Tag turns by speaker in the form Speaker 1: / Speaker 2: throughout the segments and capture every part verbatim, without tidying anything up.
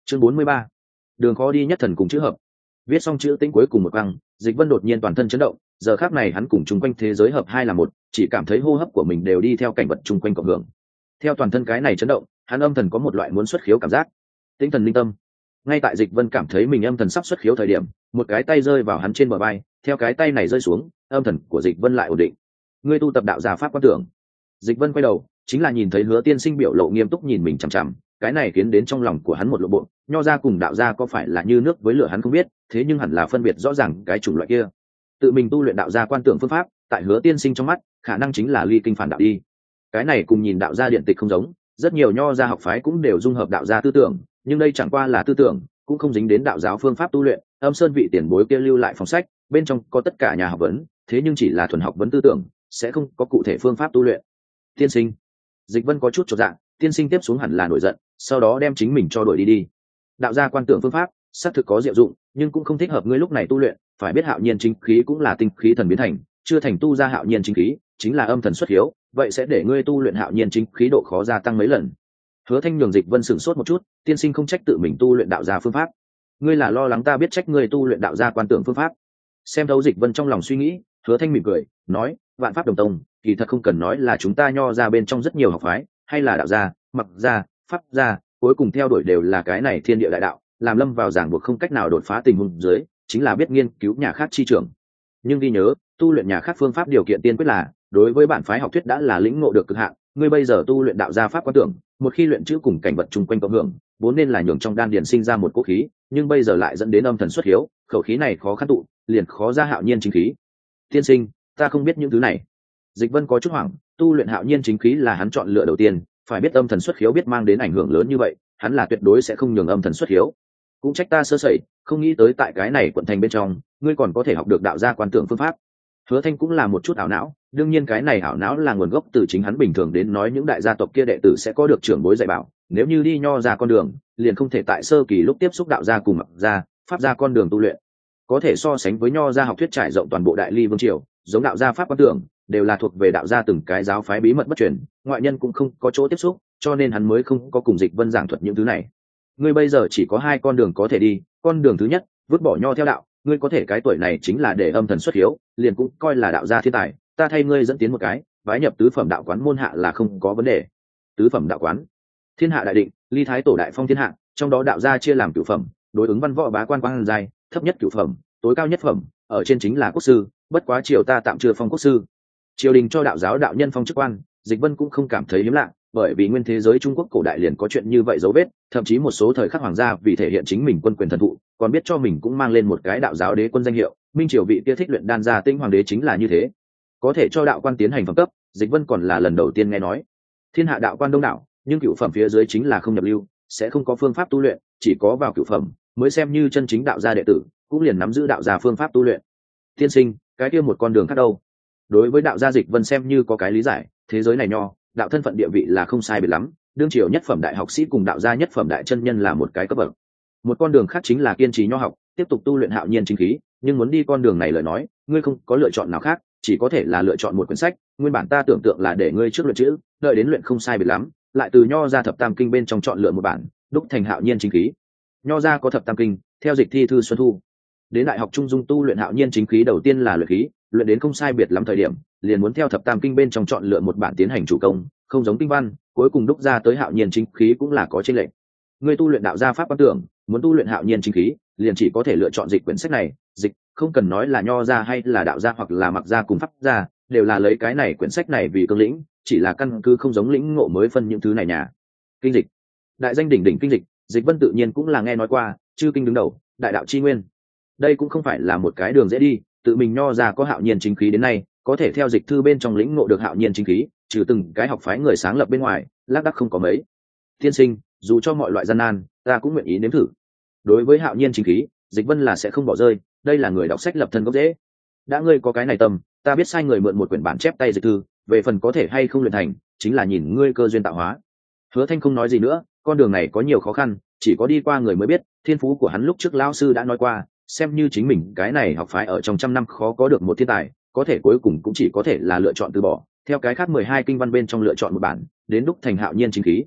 Speaker 1: chương bốn mươi ba, đường khó đi nhất thần cùng chữ hợp. Viết xong chữ tĩnh cuối cùng một băng, Dịch Vân đột nhiên toàn thân chấn động, giờ khắc này hắn cùng chung quanh thế giới hợp hai là một, chỉ cảm thấy hô hấp của mình đều đi theo cảnh vật chung quanh cộng hưởng. Theo toàn thân cái này chấn động, hắn âm thần có một loại muốn xuất khiếu cảm giác. Tinh thần linh tâm. Ngay tại Dịch Vân cảm thấy mình âm thần sắp xuất khiếu thời điểm, một cái tay rơi vào hắn trên bờ vai, theo cái tay này rơi xuống, âm thần của Dịch Vân lại ổn định. Ngươi tu tập đạo gia pháp quan tưởng. Dịch Vân quay đầu, chính là nhìn thấy Hứa Tiên Sinh biểu lộ nghiêm túc nhìn mình chằm chằm, cái này khiến đến trong lòng của hắn một lộ bộ, nho gia cùng đạo gia có phải là như nước với lửa hắn không biết, thế nhưng hẳn là phân biệt rõ ràng cái chủng loại kia. Tự mình tu luyện đạo gia quan tưởng phương pháp, tại Hứa Tiên Sinh trong mắt, khả năng chính là ly kinh phản đạo đi. Cái này cùng nhìn đạo gia điện tịch không giống, rất nhiều nho gia học phái cũng đều dung hợp đạo gia tư tưởng, nhưng đây chẳng qua là tư tưởng, cũng không dính đến đạo giáo phương pháp tu luyện. Âm Sơn vị tiền bối kia lưu lại phòng sách, bên trong có tất cả nhà học vấn, thế nhưng chỉ là thuần học vấn tư tưởng, sẽ không có cụ thể phương pháp tu luyện. Tiên sinh, Dịch Vân có chút chột dạ, tiên sinh tiếp xuống hẳn là nổi giận, sau đó đem chính mình cho đuổi đi đi. Đạo gia quan tưởng phương pháp, xác thực có diệu dụng, nhưng cũng không thích hợp ngươi lúc này tu luyện, phải biết hạo nhiên chính khí cũng là tinh khí thần biến thành, chưa thành tu ra hạo nhiên chính khí, chính là âm thần xuất hiếu, vậy sẽ để ngươi tu luyện hạo nhiên chính khí độ khó gia tăng mấy lần. Hứa Thanh nhường Dịch Vân sửng sốt một chút, tiên sinh không trách tự mình tu luyện đạo gia phương pháp, ngươi là lo lắng ta biết trách ngươi tu luyện đạo gia quan tưởng phương pháp. Xem thấu Dịch Vân trong lòng suy nghĩ, Hứa Thanh mỉm cười, nói, vạn pháp đồng tông, kỳ thật không cần nói là chúng ta nho ra bên trong rất nhiều học phái, hay là đạo gia, mặc gia, pháp gia, cuối cùng theo đuổi đều là cái này thiên địa đại đạo, làm lâm vào giảng buộc không cách nào đột phá tình huống dưới, chính là biết nghiên cứu nhà khác chi trưởng. Nhưng ghi nhớ, tu luyện nhà khác phương pháp điều kiện tiên quyết là, đối với bản phái học thuyết đã là lĩnh ngộ được cực hạn, ngươi bây giờ tu luyện đạo gia pháp quan tưởng, một khi luyện chữ cùng cảnh vật chung quanh cộng hưởng, vốn nên là nhường trong đan điền sinh ra một cỗ khí, nhưng bây giờ lại dẫn đến âm thần xuất hiếu, khẩu khí này khó khăn tụ, liền khó ra hạo nhiên chính khí. Tiên sinh, ta không biết những thứ này. Dịch Vân có chút hoảng, tu luyện hạo nhiên chính khí là hắn chọn lựa đầu tiên, phải biết âm thần xuất hiếu biết mang đến ảnh hưởng lớn như vậy, hắn là tuyệt đối sẽ không nhường âm thần xuất hiếu. Cũng trách ta sơ sẩy, không nghĩ tới tại cái này quận thành bên trong, ngươi còn có thể học được đạo gia quan tưởng phương pháp. Hứa Thanh cũng là một chút ảo não, đương nhiên cái này ảo não là nguồn gốc từ chính hắn bình thường đến nói những đại gia tộc kia đệ tử sẽ có được trưởng bối dạy bảo, nếu như đi nho ra con đường, liền không thể tại sơ kỳ lúc tiếp xúc đạo gia cùng mặc gia, pháp gia con đường tu luyện. Có thể so sánh với nho gia học thuyết trải rộng toàn bộ đại ly vương triều, giống đạo gia pháp quan tưởng, đều là thuộc về đạo gia từng cái giáo phái bí mật bất truyền, ngoại nhân cũng không có chỗ tiếp xúc, cho nên hắn mới không có cùng Dịch Vân giảng thuật những thứ này. Ngươi bây giờ chỉ có hai con đường có thể đi, con đường thứ nhất, vứt bỏ nho theo đạo, ngươi có thể cái tuổi này chính là để âm thần xuất hiếu, liền cũng coi là đạo gia thiên tài, ta thay ngươi dẫn tiến một cái, bái nhập tứ phẩm đạo quán môn hạ là không có vấn đề. Tứ phẩm đạo quán, thiên hạ đại định, ly thái tổ đại phong thiên hạ, trong đó đạo gia chia làm cửu phẩm, đối ứng văn võ bá quan quan giai, thấp nhất cửu phẩm, tối cao nhất phẩm, ở trên chính là quốc sư, bất quá triều ta tạm chưa phong quốc sư. Triều đình cho đạo giáo đạo nhân phong chức quan, Dịch Vân cũng không cảm thấy hiếm lạ, bởi vì nguyên thế giới Trung Quốc cổ đại liền có chuyện như vậy dấu vết, thậm chí một số thời khắc hoàng gia vì thể hiện chính mình quân quyền thần thụ, còn biết cho mình cũng mang lên một cái đạo giáo đế quân danh hiệu, minh triều vị kia thích luyện đan gia tinh hoàng đế chính là như thế. Có thể cho đạo quan tiến hành phẩm cấp, Dịch Vân còn là lần đầu tiên nghe nói. Thiên hạ đạo quan đông đảo, nhưng cửu phẩm phía dưới chính là không nhập lưu, sẽ không có phương pháp tu luyện, chỉ có vào cửu phẩm mới xem như chân chính đạo gia đệ tử, cũng liền nắm giữ đạo gia phương pháp tu luyện. Tiên sinh, cái kia một con đường khác đâu? Đối với đạo gia Dịch Vân xem như có cái lý giải, thế giới này nho, đạo thân phận địa vị là không sai biệt lắm, đương triều nhất phẩm đại học sĩ cùng đạo gia nhất phẩm đại chân nhân là một cái cấp bậc. Một con đường khác chính là kiên trì nho học, tiếp tục tu luyện hạo nhiên chính khí, nhưng muốn đi con đường này lời nói, ngươi không có lựa chọn nào khác, chỉ có thể là lựa chọn một quyển sách, nguyên bản ta tưởng tượng là để ngươi trước luyện chữ, đợi đến luyện không sai biệt lắm, lại từ nho ra thập tam kinh bên trong chọn lựa một bản, đúc thành hạo nhiên chính khí. Nho ra có thập tam kinh, theo dịch thi thư Xuân Thu. Đến đại học trung dung tu luyện hạo nhiên chính khí đầu tiên là luyện khí, luyện đến không sai biệt lắm thời điểm, liền muốn theo thập tam kinh bên trong chọn lựa một bản tiến hành chủ công, không giống kinh văn, cuối cùng đúc ra tới hạo nhiên chính khí cũng là có chênh lệch. Ngươi tu luyện đạo gia pháp quan tưởng, muốn tu luyện hạo nhiên chính khí, liền chỉ có thể lựa chọn dịch quyển sách này, dịch, không cần nói là nho gia hay là đạo gia hoặc là mặc gia cùng pháp gia, đều là lấy cái này quyển sách này vì cương lĩnh, chỉ là căn cứ không giống lĩnh ngộ mới phân những thứ này nhà. Kinh dịch, đại danh đỉnh đỉnh kinh dịch, Dịch Vân tự nhiên cũng là nghe nói qua, chư kinh đứng đầu, đại đạo chi nguyên. Đây cũng không phải là một cái đường dễ đi, tự mình nho ra có hạo nhiên chính khí đến nay, có thể theo dịch thư bên trong lĩnh ngộ được hạo nhiên chính khí, trừ từng cái học phái người sáng lập bên ngoài, lác đác không có mấy. Tiên sinh, dù cho mọi loại gian nan, ta cũng nguyện ý nếm thử. Đối với hạo nhiên chính khí, Dịch Vân là sẽ không bỏ rơi, đây là người đọc sách lập thân gốc dễ. Đã ngươi có cái này tâm, ta biết sai người mượn một quyển bản chép tay dịch thư, về phần có thể hay không luyện thành, chính là nhìn ngươi cơ duyên tạo hóa. Hứa Thanh không nói gì nữa, con đường này có nhiều khó khăn, chỉ có đi qua người mới biết, thiên phú của hắn lúc trước lão sư đã nói qua, xem như chính mình cái này học phái ở trong trăm năm khó có được một thiên tài, có thể cuối cùng cũng chỉ có thể là lựa chọn từ bỏ, theo cái khác mười hai kinh văn bên trong lựa chọn một bản, đến đúc thành hạo nhiên chính khí.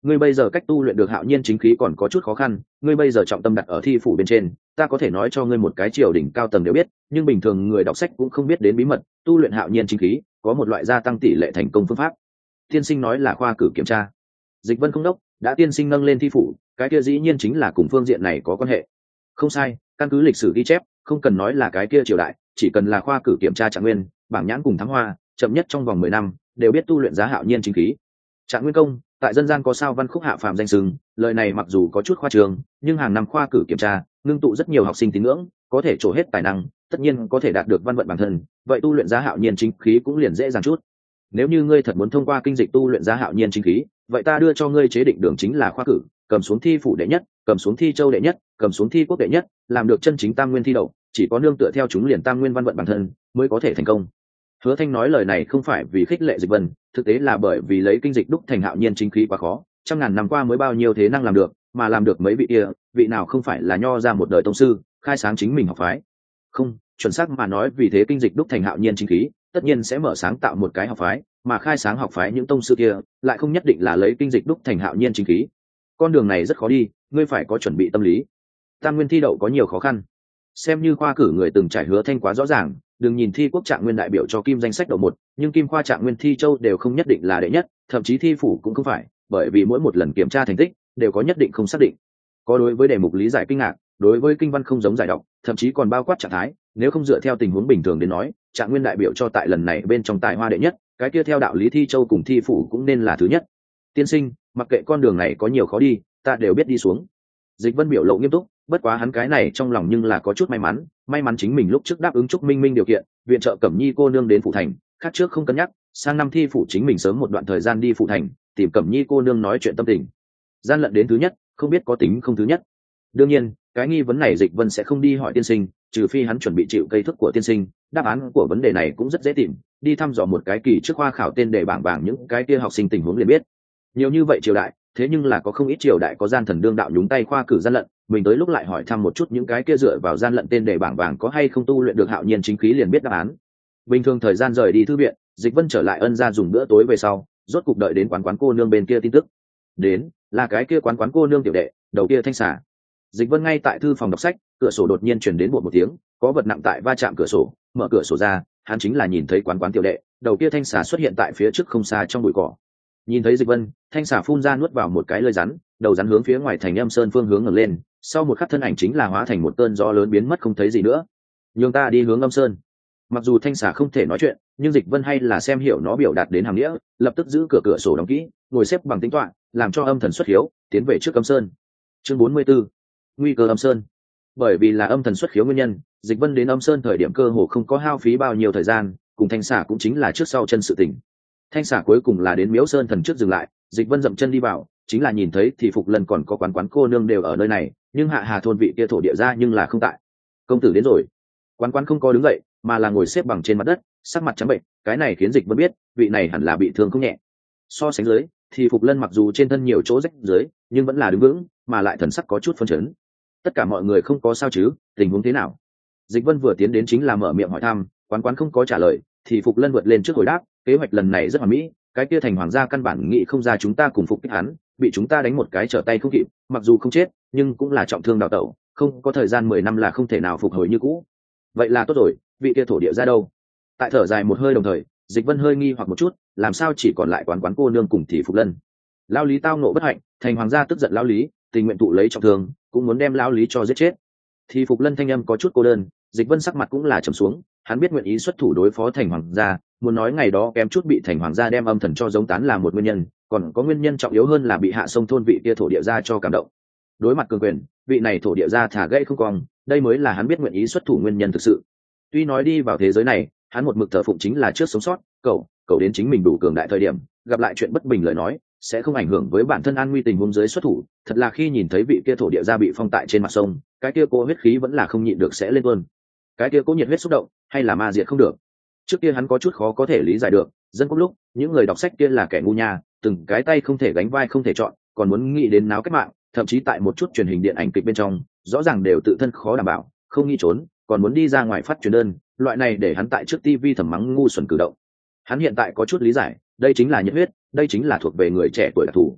Speaker 1: ngươi bây giờ cách tu luyện được hạo nhiên chính khí còn có chút khó khăn, ngươi bây giờ trọng tâm đặt ở thi phủ bên trên, ta có thể nói cho ngươi một cái triều đỉnh cao tầng đều biết, nhưng bình thường người đọc sách cũng không biết đến bí mật tu luyện hạo nhiên chính khí có một loại gia tăng tỷ lệ thành công phương pháp. Tiên sinh nói là khoa cử kiểm tra. Dịch Vân không đốc, đã tiên sinh nâng lên thi phủ, cái kia dĩ nhiên chính là cùng phương diện này có quan hệ. Không sai, căn cứ lịch sử ghi chép, không cần nói là cái kia triều đại, chỉ cần là khoa cử kiểm tra Trạng Nguyên, bảng nhãn cùng thắng hoa, chậm nhất trong vòng mười năm đều biết tu luyện giá hạo nhiên chính khí. Trạng Nguyên công tại dân gian có sao văn khúc hạ phàm danh sừng, lời này mặc dù có chút khoa trương, nhưng hàng năm khoa cử kiểm tra ngưng tụ rất nhiều học sinh tín ngưỡng, có thể trổ hết tài năng, tất nhiên có thể đạt được văn vận bản thân, vậy tu luyện giá hạo nhiên chính khí cũng liền dễ dàng chút. Nếu như ngươi thật muốn thông qua kinh dịch tu luyện giá hạo nhiên chính khí, vậy ta đưa cho ngươi chế định đường chính là khoa cử, cầm xuống thi phủ đệ nhất, cầm xuống thi châu đệ nhất, cầm xuống thi quốc đệ nhất, làm được chân chính tam nguyên thi đậu, chỉ có nương tựa theo chúng liền tam nguyên văn vận bản thân mới có thể thành công. Hứa Thanh nói lời này không phải vì khích lệ Dịch Vân, thực tế là bởi vì lấy kinh dịch đúc thành hạo nhiên chính khí quá khó, trăm ngàn năm qua mới bao nhiêu thế năng làm được, mà làm được mấy vị kia, vị nào không phải là nho ra một đời tông sư, khai sáng chính mình học phái. Không, chuẩn xác mà nói vì thế kinh dịch đúc thành hạo nhiên chính khí, tất nhiên sẽ mở sáng tạo một cái học phái, mà khai sáng học phái những tông sư kia, lại không nhất định là lấy kinh dịch đúc thành hạo nhiên chính khí. Con đường này rất khó đi, ngươi phải có chuẩn bị tâm lý. Tam nguyên thi đậu có nhiều khó khăn. Xem như khoa cử người từng trải Hứa Thanh quá rõ ràng, đừng nhìn thi quốc Trạng Nguyên đại biểu cho kim danh sách đầu một, nhưng kim khoa Trạng Nguyên thi châu đều không nhất định là đệ nhất, thậm chí thi phủ cũng không phải, bởi vì mỗi một lần kiểm tra thành tích đều có nhất định không xác định. Có đối với đề mục lý giải kinh ngạc, đối với kinh văn không giống giải đọc, thậm chí còn bao quát trạng thái, nếu không dựa theo tình huống bình thường đến nói, Trạng Nguyên đại biểu cho tại lần này bên trong tài hoa đệ nhất, cái kia theo đạo lý thi châu cùng thi phủ cũng nên là thứ nhất. Tiên sinh, mặc kệ con đường này có nhiều khó đi, ta đều biết đi xuống. Dịch Vân biểu lộ nghiêm túc, bất quá hắn cái này trong lòng nhưng là có chút may mắn, may mắn chính mình lúc trước đáp ứng Trúc Minh Minh điều kiện, viện trợ Cẩm Nhi cô nương đến phủ thành, khác trước không cân nhắc, sang năm thi phủ chính mình sớm một đoạn thời gian đi phủ thành, tìm Cẩm Nhi cô nương nói chuyện tâm tình. Gian lận đến thứ nhất, không biết có tính không thứ nhất. Đương nhiên, cái nghi vấn này Dịch Vân sẽ không đi hỏi tiên sinh, trừ phi hắn chuẩn bị chịu cây thức của tiên sinh, đáp án của vấn đề này cũng rất dễ tìm, đi thăm dò một cái kỳ trước khoa khảo tên đề bảng bảng những cái kia học sinh tình huống liền biết. Nhiều như vậy triều đại, thế nhưng là có không ít triều đại có gian thần đương đạo nhúng tay khoa cử gian lận, mình tới lúc lại hỏi thăm một chút những cái kia dựa vào gian lận tên đề bảng vàng có hay không tu luyện được hạo nhiên chính khí liền biết đáp án. Bình thường thời gian rời đi thư viện, Dịch Vân trở lại ân gia dùng bữa tối về sau, rốt cục đợi đến quán quán cô nương bên kia tin tức. Đến, là cái kia quán quán cô nương tiểu đệ, đầu kia thanh xà. Dịch Vân ngay tại thư phòng đọc sách, cửa sổ đột nhiên truyền đến một một tiếng, có vật nặng tại va chạm cửa sổ, mở cửa sổ ra, hắn chính là nhìn thấy quán quán tiểu đệ, đầu kia thanh xà xuất hiện tại phía trước không xa trong bụi cỏ. Nhìn thấy Dịch Vân, thanh xà phun ra nuốt vào một cái lưỡi rắn, đầu rắn hướng phía ngoài thành Âm Sơn phương hướng ngẩng lên, sau một khắc thân ảnh chính là hóa thành một cơn gió lớn biến mất không thấy gì nữa. Nhường ta đi hướng Âm Sơn. Mặc dù thanh xà không thể nói chuyện, nhưng Dịch Vân hay là xem hiểu nó biểu đạt đến hàm nghĩa, lập tức giữ cửa cửa sổ đóng kỹ, ngồi xếp bằng tính toán, làm cho âm thần xuất hiếu, tiến về trước Âm Sơn. Chương bốn mươi 44. Nguy cơ Âm Sơn. Bởi vì là âm thần xuất khiếu nguyên nhân, Dịch Vân đến Âm Sơn thời điểm cơ hồ không có hao phí bao nhiêu thời gian, cùng thanh xà cũng chính là trước sau chân sự tình. Thanh xà cuối cùng là đến Miếu Sơn thần trước dừng lại, Dịch Vân dậm chân đi vào, chính là nhìn thấy thì Phục Lần còn có quán quán cô nương đều ở nơi này, nhưng Hạ Hà thôn vị kia thổ địa ra nhưng là không tại. Công tử đến rồi. Quán quán không có đứng dậy, mà là ngồi xếp bằng trên mặt đất, sắc mặt trắng bệnh, cái này khiến Dịch Vân biết, vị này hẳn là bị thương không nhẹ. So sánh dưới, thì Phục Lân mặc dù trên thân nhiều chỗ rách dưới, nhưng vẫn là đứng vững, mà lại thần sắc có chút phân chấn. Tất cả mọi người không có sao chứ, tình huống thế nào? Dịch Vân vừa tiến đến chính là mở miệng hỏi thăm, quán quán không có trả lời, thì Phục Lân vượt lên trước hồi đáp, kế hoạch lần này rất hoàn mỹ, cái kia thành hoàng gia căn bản nghĩ không ra chúng ta cùng phục kích hắn, bị chúng ta đánh một cái trở tay không kịp, mặc dù không chết, nhưng cũng là trọng thương đào tẩu, không có thời gian mười năm là không thể nào phục hồi như cũ. Vậy là tốt rồi, vị kia thổ địa ra đâu? Tại thở dài một hơi đồng thời, Dịch Vân hơi nghi hoặc một chút, làm sao chỉ còn lại quán quán cô nương cùng thì Phục Lân? Lão Lý tao nộ bất hạnh, thành hoàng gia tức giận lão Lý, tình nguyện tụ lấy trọng thương, cũng muốn đem lão Lý cho giết chết. Thì Phục Lân thanh âm có chút cô đơn, Dịch Vân sắc mặt cũng là trầm xuống, hắn biết nguyện ý xuất thủ đối phó thành hoàng gia, muốn nói ngày đó kém chút bị thành hoàng gia đem âm thần cho giống tán là một nguyên nhân, còn có nguyên nhân trọng yếu hơn là bị hạ sông thôn vị kia thổ địa gia cho cảm động. Đối mặt cường quyền, vị này thổ địa gia thả gãy không cong, đây mới là hắn biết nguyện ý xuất thủ nguyên nhân thực sự. Tuy nói đi vào thế giới này, hắn một mực thờ phụng chính là trước sống sót, cậu, cậu đến chính mình đủ cường đại thời điểm, gặp lại chuyện bất bình lời nói, sẽ không ảnh hưởng với bản thân an nguy tình huống dưới xuất thủ, thật là khi nhìn thấy vị kia thổ địa gia bị phong tại trên mặt sông, cái kia cô huyết khí vẫn là không nhịn được sẽ lên tuôn. Cái kia cố nhiệt huyết xúc động, hay là ma diệt không được. Trước kia hắn có chút khó có thể lý giải được, dân quốc lúc, những người đọc sách kia là kẻ ngu nha, từng cái tay không thể gánh vai không thể chọn, còn muốn nghĩ đến náo cách mạng, thậm chí tại một chút truyền hình điện ảnh kịch bên trong, rõ ràng đều tự thân khó đảm bảo, không nghĩ trốn, còn muốn đi ra ngoài phát truyền đơn, loại này để hắn tại trước tivi thầm mắng ngu xuẩn cử động. Hắn hiện tại có chút lý giải, đây chính là nhiệt huyết, đây chính là thuộc về người trẻ tuổi đặc thù.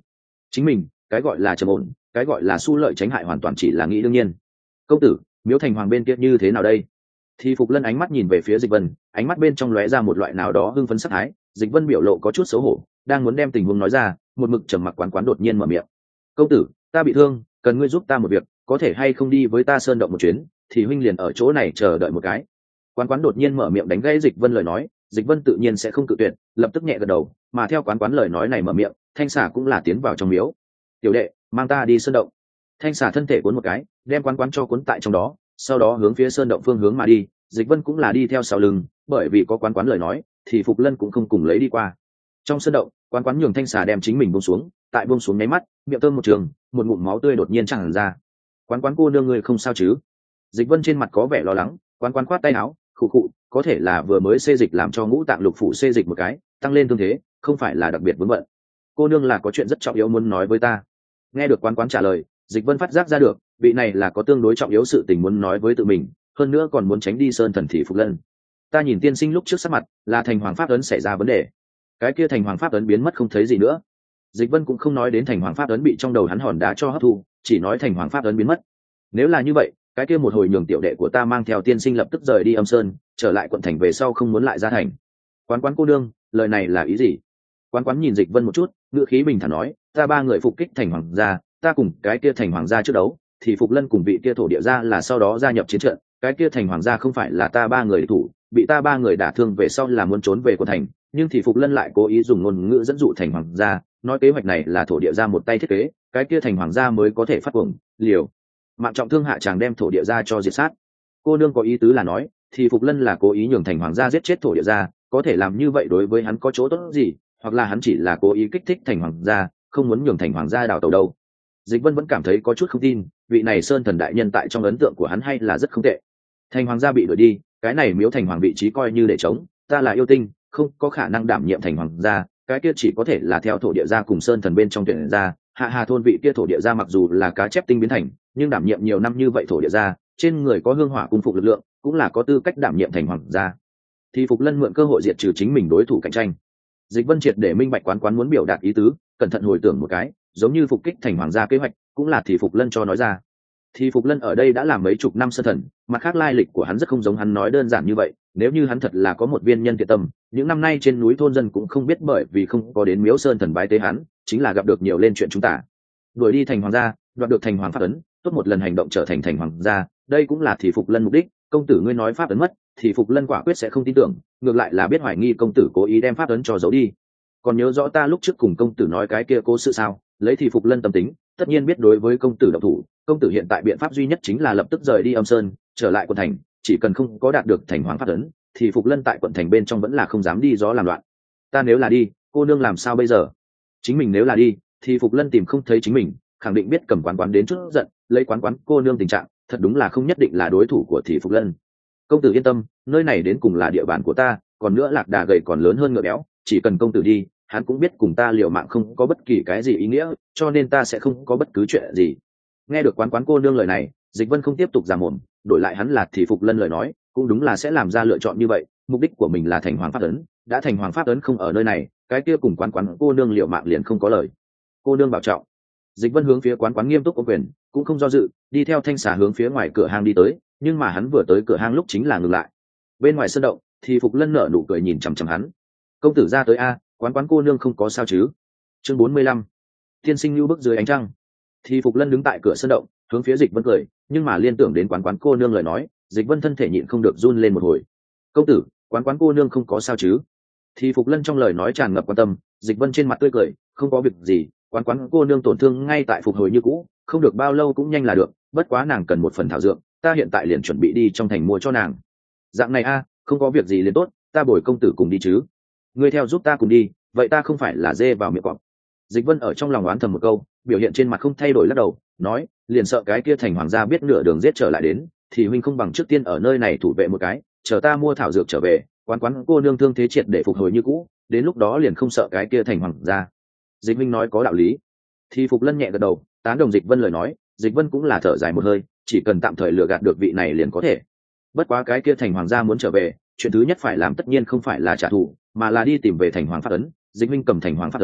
Speaker 1: chính mình cái gọi là trầm ổn, cái gọi là su lợi tránh hại hoàn toàn chỉ là nghĩ đương nhiên. Công tử, miếu thành hoàng bên kia như thế nào đây? Thì Phục Lân ánh mắt nhìn về phía Dịch Vân, ánh mắt bên trong lóe ra một loại nào đó hưng phấn sắc thái. Dịch Vân biểu lộ có chút xấu hổ, đang muốn đem tình huống nói ra, một mực trầm mặc quán quán đột nhiên mở miệng. Công tử, ta bị thương, cần ngươi giúp ta một việc, có thể hay không đi với ta sơn động một chuyến? Thì huynh liền ở chỗ này chờ đợi một cái. Quán quán đột nhiên mở miệng đánh gãy Dịch Vân lời nói, Dịch Vân tự nhiên sẽ không cự tuyệt, lập tức nhẹ gật đầu, mà theo quán quán lời nói này mở miệng, Thanh xà cũng là tiến vào trong miếu. Tiểu đệ, mang ta đi sơn động. Thanh xà thân thể cuốn một cái, đem quán quán cho cuốn tại trong đó, sau đó hướng phía sơn động phương hướng mà đi. Dịch Vân cũng là đi theo sau lưng, bởi vì có quán quán lời nói, thì Phục Lân cũng không cùng lấy đi qua. Trong sơn động, quán quán nhường Thanh xà đem chính mình buông xuống, tại buông xuống nháy mắt, miệng thơm một trường, một ngụm máu tươi đột nhiên tràn ra. Quán quán cô nương người không sao chứ? Dịch Vân trên mặt có vẻ lo lắng, quán quán khoát tay áo, khụ khụ, có thể là vừa mới xê dịch làm cho ngũ tạng lục phủ xê dịch một cái, tăng lên thương thế, không phải là đặc biệt vướng bận. Cô nương là có chuyện rất trọng yếu muốn nói với ta. Nghe được quán quán trả lời, Dịch Vân phát giác ra được, vị này là có tương đối trọng yếu sự tình muốn nói với tự mình, hơn nữa còn muốn tránh đi sơn thần thị Phục Lân. Ta nhìn tiên sinh lúc trước sắc mặt, là thành hoàng pháp ấn xảy ra vấn đề. Cái kia thành hoàng pháp ấn biến mất không thấy gì nữa. Dịch Vân cũng không nói đến thành hoàng pháp ấn bị trong đầu hắn hòn đá cho hấp thu, chỉ nói thành hoàng pháp ấn biến mất. Nếu là như vậy, cái kia một hồi nhường tiểu đệ của ta mang theo tiên sinh lập tức rời đi âm sơn, trở lại quận thành về sau không muốn lại ra thành. Quán quán cô nương, lời này là ý gì? Quán quán nhìn Dịch Vân một chút, ngữ khí bình thản nói, ta ba người phục kích thành hoàng gia, ta cùng cái kia thành hoàng gia trước đấu, thì Phục Lân cùng vị kia thổ địa gia là sau đó gia nhập chiến trận, cái kia thành hoàng gia không phải là ta ba người thủ, bị ta ba người đả thương về sau là muốn trốn về quận thành, nhưng thì Phục Lân lại cố ý dùng ngôn ngữ dẫn dụ thành hoàng gia, nói kế hoạch này là thổ địa gia một tay thiết kế, cái kia thành hoàng gia mới có thể phát cuồng, liều mạng trọng thương hạ chàng đem thổ địa gia cho diệt sát. Cô nương có ý tứ là nói, thì Phục Lân là cố ý nhường thành hoàng gia giết chết thổ địa gia, có thể làm như vậy đối với hắn có chỗ tốt gì, hoặc là hắn chỉ là cố ý kích thích thành hoàng gia, không muốn nhường thành hoàng gia đào tẩu đâu. Dịch Vân vẫn cảm thấy có chút không tin, vị này sơn thần đại nhân tại trong ấn tượng của hắn hay là rất không tệ. Thành hoàng gia bị đuổi đi, cái này miếu thành hoàng vị trí coi như để chống, ta là yêu tinh, không có khả năng đảm nhiệm thành hoàng gia, cái kia chỉ có thể là theo thổ địa gia cùng sơn thần bên trong tuyển gia. Hạ Hà thôn vị kia thổ địa gia mặc dù là cá chép tinh biến thành, nhưng đảm nhiệm nhiều năm như vậy thổ địa gia, trên người có hương hỏa cung phục lực lượng, cũng là có tư cách đảm nhiệm thành hoàng gia. Thì Phục Lân mượn cơ hội diệt trừ chính mình đối thủ cạnh tranh. Dịch Vân triệt để minh bạch quán quán muốn biểu đạt ý tứ, cẩn thận hồi tưởng một cái, giống như phục kích thành hoàng gia kế hoạch, cũng là thì Phục Lân cho nói ra. Thì Phục Lân ở đây đã làm mấy chục năm sơn thần, mặt khác lai lịch của hắn rất không giống hắn nói đơn giản như vậy, nếu như hắn thật là có một viên nhân thiện tâm, những năm nay trên núi thôn dân cũng không biết bởi vì không có đến miếu sơn thần bái tế hắn, chính là gặp được nhiều lên chuyện chúng ta. Đuổi đi thành hoàng gia, đoạt được thành hoàng pháp ấn, tốt một lần hành động trở thành thành hoàng gia, đây cũng là thì Phục Lân mục đích. Công tử ngươi nói pháp ấn mất, thì Phục Lân quả quyết sẽ không tin tưởng, ngược lại là biết hoài nghi công tử cố ý đem pháp ấn cho giấu đi. Còn nhớ rõ ta lúc trước cùng công tử nói cái kia cố sự sao? Lấy thì Phục Lân tâm tính, tất nhiên biết đối với công tử động thủ, công tử hiện tại biện pháp duy nhất chính là lập tức rời đi âm sơn, trở lại quận thành, chỉ cần không có đạt được thành hoàng pháp ấn, thì Phục Lân tại quận thành bên trong vẫn là không dám đi gió làm loạn. Ta nếu là đi, cô nương làm sao bây giờ? Chính mình nếu là đi, thì Phục Lân tìm không thấy chính mình, khẳng định biết cầm quán quán đến chút giận, lấy quán quán cô nương tình trạng, thật đúng là không nhất định là đối thủ của thì Phục Lân. Công tử yên tâm, nơi này đến cùng là địa bàn của ta, còn nữa lạc đà gầy còn lớn hơn ngựa béo, chỉ cần công tử đi, hắn cũng biết cùng ta liều mạng không có bất kỳ cái gì ý nghĩa, cho nên ta sẽ không có bất cứ chuyện gì. Nghe được quán quán cô nương lời này, Dịch Vân không tiếp tục giả mồm, đổi lại hắn là thì Phục Lân lời nói, cũng đúng là sẽ làm ra lựa chọn như vậy, mục đích của mình là thành hoàng pháp ấn, đã thành hoàng pháp ấn không ở nơi này, cái kia cùng quán quán cô nương liều mạng liền không có lời. Cô nương bảo trọng. Dịch Vân hướng phía quán quán nghiêm túc ôm quyền, cũng không do dự, đi theo Thanh xà hướng phía ngoài cửa hang đi tới, nhưng mà hắn vừa tới cửa hang lúc chính là ngừng lại. Bên ngoài sân động, thì Phục Lân nở nụ cười nhìn chằm chằm hắn. Công tử ra tới a, quán quán cô nương không có sao chứ? Chương bốn mươi lăm. Tiên sinh lưu bước dưới ánh trăng. Thì Phục Lân đứng tại cửa sân động, hướng phía Dịch Vân cười, nhưng mà liên tưởng đến quán quán cô nương lời nói, Dịch Vân thân thể nhịn không được run lên một hồi. Công tử, quán quán cô nương không có sao chứ? Thì Phục Lân trong lời nói tràn ngập quan tâm, Dịch Vân trên mặt tươi cười, không có việc gì, quán quán cô nương tổn thương ngay tại phục hồi như cũ, không được bao lâu cũng nhanh là được, bất quá nàng cần một phần thảo dược, ta hiện tại liền chuẩn bị đi trong thành mua cho nàng. Dạng này a, không có việc gì liền tốt, ta bồi công tử cùng đi chứ? Ngươi theo giúp ta cùng đi, vậy ta không phải là dê vào miệng cọp. Dịch Vân ở trong lòng oán thầm một câu, biểu hiện trên mặt không thay đổi lắc đầu, nói, liền sợ cái kia thành hoàng gia biết nửa đường giết trở lại đến, thì huynh không bằng trước tiên ở nơi này thủ vệ một cái, chờ ta mua thảo dược trở về, quán quán cô nương thương thế triệt để phục hồi như cũ, đến lúc đó liền không sợ cái kia thành hoàng gia. Dịch Minh nói có đạo lý. Thì Phục Lân nhẹ gật đầu, tán đồng Dịch Vân lời nói, Dịch Vân cũng là thở dài một hơi, chỉ cần tạm thời lừa gạt được vị này liền có thể. Bất quá cái kia thành hoàng gia muốn trở về, chuyện thứ nhất phải làm tất nhiên không phải là trả thù, mà là đi tìm về thành hoàng pháp ấn. Dịch Minh cầm thành hoàng pháp ấn,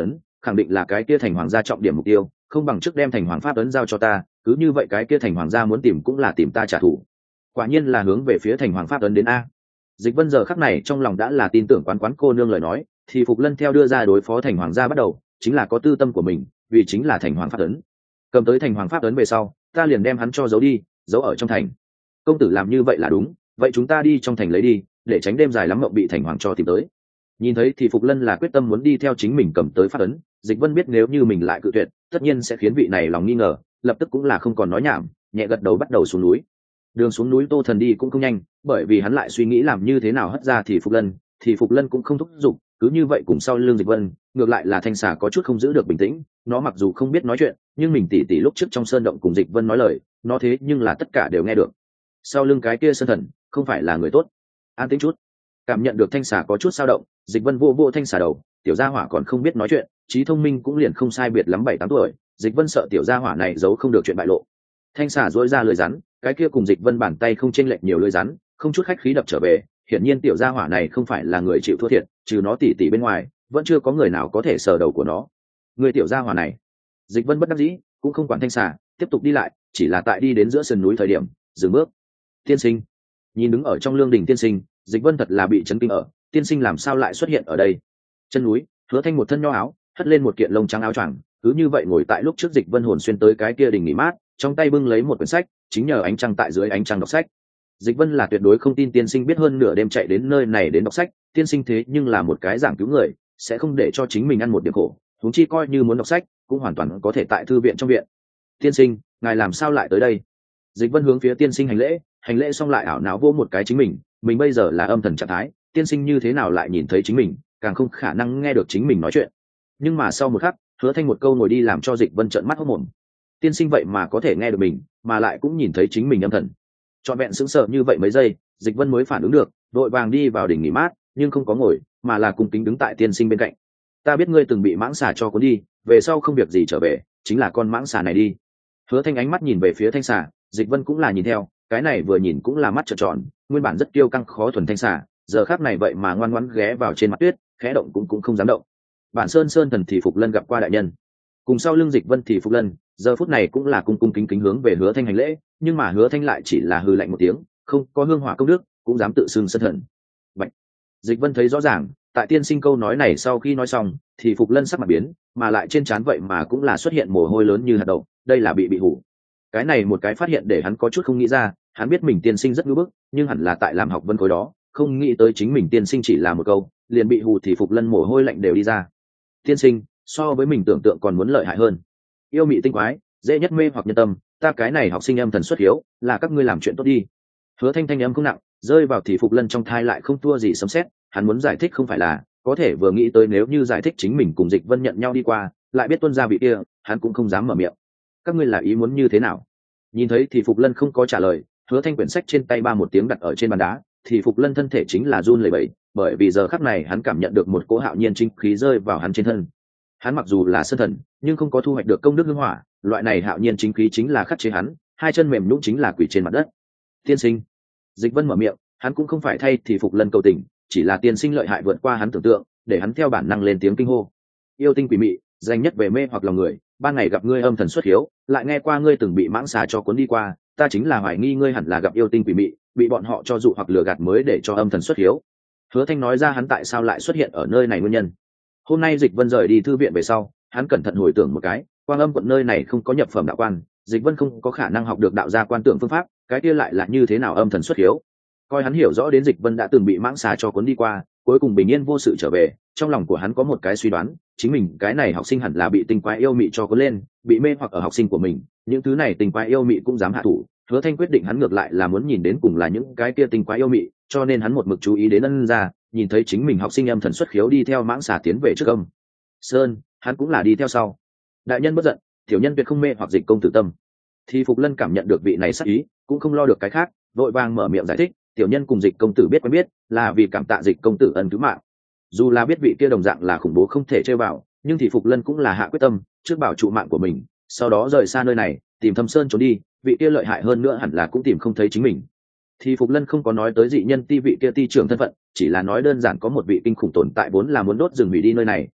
Speaker 1: khẳng định là cái kia thành hoàng gia trọng điểm mục tiêu, không bằng trước đem thành hoàng pháp ấn giao cho ta, cứ như vậy cái kia thành hoàng gia muốn tìm cũng là tìm ta trả thù. Quả nhiên là hướng về phía thành hoàng pháp ấn đến a. Dịch Vân giờ khắc này trong lòng đã là tin tưởng quán quán cô nương lời nói, thì Phục Lân theo đưa ra đối phó thành hoàng gia bắt đầu chính là có tư tâm của mình, vì chính là thành hoàng pháp ấn. Cầm tới thành hoàng pháp ấn về sau, ta liền đem hắn cho giấu đi, giấu ở trong thành. Công tử làm như vậy là đúng, vậy chúng ta đi trong thành lấy đi, để tránh đêm dài lắm mộng bị thành hoàng cho tìm tới. Nhìn thấy thì Phục Lân là quyết tâm muốn đi theo chính mình cầm tới pháp ấn, Dịch Vân biết nếu như mình lại cự tuyệt, tất nhiên sẽ khiến vị này lòng nghi ngờ, lập tức cũng là không còn nói nhảm, nhẹ gật đầu bắt đầu xuống núi. Đường xuống núi Tô Thần đi cũng không nhanh, bởi vì hắn lại suy nghĩ làm như thế nào hất ra thì Phục Lân, thì Phục Lân cũng không thúc giục, cứ như vậy cùng sau lưng Dịch Vân, ngược lại là thanh xà có chút không giữ được bình tĩnh, nó mặc dù không biết nói chuyện, nhưng mình tỉ tỉ lúc trước trong sơn động cùng Dịch Vân nói lời, nó thế nhưng là tất cả đều nghe được. Sau lưng cái kia sơn thần, không phải là người tốt. An tĩnh chút. Cảm nhận được thanh xà có chút dao động, Dịch Vân vô vô thanh xà đầu, tiểu gia hỏa còn không biết nói chuyện, trí thông minh cũng liền không sai biệt lắm bảy tám tuổi, Dịch Vân sợ tiểu gia hỏa này giấu không được chuyện bại lộ. Thanh xà duỗi ra lưỡi rắn, cái kia cùng Dịch Vân bàn tay không chênh lệch nhiều lưỡi rắn, không chút khách khí đập trở về, hiển nhiên tiểu gia hỏa này không phải là người chịu thua thiệt, trừ nó tỉ tỉ bên ngoài, vẫn chưa có người nào có thể sờ đầu của nó. Người tiểu gia hỏa này. Dịch Vân bất đắc dĩ, cũng không quản thanh xà, tiếp tục đi lại, chỉ là tại đi đến giữa sườn núi thời điểm, dừng bước. Tiên sinh. Nhìn đứng ở trong lương đình tiên sinh, Dịch Vân thật là bị chấn kinh ở, tiên sinh làm sao lại xuất hiện ở đây? Chân núi, Hứa Thanh một thân nho áo, hất lên một kiện lông trắng áo choàng, cứ như vậy ngồi tại lúc trước Dịch Vân hồn xuyên tới cái kia đình nghỉ mát, trong tay bưng lấy một quyển sách, chính nhờ ánh trăng tại dưới ánh trăng đọc sách. Dịch Vân là tuyệt đối không tin tiên sinh biết hơn nửa đêm chạy đến nơi này đến đọc sách, tiên sinh thế nhưng là một cái giảng cứu người, sẽ không để cho chính mình ăn một điểm khổ, huống chi coi như muốn đọc sách, cũng hoàn toàn có thể tại thư viện trong viện. Tiên sinh, ngài làm sao lại tới đây? Dịch Vân hướng phía tiên sinh hành lễ, hành lễ xong lại ảo não vô một cái chính mình, mình bây giờ là âm thần trạng thái, tiên sinh như thế nào lại nhìn thấy chính mình, càng không khả năng nghe được chính mình nói chuyện. Nhưng mà sau một khắc, Hứa Thanh một câu ngồi đi làm cho Dịch Vân trợn mắt hốt mồm. Tiên sinh vậy mà có thể nghe được mình, mà lại cũng nhìn thấy chính mình âm thần. Trọn vẹn sững sờ như vậy mấy giây, Dịch Vân mới phản ứng được, đội vàng đi vào đỉnh nghỉ mát, nhưng không có ngồi, mà là cung kính đứng tại tiên sinh bên cạnh. Ta biết ngươi từng bị mãng xà cho cuốn đi, về sau không việc gì trở về, chính là con mãng xà này đi. Hứa Thanh ánh mắt nhìn về phía thanh xà, Dịch Vân cũng là nhìn theo, cái này vừa nhìn cũng là mắt trợn tròn, nguyên bản rất kiêu căng khó thuần thanh xà, giờ khắc này vậy mà ngoan ngoãn ghé vào trên mặt tuyết, khẽ động cũng cũng không dám động. Bản Sơn Sơn thần thì Phục Lân gặp qua đại nhân, cùng sau lưng Dịch Vân thì Phục Lân, giờ phút này cũng là cung cung kính kính hướng về Hứa Thanh hành lễ, nhưng mà Hứa Thanh lại chỉ là hừ lạnh một tiếng, không có hương hỏa công đức, cũng dám tự xưng sơn thần. Vậy, Dịch Vân thấy rõ ràng, tại tiên sinh câu nói này sau khi nói xong, thì Phục Lân sắc mặt biến, mà lại trên trán vậy mà cũng là xuất hiện mồ hôi lớn như hạt đậu, đây là bị bị hủ. Cái này một cái phát hiện để hắn có chút không nghĩ ra, hắn biết mình tiên sinh rất ngưỡng bức, nhưng hẳn là tại làm học vân khối đó, không nghĩ tới chính mình tiên sinh chỉ là một câu, liền bị hù thì Phục Lân mồ hôi lạnh đều đi ra. Tiên sinh, so với mình tưởng tượng còn muốn lợi hại hơn. Yêu mị tinh quái, dễ nhất mê hoặc nhân tâm, ta cái này học sinh âm thần xuất hiếu, là các ngươi làm chuyện tốt đi. Hứa Thanh thanh âm không nặng, rơi vào thì Phục Lân trong thai lại không thua gì sấm sét, hắn muốn giải thích không phải là, có thể vừa nghĩ tới nếu như giải thích chính mình cùng Dịch Vân nhận nhau đi qua, lại biết tuân gia vị kia, hắn cũng không dám mở miệng. Các ngươi là ý muốn như thế nào? Nhìn thấy thì Phục Lân không có trả lời, Hứa Thanh quyển sách trên tay ba một tiếng đặt ở trên bàn đá, thì Phục Lân thân thể chính là run lẩy bẩy, bởi vì giờ khắc này hắn cảm nhận được một cỗ hạo nhiên chính khí rơi vào hắn trên thân. Hắn mặc dù là sơn thần, nhưng không có thu hoạch được công đức hương hỏa, loại này hạo nhiên chính khí chính là khắc chế hắn, hai chân mềm nhũn chính là quỷ trên mặt đất. Tiên sinh, Dịch Vân mở miệng, hắn cũng không phải thay thì Phục Lân cầu tình, chỉ là tiên sinh lợi hại vượt qua hắn tưởng tượng, để hắn theo bản năng lên tiếng kinh hô. Yêu tinh quỷ mị, danh nhất về mê hoặc lòng người, ban ngày gặp ngươi âm thần xuất hiếu, lại nghe qua ngươi từng bị mãng xà cho cuốn đi qua, ta chính là hoài nghi ngươi hẳn là gặp yêu tinh quỷ mị, bị bọn họ cho dụ hoặc lừa gạt mới để cho âm thần xuất hiếu. Hứa Thanh nói ra hắn tại sao lại xuất hiện ở nơi này nguyên nhân. Hôm nay Dịch Vân rời đi thư viện về sau, hắn cẩn thận hồi tưởng một cái, Quang Âm quận nơi này không có nhập phẩm đạo quan, Dịch Vân không có khả năng học được đạo gia quan tưởng phương pháp, cái kia lại là như thế nào âm thần xuất hiếu. Coi hắn hiểu rõ đến Dịch Vân đã từng bị mãng xà cho cuốn đi qua, cuối cùng bình yên vô sự trở về, trong lòng của hắn có một cái suy đoán, chính mình cái này học sinh hẳn là bị tinh quái yêu mị cho cuốn lên, bị mê hoặc ở học sinh của mình, những thứ này tinh quái yêu mị cũng dám hạ thủ. Hứa Thanh quyết định hắn ngược lại là muốn nhìn đến cùng là những cái kia tinh quái yêu mị, cho nên hắn một mực chú ý đến ân gia, nhìn thấy chính mình học sinh âm thần xuất khiếu đi theo mãng xà tiến về trước âm sơn, hắn cũng là đi theo sau. Đại nhân bất giận, tiểu nhân tuyệt không mê hoặc Dịch công tử tâm. Thì Phục Lân cảm nhận được vị này sắc ý, cũng không lo được cái khác, vội vàng mở miệng giải thích, tiểu nhân cùng Dịch công tử biết quen biết, là vì cảm tạ Dịch công tử ân cứu mạng. Dù là biết vị kia đồng dạng là khủng bố không thể chơi vào, nhưng thì Phục Lân cũng là hạ quyết tâm, trước bảo trụ mạng của mình, sau đó rời xa nơi này, tìm Thâm Sơn trốn đi, vị kia lợi hại hơn nữa hẳn là cũng tìm không thấy chính mình. Thì Phục Lân không có nói tới dị nhân ti vị kia ti trưởng thân phận, chỉ là nói đơn giản có một vị kinh khủng tồn tại vốn là muốn đốt rừng hủy đi nơi này,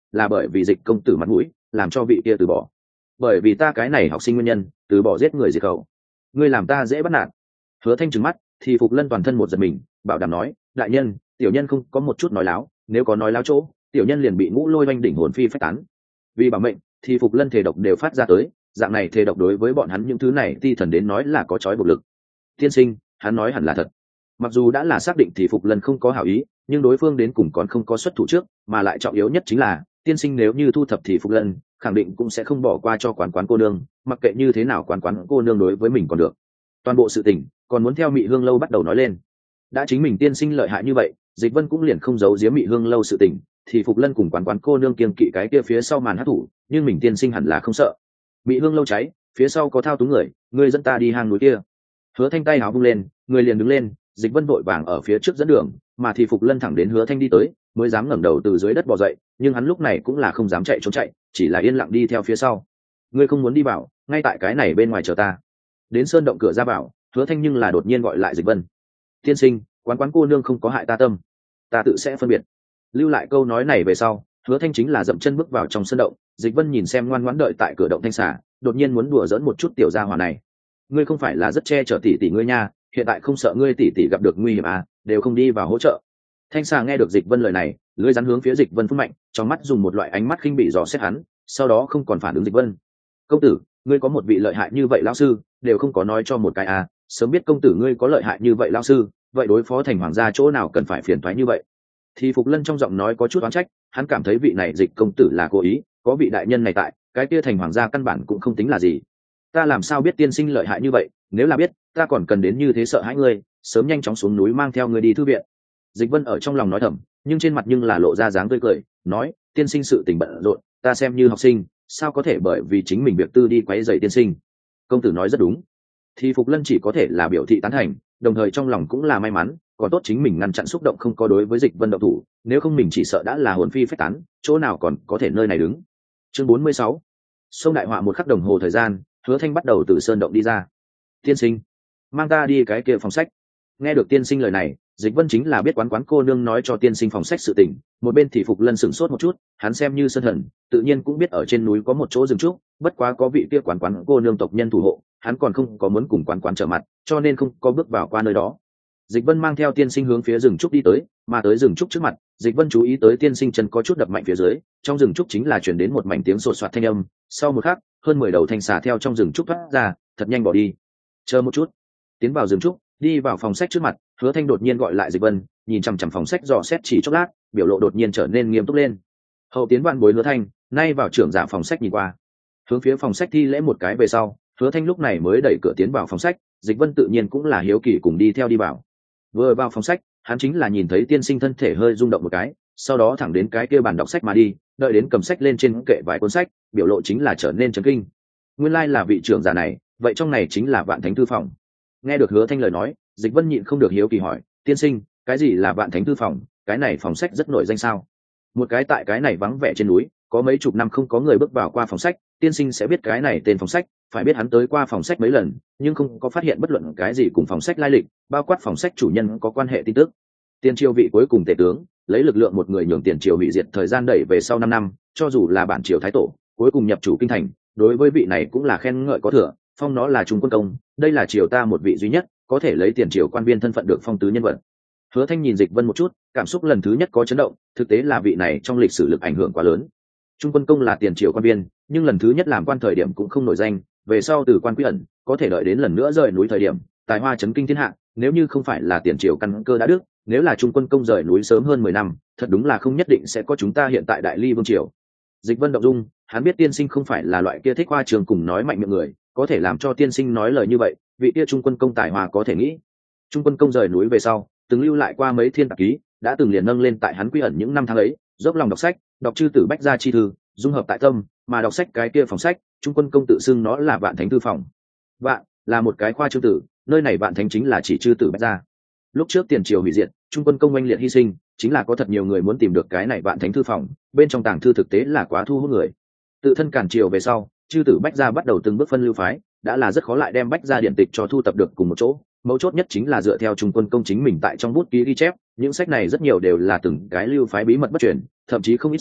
Speaker 1: là bởi vì Dịch công tử mặt mũi làm cho vị kia từ bỏ, bởi vì ta cái này học sinh nguyên nhân từ bỏ giết người diệt khẩu, ngươi làm ta dễ bắt nạt. Hứa Thanh trừng mắt, thì Phục Lân toàn thân một giật mình, bảo đảm nói, đại nhân, tiểu nhân không có một chút nói láo, nếu có nói láo chỗ, tiểu nhân liền bị ngũ lôi oanh đỉnh hồn phi phách tán. Vì bảo mệnh, thì Phục Lân thể độc đều phát ra tới, dạng này thể độc đối với bọn hắn những thứ này ti thần đến nói là có chói buộc lực. Tiên sinh, hắn nói hẳn là thật. Mặc dù đã là xác định thì Phục Lân không có hảo ý, nhưng đối phương đến cùng còn không có xuất thủ trước, mà lại trọng yếu nhất chính là, tiên sinh nếu như thu thập thì Phục Lân, khẳng định cũng sẽ không bỏ qua cho quán quán cô nương, mặc kệ như thế nào quán quán cô nương đối với mình còn được. Toàn bộ sự tình còn muốn theo Mị Hương lâu bắt đầu nói lên. Đã chính mình tiên sinh lợi hại như vậy, Dịch Vân cũng liền không giấu giếm Mị Hương lâu sự tình, thì Phục Lân cùng quán quán cô nương kiêng kỵ cái kia phía sau màn hắc thủ, nhưng mình tiên sinh hẳn là không sợ. Mị Hương lâu cháy, phía sau có thao túng người, ngươi dẫn ta đi hang núi kia. Hứa Thanh tay áo vung lên, người liền đứng lên, Dịch Vân vội vàng ở phía trước dẫn đường, mà thì Phục Lân thẳng đến Hứa Thanh đi tới, mới dám ngẩng đầu từ dưới đất bò dậy, nhưng hắn lúc này cũng là không dám chạy trốn chạy, chỉ là yên lặng đi theo phía sau. Ngươi không muốn đi vào, ngay tại cái này bên ngoài chờ ta. Đến sơn động cửa ra vào, Hứa Thanh nhưng là đột nhiên gọi lại Dịch Vân. Tiên sinh, quán quán cô nương không có hại ta tâm, ta tự sẽ phân biệt. Lưu lại câu nói này về sau, Hứa Thanh chính là dậm chân bước vào trong sơn động. Dịch Vân nhìn xem ngoan ngoãn đợi tại cửa động thanh xà, đột nhiên muốn đùa giỡn một chút tiểu gia hỏa này. Ngươi không phải là rất che chở tỷ tỷ ngươi nha, hiện tại không sợ ngươi tỷ tỷ gặp được nguy hiểm à, đều không đi vào hỗ trợ. Thanh xà nghe được Dịch Vân lời này, lưỡi rắn hướng phía Dịch Vân phun mạnh, trong mắt dùng một loại ánh mắt khinh bỉ dò xét hắn, sau đó không còn phản ứng Dịch Vân. Công tử, ngươi có một vị lợi hại như vậy lão sư, đều không có nói cho một cái à, sớm biết công tử ngươi có lợi hại như vậy lão sư, vậy đối phó thành hoàng gia chỗ nào cần phải phiền toái như vậy. Thì Phục Lân trong giọng nói có chút oán trách, hắn cảm thấy vị này Dịch công tử là cố ý, có vị đại nhân này tại, cái kia thành hoàng gia căn bản cũng không tính là gì. Ta làm sao biết tiên sinh lợi hại như vậy, nếu là biết, ta còn cần đến như thế sợ hãi ngươi, sớm nhanh chóng xuống núi mang theo ngươi đi thư viện. Dịch Vân ở trong lòng nói thầm, nhưng trên mặt nhưng là lộ ra dáng tươi cười, nói, tiên sinh sự tình bận rộn, ta xem như học sinh, sao có thể bởi vì chính mình việc tư đi quấy rầy tiên sinh. Công tử nói rất đúng. Thì Phục Lân chỉ có thể là biểu thị tán thành, đồng thời trong lòng cũng là may mắn, còn tốt chính mình ngăn chặn xúc động không có đối với Dịch Vân động thủ, nếu không mình chỉ sợ đã là hồn phi phách tán, chỗ nào còn có thể nơi này đứng. Chương bốn mươi sáu. Sông đại họa một khắc đồng hồ thời gian, Hứa Thanh bắt đầu từ sơn động đi ra. Tiên sinh, mang ta đi cái kia phòng sách. Nghe được tiên sinh lời này, Dịch Vân chính là biết quán quán cô nương nói cho tiên sinh phòng sách sự tình, một bên thì Phục Lân sửng sốt một chút, hắn xem như sơn thần, tự nhiên cũng biết ở trên núi có một chỗ rừng trúc, bất quá có vị kia quán quán cô nương tộc nhân thủ hộ, hắn còn không có muốn cùng quán quán trở mặt, cho nên không có bước vào qua nơi đó. Dịch Vân mang theo tiên sinh hướng phía rừng trúc đi tới, mà tới rừng trúc trước mặt, Dịch Vân chú ý tới tiên sinh chân có chút đập mạnh phía dưới, trong rừng trúc chính là truyền đến một mảnh tiếng sột soạt thanh âm, sau một khắc, hơn mười đầu thanh xà theo trong rừng trúc thoát ra, thật nhanh bỏ đi. Chờ một chút. Tiến vào rừng trúc, đi vào phòng sách trước mặt, Hứa Thanh đột nhiên gọi lại Dịch Vân, nhìn chằm chằm phòng sách dò xét chỉ chốc lát, biểu lộ đột nhiên trở nên nghiêm túc lên. Hậu tiến văn bối Hứa Thanh, nay vào trưởng giả phòng sách nhìn qua. Hướng phía phòng sách thi lễ một cái về sau, Hứa Thanh lúc này mới đẩy cửa tiến vào phòng sách, Dịch Vân tự nhiên cũng là hiếu kỳ cùng đi theo đi vào. Vừa vào phòng sách, hắn chính là nhìn thấy tiên sinh thân thể hơi rung động một cái, sau đó thẳng đến cái kia bàn đọc sách mà đi, đợi đến cầm sách lên trên kệ vài cuốn sách, biểu lộ chính là trở nên chấn kinh. Nguyên lai là vị trưởng giả này, vậy trong này chính là Vạn Thánh thư phòng. Nghe được Hứa Thanh lời nói, Dịch Vân nhịn không được hiếu kỳ hỏi, tiên sinh, cái gì là Vạn Thánh thư phòng, cái này phòng sách rất nổi danh sao? Một cái tại cái này vắng vẻ trên núi, có mấy chục năm không có người bước vào qua phòng sách, tiên sinh sẽ biết cái này tên phòng sách, phải biết hắn tới qua phòng sách mấy lần, nhưng không có phát hiện bất luận cái gì cùng phòng sách lai lịch, bao quát phòng sách chủ nhân có quan hệ tin tức. Tiền triều vị cuối cùng tể tướng, lấy lực lượng một người nhường tiền triều hủy diệt thời gian đẩy về sau năm năm, cho dù là bản triều thái tổ, cuối cùng nhập chủ kinh thành, đối với vị này cũng là khen ngợi có thừa, phong nó là trung quân công, đây là triều ta một vị duy nhất có thể lấy tiền triều quan viên thân phận được phong tứ nhân vật. Hứa Thanh nhìn Dịch Vân một chút, cảm xúc lần thứ nhất có chấn động, thực tế là vị này trong lịch sử lực ảnh hưởng quá lớn. Trung quân công là tiền triều quan viên, nhưng lần thứ nhất làm quan thời điểm cũng không nổi danh, về sau từ quan quy ẩn, có thể đợi đến lần nữa rời núi thời điểm, tài hoa chấn kinh thiên hạ, nếu như không phải là tiền triều căn cơ đã đức, nếu là trung quân công rời núi sớm hơn mười năm, thật đúng là không nhất định sẽ có chúng ta hiện tại đại ly vương triều. Dịch Vân động dung, hắn biết tiên sinh không phải là loại kia thích hoa trường cùng nói mạnh miệng người, có thể làm cho tiên sinh nói lời như vậy, vị kia trung quân công tài hoa có thể nghĩ. Trung quân công rời núi về sau, từng lưu lại qua mấy thiên tạp ký, đã từng liền nâng lên tại hắn quy ẩn những năm tháng ấy, dốc lòng đọc sách, đọc chư tử bách gia chi thư, dung hợp tại tâm, mà đọc sách cái kia phòng sách, trung quân công tự xưng nó là Vạn Thánh thư phòng. Vạn là một cái khoa trương tử, nơi này Vạn Thánh chính là chỉ chư tử bách gia. Lúc trước tiền triều hủy diệt, trung quân công oanh liệt hy sinh, chính là có thật nhiều người muốn tìm được cái này Vạn Thánh thư phòng, bên trong tàng thư thực tế là quá thu hút người. Tự thân cản triều về sau, chư tử bách gia bắt đầu từng bước phân lưu phái, đã là rất khó lại đem bách gia điện tịch cho thu tập được cùng một chỗ. Mấu chốt nhất chính là dựa theo trung quân công chính mình tại trong bút ký ghi chép, những sách này rất nhiều đều là từng cái lưu phái bí mật bất truyền, thậm chí không ít sách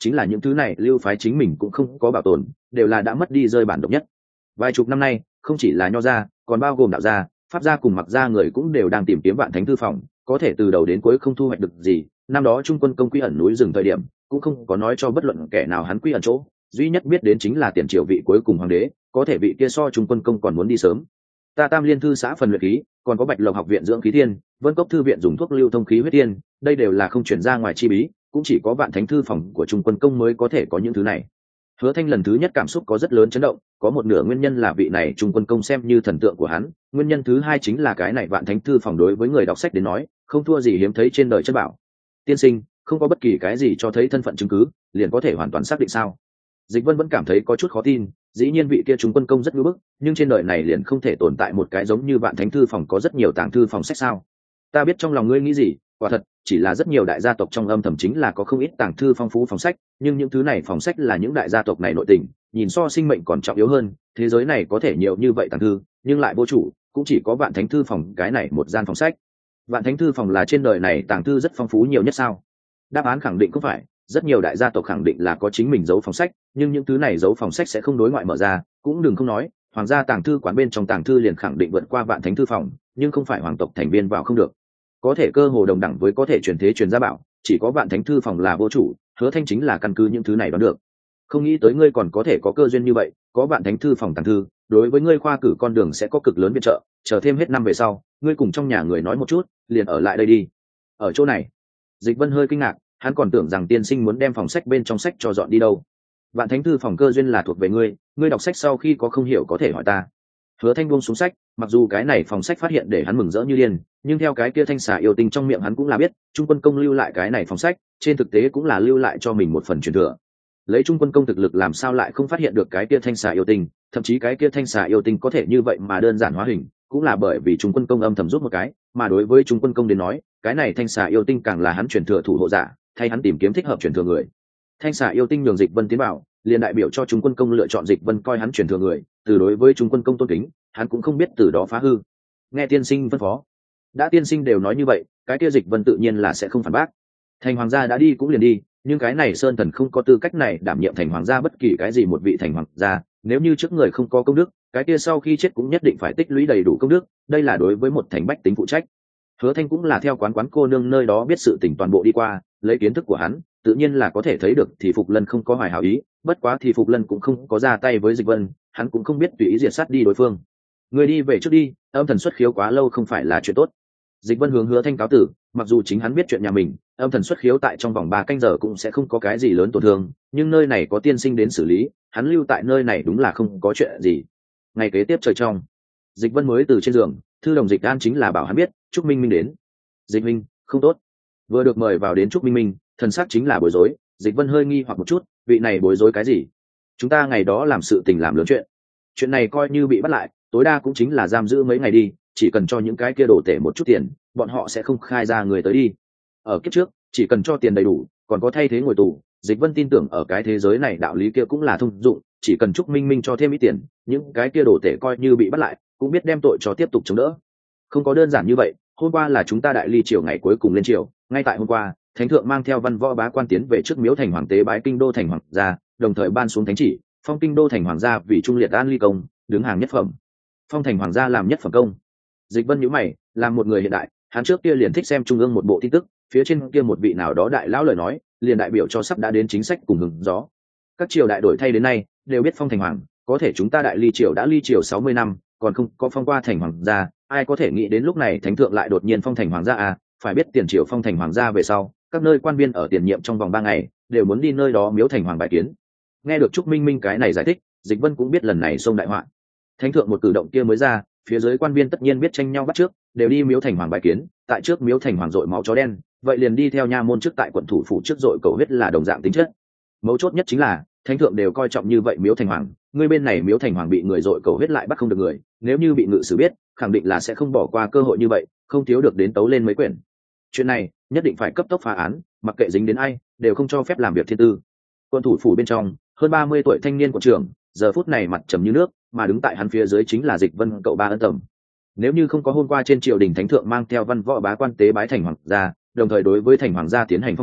Speaker 1: chính là những thứ này lưu phái chính mình cũng không có bảo tồn, đều là đã mất đi rơi bản độc nhất. Vài chục năm nay, không chỉ là nho gia, còn bao gồm đạo gia, pháp gia cùng mặc gia người cũng đều đang tìm kiếm vạn thánh thư phòng, có thể từ đầu đến cuối không thu hoạch được gì. Năm đó Trung Quân Công quy ẩn núi rừng thời điểm, cũng không có nói cho bất luận kẻ nào hắn quy ẩn chỗ, duy nhất biết đến chính là tiền triều vị cuối cùng hoàng đế, có thể vị kia so Trung Quân Công còn muốn đi sớm. Ta Tam Liên thư xã phần luyện khí, còn có Bạch Lộc học viện dưỡng khí thiên, Vân Cốc thư viện dùng thuốc lưu thông khí huyết tiên, đây đều là không chuyển ra ngoài chi bí, cũng chỉ có vạn thánh thư phòng của Trung Quân Công mới có thể có những thứ này. Hứa Thanh lần thứ nhất cảm xúc có rất lớn chấn động, có một nửa nguyên nhân là vị này Trung Quân Công xem như thần tượng của hắn, nguyên nhân thứ hai chính là cái này vạn thánh thư phòng đối với người đọc sách đến nói, không thua gì hiếm thấy trên đời chất bảo. Tiên sinh, không có bất kỳ cái gì cho thấy thân phận chứng cứ, liền có thể hoàn toàn xác định sao? Dịch Vân vẫn cảm thấy có chút khó tin, dĩ nhiên vị kia Trung Quân Công rất ngưỡng bức, nhưng trên đời này liền không thể tồn tại một cái giống như vạn thánh thư phòng có rất nhiều tàng thư phòng sách sao? Ta biết trong lòng ngươi nghĩ gì, quả thật, chỉ là rất nhiều đại gia tộc trong âm thầm chính là có không ít tàng thư phong phú phòng sách, nhưng những thứ này phòng sách là những đại gia tộc này nội tình, nhìn so sinh mệnh còn trọng yếu hơn, thế giới này có thể nhiều như vậy tàng thư, nhưng lại vô chủ, cũng chỉ có vạn thánh thư phòng cái này một gian phòng sách. Vạn thánh thư phòng là trên đời này tàng thư rất phong phú nhiều nhất sao? Đáp án khẳng định không phải, rất nhiều đại gia tộc khẳng định là có chính mình giấu phòng sách, nhưng những thứ này giấu phòng sách sẽ không đối ngoại mở ra, cũng đừng không nói, hoàng gia tàng thư quán bên trong tàng thư liền khẳng định vượt qua vạn thánh thư phòng, nhưng không phải hoàng tộc thành viên vào không được. Có thể cơ hồ đồng đẳng với có thể truyền thế truyền gia bảo, chỉ có vạn thánh thư phòng là vô chủ, Hứa Thanh chính là căn cứ những thứ này đoán được. Không nghĩ tới ngươi còn có thể có cơ duyên như vậy, có vạn thánh thư phòng tàng thư, đối với ngươi khoa cử con đường sẽ có cực lớn viện trợ, chờ thêm hết năm về sau, ngươi cùng trong nhà người nói một chút, liền ở lại đây đi. Ở chỗ này. Dịch Vân hơi kinh ngạc, hắn còn tưởng rằng tiên sinh muốn đem phòng sách bên trong sách cho dọn đi đâu. Vạn thánh thư phòng cơ duyên là thuộc về ngươi, ngươi đọc sách sau khi có không hiểu có thể hỏi ta. Hứa Thanh buông xuống sách, mặc dù cái này phòng sách phát hiện để hắn mừng rỡ như điên, nhưng theo cái kia thanh xà yêu tinh trong miệng hắn cũng là biết, Trung Quân Công lưu lại cái này phòng sách, trên thực tế cũng là lưu lại cho mình một phần truyền thừa. Lấy Trung Quân Công thực lực làm sao lại không phát hiện được cái kia thanh xà yêu tinh, thậm chí cái kia thanh xà yêu tinh có thể như vậy mà đơn giản hóa hình, cũng là bởi vì Trung Quân Công âm thầm giúp một cái, mà đối với Trung Quân Công đến nói, cái này thanh xà yêu tinh càng là hắn truyền thừa thủ hộ giả, thay hắn tìm kiếm thích hợp truyền thừa người. Thanh xà yêu tinh nhường Dịch Vân tiến vào, liền đại biểu cho Trung Quân Công lựa chọn Dịch Vân coi hắn truyền thừa người, từ đối với Trung Quân Công tôn kính, hắn cũng không biết từ đó phá hư. Nghe tiên sinh phân phó, đã tiên sinh đều nói như vậy, cái kia Dịch Vân tự nhiên là sẽ không phản bác. Thành hoàng gia đã đi cũng liền đi, nhưng cái này Sơn Thần không có tư cách này đảm nhiệm thành hoàng gia bất kỳ cái gì một vị thành hoàng gia, nếu như trước người không có công đức, cái kia sau khi chết cũng nhất định phải tích lũy đầy đủ công đức, đây là đối với một thành bách tính phụ trách. Hứa Thanh cũng là theo quán quán cô nương nơi đó biết sự tình toàn bộ đi qua, lấy kiến thức của hắn, tự nhiên là có thể thấy được thì Phục Lân không có hoài hảo ý, bất quá thì Phục Lân cũng không có ra tay với Dịch Vân, hắn cũng không biết tùy ý diệt sát đi đối phương. Người đi về trước đi, âm thần xuất khiếu quá lâu không phải là chuyện tốt. Dịch Vân hướng Hứa Thanh cáo tử, mặc dù chính hắn biết chuyện nhà mình, âm thần xuất khiếu tại trong vòng ba canh giờ cũng sẽ không có cái gì lớn tổn thương, nhưng nơi này có tiên sinh đến xử lý, hắn lưu tại nơi này đúng là không có chuyện gì. Ngày kế tiếp trời trong, Dịch Vân mới từ trên giường, thư đồng Dịch An chính là bảo hắn biết, Trúc Minh Minh đến. Dịch Minh, không tốt. Vừa được mời vào đến Trúc Minh Minh, thần sắc chính là bối rối, Dịch Vân hơi nghi hoặc một chút, vị này bối rối cái gì? Chúng ta ngày đó làm sự tình làm lớn chuyện. Chuyện này coi như bị bắt lại, tối đa cũng chính là giam giữ mấy ngày đi, chỉ cần cho những cái kia đổ tể một chút tiền, bọn họ sẽ không khai ra người tới đi. Ở kiếp trước, chỉ cần cho tiền đầy đủ, còn có thay thế ngồi tù, Dịch Vân tin tưởng ở cái thế giới này đạo lý kia cũng là thông dụng, chỉ cần Trúc Minh Minh cho thêm ít tiền, những cái kia đổ tể coi như bị bắt lại, cũng biết đem tội cho tiếp tục chống đỡ. Không có đơn giản như vậy, hôm qua là chúng ta đại ly triều ngày cuối cùng lên triều, ngay tại hôm qua, thánh thượng mang theo văn võ bá quan tiến về trước miếu thành hoàng tế bái kinh đô thành hoàng gia, đồng thời ban xuống thánh chỉ, phong kinh đô thành hoàng gia vì trung liệt an ly công, đứng hàng nhất phẩm. Phong thành hoàng gia làm nhất phẩm công. Dịch Vân nhíu mày, làm một người hiện đại, hắn trước kia liền thích xem trung ương một bộ tin tức, phía trên kia một vị nào đó đại lão lời nói, liền đại biểu cho sắp đã đến chính sách cùng hứng gió. Các triều đại đổi thay đến nay, đều biết phong thành hoàng, có thể chúng ta đại ly triều đã ly triều sáu mươi năm, còn không có phong qua thành hoàng gia, ai có thể nghĩ đến lúc này thánh thượng lại đột nhiên phong thành hoàng gia à? Phải biết tiền triều phong thành hoàng gia về sau, các nơi quan viên ở tiền nhiệm trong vòng ba ngày đều muốn đi nơi đó miếu thành hoàng bài kiến. Nghe được Trúc Minh Minh cái này giải thích, Dịch Vân cũng biết lần này xông đại họa. Thánh thượng một cử động kia mới ra, phía dưới quan viên tất nhiên biết tranh nhau bắt trước, đều đi miếu thành hoàng bài kiến, tại trước miếu thành hoàng dội máu chó đen, vậy liền đi theo nha môn trước tại quận thủ phủ trước dội cầu huyết là đồng dạng tính chất. Mấu chốt nhất chính là thánh thượng đều coi trọng như vậy miếu thành hoàng, người bên này miếu thành hoàng bị người dội cầu huyết lại bắt không được người, nếu như bị ngự sử biết, khẳng định là sẽ không bỏ qua cơ hội như vậy, không thiếu được đến tấu lên mấy quyển. Chuyện này nhất định phải cấp tốc phá án, mặc kệ dính đến ai, đều không cho phép làm việc thiên tư. Quân thủ phủ bên trong, hơn ba mươi tuổi thanh niên của trưởng, giờ phút này mặt trầm như nước, mà đứng tại hắn phía dưới chính là Dịch Vân cậu ba Ân Tầm. Nếu như không có hôm qua trên triều đình thánh thượng mang theo văn võ bá quan tế bái thành hoàng gia, đồng thời đối với thành hoàng gia tiến hành phong thưởng,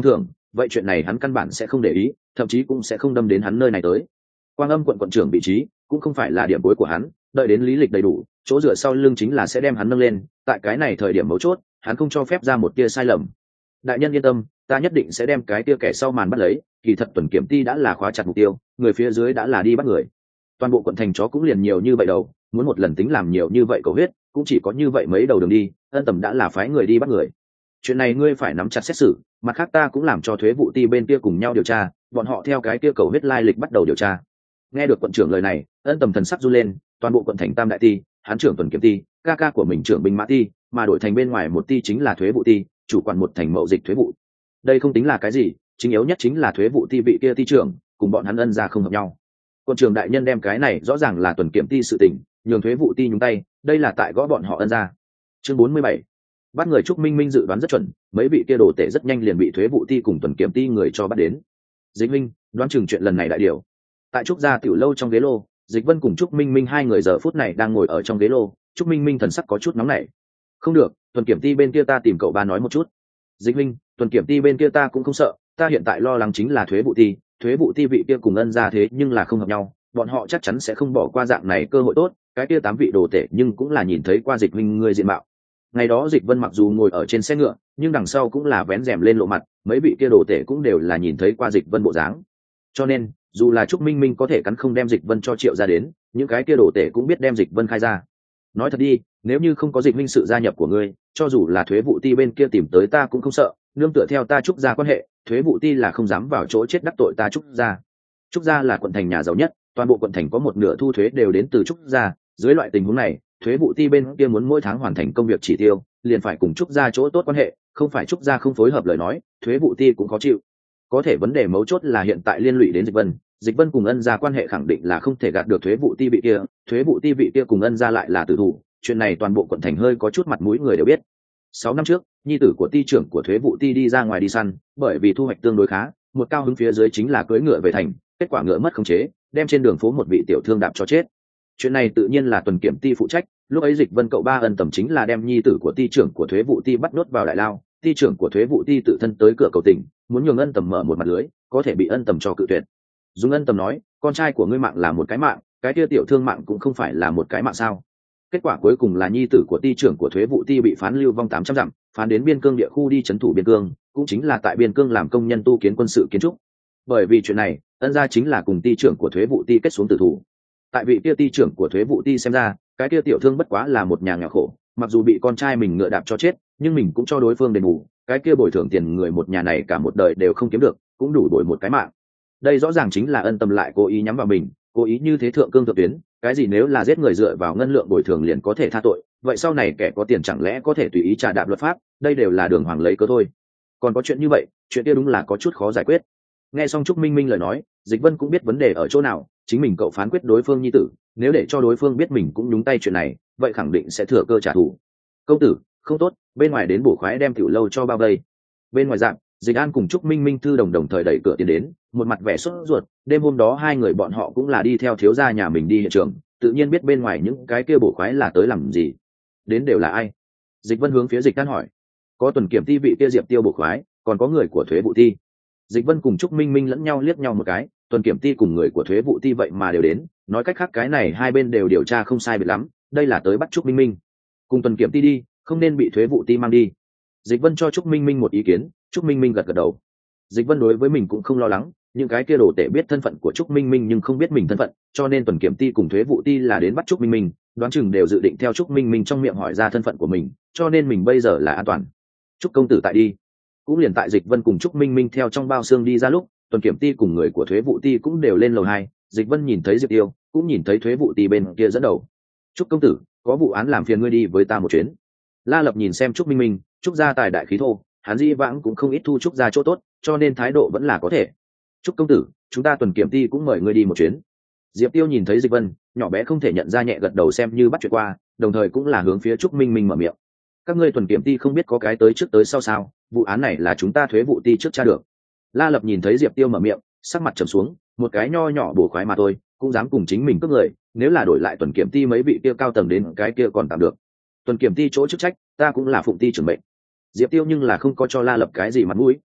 Speaker 1: vậy chuyện này hắn căn bản sẽ không để ý, thậm chí cũng sẽ không đâm đến hắn nơi này tới. Quang Âm quận quận trưởng vị trí cũng không phải là điểm cuối của hắn, đợi đến lý lịch đầy đủ, chỗ dựa sau lưng chính là sẽ đem hắn nâng lên, tại cái này thời điểm mấu chốt, hắn không cho phép ra một tia sai lầm. Đại nhân yên tâm, ta nhất định sẽ đem cái tia kẻ sau màn bắt lấy, kỳ thật tuần kiểm ty đã là khóa chặt mục tiêu, người phía dưới đã là đi bắt người. Toàn bộ quận thành chó cũng liền nhiều như vậy đầu, muốn một lần tính làm nhiều như vậy cầu huyết, cũng chỉ có như vậy mấy đầu đường đi, Ân Tầm đã là phái người đi bắt người. Chuyện này ngươi phải nắm chặt xét xử, mặt khác ta cũng làm cho thuế vụ ty bên kia cùng nhau điều tra, bọn họ theo cái kia cầu huyết lai lịch bắt đầu điều tra. Nghe được quận trưởng lời này, Ân Tầm thần sắc run lên, toàn bộ quận thành tam đại ty, hán trưởng tuần kiểm ty, ca ca của mình trưởng binh mã ty, mà đổi thành bên ngoài một ty chính là thuế vụ ty, chủ quản một thành mậu dịch thuế vụ. Đây không tính là cái gì, chính yếu nhất chính là thuế vụ ty vị kia ty trưởng, cùng bọn hắn Ân gia không hợp nhau. Quận trưởng đại nhân đem cái này rõ ràng là tuần kiểm ty sự tình, nhường thuế vụ ty nhúng tay, đây là tại gõ bọn họ Ân gia. Chương bốn mươi bảy, bắt người. Trúc Minh Minh dự đoán rất chuẩn, mấy vị kia đồ tể rất nhanh liền bị thuế vụ ty cùng tuần kiểm ty người cho bắt đến. Dịch Minh, đoán chừng chuyện lần này đại điều. Tại Trúc gia tiểu lâu trong ghế lô, Dịch Vân cùng Trúc Minh Minh hai người giờ phút này đang ngồi ở trong ghế lô. Trúc Minh Minh thần sắc có chút nóng nảy. Không được, tuần kiểm ty bên kia ta tìm cậu ba nói một chút. Dịch Minh, tuần kiểm ty bên kia ta cũng không sợ, ta hiện tại lo lắng chính là thuế vụ ty, thuế vụ ty vị kia cùng Ân gia thế nhưng là không hợp nhau, bọn họ chắc chắn sẽ không bỏ qua dạng này cơ hội tốt. Cái kia tám vị đồ tể nhưng cũng là nhìn thấy qua Dịch Minh người diện mạo. Ngày đó Dịch Vân mặc dù ngồi ở trên xe ngựa, nhưng đằng sau cũng là vén rèm lên lộ mặt, mấy vị kia đồ tể cũng đều là nhìn thấy qua Dịch Vân bộ dáng. Cho nên, dù là Trúc Minh Minh có thể cắn không đem Dịch Vân cho triệu ra đến, những cái kia đồ tể cũng biết đem Dịch Vân khai ra. Nói thật đi, nếu như không có Dịch Minh sự gia nhập của ngươi, cho dù là thuế vụ ty bên kia tìm tới ta cũng không sợ, nương tựa theo ta Trúc gia quan hệ, thuế vụ ty là không dám vào chỗ chết đắc tội ta Trúc gia. Trúc gia là quận thành nhà giàu nhất, toàn bộ quận thành có một nửa thu thuế đều đến từ Trúc gia, dưới loại tình huống này, thuế vụ ty bên kia muốn mỗi tháng hoàn thành công việc chỉ tiêu, liền phải cùng Trúc gia chỗ tốt quan hệ, không phải Trúc gia không phối hợp lời nói, thuế vụ ty cũng khó chịu. Có thể vấn đề mấu chốt là hiện tại liên lụy đến Dịch Vân, Dịch Vân cùng Ân gia quan hệ khẳng định là không thể gạt được thuế vụ ty vị kia, thuế vụ ty vị kia cùng Ân gia lại là tử thủ, chuyện này toàn bộ quận thành hơi có chút mặt mũi người đều biết. Sáu năm trước, nhi tử của ty trưởng của thuế vụ ty đi ra ngoài đi săn, bởi vì thu hoạch tương đối khá, một cao hứng phía dưới chính là cưỡi ngựa về thành, kết quả ngựa mất khống chế, đem trên đường phố một vị tiểu thương đạp cho chết. Chuyện này tự nhiên là tuần kiểm ty phụ trách, lúc ấy Dịch Vân cậu ba Ân Tầm chính là đem nhi tử của ty trưởng của thuế vụ ty bắt nhốt vào đại lao, ty trưởng của thuế vụ ty tự thân tới cửa cầu tình, muốn nhường Ân Tầm mở một mặt lưới, có thể bị Ân Tầm cho cự tuyệt. Dùng Ân Tầm nói, con trai của ngươi mạng là một cái mạng, cái kia tiểu thương mạng cũng không phải là một cái mạng sao? Kết quả cuối cùng là nhi tử của ty trưởng của thuế vụ ty bị phán lưu vong tám trăm dặm, phán đến biên cương địa khu đi trấn thủ biên cương, cũng chính là tại biên cương làm công nhân tu kiến quân sự kiến trúc. Bởi vì chuyện này, Ân gia chính là cùng ty trưởng của thuế vụ ty kết xuống tử thủ. Tại vị kia ty trưởng của thuế vụ ty xem ra, cái kia tiểu thương bất quá là một nhà nghèo khổ, mặc dù bị con trai mình ngựa đạp cho chết, nhưng mình cũng cho đối phương đền bù, cái kia bồi thường tiền người một nhà này cả một đời đều không kiếm được, cũng đủ đổi một cái mạng. Đây rõ ràng chính là Ân Tầm lại cố ý nhắm vào mình, cố ý như thế thượng cương thượng tuyến, cái gì nếu là giết người dựa vào ngân lượng bồi thường liền có thể tha tội, vậy sau này kẻ có tiền chẳng lẽ có thể tùy ý trà đạp luật pháp, đây đều là đường hoàng lấy cớ thôi. Còn có chuyện như vậy, chuyện kia đúng là có chút khó giải quyết. Nghe xong Trúc Minh Minh lời nói, Dịch Vân cũng biết vấn đề ở chỗ nào, chính mình cậu phán quyết đối phương nhi tử, nếu để cho đối phương biết mình cũng nhúng tay chuyện này, vậy khẳng định sẽ thừa cơ trả thù. Công tử, không tốt, bên ngoài đến bổ khoái đem tiểu lâu cho bao vây. Bên ngoài dạng, Dịch An cùng Trúc Minh Minh thư đồng đồng thời đẩy cửa tiến đến, một mặt vẻ sốt ruột, đêm hôm đó hai người bọn họ cũng là đi theo thiếu gia nhà mình đi hiện trường, tự nhiên biết bên ngoài những cái kia bổ khoái là tới làm gì. Đến đều là ai? Dịch Vân hướng phía Dịch An hỏi. Có tuần kiểm ty vị kia Diệp Tiêu bổ khoái, còn có người của thuế vụ ty. Dịch Vân cùng Trúc Minh Minh lẫn nhau liếc nhau một cái, tuần kiểm ty cùng người của thuế vụ ty vậy mà đều đến, nói cách khác cái này hai bên đều điều tra không sai biệt lắm, đây là tới bắt Trúc Minh Minh. Cùng tuần kiểm ty đi, không nên bị thuế vụ ty mang đi. Dịch Vân cho Trúc Minh Minh một ý kiến, Trúc Minh Minh gật gật đầu. Dịch Vân đối với mình cũng không lo lắng, những cái kia đồ tể biết thân phận của Trúc Minh Minh nhưng không biết mình thân phận, cho nên tuần kiểm ty cùng thuế vụ ty là đến bắt Trúc Minh Minh, đoán chừng đều dự định theo Trúc Minh Minh trong miệng hỏi ra thân phận của mình, cho nên mình bây giờ là an toàn. Trúc công tử tại đi. Cũng liền tại Dịch Vân cùng Trúc Minh Minh theo trong bao xương đi ra lúc, tuần kiểm ty cùng người của thuế vụ ty cũng đều lên lầu hai. Dịch Vân nhìn thấy Diệp Tiêu, cũng nhìn thấy thuế vụ ty bên kia dẫn đầu. Trúc công tử, có vụ án làm phiền ngươi đi với ta một chuyến. La Lập nhìn xem Trúc Minh Minh, Trúc gia tài đại khí thô, hắn dĩ vãng cũng không ít thu Trúc gia chỗ tốt, cho nên thái độ vẫn là có thể. Trúc công tử, chúng ta tuần kiểm ty cũng mời ngươi đi một chuyến. Diệp Tiêu nhìn thấy Dịch Vân, nhỏ bé không thể nhận ra nhẹ gật đầu xem như bắt chuyện qua, đồng thời cũng là hướng phía Trúc Minh Minh mở miệng. Các ngươi tuần kiểm ty không biết có cái tới trước tới sau sao? Vụ án này là chúng ta thuế vụ ty trước tra được. La Lập nhìn thấy Diệp Tiêu mở miệng, sắc mặt trầm xuống, một cái nho nhỏ bổ khoái mà thôi, cũng dám cùng chính mình cướp người, nếu là đổi lại tuần kiểm ty mấy vị kia cao tầng đến cái kia còn tạm được. Tuần kiểm ty chỗ chức trách, ta cũng là phụng ty trưởng mệnh. Diệp Tiêu nhưng là không có cho La Lập cái gì mặt mũi,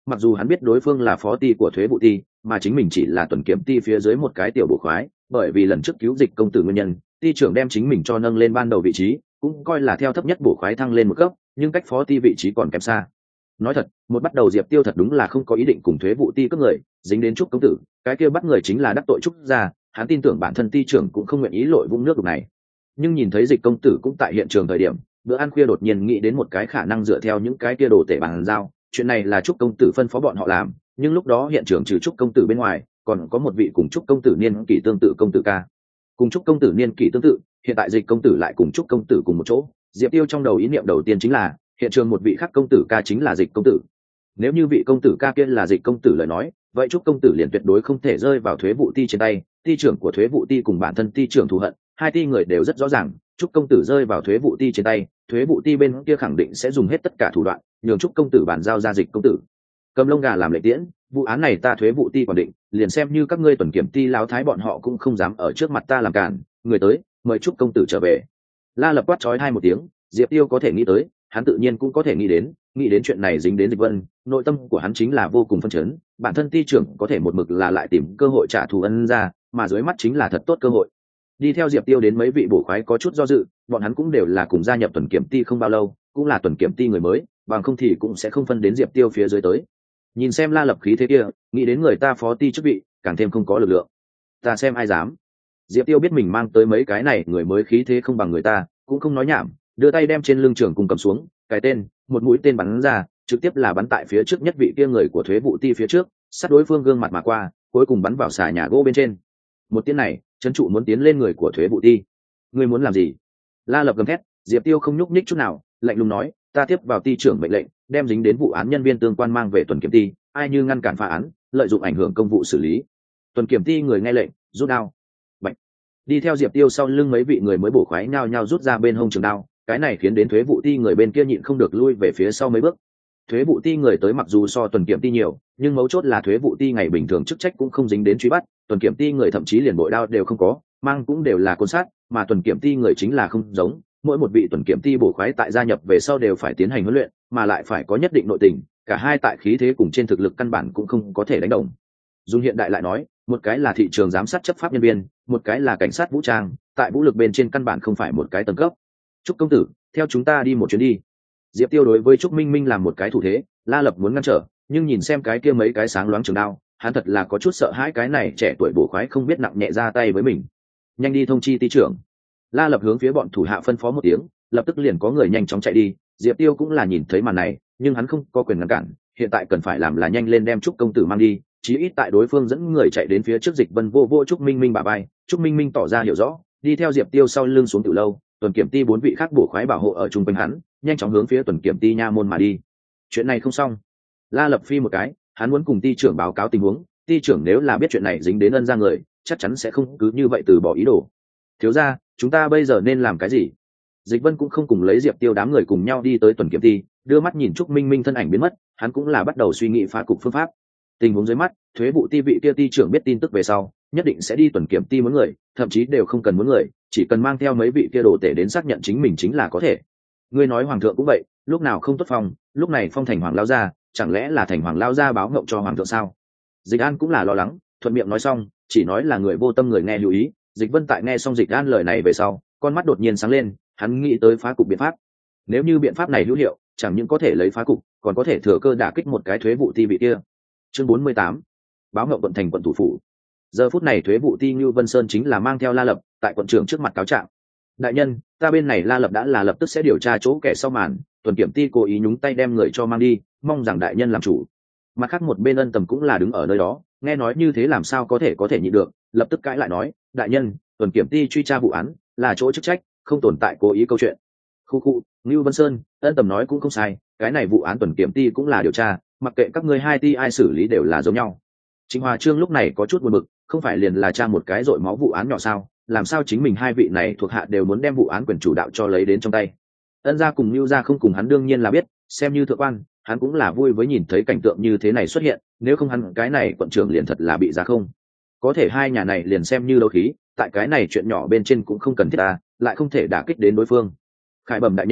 Speaker 1: mặc dù hắn biết đối phương là phó ty của thuế vụ ty, mà chính mình chỉ là tuần kiểm ty phía dưới một cái tiểu bộ khoái, bởi vì lần trước cứu Dịch công tử nguyên nhân, ty trưởng đem chính mình cho nâng lên ban đầu vị trí, cũng coi là theo thấp nhất bộ khoái thăng lên một cấp, nhưng cách phó ty vị trí còn kém xa. Nói thật, một bắt đầu Diệp Tiêu thật đúng là không có ý định cùng thuế vụ ty cướp người, dính đến Trúc công tử, cái kia bắt người chính là đắc tội Trúc gia, hắn tin tưởng bản thân ty trưởng cũng không nguyện ý lội vũng nước đục này. Nhưng nhìn thấy Dịch công tử cũng tại hiện trường thời điểm, bữa ăn khuya đột nhiên nghĩ đến một cái khả năng dựa theo những cái kia đồ tể bàn giao, chuyện này là Trúc công tử phân phó bọn họ làm, nhưng lúc đó hiện trường trừ Trúc công tử bên ngoài, còn có một vị cùng Trúc công tử niên kỷ tương tự công tử ca. Cùng Trúc công tử niên kỷ tương tự, hiện tại Dịch công tử lại cùng Trúc công tử cùng một chỗ, Diệp Tiêu trong đầu ý niệm đầu tiên chính là, hiện trường một vị khác công tử ca chính là Dịch công tử. Nếu như vị công tử ca kia là Dịch công tử lời nói, vậy Trúc công tử liền tuyệt đối không thể rơi vào thuế vụ ty trên tay, ty trưởng của thuế vụ ty cùng bản thân ty trưởng thù hận, hai ty người đều rất rõ ràng, Trúc công tử rơi vào thuế vụ ty trên tay, thuế vụ ty bên kia khẳng định sẽ dùng hết tất cả thủ đoạn, nhường Trúc công tử bàn giao ra Dịch công tử. Cầm lông gà làm lệ tiễn, vụ án này ta thuế vụ ty quản định, liền xem như các ngươi tuần kiểm ty láo thái bọn họ cũng không dám ở trước mặt ta làm cản, người tới, mời Trúc công tử trở về. La Lập quát chói hai một tiếng, Diệp Tiêu có thể nghĩ tới, hắn tự nhiên cũng có thể nghĩ đến, nghĩ đến chuyện này dính đến Dịch Vân, nội tâm của hắn chính là vô cùng phân chấn, bản thân ty trưởng có thể một mực là lại tìm cơ hội trả thù ân ra, mà dưới mắt chính là thật tốt cơ hội. Đi theo Diệp Tiêu đến mấy vị bổ khoái có chút do dự, bọn hắn cũng đều là cùng gia nhập tuần kiểm ty không bao lâu, cũng là tuần kiểm ty người mới, bằng không thì cũng sẽ không phân đến Diệp Tiêu phía dưới tới. Nhìn xem La Lập khí thế kia, nghĩ đến người ta phó ty chức vị, càng thêm không có lực lượng. Ta xem ai dám. Diệp Tiêu biết mình mang tới mấy cái này người mới khí thế không bằng người ta, cũng không nói nhảm, đưa tay đem trên lưng trường cùng cầm xuống, cái tên, một mũi tên bắn ra, trực tiếp là bắn tại phía trước nhất vị kia người của thuế vụ ty phía trước, sát đối phương gương mặt mà qua, cuối cùng bắn vào xà nhà gỗ bên trên. Một tiếng này, trấn trụ muốn tiến lên người của thuế vụ ty. Ngươi muốn làm gì? La Lập gầm thét, Diệp Tiêu không nhúc nhích chút nào, lạnh lùng nói, ta tiếp vào ty trưởng mệnh lệnh, đem dính đến vụ án nhân viên tương quan mang về tuần kiểm ty, ai như ngăn cản phá án, lợi dụng ảnh hưởng công vụ xử lý. Tuần kiểm ty người nghe lệnh, rút đao. Bạch. Đi theo Diệp Tiêu sau lưng mấy vị người mới bổ khoái nhao nhao rút ra bên hông trường đao, cái này khiến đến thuế vụ ty người bên kia nhịn không được lui về phía sau mấy bước. Thuế vụ ty người tới mặc dù so tuần kiểm ty nhiều, nhưng mấu chốt là thuế vụ ty ngày bình thường chức trách cũng không dính đến truy bắt, tuần kiểm ty người thậm chí liền bội đao đều không có, mang cũng đều là côn sát, mà tuần kiểm ty người chính là không giống, mỗi một vị tuần kiểm ty bổ khoái tại gia nhập về sau đều phải tiến hành huấn luyện, mà lại phải có nhất định nội tình, cả hai tại khí thế cùng trên thực lực căn bản cũng không có thể đánh đồng. Dùng hiện đại lại nói, một cái là thị trường giám sát chấp pháp nhân viên, một cái là cảnh sát vũ trang, tại vũ lực bên trên căn bản không phải một cái tầng cấp. Trúc công tử, theo chúng ta đi một chuyến đi. Diệp Tiêu đối với Trúc Minh Minh làm một cái thủ thế, La Lập muốn ngăn trở, nhưng nhìn xem cái kia mấy cái sáng loáng trường đao, hắn thật là có chút sợ hãi cái này trẻ tuổi bổ khoái không biết nặng nhẹ ra tay với mình. Nhanh đi thông chi ty trưởng. La Lập hướng phía bọn thủ hạ phân phó một tiếng, lập tức liền có người nhanh chóng chạy đi. Diệp Tiêu cũng là nhìn thấy màn này, nhưng hắn không có quyền ngăn cản, hiện tại cần phải làm là nhanh lên đem Trúc công tử mang đi, chí ít tại đối phương dẫn người chạy đến phía trước Dịch Vân vô vô Trúc Minh Minh bả vai, Trúc Minh Minh tỏ ra hiểu rõ, đi theo Diệp Tiêu sau lưng xuống từ lâu, tuần kiểm ty bốn vị khác bổ khoái bảo hộ ở trung quanh hắn, nhanh chóng hướng phía tuần kiểm ty nha môn mà đi. Chuyện này không xong. La Lập phi một cái, hắn muốn cùng ty trưởng báo cáo tình huống, ty trưởng nếu là biết chuyện này dính đến ân ra người, chắc chắn sẽ không cứ như vậy từ bỏ ý đồ. Thiếu gia, chúng ta bây giờ nên làm cái gì? Dịch Vân cũng không cùng lấy Diệp Tiêu đám người cùng nhau đi tới tuần kiểm ty, đưa mắt nhìn Trúc Minh Minh thân ảnh biến mất, hắn cũng là bắt đầu suy nghĩ phá cục phương pháp. Tình huống dưới mắt, thuế vụ ty vị kia ty trưởng biết tin tức về sau, nhất định sẽ đi tuần kiểm ty muốn người, thậm chí đều không cần muốn người, chỉ cần mang theo mấy vị kia đồ tể đến xác nhận chính mình chính là có thể. Ngươi nói hoàng thượng cũng vậy, lúc nào không tốt phong, lúc này phong thành hoàng lao gia, chẳng lẽ là thành hoàng lao gia báo ngộng cho hoàng thượng sao? Dịch An cũng là lo lắng, thuận miệng nói xong, chỉ nói là người vô tâm người nghe lưu ý. Dịch Vân tại nghe xong Dịch An lời này về sau, con mắt đột nhiên sáng lên, hắn nghĩ tới phá cục biện pháp. Nếu như biện pháp này hữu hiệu, chẳng những có thể lấy phá cục, còn có thể thừa cơ đả kích một cái thuế vụ ty vị kia. Chương bốn mươi tám, báo ngộng quận thành quận thủ phủ. Giờ phút này thuế vụ ty Như Vân Sơn chính là mang theo La Lập tại quận trưởng trước mặt cáo trạng. Đại nhân, ta bên này La Lập đã là lập tức sẽ điều tra chỗ kẻ sau màn, tuần kiểm ty cố ý nhúng tay đem người cho mang đi, mong rằng đại nhân làm chủ. Mặt khác một bên Ân Tầm cũng là đứng ở nơi đó, nghe nói như thế làm sao có thể có thể nhịn được, lập tức cãi lại nói, đại nhân, tuần kiểm ty truy tra vụ án là chỗ chức trách, không tồn tại cố ý câu chuyện. Khu khu, Như Vân Sơn, Ân Tầm nói cũng không sai, cái này vụ án tuần kiểm ty cũng là điều tra, mặc kệ các ngươi hai ty ai xử lý đều là giống nhau. Trịnh Hòa Trương lúc này có chút buồn bực, không phải liền là tra một cái dội máu vụ án nhỏ sao, làm sao chính mình hai vị này thuộc hạ đều muốn đem vụ án quyền chủ đạo cho lấy đến trong tay. Ân gia cùng Nưu gia không cùng hắn đương nhiên là biết, xem như thượng quan, hắn cũng là vui với nhìn thấy cảnh tượng như thế này xuất hiện, nếu không hắn cái này quận trưởng liền thật là bị giá không. Có thể hai nhà này liền xem như đấu khí, tại cái này chuyện nhỏ bên trên cũng không cần thiết ta, lại không thể đả kích đến đối phương. Khải bẩm đại nhân,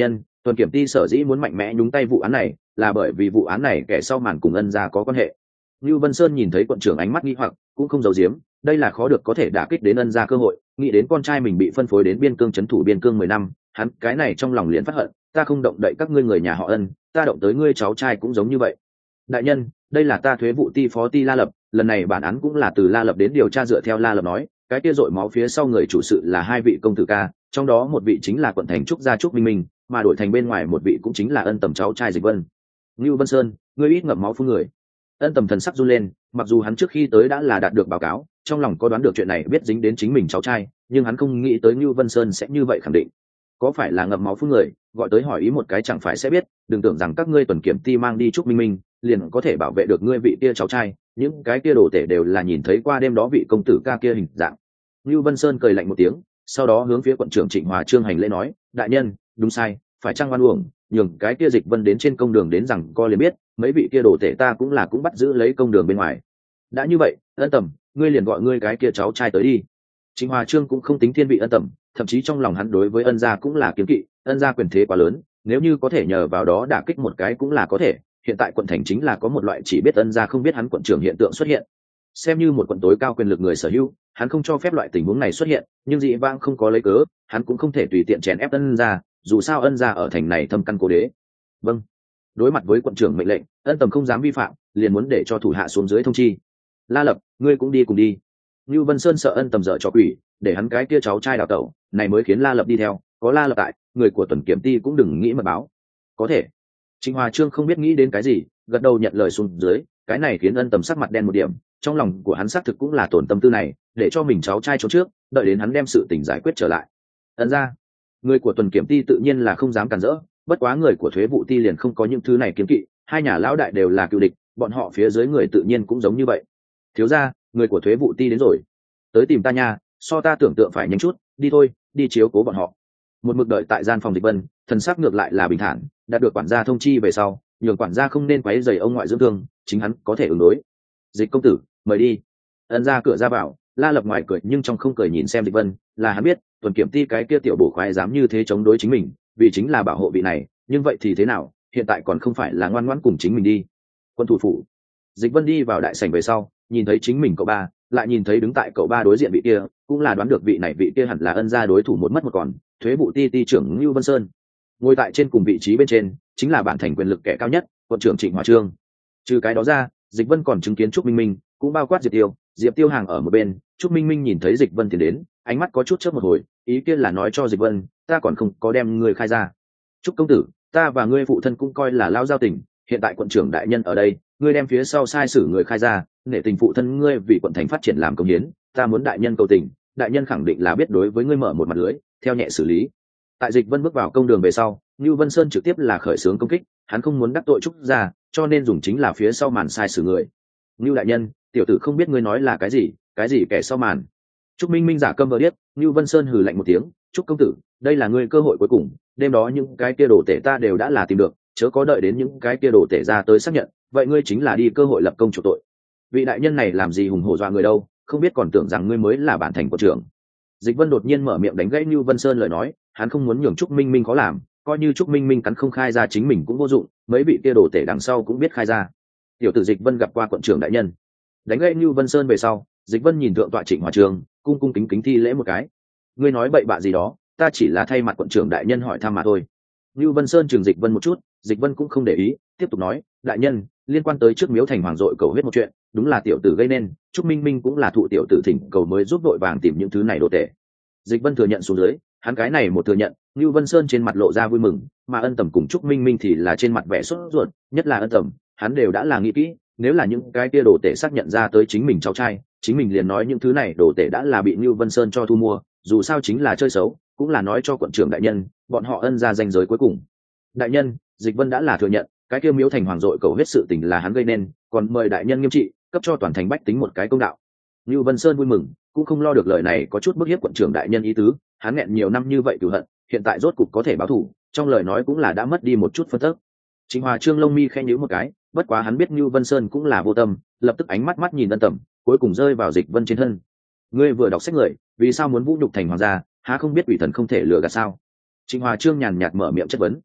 Speaker 1: Tuần kiểm ty sở dĩ muốn mạnh mẽ nhúng tay vụ án này là bởi vì vụ án này kẻ sau màn cùng ân gia có quan hệ. Lưu Vân Sơn nhìn thấy quận trưởng ánh mắt nghi hoặc cũng không giấu giếm, đây là khó được có thể đả kích đến ân gia cơ hội, nghĩ đến con trai mình bị phân phối đến biên cương trấn thủ biên cương mười năm, hắn cái này trong lòng liền phát hận, ta không động đậy các ngươi người nhà họ Ân, ta động tới ngươi cháu trai cũng giống như vậy. Đại nhân, đây là ta thuế vụ ty phó ty La Lập, lần này bản án cũng là từ La Lập đến điều tra dựa theo La Lập nói, cái kia dội máu phía sau người chủ sự là hai vị công tử ca, trong đó một vị chính là quận thành trúc gia trúc minh minh, mà đổi thành bên ngoài một vị cũng chính là Ân Tầm cháu trai Dịch Vân. Ngưu Vân Sơn, ngươi ít ngậm máu phun người. Ân Tầm thần sắc run lên, mặc dù hắn trước khi tới đã là đạt được báo cáo, trong lòng có đoán được chuyện này biết dính đến chính mình cháu trai, nhưng hắn không nghĩ tới Ngưu Vân Sơn sẽ như vậy khẳng định. Có phải là ngậm máu phun người, gọi tới hỏi ý một cái chẳng phải sẽ biết, đừng tưởng rằng các ngươi tuần kiểm ty mang đi trúc minh minh liền có thể bảo vệ được ngươi vị kia cháu trai, những cái kia đồ tể đều là nhìn thấy qua đêm đó vị công tử ca kia hình dạng. Ngưu Vân Sơn cười lạnh một tiếng, sau đó hướng phía quận trưởng Trịnh Hòa Trương hành lễ nói, đại nhân, đúng sai, phải chăng oan uổng, nhường cái kia Dịch Vân đến trên công đường đến rằng co liền biết, mấy vị kia đồ tể ta cũng là cũng bắt giữ lấy công đường bên ngoài. Đã như vậy, Ân Tầm, ngươi liền gọi ngươi cái kia cháu trai tới đi. Trịnh Hòa Trương cũng không tính thiên vị Ân Tầm, thậm chí trong lòng hắn đối với Ân gia cũng là kiêng kỵ, Ân gia quyền thế quá lớn, nếu như có thể nhờ vào đó đả kích một cái cũng là có thể. Hiện tại quận thành chính là có một loại chỉ biết Ân gia không biết hắn quận trưởng hiện tượng xuất hiện, xem như một quận tối cao quyền lực người sở hữu, hắn không cho phép loại tình huống này xuất hiện, nhưng dị vãng không có lấy cớ, hắn cũng không thể tùy tiện chèn ép Ân gia, dù sao Ân gia ở thành này thâm căn cố đế. Vâng. Đối mặt với quận trưởng mệnh lệnh, Ân Tầm không dám vi phạm, liền muốn để cho thủ hạ xuống dưới thông chi. La Lập, ngươi cũng đi cùng đi. Lưu Vân Sơn sợ Ân Tầm dở trò quỷ, để hắn cái kia cháu trai đào tẩu, này mới khiến La Lập đi theo, có La Lập tại, người của tuần kiểm ty cũng đừng nghĩ mật báo. Có thể. Trịnh Hòa Trương không biết nghĩ đến cái gì, gật đầu nhận lời xuống dưới, cái này khiến Ân Tầm sắc mặt đen một điểm, trong lòng của hắn xác thực cũng là tổn tâm tư này, để cho mình cháu trai trốn trước, đợi đến hắn đem sự tình giải quyết trở lại. Ấn ra, người của tuần kiểm ty tự nhiên là không dám cản rỡ, bất quá người của thuế vụ ty liền không có những thứ này kiếm kỵ, hai nhà lão đại đều là cựu địch, bọn họ phía dưới người tự nhiên cũng giống như vậy. Thiếu gia, người của thuế vụ ty đến rồi, tới tìm ta nha, so ta tưởng tượng phải nhanh chút, đi thôi, đi chiếu cố bọn họ. Một mực đợi tại gian phòng Dịch Vân, thần sắc ngược lại là bình thản, đạt được quản gia thông chi về sau, nhường quản gia không nên quấy rầy ông ngoại dưỡng thương, chính hắn có thể ứng đối. Dịch công tử, mời đi. Ấn ra cửa ra vào, La Lập ngoài cười nhưng trong không cười nhìn xem Dịch Vân, là hắn biết tuần kiểm ty cái kia tiểu bổ khoái dám như thế chống đối chính mình, vì chính là bảo hộ vị này, nhưng vậy thì thế nào, hiện tại còn không phải là ngoan ngoãn cùng chính mình đi. Quân thủ phủ. Dịch Vân đi vào đại sảnh về sau, nhìn thấy chính mình cậu ba, lại nhìn thấy đứng tại cậu ba đối diện vị kia, cũng là đoán được vị này vị kia hẳn là Ân gia đối thủ một mất một còn, thuế vụ ty ty trưởng Lưu Vân Sơn. Ngồi tại trên cùng vị trí bên trên, chính là bản thành quyền lực kẻ cao nhất, quận trưởng Trịnh Hòa Trương. Trừ cái đó ra, Dịch Vân còn chứng kiến Trúc Minh Minh, cũng bao quát Diệp Tiêu, Diệp Tiêu hàng ở một bên. Trúc Minh Minh nhìn thấy Dịch Vân tiến đến, ánh mắt có chút chớp một hồi, ý kiến là nói cho Dịch Vân, ta còn không có đem ngươi khai ra. Trúc công tử, ta và ngươi phụ thân cũng coi là lao giao tình, hiện tại quận trưởng đại nhân ở đây, ngươi đem phía sau sai sử người khai ra, nể tình phụ thân ngươi vì quận thành phát triển làm công hiến, ta muốn đại nhân cầu tình, đại nhân khẳng định là biết đối với ngươi mở một mặt lưới, theo nhẹ xử lý. Tại Dịch Vân bước vào công đường về sau, Lưu Vân Sơn trực tiếp là khởi xướng công kích, hắn không muốn đắc tội Trúc gia, cho nên dùng chính là phía sau màn sai sử người. Lưu đại nhân, tiểu tử không biết ngươi nói là cái gì, cái gì kẻ sau màn. Trúc Minh Minh giả câm vờ điếc, Lưu Vân Sơn hừ lạnh một tiếng, Trúc công tử, đây là ngươi cơ hội cuối cùng, đêm đó những cái kia đồ tể ta đều đã là tìm được, chớ có đợi đến những cái kia đồ tể ra tới xác nhận, vậy ngươi chính là đi cơ hội lập công chủ tội. Vị đại nhân này làm gì hùng hổ dọa người đâu, không biết còn tưởng rằng ngươi mới là bản thành của trưởng. Dịch Vân đột nhiên mở miệng đánh gãy Lưu Vân Sơn lời nói, hắn không muốn nhường Trúc Minh Minh khó làm, coi như Trúc Minh Minh cắn không khai ra chính mình cũng vô dụng, mấy vị kia đồ tể đằng sau cũng biết khai ra. Tiểu tử Dịch Vân gặp qua quận trưởng đại nhân. Đánh gãy Lưu Vân Sơn về sau, Dịch Vân nhìn thượng tọa Trịnh Hòa Trương, cung cung kính kính thi lễ một cái. Ngươi nói bậy bạ gì đó, ta chỉ là thay mặt quận trưởng đại nhân hỏi thăm mà thôi. Lưu Vân Sơn chừng Dịch Vân một chút, Dịch Vân cũng không để ý, tiếp tục nói, đại nhân, liên quan tới trước miếu thành hoàng dội cầu huyết một chuyện, đúng là tiểu tử gây nên, Trúc Minh Minh cũng là thụ tiểu tử thỉnh cầu mới giúp đội vàng tìm những thứ này đồ tể. Dịch Vân thừa nhận xuống dưới, hắn cái này một thừa nhận, Lưu Vân Sơn trên mặt lộ ra vui mừng, mà Ân Tầm cùng Trúc Minh Minh thì là trên mặt vẻ sốt ruột, nhất là Ân Tầm, hắn đều đã là nghĩ kỹ, nếu là những cái kia đồ tể xác nhận ra tới chính mình cháu trai, chính mình liền nói những thứ này đồ tể đã là bị Lưu Vân Sơn cho thu mua, dù sao chính là chơi xấu, cũng là nói cho quận trưởng đại nhân, bọn họ Ân ra danh giới cuối cùng. Đại nhân, Dịch Vân đã là thừa nhận, cái kia miếu thành hoàng dội cầu huyết sự tình là hắn gây nên, còn mời đại nhân nghiêm trị, cấp cho toàn thành bách tính một cái công đạo. Lưu Vân Sơn vui mừng, cũng không lo được lời này có chút bức hiếp quận trưởng đại nhân ý tứ, hắn nghẹn nhiều năm như vậy cửu hận, hiện tại rốt cục có thể báo thù, trong lời nói cũng là đã mất đi một chút phân tức. Trịnh Hòa Trương lông mi khẽ nhíu một cái, bất quá hắn biết Lưu Vân Sơn cũng là vô tâm, lập tức ánh mắt mắt nhìn Ân Tầm, cuối cùng rơi vào Dịch Vân trên thân. Ngươi vừa đọc sách người, vì sao muốn vũ nhục thành hoàng gia, há không biết quỷ thần không thể lừa gạt sao? Trịnh Hòa Trương nhàn nhạt mở miệng chất vấn.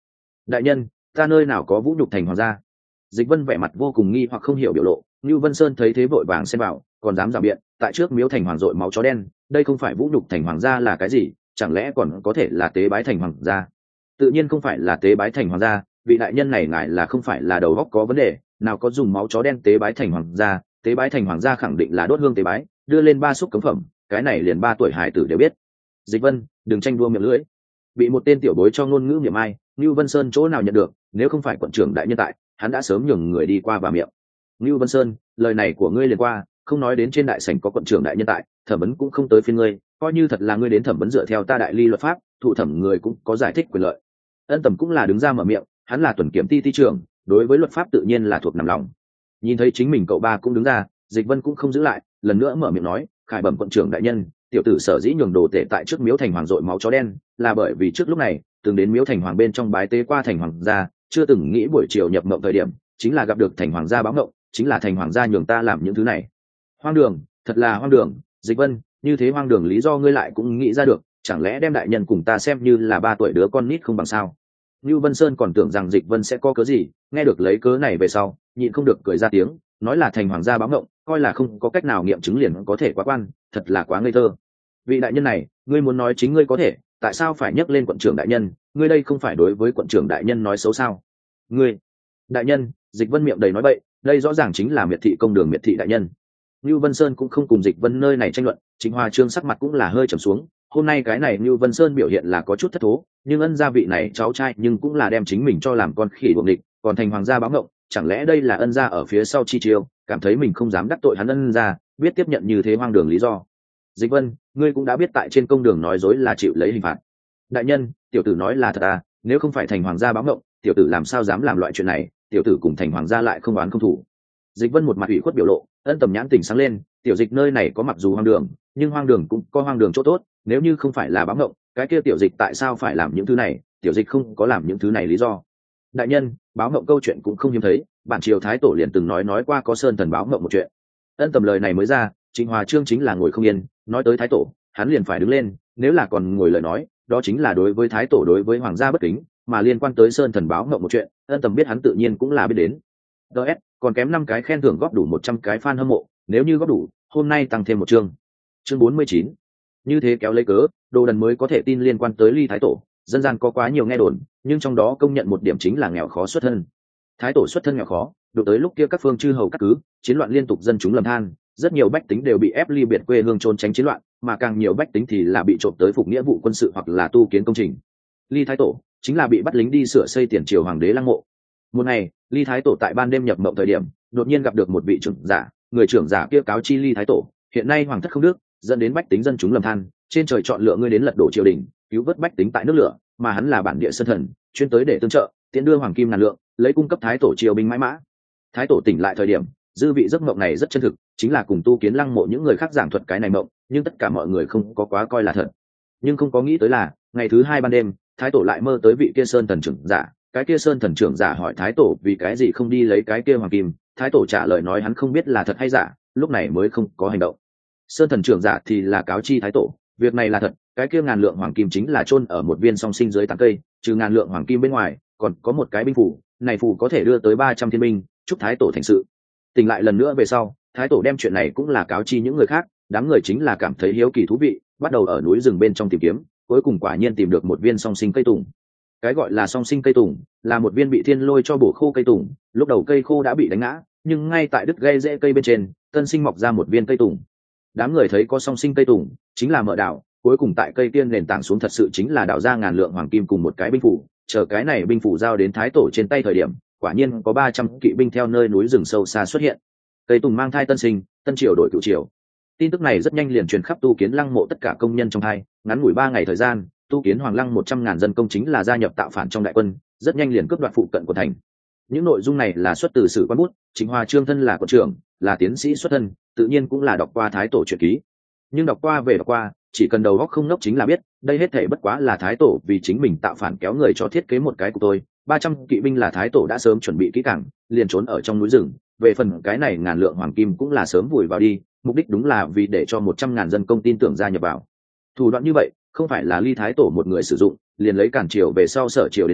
Speaker 1: đại nhân, ta nơi nào có vũ nhục thành hoàng gia? Dịch Vân vẻ mặt vô cùng nghi hoặc không hiểu biểu lộ. Nưu Vân Sơn thấy thế vội vàng xen vào, còn dám rào biện, tại trước miếu thành hoàng dội máu chó đen, đây không phải vũ nhục thành hoàng gia là cái gì, chẳng lẽ còn có thể là tế bái thành hoàng gia? Tự nhiên không phải là tế bái thành hoàng gia, vị đại nhân này ngài là không phải là đầu óc có vấn đề, nào có dùng máu chó đen tế bái thành hoàng gia, tế bái thành hoàng gia khẳng định là đốt hương tế bái, đưa lên ba xúc cấm phẩm, cái này liền ba tuổi hải tử đều biết. Dịch Vân, đừng tranh đua miệng lưỡi. Bị một tên tiểu bối cho ngôn ngữ miệng ai, Nưu Vân Sơn chỗ nào nhận được, nếu không phải quận trưởng đại nhân tại, hắn đã sớm nhường người đi qua và miệng. Nưu Vân Sơn, lời này của ngươi liền qua, không nói đến trên đại sảnh có quận trưởng đại nhân tại, thẩm vấn cũng không tới phiên ngươi, coi như thật là ngươi đến thẩm vấn dựa theo ta đại ly luật pháp, thụ thẩm người cũng có giải thích quyền lợi. Ân Tầm cũng là đứng ra mở miệng, hắn là tuần kiểm ti ti trưởng, đối với luật pháp tự nhiên là thuộc nằm lòng. Nhìn thấy chính mình cậu ba cũng đứng ra, Dịch Vân cũng không giữ lại, lần nữa mở miệng nói, khải bẩm quận trưởng đại nhân, tiểu tử sở dĩ nhường đồ tể tại trước miếu thành hoàng dội máu chó đen, là bởi vì trước lúc này từng đến miếu thành hoàng bên trong bái tế qua thành hoàng gia, chưa từng nghĩ buổi chiều nhập mộng thời điểm chính là gặp được thành hoàng gia báo mộng, chính là thành hoàng gia nhường ta làm những thứ này. Hoang đường, thật là hoang đường. Dịch Vân, như thế hoang đường lý do ngươi lại cũng nghĩ ra được, chẳng lẽ đem đại nhân cùng ta xem như là ba tuổi đứa con nít không bằng sao? Nưu Vân Sơn còn tưởng rằng Dịch Vân sẽ có cớ gì, nghe được lấy cớ này về sau nhịn không được cười ra tiếng, nói là thành hoàng gia báo mộng, coi là không có cách nào nghiệm chứng liền có thể quá quan, thật là quá ngây thơ. Vị đại nhân này, ngươi muốn nói chính ngươi có thể, tại sao phải nhắc lên quận trưởng đại nhân? Ngươi đây không phải đối với quận trưởng đại nhân nói xấu sao? Ngươi, đại nhân, Dịch Vân miệng đầy nói bậy, đây rõ ràng chính là miệt thị công đường miệt thị đại nhân. Nưu Vân Sơn cũng không cùng Dịch Vân nơi này tranh luận, Trịnh Hoa Trương sắc mặt cũng là hơi trầm xuống. Hôm nay cái này Nưu Vân Sơn biểu hiện là có chút thất thố, nhưng ân gia vị này cháu trai nhưng cũng là đem chính mình cho làm con khỉ buồng địch, còn thành hoàng gia báo ngộng, chẳng lẽ đây là ân gia ở phía sau chi chiêu, cảm thấy mình không dám đắc tội hắn ân gia, biết tiếp nhận như thế hoang đường lý do. Dịch Vân, ngươi cũng đã biết tại trên công đường nói dối là chịu lấy hình phạt. Đại nhân, tiểu tử nói là thật à, nếu không phải thành hoàng gia báo ngộng, tiểu tử làm sao dám làm loại chuyện này, tiểu tử cùng thành hoàng gia lại không oán không thủ. Dịch Vân một mặt ủy khuất biểu lộ, ân tầm nhãn tỉnh sáng lên, tiểu dịch nơi này có mặc dù hoang đường, nhưng hoang đường cũng có hoang đường chỗ tốt, nếu như không phải là báo ngộng, cái kia tiểu dịch tại sao phải làm những thứ này, tiểu dịch không có làm những thứ này lý do. Đại nhân, báo ngộng câu chuyện cũng không hiếm thấy, bản triều thái tổ liền từng nói nói qua có sơn thần báo ngộng một chuyện. Ân tầm lời này mới ra, Trịnh Hòa Trương chính là ngồi không yên, nói tới thái tổ, hắn liền phải đứng lên, nếu là còn ngồi lời nói, đó chính là đối với thái tổ đối với hoàng gia bất kính, mà liên quan tới sơn thần báo ngộng một chuyện, ân tầm biết hắn tự nhiên cũng là biết đến. ds còn kém năm cái khen thưởng góp đủ một trăm cái fan hâm mộ, nếu như góp đủ hôm nay tăng thêm một chương. Chương bốn mươi chín. Như thế kéo lấy cớ, đồ đần mới có thể tin liên quan tới ly thái tổ, dân gian có quá nhiều nghe đồn, nhưng trong đó công nhận một điểm chính là nghèo khó xuất thân. Thái tổ xuất thân nghèo khó, đụng tới lúc kia các phương chư hầu cắt cứ, chiến loạn liên tục, dân chúng lầm than, rất nhiều bách tính đều bị ép ly biệt quê hương trốn tránh chiến loạn, mà càng nhiều bách tính thì là bị trộm tới phục nghĩa vụ quân sự hoặc là tu kiến công trình. Ly thái tổ chính là bị bắt lính đi sửa xây tiền triều hoàng đế lăng mộ. Một ngày, ly thái tổ tại ban đêm nhập mộng thời điểm, đột nhiên gặp được một vị trưởng giả, người trưởng giả kia cáo chi ly thái tổ, hiện nay hoàng thất không đức, dẫn đến bách tính dân chúng lầm than, trên trời chọn lựa ngươi đến lật đổ triều đình, cứu vớt bách tính tại nước lửa, mà hắn là bản địa sơn thần, chuyên tới để tương trợ, tiện đưa hoàng kim ngàn lượng, lấy cung cấp thái tổ triều binh mãi mã. Thái tổ tỉnh lại thời điểm, dư vị giấc mộng này rất chân thực, chính là cùng tu kiến lăng mộ những người khác giảng thuật cái này mộng, nhưng tất cả mọi người không có quá coi là thật. Nhưng không có nghĩ tới là, ngày thứ hai ban đêm, thái tổ lại mơ tới vị kia sơn thần trưởng giả, cái kia sơn thần trưởng giả hỏi thái tổ vì cái gì không đi lấy cái kia hoàng kim, thái tổ trả lời nói hắn không biết là thật hay giả, lúc này mới không có hành động. Sơn thần trưởng giả thì là cáo chi thái tổ, việc này là thật, cái kia ngàn lượng hoàng kim chính là chôn ở một viên song sinh dưới tán cây, trừ ngàn lượng hoàng kim bên ngoài, còn có một cái binh phủ, này phủ có thể đưa tới ba trăm thiên binh, chúc thái tổ thành sự. Tỉnh lại lần nữa về sau, thái tổ đem chuyện này cũng là cáo chi những người khác, đám người chính là cảm thấy hiếu kỳ thú vị, bắt đầu ở núi rừng bên trong tìm kiếm, cuối cùng quả nhiên tìm được một viên song sinh cây tùng. Cái gọi là song sinh cây tùng là một viên bị thiên lôi cho bổ khô cây tùng, lúc đầu cây khô đã bị đánh ngã, nhưng ngay tại đứt gây rễ cây bên trên, tân sinh mọc ra một viên cây tùng. Đám người thấy có song sinh cây tùng, chính là mở đảo, cuối cùng tại cây tiên nền tảng xuống thật sự chính là đào ra ngàn lượng hoàng kim cùng một cái binh phủ, chờ cái này binh phủ giao đến thái tổ trên tay thời điểm, quả nhiên có ba trăm kỵ binh theo nơi núi rừng sâu xa xuất hiện. Cây tùng mang thai tân sinh, tân triều đổi cựu triều. Tin tức này rất nhanh liền truyền khắp tu kiến lăng mộ tất cả công nhân trong hai, ngắn ngủi ba ngày thời gian, tu kiến hoàng lăng một trăm ngàn dân công chính là gia nhập tạo phản trong đại quân, rất nhanh liền cướp đoạt phụ cận của thành. Những nội dung này là xuất từ sử quan bút, Trịnh Hoa Trương thân là quận trưởng, là tiến sĩ xuất thân, tự nhiên cũng là đọc qua thái tổ truyện ký. Nhưng đọc qua về đọc qua, chỉ cần đầu óc không ngốc chính là biết, đây hết thảy bất quá là thái tổ vì chính mình tạo phản kéo người cho thiết kế một cái của tôi. ba trăm kỵ binh là thái tổ đã sớm chuẩn bị kỹ càng, liền trốn ở trong núi rừng, về phần cái này ngàn lượng hoàng kim cũng là sớm vùi vào đi, mục đích đúng là vì để cho một trăm ngàn dân công tin tưởng gia nhập vào. Thủ đoạn như vậy không phải là ly thái tổ một người sử dụng, liền lấy cản triều về sau sở triều đến nói,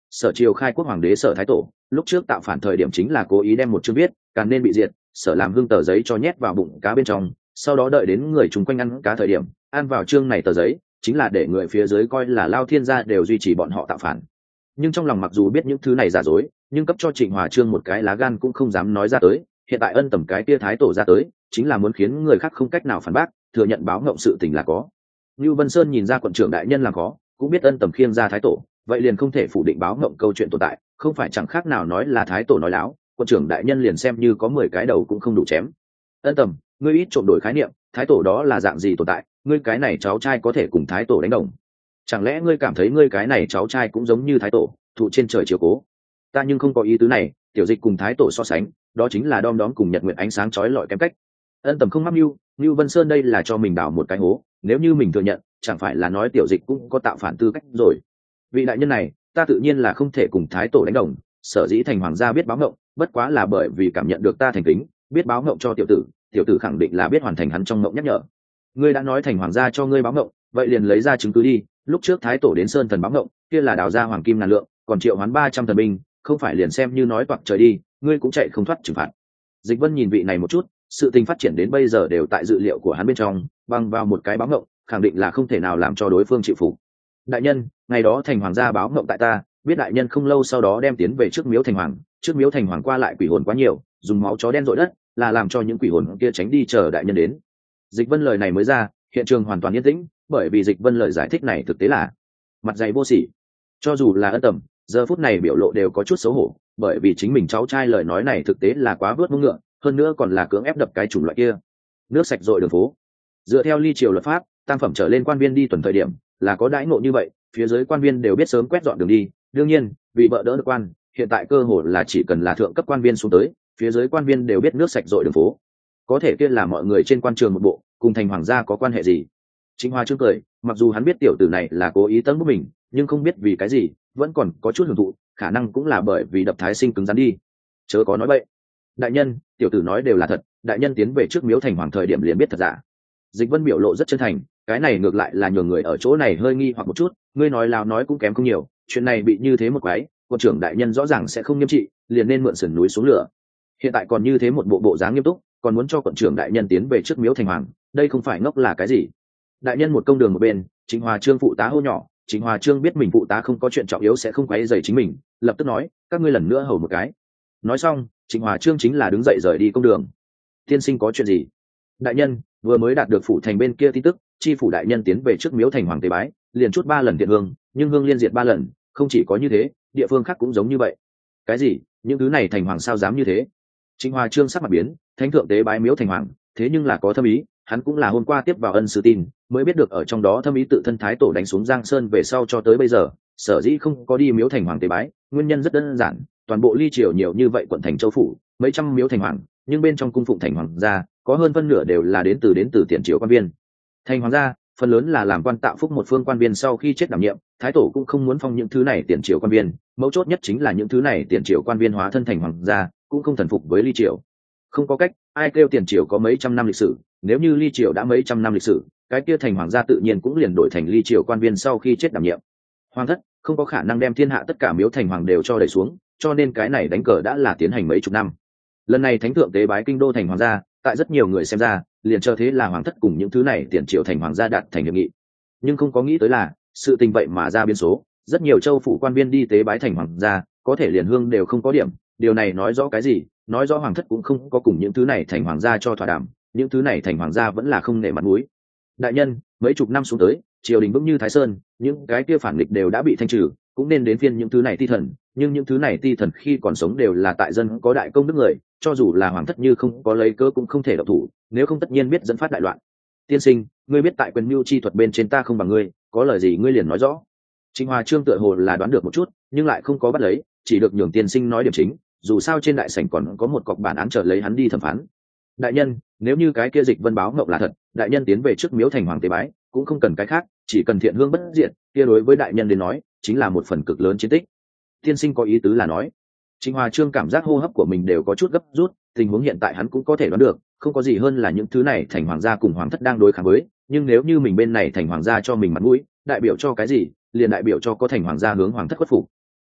Speaker 1: sở triều khai quốc hoàng đế sở thái tổ lúc trước tạo phản thời điểm chính là cố ý đem một chương viết càng nên bị diệt, sở làm hương tờ giấy cho nhét vào bụng cá bên trong, sau đó đợi đến người chung quanh ăn cá thời điểm ăn vào chương này tờ giấy, chính là để người phía dưới coi là Lao Thiên gia đều duy trì bọn họ tạo phản. Nhưng trong lòng mặc dù biết những thứ này giả dối, nhưng cấp cho Trịnh Hòa Trương một cái lá gan cũng không dám nói ra tới. Hiện tại Ân Tầm cái kia thái tổ ra tới chính là muốn khiến người khác không cách nào phản bác, thừa nhận báo ngộng sự tình là có. Lưu Vân Sơn nhìn ra quận trưởng đại nhân làm khó, cũng biết Ân Tầm khiêng ra thái tổ, vậy liền không thể phủ định báo ngộng câu chuyện tồn tại, không phải chẳng khác nào nói là thái tổ nói láo, quận trưởng đại nhân liền xem như có mười cái đầu cũng không đủ chém. Ân Tầm, ngươi ít trộm đổi khái niệm, thái tổ đó là dạng gì tồn tại, ngươi cái này cháu trai có thể cùng thái tổ đánh đồng? Chẳng lẽ ngươi cảm thấy ngươi cái này cháu trai cũng giống như thái tổ, thụ trên trời chiếu cố? Ta nhưng không có ý tứ này, tiểu dịch cùng thái tổ so sánh, đó chính là đom đóm cùng nhật nguyện ánh sáng chói lọi kém cách. Ân Tầm không mắc mưu, Lưu Vân Sơn đây là cho mình đào một cái hố, nếu như mình thừa nhận, chẳng phải là nói tiểu dịch cũng có tạo phản tư cách rồi. Vị đại nhân này, ta tự nhiên là không thể cùng thái tổ đánh đồng, sở dĩ thành hoàng gia biết báo ngộng, bất quá là bởi vì cảm nhận được ta thành kính, biết báo ngộng cho tiểu tử, tiểu tử khẳng định là biết hoàn thành hắn trong ngộng nhắc nhở. Ngươi đã nói thành hoàng gia cho ngươi báo ngộng, vậy liền lấy ra chứng cứ đi, lúc trước thái tổ đến sơn thần báo ngộng, kia là đào ra hoàng kim ngàn lượng, còn triệu hoán ba trăm thần binh, không phải liền xem như nói toạc trời đi, ngươi cũng chạy không thoát trừng phạt. Dịch Vân nhìn vị này một chút, sự tình phát triển đến bây giờ đều tại dự liệu của hắn bên trong, bằng vào một cái báo ngộng, khẳng định là không thể nào làm cho đối phương chịu phục. Đại nhân, ngày đó thành hoàng gia báo ngộng tại ta, biết đại nhân không lâu sau đó đem tiến về trước miếu thành hoàng, trước miếu thành hoàng qua lại quỷ hồn quá nhiều, dùng máu chó đen dội đất, là làm cho những quỷ hồn kia tránh đi chờ đại nhân đến. Dịch Vân lời này mới ra, hiện trường hoàn toàn yên tĩnh, bởi vì Dịch Vân lời giải thích này thực tế là mặt dày vô sỉ. Cho dù là Ân Tầm, giờ phút này biểu lộ đều có chút xấu hổ, bởi vì chính mình cháu trai lời nói này thực tế là quá vớt mông ngựa, hơn nữa còn là cưỡng ép đập cái chủng loại kia. Nước sạch dội đường phố. Dựa theo ly triều luật pháp, tam phẩm trở lên quan viên đi tuần thời điểm là có đãi ngộ như vậy, phía dưới quan viên đều biết sớm quét dọn đường đi. Đương nhiên, vì vợ đỡ được quan, hiện tại cơ hội là chỉ cần là thượng cấp quan viên xuống tới, phía dưới quan viên đều biết nước sạch dội đường phố. Có thể kia là mọi người trên quan trường một bộ, cùng thành hoàng gia có quan hệ gì? Trịnh Hoa Trương cười, mặc dù hắn biết tiểu tử này là cố ý tấn bức mình, nhưng không biết vì cái gì, vẫn còn có chút hưởng thụ, khả năng cũng là bởi vì đập thái sinh cứng rắn đi. Chớ có nói bậy. Đại nhân, tiểu tử nói đều là thật, đại nhân tiến về trước miếu thành hoàng thời điểm liền biết thật giả. Dịch Vân biểu lộ rất chân thành, cái này ngược lại là nhường người ở chỗ này hơi nghi hoặc một chút, ngươi nói láo nói cũng kém không nhiều, chuyện này bị như thế một quái, quận trưởng đại nhân rõ ràng sẽ không nghiêm trị, liền nên mượn sườn núi xuống lửa. Hiện tại còn như thế một bộ bộ dáng nghiêm túc, còn muốn cho quận trưởng đại nhân tiến về trước miếu thành hoàng, đây không phải ngốc là cái gì? Đại nhân một công đường một bên, Trịnh Hòa Trương phụ tá hô nhỏ, Trịnh Hòa Trương biết mình phụ tá không có chuyện trọng yếu sẽ không quấy rầy chính mình, lập tức nói, các ngươi lần nữa hầu một cái. Nói xong, Trịnh Hòa Trương chính là đứng dậy rời đi công đường. Tiên sinh có chuyện gì? Đại nhân vừa mới đạt được phủ thành bên kia tin tức, chi phủ đại nhân tiến về trước miếu thành hoàng tế bái, liền chút ba lần thiện hương, nhưng hương liên diệt ba lần, không chỉ có như thế, địa phương khác cũng giống như vậy. Cái gì? Những thứ này thành hoàng sao dám như thế? Trịnh Hòa Trương sắc mặt biến, thánh thượng tế bái miếu thành hoàng, thế nhưng là có thâm ý, hắn cũng là hôm qua tiếp vào ân sư tin, mới biết được ở trong đó thâm ý tự thân thái tổ đánh xuống Giang Sơn về sau cho tới bây giờ, sở dĩ không có đi miếu thành hoàng tế bái, nguyên nhân rất đơn giản, toàn bộ ly triều nhiều như vậy quận thành châu phủ, mấy trăm miếu thành hoàng, nhưng bên trong cung phụng thành hoàng gia, có hơn phân nửa đều là đến từ đến từ tiền triều quan viên. Thành hoàng gia, phần lớn là làm quan tạo phúc một phương quan viên sau khi chết đảm nhiệm, thái tổ cũng không muốn phong những thứ này tiền triều quan viên, mấu chốt nhất chính là những thứ này tiền triều quan viên hóa thân thành hoàng gia, cũng không thần phục với ly triều. Không có cách, ai kêu tiền triều có mấy trăm năm lịch sử, nếu như ly triều đã mấy trăm năm lịch sử, cái kia thành hoàng gia tự nhiên cũng liền đổi thành ly triều quan viên sau khi chết đảm nhiệm. Hoàng thất không có khả năng đem thiên hạ tất cả miếu thành hoàng đều cho đẩy xuống, cho nên cái này đánh cờ đã là tiến hành mấy chục năm. Lần này thánh thượng tế bái kinh đô thành hoàng gia, tại rất nhiều người xem ra, liền cho thế là hoàng thất cùng những thứ này tiền triệu thành hoàng gia đạt thành hiệp nghị. Nhưng không có nghĩ tới là, sự tình vậy mà ra biến số, rất nhiều châu phủ quan viên đi tế bái thành hoàng gia, có thể liền hương đều không có điểm, điều này nói rõ cái gì? Nói rõ hoàng thất cũng không có cùng những thứ này thành hoàng gia cho thỏa đàm, những thứ này thành hoàng gia vẫn là không nể mặt mũi. Đại nhân, mấy chục năm xuống tới, triều đình vững như Thái Sơn, những cái kia phản nghịch đều đã bị thanh trừ, cũng nên đến phiên những thứ này ti thần, nhưng những thứ này ti thần khi còn sống đều là tại dân có đại công đức người, cho dù là hoàng thất như không có lấy cớ cũng không thể động thủ, nếu không tất nhiên biết dẫn phát đại loạn. Tiên sinh, ngươi biết tại quyền mưu chi thuật bên trên ta không bằng ngươi, có lời gì ngươi liền nói rõ. Trịnh Hòa Trương tựa hồ là đoán được một chút, nhưng lại không có bắt lấy, chỉ được nhường tiên sinh nói điểm chính, dù sao trên đại sảnh còn có một cọc bản án chờ lấy hắn đi thẩm phán. Đại nhân, nếu như cái kia dịch vân báo ngộng là thật, đại nhân tiến về trước miếu thành hoàng tế bái, cũng không cần cái khác, chỉ cần thiện hương bất diệt, kia đối với đại nhân đến nói, chính là một phần cực lớn chiến tích. Tiên sinh có ý tứ là nói. Trịnh Hòa Trương cảm giác hô hấp của mình đều có chút gấp rút, tình huống hiện tại hắn cũng có thể đoán được, không có gì hơn là những thứ này thành hoàng gia cùng hoàng thất đang đối kháng với, nhưng nếu như mình bên này thành hoàng gia cho mình mặt mũi, đại biểu cho cái gì, liền đại biểu cho có thành hoàng gia hướng hoàng thất khuất phục.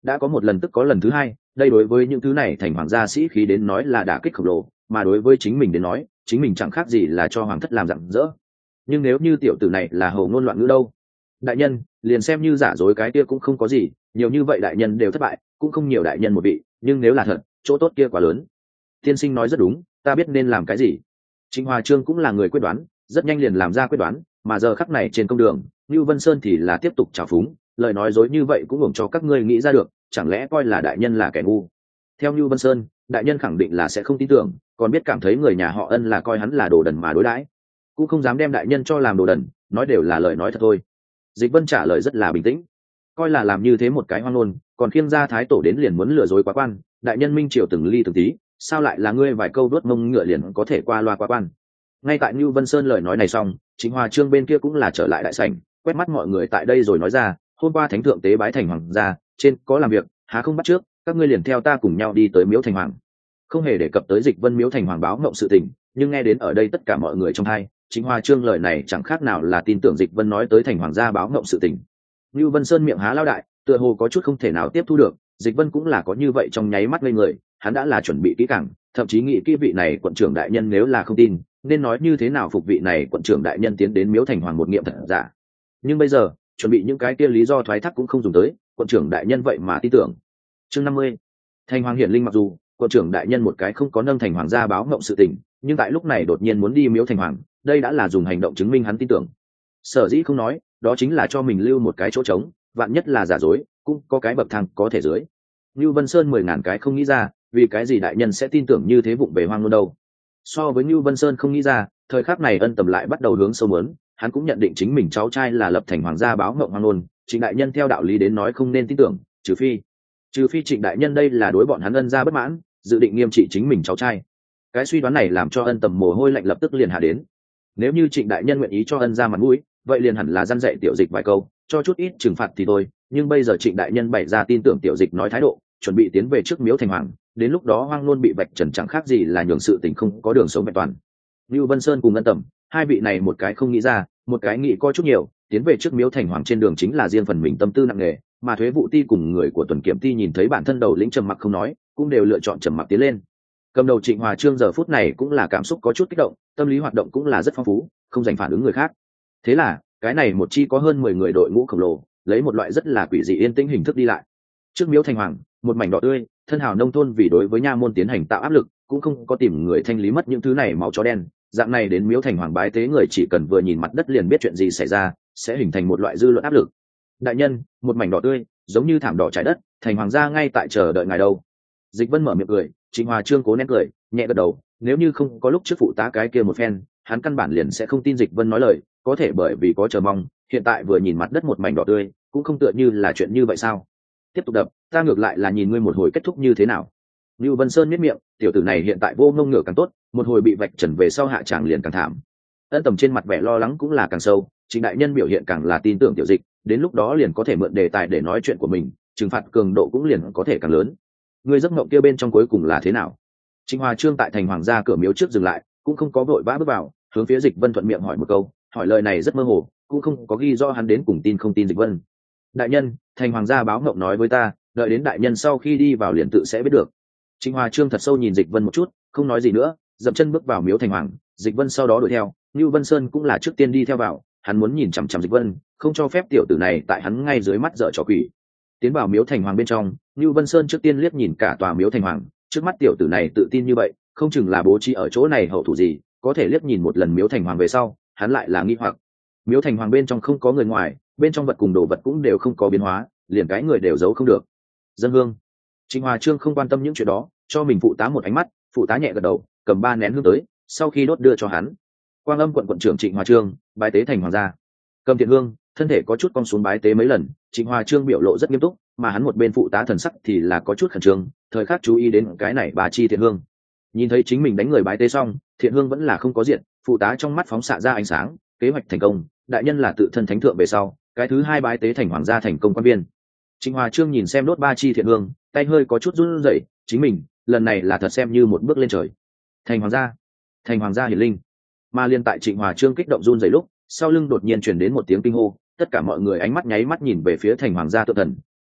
Speaker 1: đã có một lần tức có lần thứ hai, đây đối với những thứ này thành hoàng gia sĩ khí đến nói là đả kích khổng lồ, mà đối với chính mình đến nói chính mình chẳng khác gì là cho hoàng thất làm rạng rỡ. Nhưng nếu như tiểu tử này là hầu ngôn loạn ngữ đâu? Đại nhân, liền xem như giả dối cái kia cũng không có gì, nhiều như vậy đại nhân đều thất bại, cũng không nhiều đại nhân một vị, nhưng nếu là thật, chỗ tốt kia quá lớn. Tiên sinh nói rất đúng, ta biết nên làm cái gì. Trịnh Hòa Trương cũng là người quyết đoán, rất nhanh liền làm ra quyết đoán, mà giờ khắc này trên công đường, Nưu Vân Sơn thì là tiếp tục trào phúng, lời nói dối như vậy cũng hưởng cho các ngươi nghĩ ra được, chẳng lẽ coi là đại nhân là kẻ ngu? Theo Nưu Vân Sơn, đại nhân khẳng định là sẽ không tin tưởng, còn biết cảm thấy người nhà họ Ân là coi hắn là đồ đần mà đối đãi, cũng không dám đem đại nhân cho làm đồ đần, nói đều là lời nói thật thôi. Dịch Vân trả lời rất là bình tĩnh, coi là làm như thế một cái hoang ngôn, còn khiêng ra thái tổ đến liền muốn lừa dối quá quan, đại nhân minh triều từng ly từng tí, sao lại là ngươi vài câu đốt mông ngựa liền có thể qua loa quá quan? Ngay tại Nưu Vân Sơn lời nói này xong, Trịnh Hòa Trương bên kia cũng là trở lại đại sảnh, quét mắt mọi người tại đây rồi nói ra, hôm qua thánh thượng tế bái thành hoàng gia, trên có làm việc, há không bắt trước, các ngươi liền theo ta cùng nhau đi tới miếu thành hoàng. Không hề đề cập tới Dịch Vân miếu thành hoàng báo ngộng sự tình, nhưng nghe đến ở đây tất cả mọi người trong hai, Trịnh Hòa Trương lời này chẳng khác nào là tin tưởng Dịch Vân nói tới thành hoàng gia báo ngộng sự tình. Nưu Vân Sơn miệng há lao đại, tựa hồ có chút không thể nào tiếp thu được, Dịch Vân cũng là có như vậy trong nháy mắt lên người, hắn đã là chuẩn bị kỹ càng, thậm chí nghĩ kỹ vị này quận trưởng đại nhân nếu là không tin, nên nói như thế nào phục vị này quận trưởng đại nhân tiến đến miếu thành hoàng một nghiệm thật giả. Nhưng bây giờ, chuẩn bị những cái kia lý do thoái thác cũng không dùng tới, quận trưởng đại nhân vậy mà tin tưởng. Chương năm mươi. Thành hoàng hiển linh, mặc dù quận trưởng đại nhân một cái không có nâng thành hoàng gia báo ngộng sự tình, nhưng tại lúc này đột nhiên muốn đi miếu thành hoàng, đây đã là dùng hành động chứng minh hắn tin tưởng. Sở dĩ không nói, đó chính là cho mình lưu một cái chỗ trống, vạn nhất là giả dối, cũng có cái bậc thang có thể dưới. Như Vân Sơn mười ngàn cái không nghĩ ra, vì cái gì đại nhân sẽ tin tưởng như thế vụng về hoang luôn đâu. So với Như Vân Sơn không nghĩ ra, thời khắc này Ân Tầm lại bắt đầu hướng sâu mớn, hắn cũng nhận định chính mình cháu trai là lập thành hoàng gia báo ngộng hoang luôn, Trịnh đại nhân theo đạo lý đến nói không nên tin tưởng, trừ phi trừ phi Trịnh đại nhân đây là đối bọn hắn Ân gia bất mãn, dự định nghiêm trị chính mình cháu trai. Cái suy đoán này làm cho Ân Tầm mồ hôi lạnh lập tức liền hạ đến. Nếu như Trịnh đại nhân nguyện ý cho Ân gia mặt mũi, vậy liền hẳn là răn dạy tiểu dịch vài câu, cho chút ít trừng phạt thì thôi, nhưng bây giờ Trịnh đại nhân bày ra tin tưởng tiểu dịch nói thái độ, chuẩn bị tiến về trước miếu thành hoàng, đến lúc đó hoang luôn bị vạch trần chẳng khác gì là nhường sự tình không có đường sống vẹn toàn. Lưu Vân Sơn cùng Ân Tầm, hai vị này một cái không nghĩ ra, một cái nghĩ coi chút nhiều, tiến về trước miếu thành hoàng trên đường chính là riêng phần mình tâm tư nặng nề, mà thuế vụ ti cùng người của tuần kiểm ti nhìn thấy bản thân đầu lĩnh trầm mặc không nói, cũng đều lựa chọn trầm mặc tiến lên. Cầm đầu Trịnh Hòa Trương giờ phút này cũng là cảm xúc có chút kích động, tâm lý hoạt động cũng là rất phong phú, không dành phản ứng người khác. Thế là cái này một chi có hơn mười người đội ngũ khổng lồ, lấy một loại rất là quỷ dị yên tĩnh hình thức đi lại trước miếu thành hoàng, một mảnh đỏ tươi, thân hào nông thôn vì đối với nha môn tiến hành tạo áp lực, cũng không có tìm người thanh lý mất những thứ này máu chó đen, dạng này đến miếu thành hoàng bái tế người chỉ cần vừa nhìn mặt đất liền biết chuyện gì xảy ra, sẽ hình thành một loại dư luận áp lực. Đại nhân, một mảnh đỏ tươi, giống như thảm đỏ trải đất, thành hoàng gia ngay tại chờ đợi ngài đâu. Dịch Vân mở miệng cười, Trịnh Hòa Trương cố nén cười, nhẹ gật đầu, nếu như không có lúc trước phụ tá cái kia một phen, hắn căn bản liền sẽ không tin Dịch Vân nói lời, có thể bởi vì có chờ mong, hiện tại vừa nhìn mặt đất một mảnh đỏ tươi, cũng không tựa như là chuyện như vậy sao? Tiếp tục đập, ta ngược lại là nhìn ngươi một hồi kết thúc như thế nào. Lưu Vân Sơn miết miệng, tiểu tử này hiện tại vô ngông ngựa càng tốt, một hồi bị vạch trần về sau hạ tràng liền càng thảm. Ân Tầm trên mặt vẻ lo lắng cũng là càng sâu, Trịnh đại nhân biểu hiện càng là tin tưởng tiểu dịch, đến lúc đó liền có thể mượn đề tài để nói chuyện của mình, trừng phạt cường độ cũng liền có thể càng lớn. Ngươi giấc mộng kia bên trong cuối cùng là thế nào? Trịnh Hòa Trương tại thành hoàng gia cửa miếu trước dừng lại, cũng không có vội vã bước vào, hướng phía Dịch Vân thuận miệng hỏi một câu, hỏi lời này rất mơ hồ, cũng không có ghi rõ hắn đến cùng tin không tin Dịch Vân. Đại nhân, thành hoàng gia báo ngộng nói với ta, đợi đến đại nhân sau khi đi vào liền tự sẽ biết được. Trịnh Hòa Trương thật sâu nhìn Dịch Vân một chút, không nói gì nữa, dậm chân bước vào miếu thành hoàng. Dịch Vân sau đó đuổi theo, Lưu Vân Sơn cũng là trước tiên đi theo vào, hắn muốn nhìn chằm chằm Dịch Vân, không cho phép tiểu tử này tại hắn ngay dưới mắt dở trò quỷ. Tiến vào miếu thành hoàng bên trong, Lưu Vân Sơn trước tiên liếc nhìn cả tòa miếu thành hoàng, trước mắt tiểu tử này tự tin như vậy, không chừng là bố trí ở chỗ này hậu thủ gì, có thể liếc nhìn một lần miếu thành hoàng về sau, hắn lại là nghi hoặc. Miếu thành hoàng bên trong không có người ngoài, bên trong vật cùng đồ vật cũng đều không có biến hóa, liền cái người đều giấu không được. Dân hương. Trịnh Hòa Trương không quan tâm những chuyện đó, cho mình phụ tá một ánh mắt, phụ tá nhẹ gật đầu, cầm ba nén hương tới, sau khi đốt đưa cho hắn. Quang Âm quận quận trưởng Trịnh Hòa Trương, bái tế thành hoàng gia. Cầm thiện hương, thân thể có chút cong xuống bái tế mấy lần, Trịnh Hòa Trương biểu lộ rất nghiêm túc, mà hắn một bên phụ tá thần sắc thì là có chút khẩn trương, thời khắc chú ý đến cái này bà chi thiện hương. Nhìn thấy chính mình đánh người bái tế xong, thiện hương vẫn là không có diện, phụ tá trong mắt phóng xạ ra ánh sáng, kế hoạch thành công, đại nhân là tự thân thánh thượng về sau, cái thứ hai bái tế thành hoàng gia thành công quan viên. Trịnh Hòa Trương nhìn xem đốt ba chi thiện hương, tay hơi có chút run rẩy, chính mình lần này là thật xem như một bước lên trời. Thành hoàng gia, thành hoàng gia hiển linh. Mà liên tại Trịnh Hòa Trương kích động run rẩy lúc, sau lưng đột nhiên truyền đến một tiếng kinh hô, tất cả mọi người ánh mắt nháy mắt nhìn về phía thành hoàng gia tự thần,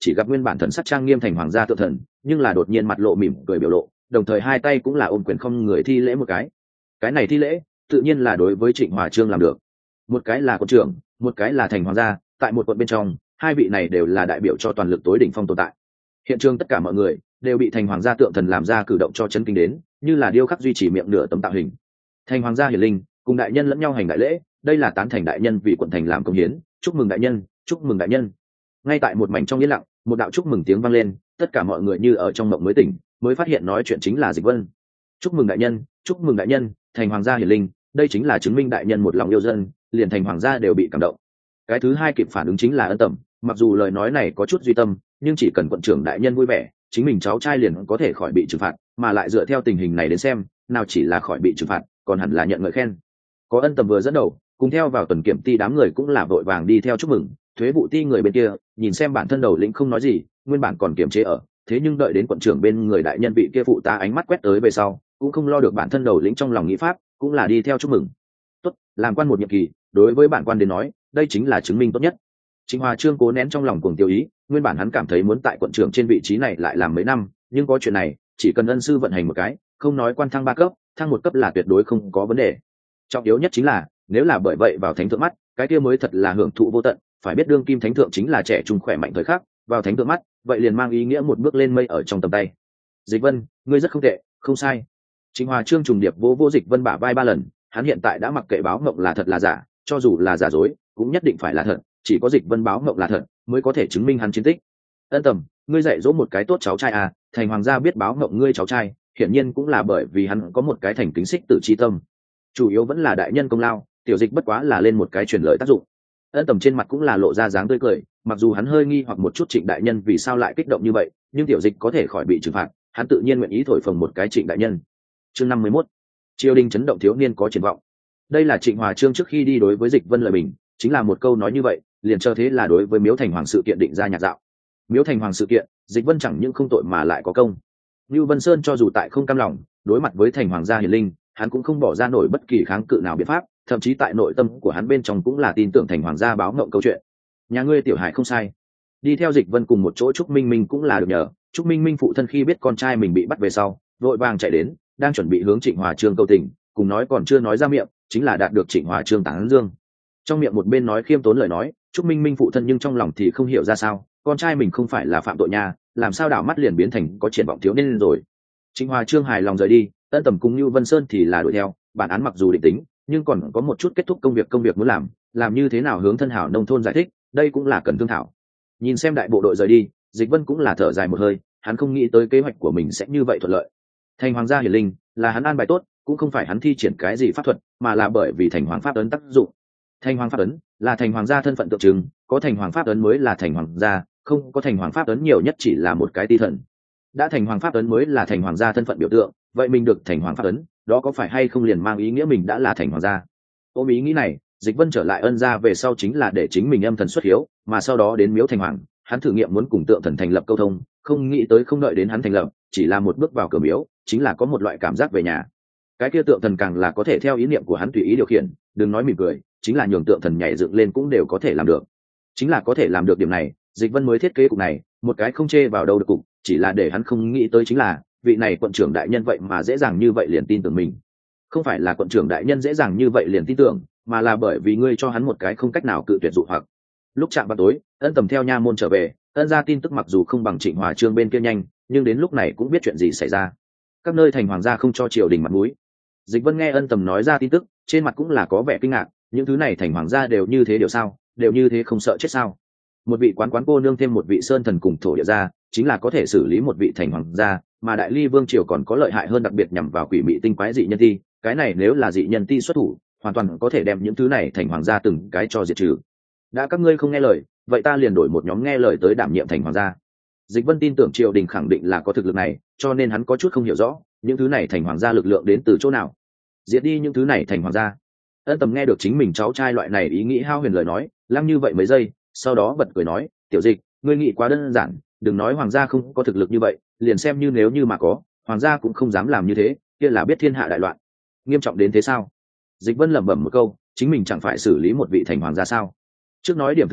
Speaker 1: chỉ gặp nguyên bản thần sắc trang nghiêm thành hoàng gia tự thần nhưng là đột nhiên mặt lộ mỉm cười biểu lộ, đồng thời hai tay cũng là ôm quyền không người thi lễ một cái. Cái này thi lễ tự nhiên là đối với Trịnh Hòa Trương làm được. Một cái là quận trưởng, một cái là thành hoàng gia, tại một quận bên trong, hai vị này đều là đại biểu cho toàn lực tối đỉnh phong tồn tại. Hiện trường tất cả mọi người đều bị thành hoàng gia tượng thần làm ra cử động cho chấn kinh đến, như là điêu khắc duy trì miệng nửa tấm tạo hình. Thành hoàng gia hiển linh cùng đại nhân lẫn nhau hành đại lễ, đây là tán thành đại nhân vì quận thành làm công hiến, chúc mừng đại nhân, chúc mừng đại nhân. Ngay tại một mảnh trong yên lặng, một đạo chúc mừng tiếng vang lên, tất cả mọi người như ở trong mộng mới tỉnh, mới phát hiện nói chuyện chính là Dịch Vân. Chúc mừng đại nhân, chúc mừng đại nhân, thành hoàng gia hiển linh, đây chính là chứng minh đại nhân một lòng yêu dân, liền thành hoàng gia đều bị cảm động. Cái thứ hai kịp phản ứng chính là Ân Tầm, mặc dù lời nói này có chút duy tâm, nhưng chỉ cần quận trưởng đại nhân vui vẻ, chính mình cháu trai liền có thể khỏi bị trừng phạt, mà lại dựa theo tình hình này đến xem, nào chỉ là khỏi bị trừng phạt, còn hẳn là nhận ngợi khen. Có Ân Tầm vừa dẫn đầu, cùng theo vào tuần kiểm ty đám người cũng là vội vàng đi theo chúc mừng. Thuế vụ ty người bên kia nhìn xem bản thân đầu lĩnh không nói gì, nguyên bản còn kiềm chế ở, thế nhưng đợi đến quận trưởng bên người đại nhân vị kia phụ tá ánh mắt quét tới về sau, cũng không lo được bản thân đầu lĩnh trong lòng nghĩ pháp, cũng là đi theo chúc mừng. Tốt, làm quan một nhiệm kỳ, đối với bản quan đến nói, đây chính là chứng minh tốt nhất. Trịnh Hòa Trương cố nén trong lòng cuồng tiêu ý, nguyên bản hắn cảm thấy muốn tại quận trưởng trên vị trí này lại làm mấy năm, nhưng có chuyện này, chỉ cần ân sư vận hành một cái, không nói quan thăng ba cấp, thăng một cấp là tuyệt đối không có vấn đề. Trọng yếu nhất chính là, nếu là bởi vậy vào thánh thượng mắt, cái kia mới thật là hưởng thụ vô tận, phải biết đương kim thánh thượng chính là trẻ trung khỏe mạnh thời khắc, vào thánh thượng mắt, vậy liền mang ý nghĩa một bước lên mây ở trong tầm tay. Dịch Vân, ngươi rất không tệ, không sai. Trịnh Hòa Trương trùng điệp vỗ vỗ Dịch Vân bả vai ba lần, hắn hiện tại đã mặc kệ báo mộng là thật là giả, cho dù là giả dối, cũng nhất định phải là thật, chỉ có Dịch Vân báo mộng là thật, mới có thể chứng minh hắn chiến tích. Ân Tầm, ngươi dạy dỗ một cái tốt cháu trai à, thành hoàng gia biết báo mộng ngươi cháu trai, hiển nhiên cũng là bởi vì hắn có một cái thành kính xích tử chi tâm. Chủ yếu vẫn là đại nhân công lao, tiểu Dịch bất quá là lên một cái truyền lời tác dụng. Ân Tầm trên mặt cũng là lộ ra dáng tươi cười, mặc dù hắn hơi nghi hoặc một chút Trịnh đại nhân vì sao lại kích động như vậy, nhưng tiểu Dịch có thể khỏi bị trừng phạt, hắn tự nhiên nguyện ý thổi phồng một cái Trịnh đại nhân. Chương năm mươi mốt, triều đình chấn động thiếu niên có triển vọng. Đây là Trịnh Hòa Trương trước khi đi đối với Dịch Vân lời bình, chính là một câu nói như vậy, liền cho thế là đối với Miếu Thành Hoàng sự kiện định ra nhạc dạo. Miếu Thành Hoàng sự kiện, Dịch Vân chẳng những không tội mà lại có công. Lưu Vân Sơn cho dù tại không cam lòng, đối mặt với Thành Hoàng gia hiển linh, hắn cũng không bỏ ra nổi bất kỳ kháng cự nào biện pháp, thậm chí tại nội tâm của hắn bên trong cũng là tin tưởng Thành Hoàng gia báo ngộng câu chuyện. Nhà ngươi tiểu hải không sai. Đi theo Dịch Vân cùng một chỗ Trúc Minh Minh cũng là được nhờ, Trúc Minh Minh phụ thân khi biết con trai mình bị bắt về sau, vội vàng chạy đến, đang chuẩn bị hướng Trịnh Hòa Trương câu tình, cùng nói còn chưa nói ra miệng, chính là đạt được Trịnh Hòa Trương tán dương. Trong miệng một bên nói khiêm tốn lời nói, Trúc Minh Minh phụ thân nhưng trong lòng thì không hiểu ra sao, con trai mình không phải là phạm tội nha, làm sao đảo mắt liền biến thành có triển vọng thiếu niên rồi. Trịnh Hòa Trương hài lòng rời đi, Ân Tầm cùng Lưu Vân Sơn thì là đuổi theo, bản án mặc dù định tính, nhưng còn có một chút kết thúc công việc công việc muốn làm, làm như thế nào hướng thân hảo nông thôn giải thích, đây cũng là cần thương thảo. Nhìn xem đại bộ đội rời đi, Dịch Vân cũng là thở dài một hơi, hắn không nghĩ tới kế hoạch của mình sẽ như vậy thuận lợi. Thành hoàng gia hiển linh là hắn an bài tốt, cũng không phải hắn thi triển cái gì pháp thuật, mà là bởi vì thành hoàng pháp ấn tác dụng. Thành hoàng pháp ấn là thành hoàng gia thân phận tượng trưng, có thành hoàng pháp ấn mới là thành hoàng gia, không có thành hoàng pháp ấn nhiều nhất chỉ là một cái ti thần. Đã thành hoàng pháp ấn mới là thành hoàng gia thân phận biểu tượng, vậy mình được thành hoàng pháp ấn, đó có phải hay không liền mang ý nghĩa mình đã là thành hoàng gia? Ôm ý nghĩ này, Dịch Vân trở lại Ân gia về sau chính là để chính mình âm thần xuất hiếu, mà sau đó đến Miếu Thành Hoàng, hắn thử nghiệm muốn cùng tượng thần thành lập câu thông, không nghĩ tới không đợi đến hắn thành lập, chỉ là một bước vào cửa miếu, chính là có một loại cảm giác về nhà. Cái kia tượng thần càng là có thể theo ý niệm của hắn tùy ý điều khiển, đừng nói mỉm cười, chính là nhường tượng thần nhảy dựng lên cũng đều có thể làm được. Chính là có thể làm được điểm này, Dịch Vân mới thiết kế cục này, một cái không chê vào đâu được cục, chỉ là để hắn không nghĩ tới chính là, vị này quận trưởng đại nhân vậy mà dễ dàng như vậy liền tin tưởng mình. Không phải là quận trưởng đại nhân dễ dàng như vậy liền tin tưởng, mà là bởi vì ngươi cho hắn một cái không cách nào cự tuyệt dụ hoặc. Lúc chạm vào tối, Ân Tầm theo nha môn trở về, Ân gia tin tức mặc dù không bằng Trịnh Hòa Trương bên kia nhanh, nhưng đến lúc này cũng biết chuyện gì xảy ra. Các nơi thành hoàng gia không cho triều đình mặt mũi. Dịch Vân nghe Ân Tầm nói ra tin tức, trên mặt cũng là có vẻ kinh ngạc, những thứ này thành hoàng gia đều như thế điều sao, đều như thế không sợ chết sao? Một vị quán quán cô nương thêm một vị sơn thần cùng thổ địa gia, chính là có thể xử lý một vị thành hoàng gia, mà đại ly vương triều còn có lợi hại hơn, đặc biệt nhằm vào quỷ mị tinh quái dị nhân ti, cái này nếu là dị nhân ti xuất thủ, hoàn toàn có thể đem những thứ này thành hoàng gia từng cái cho diệt trừ. Đã các ngươi không nghe lời, vậy ta liền đổi một nhóm nghe lời tới đảm nhiệm thành hoàng gia. Dịch Vân tin tưởng triều đình khẳng định là có thực lực này, cho nên hắn có chút không hiểu rõ những thứ này thành hoàng gia lực lượng đến từ chỗ nào. Diệt đi những thứ này thành hoàng gia. Ân Tầm nghe được chính mình cháu trai loại này ý nghĩ hao huyền lời nói, lăng như vậy mấy giây, sau đó bật cười nói, tiểu Dịch, ngươi nghĩ quá đơn giản, đừng nói hoàng gia không có thực lực như vậy, liền xem như nếu như mà có, hoàng gia cũng không dám làm như thế, kia là biết thiên hạ đại loạn. Nghiêm trọng đến thế sao? Dịch Vân lẩm bẩm một câu, chính mình chẳng phải xử lý một vị thành hoàng gia sao? Trước nói điểm thứ nhất,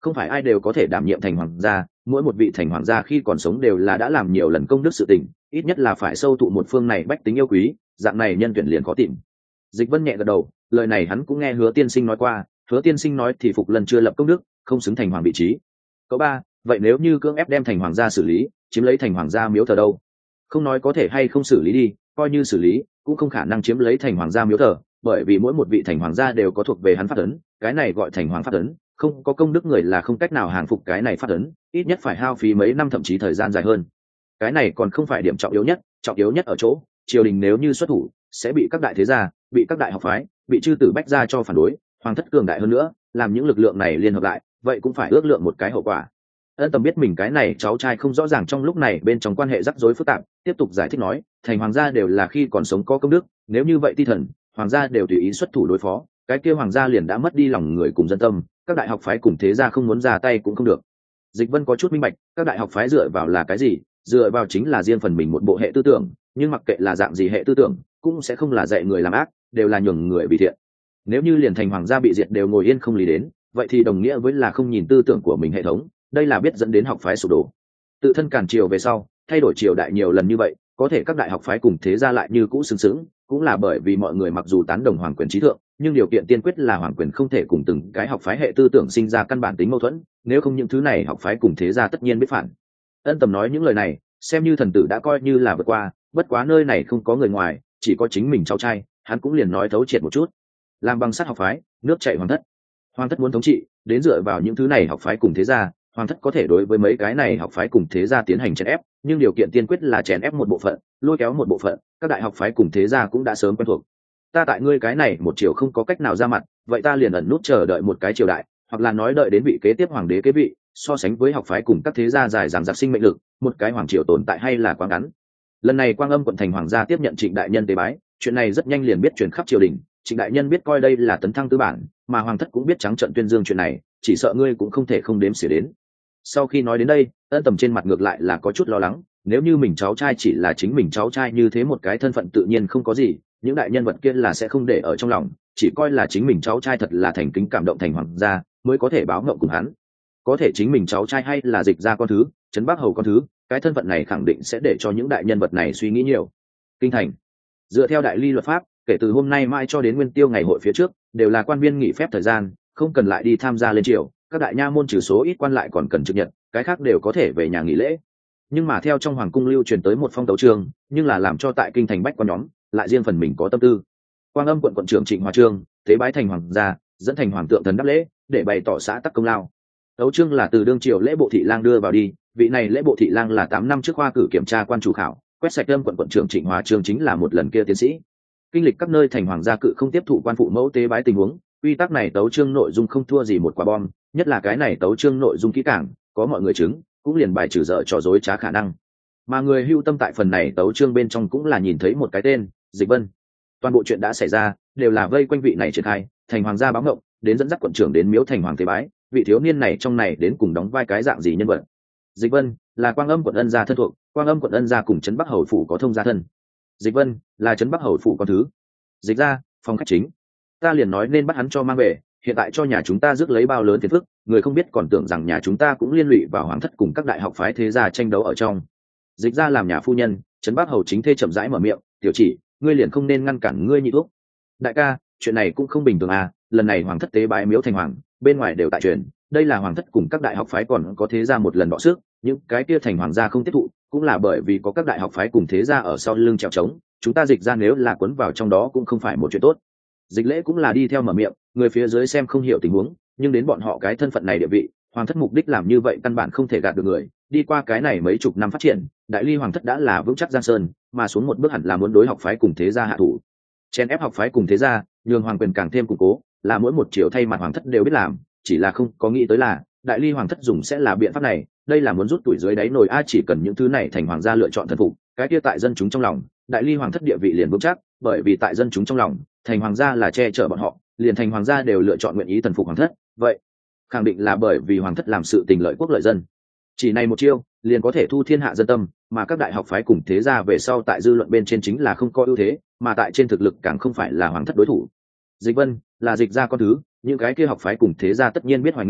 Speaker 1: không phải ai đều có thể đảm nhiệm thành hoàng gia, mỗi một vị thành hoàng gia khi còn sống đều là đã làm nhiều lần công đức sự tình, ít nhất là phải sâu tụ một phương này bách tính yêu quý, dạng này nhân tuyển liền khó tìm. Dịch Vân nhẹ gật đầu, lời này hắn cũng nghe Hứa tiên sinh nói qua, Hứa tiên sinh nói thì Phục Lần chưa lập công đức, không xứng thành hoàng vị trí. Cậu ba, vậy nếu như cưỡng ép đem thành hoàng gia xử lý, chiếm lấy thành hoàng gia miếu thờ đâu? Không nói có thể hay không xử lý đi, coi như xử lý, cũng không khả năng chiếm lấy thành hoàng gia miếu thờ, bởi vì mỗi một vị thành hoàng gia đều có thuộc về hắn pháp ấn, cái này gọi thành hoàng pháp ấn, không có công đức người là không cách nào hàng phục cái này pháp ấn, ít nhất phải hao phí mấy năm thậm chí thời gian dài hơn. Cái này còn không phải điểm trọng yếu nhất, trọng yếu nhất ở chỗ triều đình nếu như xuất thủ sẽ bị các đại thế gia, bị các đại học phái, bị chư tử bách gia cho phản đối, hoàng thất cường đại hơn nữa, làm những lực lượng này liên hợp lại, vậy cũng phải ước lượng một cái hậu quả. Ân Tầm biết mình cái này cháu trai không rõ ràng trong lúc này bên trong quan hệ rắc rối phức tạp, tiếp tục giải thích nói, thành hoàng gia đều là khi còn sống có công đức, nếu như vậy ti thần, hoàng gia đều tùy ý xuất thủ đối phó, cái kia hoàng gia liền đã mất đi lòng người cùng dân tâm, các đại học phái cùng thế gia không muốn ra tay cũng không được. Dịch Vân có chút minh bạch, các đại học phái dựa vào là cái gì? Dựa vào chính là riêng phần mình một bộ hệ tư tưởng, nhưng mặc kệ là dạng gì hệ tư tưởng, cũng sẽ không là dạy người làm ác, đều là nhường người bị thiện. Nếu như liền thành hoàng gia bị diệt đều ngồi yên không lý đến, vậy thì đồng nghĩa với là không nhìn tư tưởng của mình hệ thống, đây là biết dẫn đến học phái sụp đổ. Tự thân cản triều về sau, thay đổi triều đại nhiều lần như vậy, có thể các đại học phái cùng thế gia lại như cũ sừng sững, cũng là bởi vì mọi người mặc dù tán đồng hoàng quyền trí thượng, nhưng điều kiện tiên quyết là hoàng quyền không thể cùng từng cái học phái hệ tư tưởng sinh ra căn bản tính mâu thuẫn, nếu không những thứ này học phái cùng thế gia tất nhiên biết phản. Ân Tầm nói những lời này, xem như thần tử đã coi như là vượt qua, bất quá nơi này không có người ngoài, chỉ có chính mình cháu trai, hắn cũng liền nói thấu triệt một chút. Làm bằng sắt học phái, nước chảy hoàng thất. Hoàng thất muốn thống trị, đến dựa vào những thứ này học phái cùng thế gia, hoàng thất có thể đối với mấy cái này học phái cùng thế gia tiến hành chèn ép, nhưng điều kiện tiên quyết là chèn ép một bộ phận, lôi kéo một bộ phận, các đại học phái cùng thế gia cũng đã sớm quen thuộc. Ta tại ngươi cái này một triều không có cách nào ra mặt, vậy ta liền ẩn nút chờ đợi một cái triều đại, hoặc là nói đợi đến vị kế tiếp hoàng đế kế vị, so sánh với học phái cùng các thế gia dài dằng dặc sinh mệnh lực, một cái hoàng triều tồn tại hay là quá ngắn. Lần này Quang Âm quận thành hoàng gia tiếp nhận Trịnh đại nhân tế bái, chuyện này rất nhanh liền biết truyền khắp triều đình, Trịnh đại nhân biết coi đây là tấn thăng tư bản, mà hoàng thất cũng biết trắng trợn tuyên dương chuyện này, chỉ sợ ngươi cũng không thể không đếm xỉa đến. Sau khi nói đến đây, Ân Tầm trên mặt ngược lại là có chút lo lắng, nếu như mình cháu trai chỉ là chính mình cháu trai như thế một cái thân phận tự nhiên không có gì, những đại nhân vật kia là sẽ không để ở trong lòng, chỉ coi là chính mình cháu trai thật là thành kính cảm động thành hoàng gia, mới có thể báo ngộng cùng hắn. Có thể chính mình cháu trai hay là Dịch gia con thứ, Trấn Bắc hầu con thứ, cái thân phận này khẳng định sẽ để cho những đại nhân vật này suy nghĩ nhiều. Kinh thành, dựa theo đại ly luật pháp, kể từ hôm nay mai cho đến nguyên tiêu ngày hội phía trước, đều là quan viên nghỉ phép thời gian, không cần lại đi tham gia lên triều, các đại nha môn trừ số ít quan lại còn cần trực nhật, cái khác đều có thể về nhà nghỉ lễ. Nhưng mà theo trong hoàng cung lưu truyền tới một phong tấu chương, nhưng là làm cho tại kinh thành bách quan nhóm lại riêng phần mình có tâm tư. Quang Âm quận quận trưởng Trịnh Hòa Trương tế bái thành hoàng gia, dẫn thành hoàng tượng thần đáp lễ, để bày tỏ xã tắc công lao. Tấu chương là từ đương triều lễ bộ thị lang đưa vào đi, vị này lễ bộ thị lang là tám năm trước khoa cử kiểm tra quan chủ khảo, quét sạch âm quận quận trưởng Trịnh Hòa Trương chính là một lần kia tiến sĩ. Kinh lịch các nơi thành hoàng gia cự không tiếp thụ quan phụ mẫu tế bái tình huống, quy tắc này tấu chương nội dung không thua gì một quả bom, nhất là cái này tấu chương nội dung kỹ càng, có mọi người chứng, cũng liền bài trừ dở trò dối trá khả năng. Mà người hưu tâm tại phần này tấu chương bên trong cũng là nhìn thấy một cái tên, Dịch Vân. Toàn bộ chuyện đã xảy ra, đều là vây quanh vị này triển khai, thành hoàng gia báo ngộng, đến dẫn dắt quận trưởng đến miếu thành hoàng tế bái, vị thiếu niên này trong này đến cùng đóng vai cái dạng gì nhân vật. Dịch Vân là Quang Âm quận Ân gia thân thuộc, Quang Âm quận Ân gia cùng Trấn Bắc hầu phủ có thông gia thân. Dịch Vân là Trấn Bắc hầu phủ con thứ. Dịch gia, phòng khách chính. Ta liền nói nên bắt hắn cho mang về, hiện tại cho nhà chúng ta rước lấy bao lớn phiền phức, người không biết còn tưởng rằng nhà chúng ta cũng liên lụy vào hoàng thất cùng các đại học phái thế gia tranh đấu ở trong. Dịch gia làm nhà phu nhân, Trấn Bắc hầu chính thê chậm rãi mở miệng, tiểu chỉ, ngươi liền không nên ngăn cản ngươi nhị thuốc. Đại ca, chuyện này cũng không bình thường à, lần này hoàng thất tế bái miếu thành hoàng, bên ngoài đều tại truyền, đây là hoàng thất cùng các đại học phái còn có thế gia một lần bọ xước, những cái kia thành hoàng gia không tiếp thụ, cũng là bởi vì có các đại học phái cùng thế gia ở sau lưng trèo trống, chúng ta Dịch gia nếu là cuốn vào trong đó cũng không phải một chuyện tốt. Dịch lễ cũng là đi theo mở miệng, người phía dưới xem không hiểu tình huống, nhưng đến bọn họ cái thân phận này địa vị, hoàng thất mục đích làm như vậy căn bản không thể gạt được người. Đi qua cái này mấy chục năm phát triển, đại ly hoàng thất đã là vững chắc giang sơn, mà xuống một bước hẳn là muốn đối học phái cùng thế gia hạ thủ, chen ép học phái cùng thế gia, nhường hoàng quyền càng thêm củng cố, là mỗi một triều thay mặt hoàng thất đều biết làm, chỉ là không có nghĩ tới là đại ly hoàng thất dùng sẽ là biện pháp này, đây là muốn rút tuổi dưới đáy nồi a. Chỉ cần những thứ này thành hoàng gia lựa chọn thần phục, cái kia tại dân chúng trong lòng, đại ly hoàng thất địa vị liền vững chắc, bởi vì tại dân chúng trong lòng, thành hoàng gia là che chở bọn họ, liền thành hoàng gia đều lựa chọn nguyện ý thần phục hoàng thất, vậy khẳng định là bởi vì hoàng thất làm sự tình lợi quốc lợi dân. Chỉ này một chiêu liền có thể thu thiên hạ dân tâm, mà các đại học phái cùng thế gia về sau tại dư luận bên trên chính là không có ưu thế, mà tại trên thực lực càng không phải là hoàng thất đối thủ. Dịch Vân là Dịch gia con thứ, những cái kia học phái cùng thế gia tất nhiên biết hoài nghi,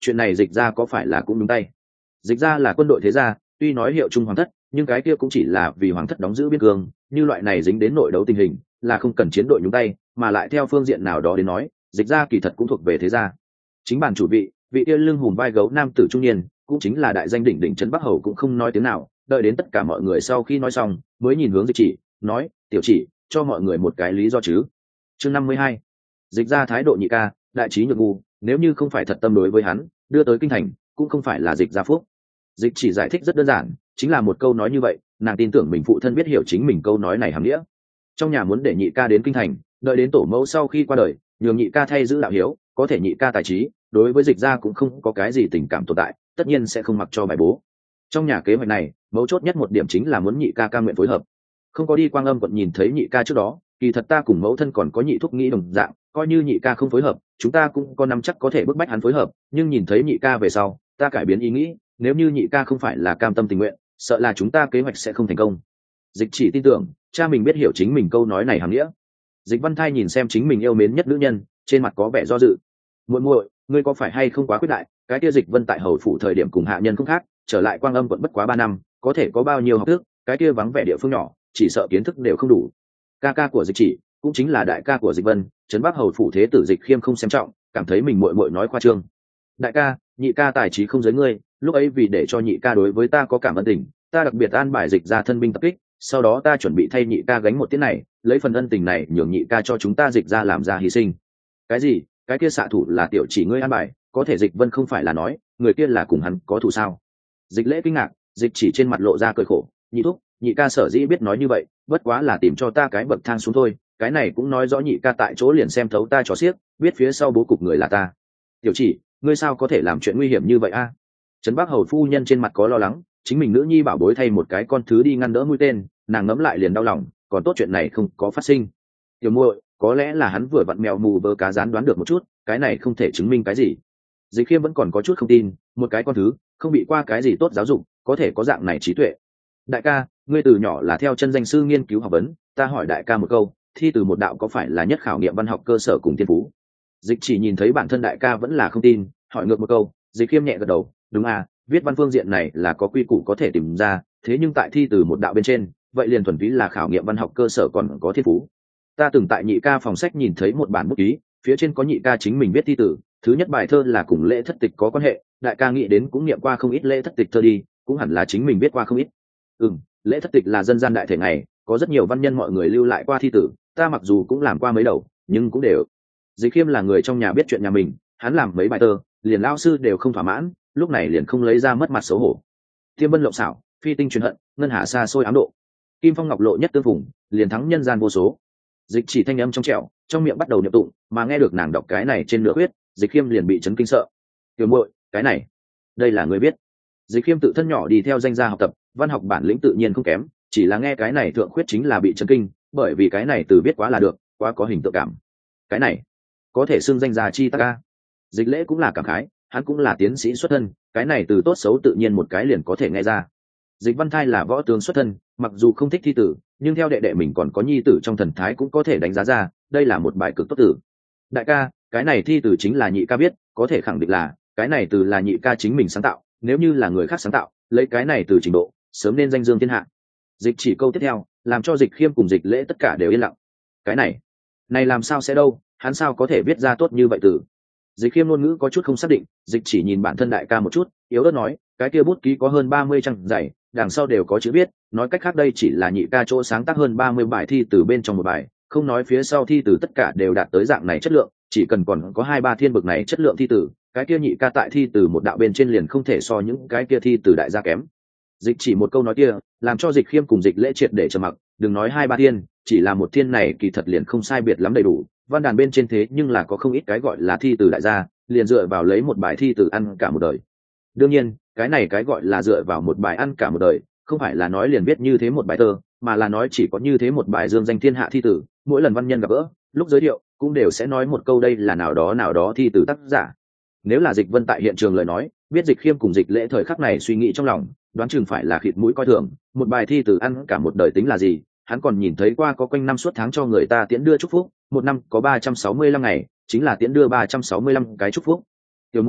Speaker 1: chuyện này dịch ra có phải là cũng đúng tay? Dịch ra là quân đội thế gia, tuy nói hiệu trung hoàng thất, nhưng cái kia cũng chỉ là vì hoàng thất đóng giữ biên cương, như loại này dính đến nội đấu tình hình là không cần chiến đội nhúng tay, mà lại theo phương diện nào đó đến nói, dịch ra kỳ thật cũng thuộc về thế gia. Chính bản chủ vị, vị kia lưng hùm vai gấu nam tử trung niên, cũng chính là đại danh đỉnh đỉnh trấn Bắc Hầu cũng không nói tiếng nào, đợi đến tất cả mọi người sau khi nói xong, mới nhìn hướng Dịch Chỉ, nói: "Tiểu Chỉ, cho mọi người một cái lý do chứ?" Chương năm mươi hai. Dịch ra thái độ nhị ca, đại trí nhược ngu, nếu như không phải thật tâm đối với hắn, đưa tới kinh thành, cũng không phải là Dịch gia phúc. Dịch Chỉ giải thích rất đơn giản, chính là một câu nói như vậy, nàng tin tưởng mình phụ thân biết hiểu chính mình câu nói này hàm nghĩa. Trong nhà muốn để nhị ca đến kinh thành, đợi đến tổ mẫu sau khi qua đời, nhường nhị ca thay giữ đạo hiếu, có thể nhị ca tài trí, đối với Dịch gia cũng không có cái gì tình cảm tồn tại, tất nhiên sẽ không mặc cho bài bố. Trong nhà kế hoạch này, mấu chốt nhất một điểm chính là muốn nhị ca ca nguyện phối hợp. Không có đi Quang Âm quận nhìn thấy nhị ca trước đó, kỳ thật ta cùng mẫu thân còn có nhị thúc nghĩ đồng dạng, coi như nhị ca không phối hợp, chúng ta cũng có nắm chắc có thể bức bách hắn phối hợp, nhưng nhìn thấy nhị ca về sau, ta cải biến ý nghĩ, nếu như nhị ca không phải là cam tâm tình nguyện, sợ là chúng ta kế hoạch sẽ không thành công. Dịch Chỉ tin tưởng cha mình biết hiểu chính mình câu nói này hàm nghĩa. Dịch Văn Thai nhìn xem chính mình yêu mến nhất nữ nhân, trên mặt có vẻ do dự. Muội muội, ngươi có phải hay không quá quyết đại? Cái kia Dịch Vân tại hầu phủ thời điểm cùng hạ nhân không khác, trở lại Quang Âm quận bất quá ba năm, có thể có bao nhiêu học thức, cái kia vắng vẻ địa phương nhỏ, chỉ sợ kiến thức đều không đủ. Ca ca của Dịch Chỉ, cũng chính là đại ca của Dịch Vân, trấn Bắc hầu phủ thế tử Dịch Khiêm không xem trọng, cảm thấy mình muội muội nói khoa trương. Đại ca, nhị ca tài trí không giới ngươi, lúc ấy vì để cho nhị ca đối với ta có cảm ơn tình, ta đặc biệt an bài Dịch ra thân binh tập kích, sau đó ta chuẩn bị thay nhị ca gánh một tiếng này, lấy phần ân tình này nhường nhị ca cho chúng ta Dịch ra làm ra hy sinh. Cái gì? Cái kia xạ thủ là Tiểu Chỉ ngươi an bài, có thể Dịch Vân không phải là nói người kia là cùng hắn có thù sao? Dịch Lễ kinh ngạc, Dịch Chỉ trên mặt lộ ra cười khổ, nhị thúc, nhị ca sở dĩ biết nói như vậy, bất quá là tìm cho ta cái bậc thang xuống thôi, cái này cũng nói rõ nhị ca tại chỗ liền xem thấu ta trò xiếc, biết phía sau bố cục người là ta. Tiểu Chỉ, ngươi sao có thể làm chuyện nguy hiểm như vậy a? Trấn Bắc hầu phu nhân trên mặt có lo lắng, chính mình nữ nhi bảo bối thay một cái con thứ đi ngăn đỡ mũi tên, nàng ngẫm lại liền đau lòng, còn tốt chuyện này không có phát sinh. Tiểu muội, có lẽ là hắn vừa vặn mèo mù vớ cá rán đoán được một chút, cái này không thể chứng minh cái gì. Dịch Khiêm vẫn còn có chút không tin, một cái con thứ, không bị qua cái gì tốt giáo dục, có thể có dạng này trí tuệ. Đại ca, ngươi từ nhỏ là theo chân danh sư nghiên cứu học vấn, ta hỏi đại ca một câu, thi từ một đạo có phải là nhất khảo nghiệm văn học cơ sở cùng thiên phú? Dịch Chỉ nhìn thấy bản thân đại ca vẫn là không tin, hỏi ngược một câu. Dịch Khiêm nhẹ gật đầu, đúng à, viết văn phương diện này là có quy củ có thể tìm ra, thế nhưng tại thi từ một đạo bên trên, vậy liền thuần túy là khảo nghiệm văn học cơ sở còn có thiên phú. Ta từng tại nhị ca phòng sách nhìn thấy một bản bút ký, phía trên có nhị ca chính mình viết thi tử, thứ nhất bài thơ là cùng lễ thất tịch có quan hệ, đại ca nghĩ đến cũng niệm qua không ít lễ thất tịch thơ đi, cũng hẳn là chính mình viết qua không ít. Ừm, lễ thất tịch là dân gian đại thể ngày, có rất nhiều văn nhân mọi người lưu lại qua thi tử, ta mặc dù cũng làm qua mấy đầu, nhưng cũng đều. Dịch Khiêm là người trong nhà biết chuyện nhà mình, hắn làm mấy bài thơ, liền lao sư đều không thỏa mãn, lúc này liền không lấy ra mất mặt xấu hổ. Thiêm bân lộng xảo, phi tinh truyền hận, ngân hà xa xôi ám độ, kim phong ngọc lộ nhất tương phùng, liền thắng nhân gian vô số. Dịch Chỉ thanh âm trong trẻo, trong miệng bắt đầu niệm tụng, mà nghe được nàng đọc cái này trên nửa huyết, Dịch Khiêm liền bị chấn kinh sợ. Tiểu muội, cái này, đây là người biết. Dịch Khiêm tự thân nhỏ đi theo danh gia học tập, văn học bản lĩnh tự nhiên không kém, chỉ là nghe cái này thượng khuyết chính là bị chấn kinh, bởi vì cái này từ viết quá là được, quá có hình tượng cảm. Cái này, có thể xưng danh gia chi ta ca. Dịch Lễ cũng là cảm khái, hắn cũng là tiến sĩ xuất thân, cái này từ tốt xấu tự nhiên một cái liền có thể nghe ra. Dịch Văn Thai là võ tướng xuất thân, mặc dù không thích thi tử, nhưng theo đệ đệ mình còn có nhi tử trong thần thái cũng có thể đánh giá ra, đây là một bài cực tốt tử. Đại ca, cái này thi tử chính là nhị ca biết, có thể khẳng định là cái này từ là nhị ca chính mình sáng tạo, nếu như là người khác sáng tạo, lấy cái này từ trình độ, sớm nên danh dương thiên hạ. Dịch Chỉ câu tiếp theo, làm cho Dịch Khiêm cùng Dịch Lễ tất cả đều yên lặng. Cái này, này làm sao sẽ đâu, hắn sao có thể viết ra tốt như vậy từ? Dịch Khiêm ngôn ngữ có chút không xác định, Dịch Chỉ nhìn bản thân đại ca một chút, yếu ớt nói, cái kia bút ký có hơn ba mươi trang dày, đằng sau đều có chữ viết, nói cách khác đây chỉ là nhị ca chỗ sáng tác hơn ba mươi bài thi từ bên trong một bài, không nói phía sau thi từ tất cả đều đạt tới dạng này chất lượng, chỉ cần còn có hai ba thiên bực này chất lượng thi từ, cái kia nhị ca tại thi từ một đạo bên trên liền không thể so những cái kia thi từ đại gia kém. Dịch Chỉ một câu nói kia, làm cho Dịch Khiêm cùng Dịch Lễ triệt để trầm mặc, đừng nói hai ba thiên, chỉ là một thiên này kỳ thật liền không sai biệt lắm đầy đủ, văn đàn bên trên thế nhưng là có không ít cái gọi là thi từ đại gia, liền dựa vào lấy một bài thi từ ăn cả một đời. Đương nhiên, cái này cái gọi là dựa vào một bài ăn cả một đời, không phải là nói liền viết như thế một bài thơ, mà là nói chỉ có như thế một bài dương danh thiên hạ thi tử, mỗi lần văn nhân gặp gỡ, lúc giới thiệu cũng đều sẽ nói một câu đây là nào đó nào đó thi tử tác giả. Nếu là Dịch Vân tại hiện trường lời nói, biết Dịch Khiêm cùng Dịch Lễ thời khắc này suy nghĩ trong lòng, đoán chừng phải là khịt mũi coi thường, một bài thi tử ăn cả một đời tính là gì, hắn còn nhìn thấy qua có quanh năm suốt tháng cho người ta tiễn đưa chúc phúc, một năm có ba trăm sáu mươi lăm ngày, chính là tiễn đưa ba trăm sáu mươi lăm cái chúc phúc. Tiểu muội,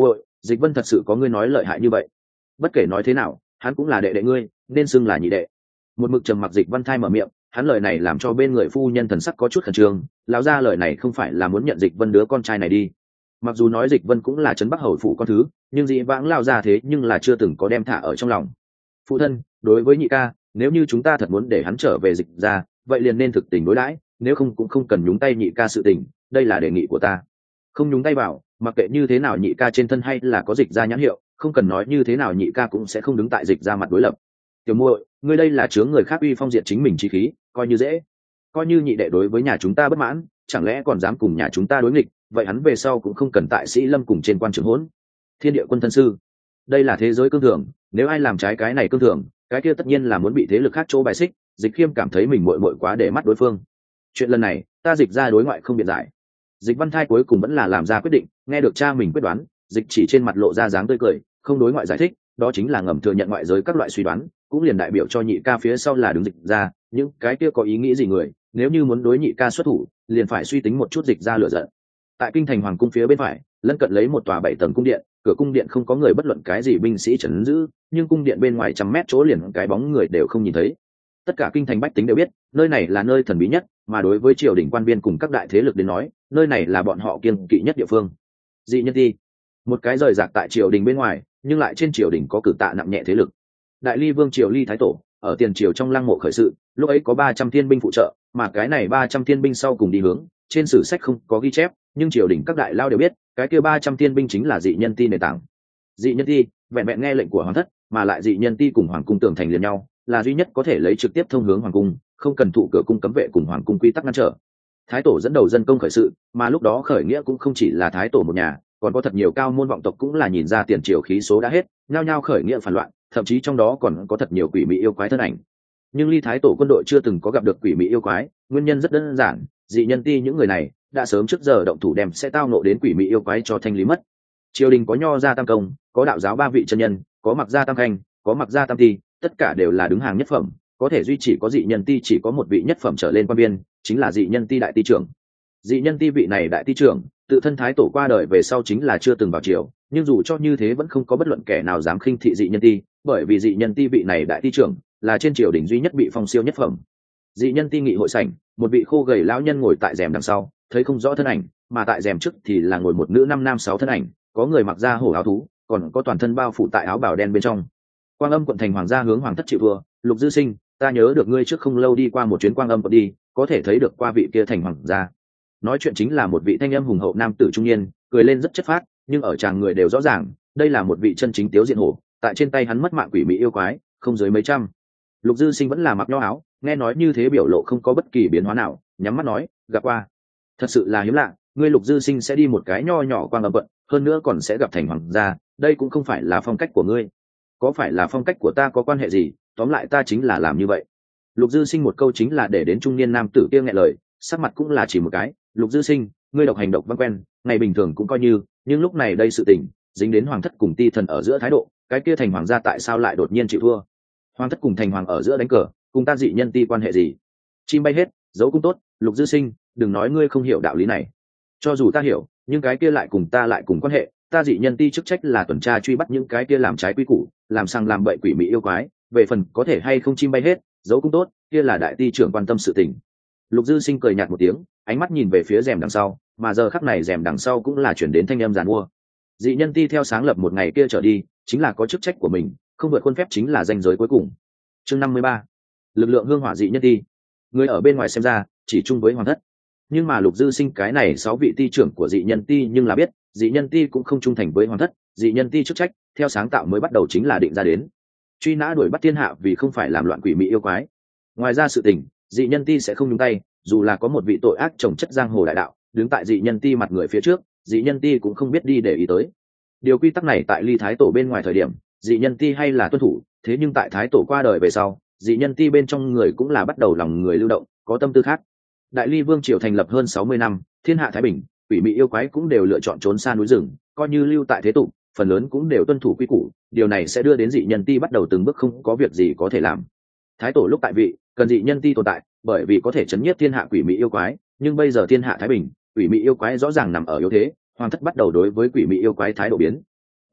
Speaker 1: Dịch Vân thật sự có ngươi nói lợi hại như vậy? Bất kể nói thế nào, hắn cũng là đệ đệ ngươi, nên xưng là nhị đệ. Một mực trầm mặc Dịch Văn Thai mở miệng, hắn lời này làm cho bên người phu nhân thần sắc có chút khẩn trương. Lão gia lời này không phải là muốn nhận Dịch Vân đứa con trai này đi. Mặc dù nói Dịch Vân cũng là trấn Bắc hầu phụ con thứ, nhưng dĩ vãng lão gia thế nhưng là chưa từng có đem thả ở trong lòng. Phụ thân, đối với nhị ca, nếu như chúng ta thật muốn để hắn trở về Dịch gia, vậy liền nên thực tình đối đãi, nếu không cũng không cần nhúng tay nhị ca sự tình, đây là đề nghị của ta. Không nhúng tay vào, mặc kệ như thế nào nhị ca trên thân hay là có Dịch gia nhãn hiệu, không cần nói như thế nào nhị ca cũng sẽ không đứng tại Dịch gia mặt đối lập. Tiểu muội, ngươi đây là chướng người khác uy phong diện chính mình chí khí, coi như dễ. Coi như nhị đệ đối với nhà chúng ta bất mãn, chẳng lẽ còn dám cùng nhà chúng ta đối nghịch, vậy hắn về sau cũng không cần tại Sĩ Lâm cùng trên quan trường hỗn. Thiên địa quân thân sư, đây là thế giới cương thường, nếu ai làm trái cái này cương thường, cái kia tất nhiên là muốn bị thế lực khác chỗ bài xích. Dịch Khiêm cảm thấy mình muội muội quá để mắt đối phương. Chuyện lần này, ta Dịch ra đối ngoại không biện giải. Dịch Văn Thai cuối cùng vẫn là làm ra quyết định, nghe được cha mình quyết đoán, Dịch chỉ trên mặt lộ ra dáng tươi cười, không đối ngoại giải thích, đó chính là ngầm thừa nhận ngoại giới các loại suy đoán, cũng liền đại biểu cho nhị ca phía sau là đứng Dịch ra, những cái kia có ý nghĩ gì người, nếu như muốn đối nhị ca xuất thủ, liền phải suy tính một chút Dịch ra lựa giận. Tại kinh thành hoàng cung phía bên phải, lân cận lấy một tòa bảy tầng cung điện, cửa cung điện không có người bất luận cái gì binh sĩ trấn giữ, nhưng cung điện bên ngoài trăm mét chỗ liền cái bóng người đều không nhìn thấy. Tất cả kinh thành bách tính đều biết, nơi này là nơi thần bí nhất, mà đối với triều đình quan viên cùng các đại thế lực đến nói, nơi này là bọn họ kiêng kỵ nhất địa phương. Dị nhân ti, một cái rời rạc tại triều đình bên ngoài, nhưng lại trên triều đình có cử tạ nặng nhẹ thế lực. Đại Ly Vương triều Ly Thái Tổ, ở tiền triều trong lăng mộ khởi sự, lúc ấy có ba trăm thiên binh phụ trợ, mà cái này ba trăm thiên binh sau cùng đi hướng, trên sử sách không có ghi chép, nhưng triều đình các đại lao đều biết, cái kia ba trăm thiên binh chính là dị nhân ti nền tảng. Dị nhân ti, vẹn vẹn nghe lệnh của hoàng thất, mà lại dị nhân ti cùng hoàng cung tường thành liền nhau, là duy nhất có thể lấy trực tiếp thông hướng hoàng cung, không cần thụ cửa cung cấm vệ cùng hoàng cung quy tắc ngăn trở. Thái tổ dẫn đầu dân công khởi sự, mà lúc đó khởi nghĩa cũng không chỉ là thái tổ một nhà, còn có thật nhiều cao môn vọng tộc cũng là nhìn ra tiền triều khí số đã hết, nhao nhao khởi nghĩa phản loạn, thậm chí trong đó còn có thật nhiều quỷ mị yêu quái thân ảnh. Nhưng Ly Thái tổ quân đội chưa từng có gặp được quỷ mị yêu quái, nguyên nhân rất đơn giản, dị nhân ti những người này đã sớm trước giờ động thủ đem sẽ tao nộ đến quỷ mị yêu quái cho thanh lý mất. Triều đình có nho gia tam công, có đạo giáo ba vị chân nhân, có mặc gia tam khanh, có mặc gia tam ti, tất cả đều là đứng hàng nhất phẩm, có thể duy chỉ có dị nhân ti chỉ có một vị nhất phẩm trở lên quan viên, chính là dị nhân ti đại ti trưởng. Dị nhân ti vị này đại ti trưởng, tự thân thái tổ qua đời về sau chính là chưa từng vào triều, nhưng dù cho như thế vẫn không có bất luận kẻ nào dám khinh thị dị nhân ti, bởi vì dị nhân ti vị này đại ti trưởng là trên triều đình duy nhất bị phong siêu nhất phẩm. Dị nhân ti nghị hội sảnh, một vị khô gầy lão nhân ngồi tại rèm đằng sau, thấy không rõ thân ảnh, mà tại rèm trước thì là ngồi một nữ năm nam sáu thân ảnh, có người mặc da hổ áo thú, còn có toàn thân bao phủ tại áo bào đen bên trong. Quang Âm quận thành hoàng gia hướng hoàng thất chịu thua, Lục Dư Sinh, ta nhớ được ngươi trước không lâu đi qua một chuyến Quang Âm quận đi, có thể thấy được qua vị kia thành hoàng gia. Nói chuyện chính là một vị thanh âm hùng hậu nam tử trung niên, cười lên rất chất phác, nhưng ở tràng người đều rõ ràng, đây là một vị chân chính tiếu diện hổ, tại trên tay hắn mất mạng quỷ mỹ yêu quái, không dưới mấy trăm. Lục Dư Sinh vẫn là mặc nho áo, nghe nói như thế biểu lộ không có bất kỳ biến hóa nào, nhắm mắt nói, gặp qua. Thật sự là hiếm lạ, ngươi Lục Dư Sinh sẽ đi một cái nho nhỏ Quang Âm quận, hơn nữa còn sẽ gặp thành hoàng gia, đây cũng không phải là phong cách của ngươi. Có phải là phong cách của ta có quan hệ gì, tóm lại ta chính là làm như vậy. Lục Dư Sinh một câu chính là để đến trung niên nam tử kia nghẹn lời, sắc mặt cũng là chỉ một cái. Lục Dư Sinh, ngươi độc hành độc văn quen, ngày bình thường cũng coi như, nhưng lúc này đây sự tình dính đến hoàng thất cùng ti thần ở giữa thái độ, cái kia thành hoàng gia tại sao lại đột nhiên chịu thua? Hoàng thất cùng thành hoàng ở giữa đánh cờ, cùng ta dị nhân ti quan hệ gì? Chim bay hết, dấu cũng tốt. Lục Dư Sinh, đừng nói ngươi không hiểu đạo lý này, cho dù ta hiểu, nhưng cái kia lại cùng ta lại cùng quan hệ. Ta dị nhân ti chức trách là tuần tra truy bắt những cái kia làm trái quy củ, làm sang làm bậy quỷ mỹ yêu quái, về phần có thể hay không chim bay hết, dấu cũng tốt, kia là đại ti trưởng quan tâm sự tình. Lục Dư Sinh cười nhạt một tiếng, ánh mắt nhìn về phía rèm đằng sau, mà giờ khắc này rèm đằng sau cũng là chuyển đến thanh âm giàn mua. Dị nhân ti theo sáng lập một ngày kia trở đi, chính là có chức trách của mình, không vượt khuôn phép chính là danh giới cuối cùng. Chương năm mươi ba, lực lượng hương hỏa dị nhân ti. Người ở bên ngoài xem ra chỉ chung với hoàng thất, nhưng mà Lục Dư Sinh cái này sáu vị ti trưởng của dị nhân ti nhưng là biết, dị nhân ti cũng không trung thành với hoàng thất, dị nhân ti chức trách theo sáng tạo mới bắt đầu chính là định ra đến truy nã đuổi bắt thiên hạ vì không phải làm loạn quỷ mỹ yêu quái. Ngoài ra sự tình, dị nhân ti sẽ không nhúng tay, dù là có một vị tội ác trồng chất giang hồ đại đạo đứng tại dị nhân ti mặt người phía trước, dị nhân ti cũng không biết đi để ý tới. Điều quy tắc này tại Ly Thái tổ bên ngoài thời điểm, dị nhân ti hay là tuân thủ, thế nhưng tại Thái tổ qua đời về sau, dị nhân ti bên trong người cũng là bắt đầu lòng người lưu động, có tâm tư khác. Đại Ly Vương triều thành lập hơn sáu mươi năm, thiên hạ thái bình, quỷ mị yêu quái cũng đều lựa chọn trốn xa núi rừng, coi như lưu tại thế tục, phần lớn cũng đều tuân thủ quy củ, điều này sẽ đưa đến dị nhân ti bắt đầu từng bước không có việc gì có thể làm. Thái tổ lúc tại vị, cần dị nhân ti tồn tại, bởi vì có thể chấn nhiếp thiên hạ quỷ mị yêu quái, nhưng bây giờ thiên hạ thái bình, quỷ mị yêu quái rõ ràng nằm ở yếu thế, hoàng thất bắt đầu đối với quỷ mị yêu quái thái độ biến.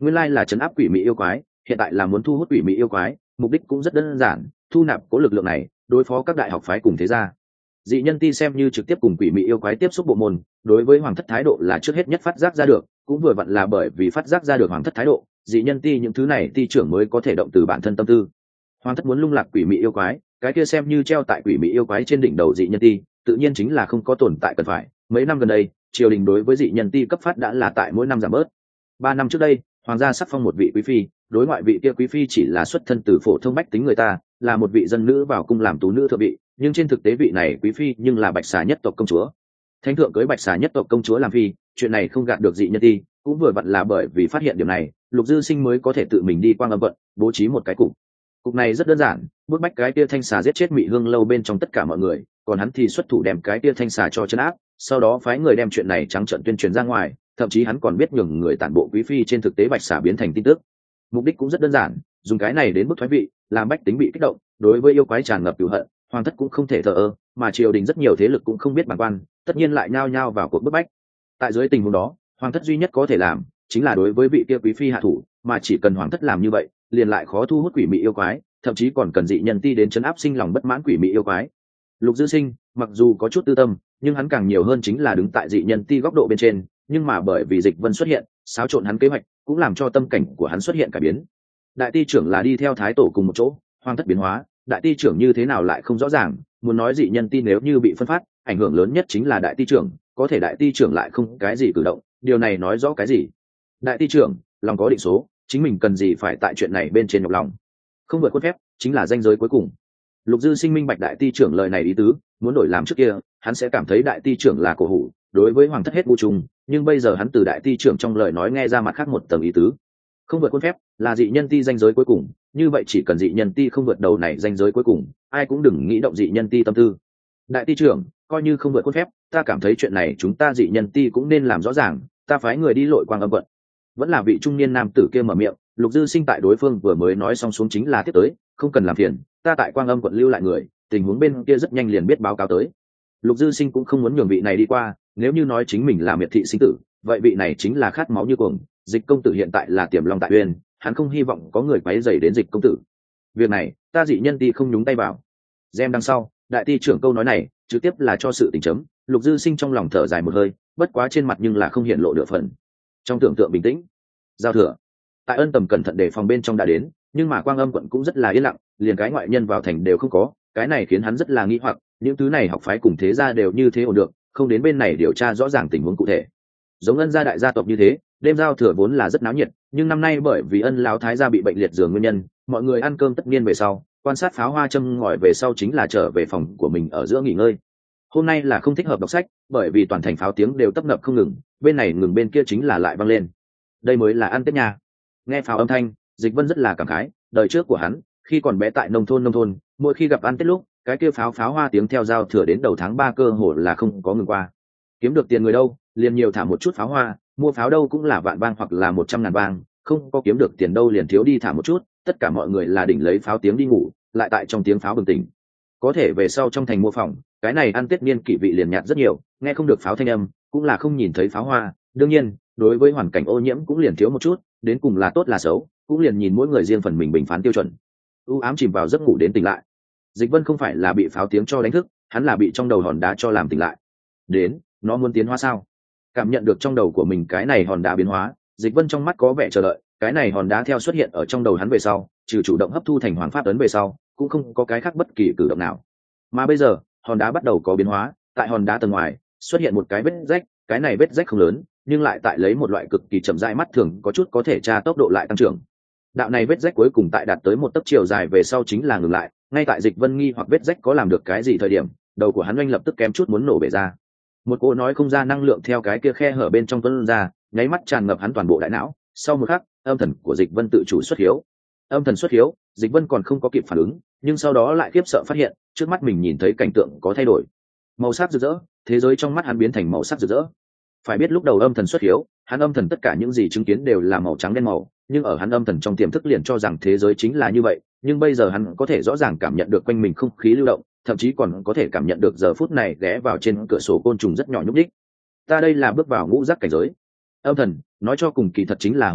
Speaker 1: nguyên lai là trấn áp quỷ mị yêu quái, hiện tại là muốn thu hút quỷ mị yêu quái, mục đích cũng rất đơn giản, thu nạp cố lực lượng này đối phó các đại học phái cùng thế gia. Dị nhân ti xem như trực tiếp cùng quỷ mị yêu quái tiếp xúc bộ môn, đối với hoàng thất thái độ là trước hết nhất phát giác ra được, cũng vừa vặn là bởi vì phát giác ra được hoàng thất thái độ, dị nhân ti những thứ này ti trưởng mới có thể động từ bản thân tâm tư. Hoàng thất muốn lung lạc quỷ mị yêu quái, cái kia xem như treo tại quỷ mị yêu quái trên đỉnh đầu dị nhân ti, tự nhiên chính là không có tồn tại cần phải. Mấy năm gần đây, triều đình đối với dị nhân ti cấp phát đã là tại mỗi năm giảm bớt. Ba năm trước đây, hoàng gia sắc phong một vị quý phi, đối ngoại vị kia quý phi chỉ là xuất thân từ phổ thông bách tính người ta, là một vị dân nữ vào cung làm tú nữ thượng vị, nhưng trên thực tế vị này quý phi nhưng là bạch xà nhất tộc công chúa. Thánh thượng cưới bạch xà nhất tộc công chúa làm phi, chuyện này không gạt được dị nhân ti, cũng vừa vặn là bởi vì phát hiện điểm này, Lục Dư Sinh mới có thể tự mình đi Quang Âm Quận, bố trí một cái cục. Cục này rất đơn giản, bức bách cái kia thanh xà giết chết Mị Hương lâu bên trong tất cả mọi người, còn hắn thì xuất thủ đem cái kia thanh xà cho trấn áp, sau đó phái người đem chuyện này trắng trợn tuyên truyền ra ngoài, thậm chí hắn còn biết nhường người tản bộ quý phi trên thực tế bạch xà biến thành tin tức. Mục đích cũng rất đơn giản, dùng cái này đến bức thoái vị, làm bách tính bị kích động, đối với yêu quái tràn ngập cừu hận, hoàng thất cũng không thể thờ ơ, mà triều đình rất nhiều thế lực cũng không biết bản quan, tất nhiên lại nhao nhao vào cuộc bức bách. Tại dưới tình huống đó, hoàng thất duy nhất có thể làm chính là đối với vị kia quý phi hạ thủ, mà chỉ cần hoàng thất làm như vậy, liền lại khó thu hút quỷ mị yêu quái, thậm chí còn cần dị nhân ti đến chấn áp sinh lòng bất mãn quỷ mị yêu quái. Lục Dư Sinh mặc dù có chút tư tâm, nhưng hắn càng nhiều hơn chính là đứng tại dị nhân ti góc độ bên trên, nhưng mà bởi vì Dịch Vân xuất hiện, xáo trộn hắn kế hoạch, cũng làm cho tâm cảnh của hắn xuất hiện cải biến. Đại ti trưởng là đi theo thái tổ cùng một chỗ, hoàng thất biến hóa, đại ti trưởng như thế nào lại không rõ ràng, muốn nói dị nhân ti nếu như bị phân phát, ảnh hưởng lớn nhất chính là đại ti trưởng, có thể đại ti trưởng lại không cái gì cử động, điều này nói rõ cái gì? Đại ti trưởng lòng có định số, chính mình cần gì phải tại chuyện này bên trên nhọc lòng, không vượt khuôn phép chính là ranh giới cuối cùng. Lục Dư Sinh minh bạch đại ti trưởng lời này ý tứ, muốn đổi làm trước kia, hắn sẽ cảm thấy đại ti trưởng là cổ hủ, đối với hoàng thất hết vô trùng, nhưng bây giờ hắn từ đại ti trưởng trong lời nói nghe ra mặt khác một tầng ý tứ. Không vượt khuôn phép là dị nhân ti ranh giới cuối cùng, như vậy chỉ cần dị nhân ti không vượt đầu này ranh giới cuối cùng, ai cũng đừng nghĩ động dị nhân ti tâm tư. Đại ti trưởng, coi như không vượt khuôn phép, ta cảm thấy chuyện này chúng ta dị nhân ti cũng nên làm rõ ràng, ta phái người đi lội Quang Âm Quận. Vẫn là vị trung niên nam tử kia mở miệng, Lục Dư Sinh tại đối phương vừa mới nói xong xuống chính là tiếp tới, không cần làm phiền, ta tại Quang Âm Quận lưu lại người, tình huống bên kia rất nhanh liền biết báo cáo tới. Lục Dư Sinh cũng không muốn nhường vị này đi qua, nếu như nói chính mình là miệt thị sinh tử, vậy vị này chính là khát máu như cuồng. Dịch công tử hiện tại là tiềm long tại uyên, hắn không hy vọng có người quấy rầy đến Dịch công tử. Việc này, ta dị nhân ti không nhúng tay vào. Gem đằng sau, đại ti trưởng câu nói này, trực tiếp là cho sự tình chấm. Lục Dư Sinh trong lòng thở dài một hơi, bất quá trên mặt nhưng là không hiện lộ được phần. Trong tưởng tượng bình tĩnh, giao thừa, tại Ân Tầm cẩn thận đề phòng bên trong đã đến, nhưng mà Quang Âm Quận cũng rất là yên lặng, liền cái ngoại nhân vào thành đều không có, cái này khiến hắn rất là nghi hoặc, những thứ này học phái cùng thế gia đều như thế ổn được, không đến bên này điều tra rõ ràng tình huống cụ thể. Giống Ân gia đại gia tộc như thế, đêm giao thừa vốn là rất náo nhiệt, nhưng năm nay bởi vì Ân lão thái gia bị bệnh liệt giường nguyên nhân, mọi người ăn cơm tất niên về sau, quan sát pháo hoa châm ngòi về sau chính là trở về phòng của mình ở giữa nghỉ ngơi. Hôm nay là không thích hợp đọc sách, bởi vì toàn thành pháo tiếng đều tấp nập không ngừng, bên này ngừng bên kia chính là lại vang lên. Đây mới là ăn Tết nhà. Nghe pháo âm thanh, Dịch Vân rất là cảm khái, đời trước của hắn, khi còn bé tại nông thôn nông thôn, mỗi khi gặp ăn Tết lúc, cái kia pháo pháo hoa tiếng theo giao thừa đến đầu tháng ba cơ hồ là không có ngừng qua. Kiếm được tiền người đâu, liền nhiều thả một chút pháo hoa, mua pháo đâu cũng là vạn bang hoặc là một trăm ngàn bang, không có kiếm được tiền đâu liền thiếu đi thả một chút, tất cả mọi người là đỉnh lấy pháo tiếng đi ngủ, lại tại trong tiếng pháo bừng tỉnh. Có thể về sau trong thành mua phòng, cái này ăn Tết niên kỷ vị liền nhạt rất nhiều, nghe không được pháo thanh âm, cũng là không nhìn thấy pháo hoa, đương nhiên, đối với hoàn cảnh ô nhiễm cũng liền thiếu một chút, đến cùng là tốt là xấu, cũng liền nhìn mỗi người riêng phần mình bình phán tiêu chuẩn. U ám chìm vào giấc ngủ đến tỉnh lại. Dịch Vân không phải là bị pháo tiếng cho đánh thức, hắn là bị trong đầu hòn đá cho làm tỉnh lại. Đến, nó muốn tiến hóa sao? Cảm nhận được trong đầu của mình cái này hòn đá biến hóa, Dịch Vân trong mắt có vẻ chờ đợi, cái này hòn đá theo xuất hiện ở trong đầu hắn về sau, trừ chủ động hấp thu thành hoàng pháp ấn về sau, cũng không có cái khác bất kỳ cử động nào. Mà bây giờ, hòn đá bắt đầu có biến hóa, tại hòn đá tầng ngoài xuất hiện một cái vết rách, cái này vết rách không lớn, nhưng lại tại lấy một loại cực kỳ chậm rãi mắt thường có chút có thể tra tốc độ lại tăng trưởng. Đạo này vết rách cuối cùng tại đạt tới một tấc chiều dài về sau chính là ngừng lại, ngay tại Dịch Vân nghi hoặc vết rách có làm được cái gì thời điểm, đầu của hắn oanh lập tức kém chút muốn nổ bể ra. Một cô nói không ra năng lượng theo cái kia khe hở bên trong tuôn ra, nháy mắt tràn ngập hắn toàn bộ đại não. Sau một khắc, âm thần của Dịch Vân tự chủ xuất hiếu. Âm thần xuất hiếu, Dịch Vân còn không có kịp phản ứng, nhưng sau đó lại khiếp sợ phát hiện, trước mắt mình nhìn thấy cảnh tượng có thay đổi. Màu sắc rực rỡ, thế giới trong mắt hắn biến thành màu sắc rực rỡ. Phải biết lúc đầu âm thần xuất hiếu, hắn âm thần tất cả những gì chứng kiến đều là màu trắng đen màu, nhưng ở hắn âm thần trong tiềm thức liền cho rằng thế giới chính là như vậy, nhưng bây giờ hắn có thể rõ ràng cảm nhận được quanh mình không khí lưu động, thậm chí còn có thể cảm nhận được giờ phút này ghé vào trên cửa sổ côn trùng rất nhỏ nhúc nhích. Ta đây là bước vào ngũ giác cảnh giới. Âm thần, nói cho cùng kỳ thật chính là hồn phách,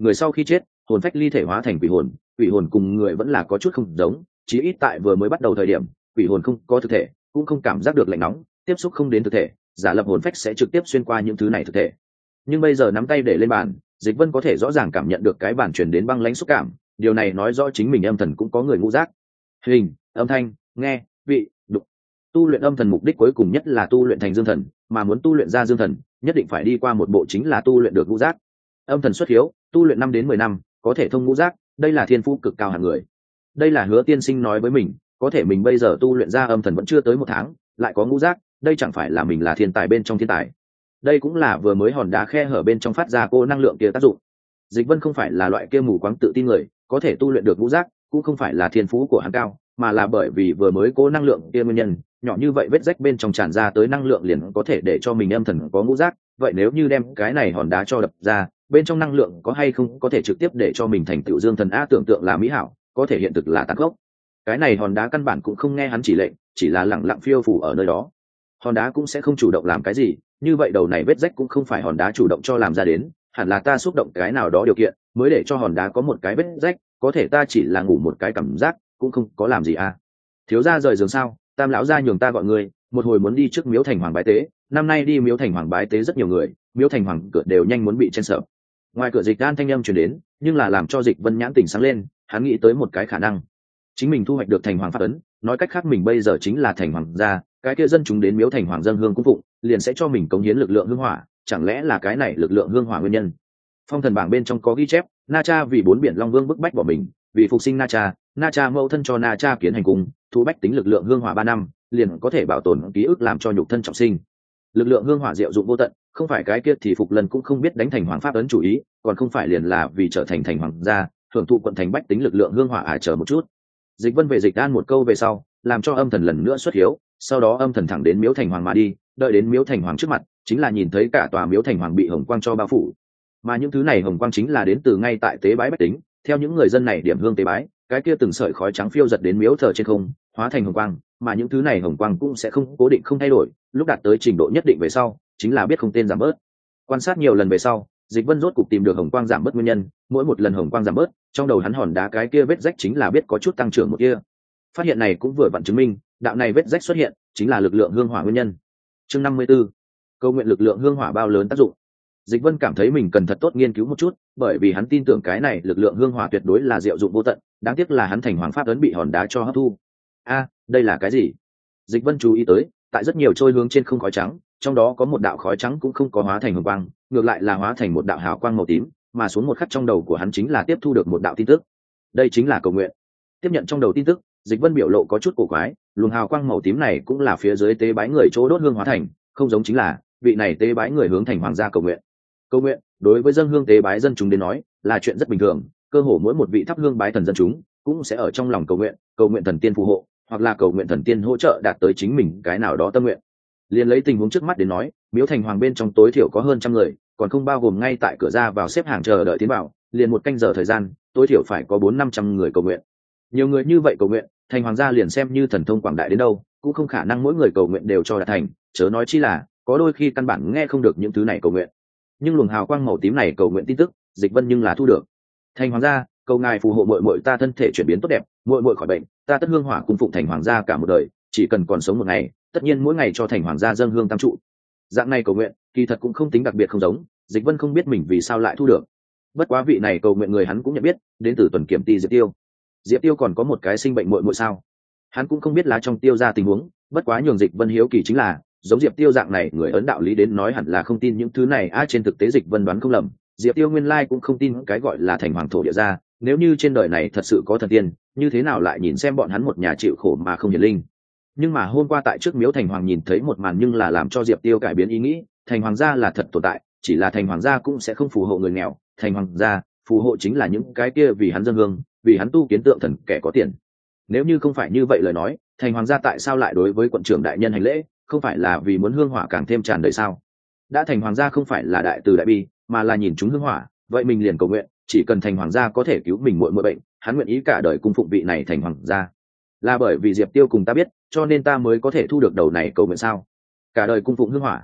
Speaker 1: người sau khi chết hồn phách ly thể hóa thành quỷ hồn, quỷ hồn cùng người vẫn là có chút không giống, chí ít tại vừa mới bắt đầu thời điểm quỷ hồn không có thực thể, cũng không cảm giác được lạnh nóng, tiếp xúc không đến thực thể, giả lập hồn phách sẽ trực tiếp xuyên qua những thứ này thực thể. Nhưng bây giờ nắm tay để lên bàn, Dịch Vân có thể rõ ràng cảm nhận được cái bàn truyền đến băng lãnh xúc cảm, điều này nói rõ chính mình âm thần cũng có người ngũ giác, hình, âm thanh, nghe, vị, đụng. Tu luyện âm thần mục đích cuối cùng nhất là tu luyện thành dương thần, mà muốn tu luyện ra dương thần nhất định phải đi qua một bộ chính là tu luyện được ngũ giác. Âm thần xuất hiếu, tu luyện năm đến mười năm có thể thông ngũ giác, đây là thiên phú cực cao hạng người. Đây là Hứa tiên sinh nói với mình, có thể mình bây giờ tu luyện ra âm thần vẫn chưa tới một tháng lại có ngũ giác, đây chẳng phải là mình là thiên tài bên trong thiên tài. Đây cũng là vừa mới hòn đá khe hở bên trong phát ra cô năng lượng kia tác dụng. Dịch Vân không phải là loại kia mù quáng tự tin người, có thể tu luyện được ngũ giác cũng không phải là thiên phú của hắn cao, mà là bởi vì vừa mới cố năng lượng kia nguyên nhân, nhỏ như vậy vết rách bên trong tràn ra tới năng lượng liền có thể để cho mình âm thần có ngũ giác. Vậy nếu như đem cái này hòn đá cho đập ra, bên trong năng lượng có hay không có thể trực tiếp để cho mình thành tựu dương thần a, tưởng tượng là mỹ hảo, có thể hiện thực là tàn khốc. Cái này hòn đá căn bản cũng không nghe hắn chỉ lệnh, chỉ là lẳng lặng phiêu phủ ở nơi đó. Hòn đá cũng sẽ không chủ động làm cái gì, như vậy đầu này vết rách cũng không phải hòn đá chủ động cho làm ra đến, hẳn là ta xúc động cái nào đó điều kiện mới để cho hòn đá có một cái vết rách, có thể ta chỉ là ngủ một cái cảm giác, cũng không có làm gì à. Thiếu gia rời giường sao? Tam lão gia nhường ta gọi người, một hồi muốn đi trước miếu thành hoàng bái tế, năm nay đi miếu thành hoàng bái tế rất nhiều người, miếu thành hoàng cửa đều nhanh muốn bị chen sợ. Ngoài cửa Dịch An thanh âm truyền đến, nhưng là làm cho Dịch Vân nhãn tỉnh sáng lên, hắn nghĩ tới một cái khả năng. Chính mình thu hoạch được thành hoàng pháp ấn, nói cách khác mình bây giờ chính là thành hoàng gia, cái kia dân chúng đến miếu thành hoàng dân hương cung phụng, liền sẽ cho mình cống hiến lực lượng hương hỏa, chẳng lẽ là cái này lực lượng hương hỏa nguyên nhân? Phong thần bảng bên trong có ghi chép, Na Cha vì bốn biển long vương bức bách bỏ mình, vì phục sinh Na Cha, Na Cha mẫu thân cho Na Cha kiến hành cung, thu bách tính lực lượng hương hỏa ba năm, liền có thể bảo tồn ký ức làm cho nhục thân trọng sinh. Lực lượng hương hỏa diệu dụng vô tận, không phải cái kia thì Phục Lần cũng không biết đánh thành hoàng pháp ấn chủ ý, còn không phải liền là vì trở thành thành hoàng gia, hưởng thụ quận thành bách tính lực lượng hương hỏa à, chờ một chút. Dịch Vân về Dịch An một câu về sau, làm cho âm thần lần nữa xuất hiếu, sau đó âm thần thẳng đến miếu thành hoàng mà đi, đợi đến miếu thành hoàng trước mặt, chính là nhìn thấy cả tòa miếu thành hoàng bị hồng quang cho bao phủ, mà những thứ này hồng quang chính là đến từ ngay tại tế bái bách tính, theo những người dân này điểm hương tế bái, cái kia từng sợi khói trắng phiêu giật đến miếu thờ trên không, hóa thành hồng quang, mà những thứ này hồng quang cũng sẽ không cố định không thay đổi, lúc đạt tới trình độ nhất định về sau, chính là biết không tên giảm bớt. Quan sát nhiều lần về sau, Dịch Vân rốt cục tìm được hồng quang giảm bớt nguyên nhân, mỗi một lần hồng quang giảm bớt, trong đầu hắn hòn đá cái kia vết rách chính là biết có chút tăng trưởng một kia. Phát hiện này cũng vừa vặn chứng minh, đạo này vết rách xuất hiện, chính là lực lượng hương hỏa nguyên nhân. Chương năm mươi tư, câu nguyện lực lượng hương hỏa bao lớn tác dụng. Dịch Vân cảm thấy mình cần thật tốt nghiên cứu một chút, bởi vì hắn tin tưởng cái này lực lượng hương hỏa tuyệt đối là diệu dụng vô tận, đáng tiếc là hắn thành hoàng pháp ấn bị hòn đá cho hấp thu. A, đây là cái gì? Dịch Vân chú ý tới, tại rất nhiều trôi hướng trên không khói trắng, trong đó có một đạo khói trắng cũng không có hóa thành hồng quang, ngược lại là hóa thành một đạo hào quang màu tím, mà xuống một khắc trong đầu của hắn chính là tiếp thu được một đạo tin tức. Đây chính là cầu nguyện. Tiếp nhận trong đầu tin tức, Dịch Vân biểu lộ có chút cổ quái, luồng hào quang màu tím này cũng là phía dưới tế bái người chỗ đốt hương hóa thành, không giống chính là vị này tế bái người hướng thành hoàng gia cầu nguyện. Cầu nguyện đối với dân hương tế bái dân chúng đến nói là chuyện rất bình thường, cơ hồ mỗi một vị thắp hương bái thần dân chúng cũng sẽ ở trong lòng cầu nguyện, cầu nguyện thần tiên phù hộ, hoặc là cầu nguyện thần tiên hỗ trợ đạt tới chính mình cái nào đó tâm nguyện. Liên lấy tình huống trước mắt đến nói, miếu thành hoàng bên trong tối thiểu có hơn trăm người, còn không bao gồm ngay tại cửa ra vào xếp hàng chờ đợi tiến vào, liền một canh giờ thời gian, tối thiểu phải có bốn năm trăm người cầu nguyện. Nhiều người như vậy cầu nguyện, thành hoàng gia liền xem như thần thông quảng đại đến đâu, cũng không khả năng mỗi người cầu nguyện đều cho đạt thành, chớ nói chi là có đôi khi căn bản nghe không được những thứ này cầu nguyện. Nhưng luồng hào quang màu tím này cầu nguyện tin tức, Dịch Vân nhưng là thu được. Thành hoàng gia, cầu ngài phù hộ muội muội ta thân thể chuyển biến tốt đẹp, muội muội khỏi bệnh, ta tất hương hỏa cung phụng thành hoàng gia cả một đời, chỉ cần còn sống một ngày, tất nhiên mỗi ngày cho thành hoàng gia dâng hương tam trụ. Dạng này cầu nguyện, kỳ thật cũng không tính đặc biệt không giống, Dịch Vân không biết mình vì sao lại thu được. Bất quá vị này cầu nguyện người hắn cũng nhận biết, đến từ Tuần Kiểm Ti Diệp Tiêu. Diệp Tiêu còn có một cái sinh bệnh muội muội sao? Hắn cũng không biết lá trong Tiêu ra tình huống, bất quá nhường Dịch Vân hiếu kỳ chính là, giống Diệp Tiêu dạng này người ấn đạo lý đến nói hẳn là không tin những thứ này, a trên thực tế Dịch Vân đoán không lầm, Diệp Tiêu nguyên lai cũng không tin cái gọi là thành hoàng thổ địa gia, nếu như trên đời này thật sự có thần tiên, như thế nào lại nhìn xem bọn hắn một nhà chịu khổ mà không hiển linh. Nhưng mà hôm qua tại trước miếu thành hoàng nhìn thấy một màn nhưng là làm cho Diệp Tiêu cải biến ý nghĩ, thành hoàng gia là thật tồn tại, chỉ là thành hoàng gia cũng sẽ không phù hộ người nghèo, thành hoàng gia phù hộ chính là những cái kia vì hắn dâng hương, vì hắn tu kiến tượng thần kẻ có tiền. Nếu như không phải như vậy lời nói, thành hoàng gia tại sao lại đối với quận trưởng đại nhân hành lễ, không phải là vì muốn hương hỏa càng thêm tràn đầy sao? Đã thành hoàng gia không phải là đại từ đại bi, mà là nhìn chúng hương hỏa, vậy mình liền cầu nguyện, chỉ cần thành hoàng gia có thể cứu mình muội muội bệnh, hắn nguyện ý cả đời cung phụng vị này thành hoàng gia. Là bởi vì Diệp Tiêu cùng ta biết, cho nên ta mới có thể thu được đầu này cầu nguyện sao? Cả đời cung phụng hương hỏa.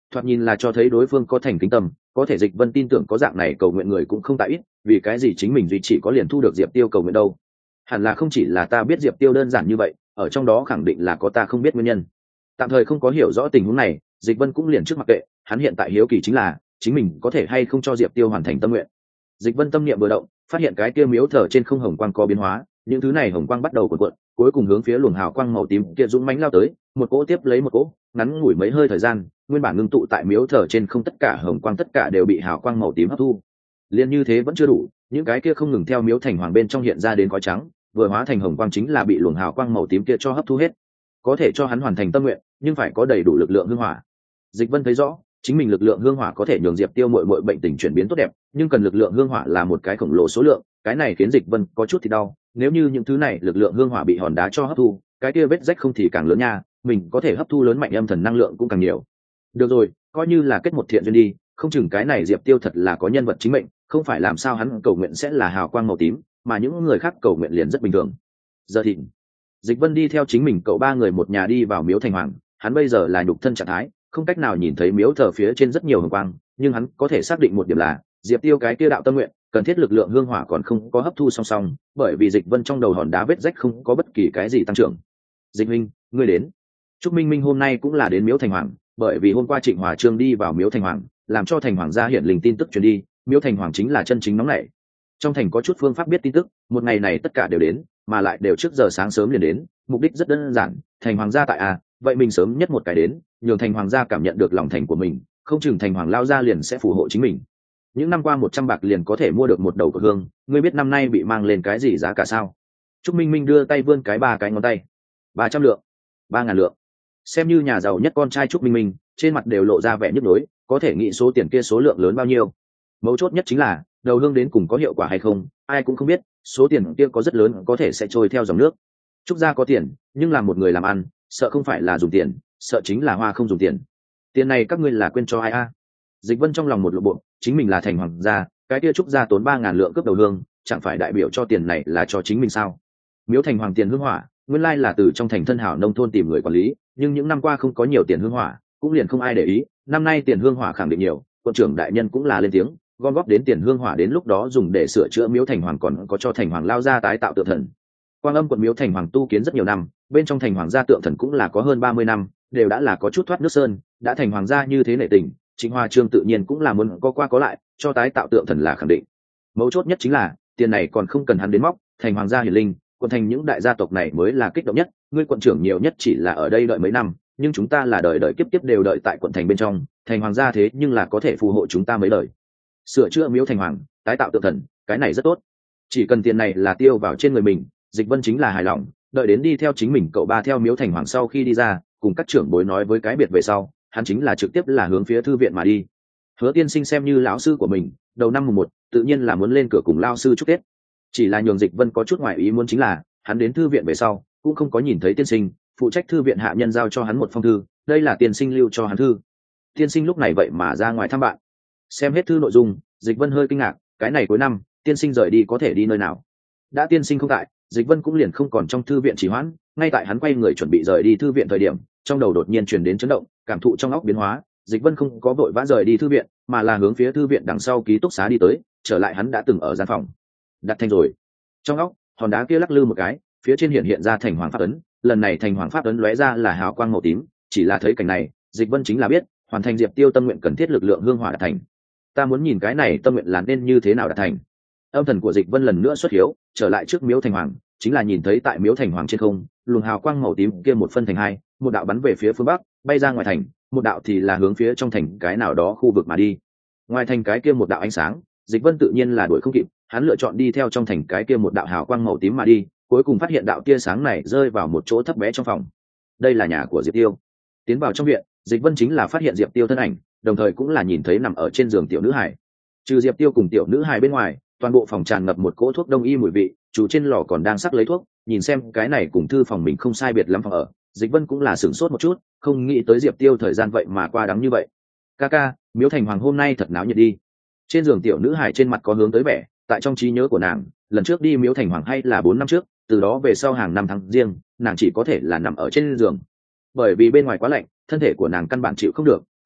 Speaker 1: thoạt nhìn là cho thấy đối phương có thành kính tâm. Có thể Dịch Vân tin tưởng có dạng này cầu nguyện người cũng không tại ít, vì cái gì chính mình duy chỉ có liền thu được Diệp Tiêu cầu nguyện đâu? Hẳn là không chỉ là ta biết Diệp Tiêu đơn giản như vậy, ở trong đó khẳng định là có ta không biết nguyên nhân. Tạm thời không có hiểu rõ tình huống này, Dịch Vân cũng liền trước mặc kệ, hắn hiện tại hiếu kỳ chính là chính mình có thể hay không cho Diệp Tiêu hoàn thành tâm nguyện. Dịch Vân tâm niệm vừa động, phát hiện cái kia miếu thờ trên không hồng quang có biến hóa, những thứ này hồng quang bắt đầu cuộn cuộn, cuối cùng hướng phía luồng hào quang màu tím kia dũng mãnh lao tới, một cỗ tiếp lấy một cỗ, ngắn ngủi mấy hơi thời gian, nguyên bản ngưng tụ tại miếu thờ trên không tất cả hồng quang tất cả đều bị hào quang màu tím hấp thu. Liên như thế vẫn chưa đủ, những cái kia không ngừng theo miếu thành hoàng bên trong hiện ra đến khói trắng, vừa hóa thành hồng quang chính là bị luồng hào quang màu tím kia cho hấp thu hết. Có thể cho hắn hoàn thành tâm nguyện, nhưng phải có đầy đủ lực lượng hương hỏa. Dịch Vân thấy rõ, chính mình lực lượng hương hỏa có thể nhường Diệp Tiêu muội muội bệnh tình chuyển biến tốt đẹp, nhưng cần lực lượng hương hỏa là một cái khổng lồ số lượng, cái này khiến Dịch Vân có chút thì đau. Nếu như những thứ này lực lượng hương hỏa bị hòn đá cho hấp thu, cái kia vết rách không thì càng lớn nha, mình có thể hấp thu lớn mạnh âm thần năng lượng cũng càng nhiều. Được rồi, coi như là kết một thiện duyên đi, không chừng cái này Diệp Tiêu thật là có nhân vật chính mệnh, không phải làm sao hắn cầu nguyện sẽ là hào quang màu tím, mà những người khác cầu nguyện liền rất bình thường. Giờ thì Dịch Vân đi theo chính mình cậu ba người một nhà đi vào miếu thành hoàng, hắn bây giờ là nhục thân trạng thái, không cách nào nhìn thấy miếu thờ phía trên rất nhiều hồng quang, nhưng hắn có thể xác định một điểm là Diệp Tiêu cái kia đạo tâm nguyện cần thiết lực lượng hương hỏa còn không có hấp thu song song, bởi vì Dịch Vân trong đầu hòn đá vết rách không có bất kỳ cái gì tăng trưởng. Dịch Minh, ngươi đến. Trúc Minh Minh hôm nay cũng là đến miếu thành hoàng, bởi vì hôm qua Trịnh Hòa Trương đi vào miếu thành hoàng, làm cho thành hoàng gia hiện linh tin tức truyền đi, miếu thành hoàng chính là chân chính nóng nảy. Trong thành có chút phương pháp biết tin tức, một ngày này tất cả đều đến, mà lại đều trước giờ sáng sớm liền đến, mục đích rất đơn giản, thành hoàng gia tại à, vậy mình sớm nhất một cái đến, nhường thành hoàng gia cảm nhận được lòng thành của mình, không chừng thành hoàng lao gia liền sẽ phù hộ chính mình. Những năm qua một trăm bạc liền có thể mua được một đầu cột hương, ngươi biết năm nay bị mang lên cái gì giá cả sao? Trúc Minh Minh đưa tay vươn cái ba cái ngón tay. Ba trăm lượng, ba ngàn lượng. Xem như nhà giàu nhất con trai Trúc Minh Minh, trên mặt đều lộ ra vẻ nhức nhối, có thể nghĩ số tiền kia số lượng lớn bao nhiêu. Mấu chốt nhất chính là đầu hương đến cùng có hiệu quả hay không, ai cũng không biết, số tiền kia có rất lớn có thể sẽ trôi theo dòng nước. Trúc gia có tiền, nhưng làm một người làm ăn, sợ không phải là dùng tiền, sợ chính là hoa không dùng tiền. Tiền này các ngươi là quên cho ai a? Dịch Vân trong lòng một lộ bộ, chính mình là thành hoàng gia, cái kia Trúc gia tốn ba ngàn lượng cướp đầu hương, chẳng phải đại biểu cho tiền này là cho chính mình sao? Miếu thành hoàng tiền hương hỏa, nguyên lai là từ trong thành thân hảo nông thôn tìm người quản lý, nhưng những năm qua không có nhiều tiền hương hỏa, cũng liền không ai để ý, năm nay tiền hương hỏa khẳng định nhiều, quận trưởng đại nhân cũng là lên tiếng, gom góp đến tiền hương hỏa đến lúc đó dùng để sửa chữa miếu thành hoàng, còn có cho thành hoàng lao ra tái tạo tượng thần. Quang Âm quận miếu thành hoàng tu kiến rất nhiều năm, bên trong thành hoàng gia tượng thần cũng là có hơn ba mươi năm, đều đã là có chút thoát nước sơn, đã thành hoàng gia như thế nể tình, Trịnh Hoa Trương tự nhiên cũng là muốn có qua có lại, cho tái tạo tượng thần là khẳng định. Mấu chốt nhất chính là tiền này còn không cần hắn đến móc, thành hoàng gia hiển linh, quận thành những đại gia tộc này mới là kích động nhất, ngươi quận trưởng nhiều nhất chỉ là ở đây đợi mấy năm, nhưng chúng ta là đời đời kiếp kiếp đều đợi tại quận thành bên trong, thành hoàng gia thế nhưng là có thể phù hộ chúng ta mấy đời. Sửa chữa miếu thành hoàng, tái tạo tượng thần, cái này rất tốt. Chỉ cần tiền này là tiêu vào trên người mình, Dịch Vân chính là hài lòng, đợi đến đi theo chính mình cậu ba theo miếu thành hoàng sau khi đi ra, cùng các trưởng bối nói với cái biệt về sau, hắn chính là trực tiếp là hướng phía thư viện mà đi. Hứa tiên sinh xem như lão sư của mình, đầu năm mùng một, tự nhiên là muốn lên cửa cùng lao sư chúc Tết. Chỉ là nhường Dịch Vân có chút ngoài ý muốn chính là, hắn đến thư viện về sau, cũng không có nhìn thấy tiên sinh, phụ trách thư viện hạ nhân giao cho hắn một phong thư, đây là tiên sinh lưu cho hắn thư. Tiên sinh lúc này vậy mà ra ngoài thăm bạn. Xem hết thư nội dung, Dịch Vân hơi kinh ngạc, cái này cuối năm, tiên sinh rời đi có thể đi nơi nào? Đã tiên sinh không tại, Dịch Vân cũng liền không còn trong thư viện trì hoãn, ngay tại hắn quay người chuẩn bị rời đi thư viện thời điểm, trong đầu đột nhiên truyền đến chấn động, cảm thụ trong óc biến hóa, Dịch Vân không có vội vã rời đi thư viện, mà là hướng phía thư viện đằng sau ký túc xá đi tới, trở lại hắn đã từng ở gian phòng. Đặt thành rồi. Trong óc, hòn đá kia lắc lư một cái, phía trên hiện hiện ra thành hoàng pháp ấn, lần này thành hoàng pháp ấn lóe ra là hào quang màu tím, chỉ là thấy cảnh này, Dịch Vân chính là biết, hoàn thành Diệp Tiêu tâm nguyện cần thiết lực lượng hương hỏa đạt thành. Ta muốn nhìn cái này tâm nguyện là nên như thế nào đạt thành. Âm thần của Dịch Vân lần nữa xuất hiếu, trở lại trước miếu thành hoàng, chính là nhìn thấy tại miếu thành hoàng trên không, luồng hào quang màu tím kia một phân thành hai, một đạo bắn về phía phương bắc, bay ra ngoài thành, một đạo thì là hướng phía trong thành cái nào đó khu vực mà đi. Ngoài thành cái kia một đạo ánh sáng, Dịch Vân tự nhiên là đuổi không kịp, hắn lựa chọn đi theo trong thành cái kia một đạo hào quang màu tím mà đi, cuối cùng phát hiện đạo tia sáng này rơi vào một chỗ thấp bé trong phòng. Đây là nhà của Diệp Tiêu. Tiến vào trong viện, Dịch Vân chính là phát hiện Diệp Tiêu thân ảnh, đồng thời cũng là nhìn thấy nằm ở trên giường tiểu nữ hài. Trừ Diệp Tiêu cùng tiểu nữ hài bên ngoài, toàn bộ phòng tràn ngập một cỗ thuốc đông y mùi vị, chủ trên lò còn đang sắc lấy thuốc, nhìn xem cái này cùng thư phòng mình không sai biệt lắm phòng ở, Dịch Vân cũng là sửng sốt một chút, không nghĩ tới Diệp Tiêu thời gian vậy mà qua đắng như vậy. Ca ca, miếu thành hoàng hôm nay thật náo nhiệt đi. Trên giường tiểu nữ hài trên mặt có hướng tới vẻ, tại trong trí nhớ của nàng, lần trước đi miếu thành hoàng hay là bốn năm trước, từ đó về sau hàng năm tháng riêng, nàng chỉ có thể là nằm ở trên giường. Bởi vì bên ngoài quá lạnh, thân thể của nàng căn bản chịu không được,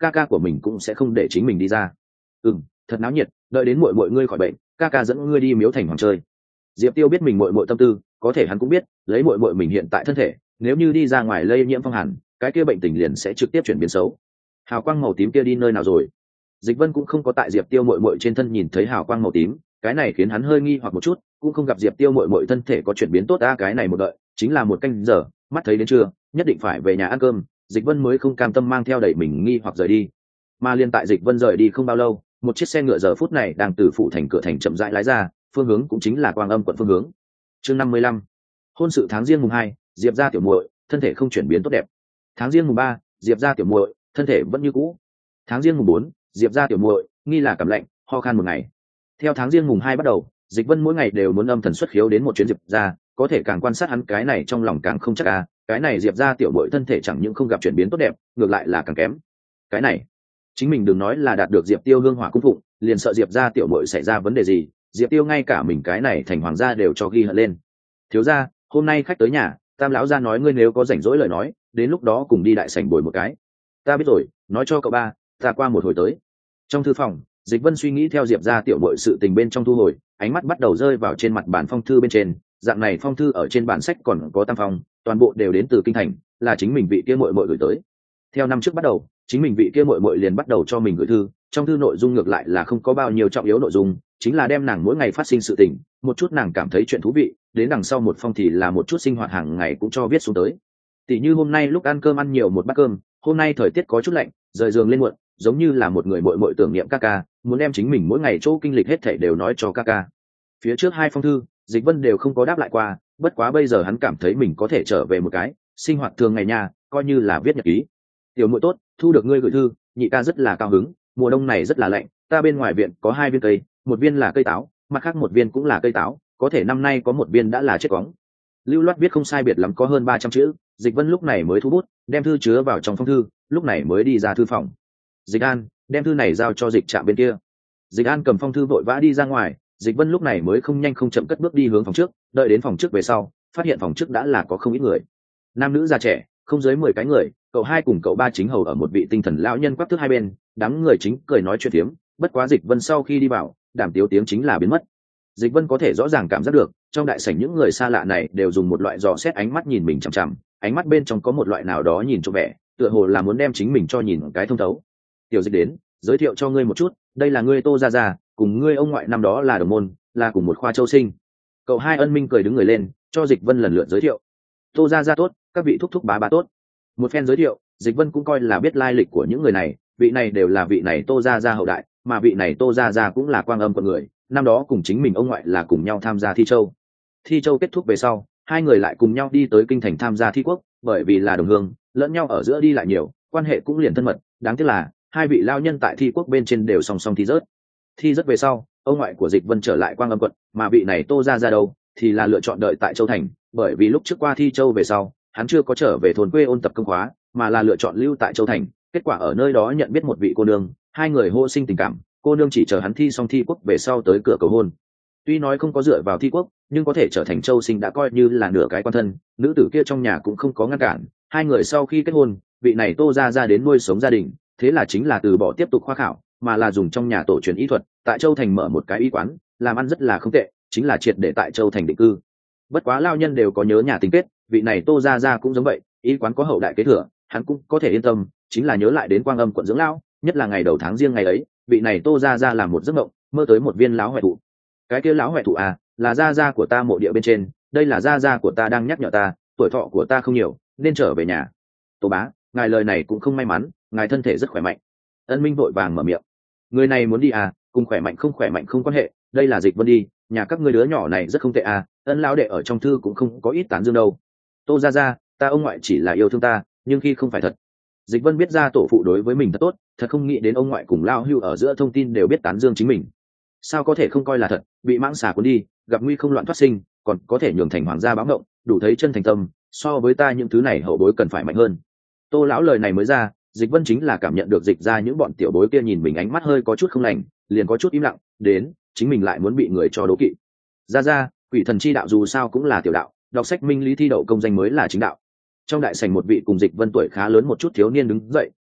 Speaker 1: ca ca của mình cũng sẽ không để chính mình đi ra. Ừ, thật náo nhiệt, đợi đến muội muội ngươi khỏi bệnh, ca ca dẫn ngươi đi miếu thành hoàng chơi. Diệp Tiêu biết mình muội muội tâm tư, có thể hắn cũng biết lấy muội muội mình hiện tại thân thể, nếu như đi ra ngoài lây nhiễm phong hàn, cái kia bệnh tình liền sẽ trực tiếp chuyển biến xấu. Hào quang màu tím kia đi nơi nào rồi? Dịch Vân cũng không có tại Diệp Tiêu muội muội trên thân nhìn thấy hào quang màu tím, cái này khiến hắn hơi nghi hoặc một chút, cũng không gặp Diệp Tiêu muội muội thân thể có chuyển biến tốt a, cái này một đợi, chính là một canh giờ, mắt thấy đến trưa, nhất định phải về nhà ăn cơm, Dịch Vân mới không cam tâm mang theo đẩy mình nghi hoặc rời đi. Mà liên tại Dịch Vân rời đi không bao lâu, một chiếc xe ngựa giờ phút này đang từ phụ thành cửa thành chậm rãi lái ra, phương hướng cũng chính là Quang Âm quận phương hướng. Chương năm mươi lăm, hôn sự tháng giêng mùng hai, Diệp gia tiểu muội, thân thể không chuyển biến tốt đẹp. Tháng giêng mùng ba, Diệp gia tiểu muội, thân thể vẫn như cũ. Tháng giêng mùng bốn, Diệp gia tiểu muội, nghi là cảm lạnh, ho khan một ngày. Theo tháng giêng mùng hai bắt đầu, Dịch Vân mỗi ngày đều muốn âm thần xuất khiếu đến một chuyến Diệp gia, có thể càng quan sát hắn cái này trong lòng càng không chắc a, cái này Diệp gia tiểu muội thân thể chẳng những không gặp chuyển biến tốt đẹp, ngược lại là càng kém. Cái này, chính mình đừng nói là đạt được Diệp Tiêu hương hỏa cung phụng, liền sợ Diệp gia tiểu muội xảy ra vấn đề gì, Diệp Tiêu ngay cả mình cái này thành hoàng gia đều cho ghi hận lên. Thiếu gia, hôm nay khách tới nhà, Tam lão gia nói ngươi nếu có rảnh rỗi lời nói, đến lúc đó cùng đi đại sảnh bồi một cái. Ta biết rồi, nói cho cậu ba, ta qua một hồi tới. Trong thư phòng, Dịch Vân suy nghĩ theo Diệp gia tiểu muội sự tình bên trong thu hồi, ánh mắt bắt đầu rơi vào trên mặt bản phong thư bên trên, dạng này phong thư ở trên bản sách còn có tam phong, toàn bộ đều đến từ kinh thành, là chính mình vị kia muội muội gửi tới. Theo năm trước bắt đầu, chính mình vị kia muội muội liền bắt đầu cho mình gửi thư, trong thư nội dung ngược lại là không có bao nhiêu trọng yếu nội dung, chính là đem nàng mỗi ngày phát sinh sự tình, một chút nàng cảm thấy chuyện thú vị, đến đằng sau một phong thì là một chút sinh hoạt hàng ngày cũng cho viết xuống tới. Tỷ như hôm nay lúc ăn cơm ăn nhiều một bát cơm, hôm nay thời tiết có chút lạnh, rời giường lên muộn, giống như là một người muội muội tưởng niệm ca ca, muốn đem chính mình mỗi ngày chỗ kinh lịch hết thảy đều nói cho ca ca. Phía trước hai phong thư, Dịch Vân đều không có đáp lại qua, bất quá bây giờ hắn cảm thấy mình có thể trở về một cái sinh hoạt thường ngày nha, coi như là viết nhật ký. Tiểu muội tốt, thu được ngươi gửi thư, nhị ca rất là cao hứng, mùa đông này rất là lạnh, ta bên ngoài viện có hai viên cây, một viên là cây táo, mặt khác một viên cũng là cây táo, có thể năm nay có một viên đã là chết cóng. Lưu loát viết không sai biệt lắm có hơn ba trăm chữ, Dịch Vân lúc này mới thu bút, đem thư chứa vào trong phong thư, lúc này mới đi ra thư phòng. Dịch An, đem thư này giao cho Dịch Trạm bên kia. Dịch An cầm phong thư vội vã đi ra ngoài, Dịch Vân lúc này mới không nhanh không chậm cất bước đi hướng phòng trước, đợi đến phòng trước về sau, phát hiện phòng trước đã là có không ít người, nam nữ già trẻ, không dưới mười cái người, cậu hai cùng cậu ba chính hầu ở một vị tinh thần lão nhân quắc thước hai bên, đám người chính cười nói chuyện phiếm, bất quá Dịch Vân sau khi đi vào, đàm tiếu tiếng chính là biến mất. Dịch Vân có thể rõ ràng cảm giác được, trong đại sảnh những người xa lạ này đều dùng một loại dò xét ánh mắt nhìn mình chằm chằm, ánh mắt bên trong có một loại nào đó nhìn cho vẻ, tựa hồ là muốn đem chính mình cho nhìn cái thông thấu. Tiểu Dịch đến, giới thiệu cho ngươi một chút, đây là ngươi Tô gia gia, cùng ngươi ông ngoại năm đó là đồng môn, là cùng một khoa châu sinh. Cậu hai ân minh cười đứng người lên, cho Dịch Vân lần lượt giới thiệu. Tô gia gia tốt, các vị thúc thúc bá bá tốt. Một phen giới thiệu, Dịch Vân cũng coi là biết lai lịch của những người này, vị này đều là vị này Tô gia gia hậu đại, mà vị này Tô gia gia cũng là Quang Âm quận người, năm đó cùng chính mình ông ngoại là cùng nhau tham gia thi châu. Thi châu kết thúc về sau, hai người lại cùng nhau đi tới kinh thành tham gia thi quốc, bởi vì là đồng hương, lẫn nhau ở giữa đi lại nhiều, quan hệ cũng liền thân mật, đáng tiếc là hai vị lao nhân tại thi quốc bên trên đều song song thi rớt. Thi rớt về sau, ông ngoại của Dịch Vân trở lại Quang Âm quận, mà vị này Tô gia gia đâu thì là lựa chọn đợi tại Châu thành, bởi vì lúc trước qua thi châu về sau, hắn chưa có trở về thôn quê ôn tập công khóa, mà là lựa chọn lưu tại Châu thành, kết quả ở nơi đó nhận biết một vị cô nương, hai người hô sinh tình cảm, cô nương chỉ chờ hắn thi xong thi quốc về sau tới cửa cầu hôn. Tuy nói không có dựa vào thi quốc, nhưng có thể trở thành Châu sinh đã coi như là nửa cái quan thân, nữ tử kia trong nhà cũng không có ngăn cản, hai người sau khi kết hôn, vị này Tô gia gia đến nuôi sống gia đình, thế là chính là từ bỏ tiếp tục khoa khảo, mà là dùng trong nhà tổ truyền y thuật, tại Châu thành mở một cái y quán, làm ăn rất là không tệ, chính là triệt để tại Châu thành định cư. Bất quá lao nhân đều có nhớ nhà tình kết, vị này Tô gia gia cũng giống vậy, y quán có hậu đại kế thừa, hắn cũng có thể yên tâm, chính là nhớ lại đến Quang Âm quận dưỡng lão, nhất là ngày đầu tháng riêng ngày ấy, vị này Tô gia gia làm một giấc mộng, mơ tới một viên lão hoại thụ. Cái kia lão hoại thụ à, là gia gia của ta mộ địa bên trên, đây là gia gia của ta đang nhắc nhở ta, tuổi thọ của ta không nhiều, nên trở về nhà. Tô bá, ngài lời này cũng không may mắn, ngài thân thể rất khỏe mạnh. Ân Minh vội vàng mở miệng. Người này muốn đi à, cùng khỏe mạnh không khỏe mạnh không quan hệ, đây là Dịch Vân đi, nhà các ngươi đứa nhỏ này rất không tệ à, Ân lão đệ ở trong thư cũng không có ít tán dương đâu. Tô gia gia, ta ông ngoại chỉ là yêu thương ta, nhưng khi không phải thật. Dịch Vân biết ra tổ phụ đối với mình thật tốt, thật không nghĩ đến ông ngoại cùng lao hưu ở giữa thông tin đều biết tán dương chính mình. Sao có thể không coi là thật, bị mãng xà cuốn đi, gặp nguy không loạn thoát sinh, còn có thể nhường thành hoàng gia báo động, đủ thấy chân thành tâm, so với ta những thứ này hậu bối cần phải mạnh hơn. Tô lão lời này mới ra, Dịch Vân chính là cảm nhận được Dịch ra những bọn tiểu bối kia nhìn mình ánh mắt hơi có chút không lành, liền có chút im lặng, đến, chính mình lại muốn bị người cho đố kỵ. Ra ra, quỷ thần chi đạo dù sao cũng là tiểu đạo, đọc sách minh lý thi đậu công danh mới là chính đạo. Trong đại sảnh một vị cùng Dịch Vân tuổi khá lớn một chút thiếu niên đứng dậy,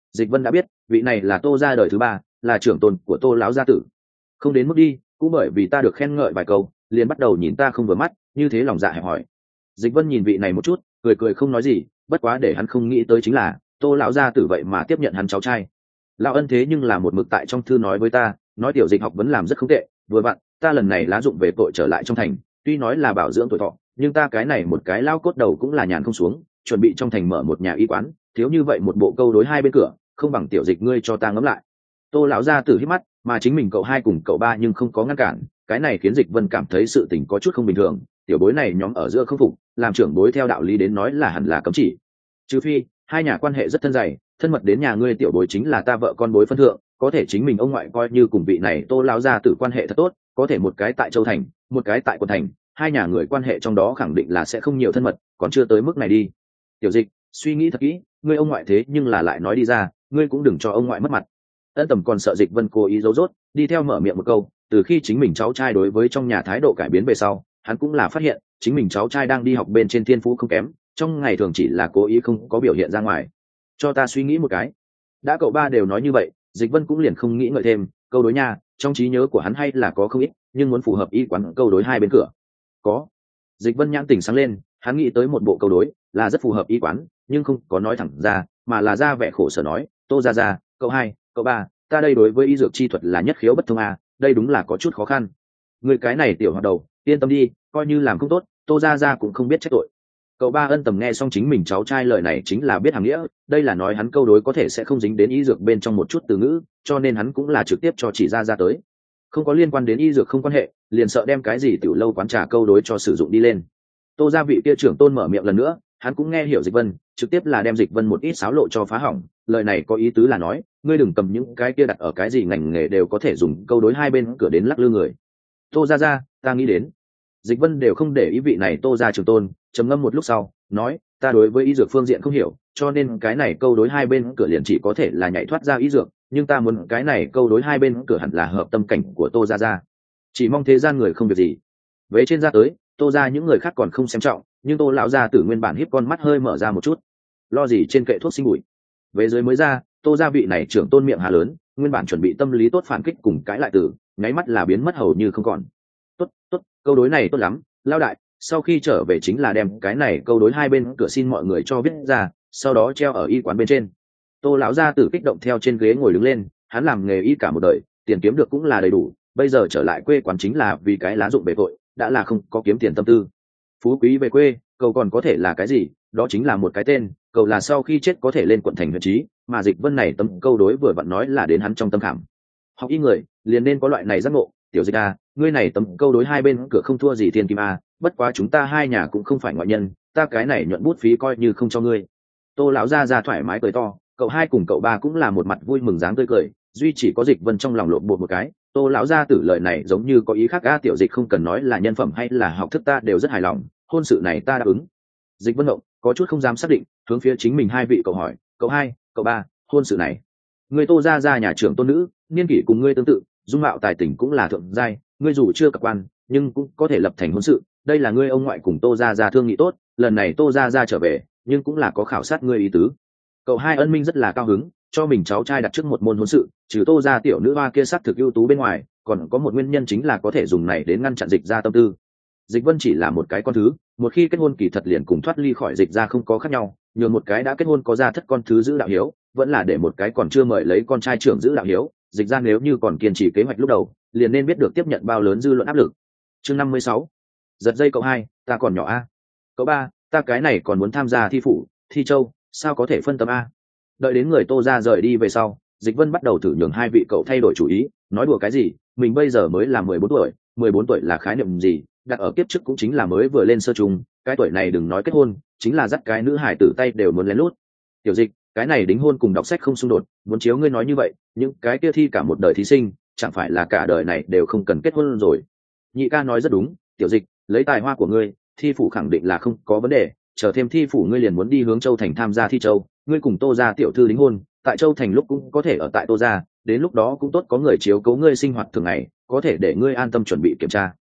Speaker 1: Dịch Vân đã biết vị này là Tô gia đời thứ ba, là trưởng tôn của Tô lão gia tử. Không đến mức đi, cũng bởi vì ta được khen ngợi vài câu liền bắt đầu nhìn ta không vừa mắt, như thế lòng dạ hẹp hỏi. Dịch Vân nhìn vị này một chút, cười cười không nói gì, bất quá để hắn không nghĩ tới chính là Tô lão gia tử vậy mà tiếp nhận hắn cháu trai. Lão ân thế nhưng là một mực tại trong thư nói với ta, nói tiểu Dịch học vấn làm rất không tệ, vừa vặn ta lần này lá dụng về tội trở lại trong thành, tuy nói là bảo dưỡng tuổi thọ, nhưng ta cái này một cái lao cốt đầu cũng là nhàn không xuống, chuẩn bị trong thành mở một nhà y quán, thiếu như vậy một bộ câu đối hai bên cửa, không bằng tiểu Dịch ngươi cho ta ngẫm lại. Tô lão gia tử hít mắt, mà chính mình cậu hai cùng cậu ba nhưng không có ngăn cản, cái này khiến Dịch Vân cảm thấy sự tình có chút không bình thường, tiểu bối này nhóm ở giữa không phục, làm trưởng bối theo đạo lý đến nói là hẳn là cấm chỉ, trừ phi hai nhà quan hệ rất thân dày, thân mật đến nhà ngươi tiểu bối chính là ta vợ con bối phân thượng, có thể chính mình ông ngoại coi như cùng vị này Tô lão gia tử quan hệ thật tốt, có thể một cái tại Châu thành, một cái tại quận thành, hai nhà người quan hệ trong đó khẳng định là sẽ không nhiều thân mật, còn chưa tới mức này đi. Tiểu Dịch, suy nghĩ thật kỹ, ngươi ông ngoại thế nhưng là lại nói đi ra, ngươi cũng đừng cho ông ngoại mất mặt. Ân Tầm còn sợ Dịch Vân cố ý giấu rốt, đi theo mở miệng một câu, từ khi chính mình cháu trai đối với trong nhà thái độ cải biến về sau, hắn cũng là phát hiện chính mình cháu trai đang đi học bên trên thiên phú không kém, trong ngày thường chỉ là cố ý không có biểu hiện ra ngoài. Cho ta suy nghĩ một cái. Đã cậu ba đều nói như vậy, Dịch Vân cũng liền không nghĩ ngợi thêm, câu đối nha, trong trí nhớ của hắn hay là có không ít, nhưng muốn phù hợp y quán câu đối hai bên cửa. Có. Dịch Vân nhãn tỉnh sáng lên, hắn nghĩ tới một bộ câu đối, là rất phù hợp y quán, nhưng không có nói thẳng ra, mà là ra vẻ khổ sở nói, Tô gia gia, cậu hai, cậu ba, ta đây đối với y dược chi thuật là nhất khiếu bất thông a, đây đúng là có chút khó khăn. Người cái này tiểu hoạt đầu, yên tâm đi, coi như làm không tốt, Tô gia gia cũng không biết trách tội. Cậu ba Ân Tầm nghe xong chính mình cháu trai lời này chính là biết hàm nghĩa, đây là nói hắn câu đối có thể sẽ không dính đến y dược bên trong một chút từ ngữ, cho nên hắn cũng là trực tiếp cho chỉ ra ra tới. Không có liên quan đến y dược không quan hệ, liền sợ đem cái gì tiểu lâu quán trà câu đối cho sử dụng đi lên. Tô gia vị kia trưởng tôn mở miệng lần nữa, hắn cũng nghe hiểu Dịch Vân, trực tiếp là đem Dịch Vân một ít xáo lộ cho phá hỏng, lời này có ý tứ là nói, ngươi đừng cầm những cái kia đặt ở cái gì ngành nghề đều có thể dùng câu đối hai bên cửa đến lắc lư người. Tô gia gia, ta nghĩ đến. Dịch Vân đều không để ý vị này Tô gia trưởng tôn, trầm ngâm một lúc sau, nói, ta đối với y dược phương diện không hiểu, cho nên cái này câu đối hai bên cửa liền chỉ có thể là nhảy thoát ra y dược, nhưng ta muốn cái này câu đối hai bên cửa hẳn là hợp tâm cảnh của Tô gia gia. Chỉ mong thế gian người không việc gì. Vế trên ra tới, Tô gia những người khác còn không xem trọng, nhưng Tô lão gia tử nguyên bản híp con mắt hơi mở ra một chút. Lo gì trên kệ thuốc sinh bụi. Vế dưới mới ra, Tô gia vị này trưởng tôn miệng hà lớn, nguyên bản chuẩn bị tâm lý tốt phản kích cùng cãi lại từ, nháy mắt là biến mất hầu như không còn. Tốt, tốt, câu đối này tốt lắm, lão đại, sau khi trở về chính là đem cái này câu đối hai bên cửa xin mọi người cho biết ra, sau đó treo ở y quán bên trên. Tô lão gia tử kích động theo trên ghế ngồi đứng lên, hắn làm nghề y cả một đời, tiền kiếm được cũng là đầy đủ, bây giờ trở lại quê quán chính là vì cái lá dụng bề tội, đã là không có kiếm tiền tâm tư. Phú quý về quê, cầu còn có thể là cái gì, đó chính là một cái tên, cầu là sau khi chết có thể lên quận thành huyện trí, mà Dịch Vân này tấm câu đối vừa vặn nói là đến hắn trong tâm khảm. Học y người liền nên có loại này giác ngộ, tiểu Dịch a, ngươi này tấm câu đối hai bên cửa không thua gì thiên kim a, bất quá chúng ta hai nhà cũng không phải ngoại nhân, ta cái này nhuận bút phí coi như không cho ngươi. Tô lão gia ra thoải mái cười to, cậu hai cùng cậu ba cũng là một mặt vui mừng dáng tươi cười, duy chỉ có Dịch Vân trong lòng lộn bột một cái. Tô lão gia tử lời này giống như có ý khác a, tiểu Dịch không cần nói là nhân phẩm hay là học thức ta đều rất hài lòng, hôn sự này ta đáp ứng. Dịch Vân động, có chút không dám xác định, hướng phía chính mình hai vị cậu hỏi, cậu hai, cậu ba, hôn sự này, người Tô gia gia nhà trưởng tôn nữ, niên kỷ cùng ngươi tương tự, dung mạo tài tình cũng là thượng giai, ngươi dù chưa cập quan, nhưng cũng có thể lập thành hôn sự, đây là ngươi ông ngoại cùng Tô gia gia thương nghị tốt, lần này Tô gia gia trở về, nhưng cũng là có khảo sát ngươi ý tứ. Cậu hai Ân Minh rất là cao hứng, cho mình cháu trai đặt trước một môn hôn sự, trừ Tô gia tiểu nữ hoa kia sắc thực ưu tú bên ngoài, còn có một nguyên nhân chính là có thể dùng này đến ngăn chặn Dịch gia tâm tư. Dịch Vân chỉ là một cái con thứ, một khi kết hôn kỳ thật liền cùng thoát ly khỏi Dịch gia không có khác nhau, nhường một cái đã kết hôn có gia thất con thứ giữ đạo hiếu, vẫn là để một cái còn chưa mời lấy con trai trưởng giữ đạo hiếu. Dịch gia nếu như còn kiên trì kế hoạch lúc đầu, liền nên biết được tiếp nhận bao lớn dư luận áp lực. Chương năm mươi sáu, giật dây cậu hai, ta còn nhỏ a. Cậu ba, ta cái này còn muốn tham gia thi phủ, thi châu, sao có thể phân tâm a. Đợi đến người Tô gia rời đi về sau, Dịch Vân bắt đầu thử nhường hai vị cậu thay đổi chủ ý, nói đùa cái gì, mình bây giờ mới là mười bốn tuổi, mười bốn tuổi là khái niệm gì, đặt ở kiếp trước cũng chính là mới vừa lên sơ trung, cái tuổi này đừng nói kết hôn, chính là dắt cái nữ hải tử tay đều muốn lén lút. Tiểu Dịch, cái này đính hôn cùng đọc sách không xung đột, muốn chiếu ngươi nói như vậy, những cái kia thi cả một đời thí sinh, chẳng phải là cả đời này đều không cần kết hôn rồi. Nhị ca nói rất đúng, Tiểu Dịch, lấy tài hoa của ngươi, thi phủ khẳng định là không có vấn đề, chờ thêm thi phủ ngươi liền muốn đi hướng Châu thành tham gia thi châu, ngươi cùng Tô gia tiểu thư đính hôn, tại Châu thành lúc cũng có thể ở tại Tô gia, đến lúc đó cũng tốt có người chiếu cố ngươi sinh hoạt thường ngày, có thể để ngươi an tâm chuẩn bị kiểm tra.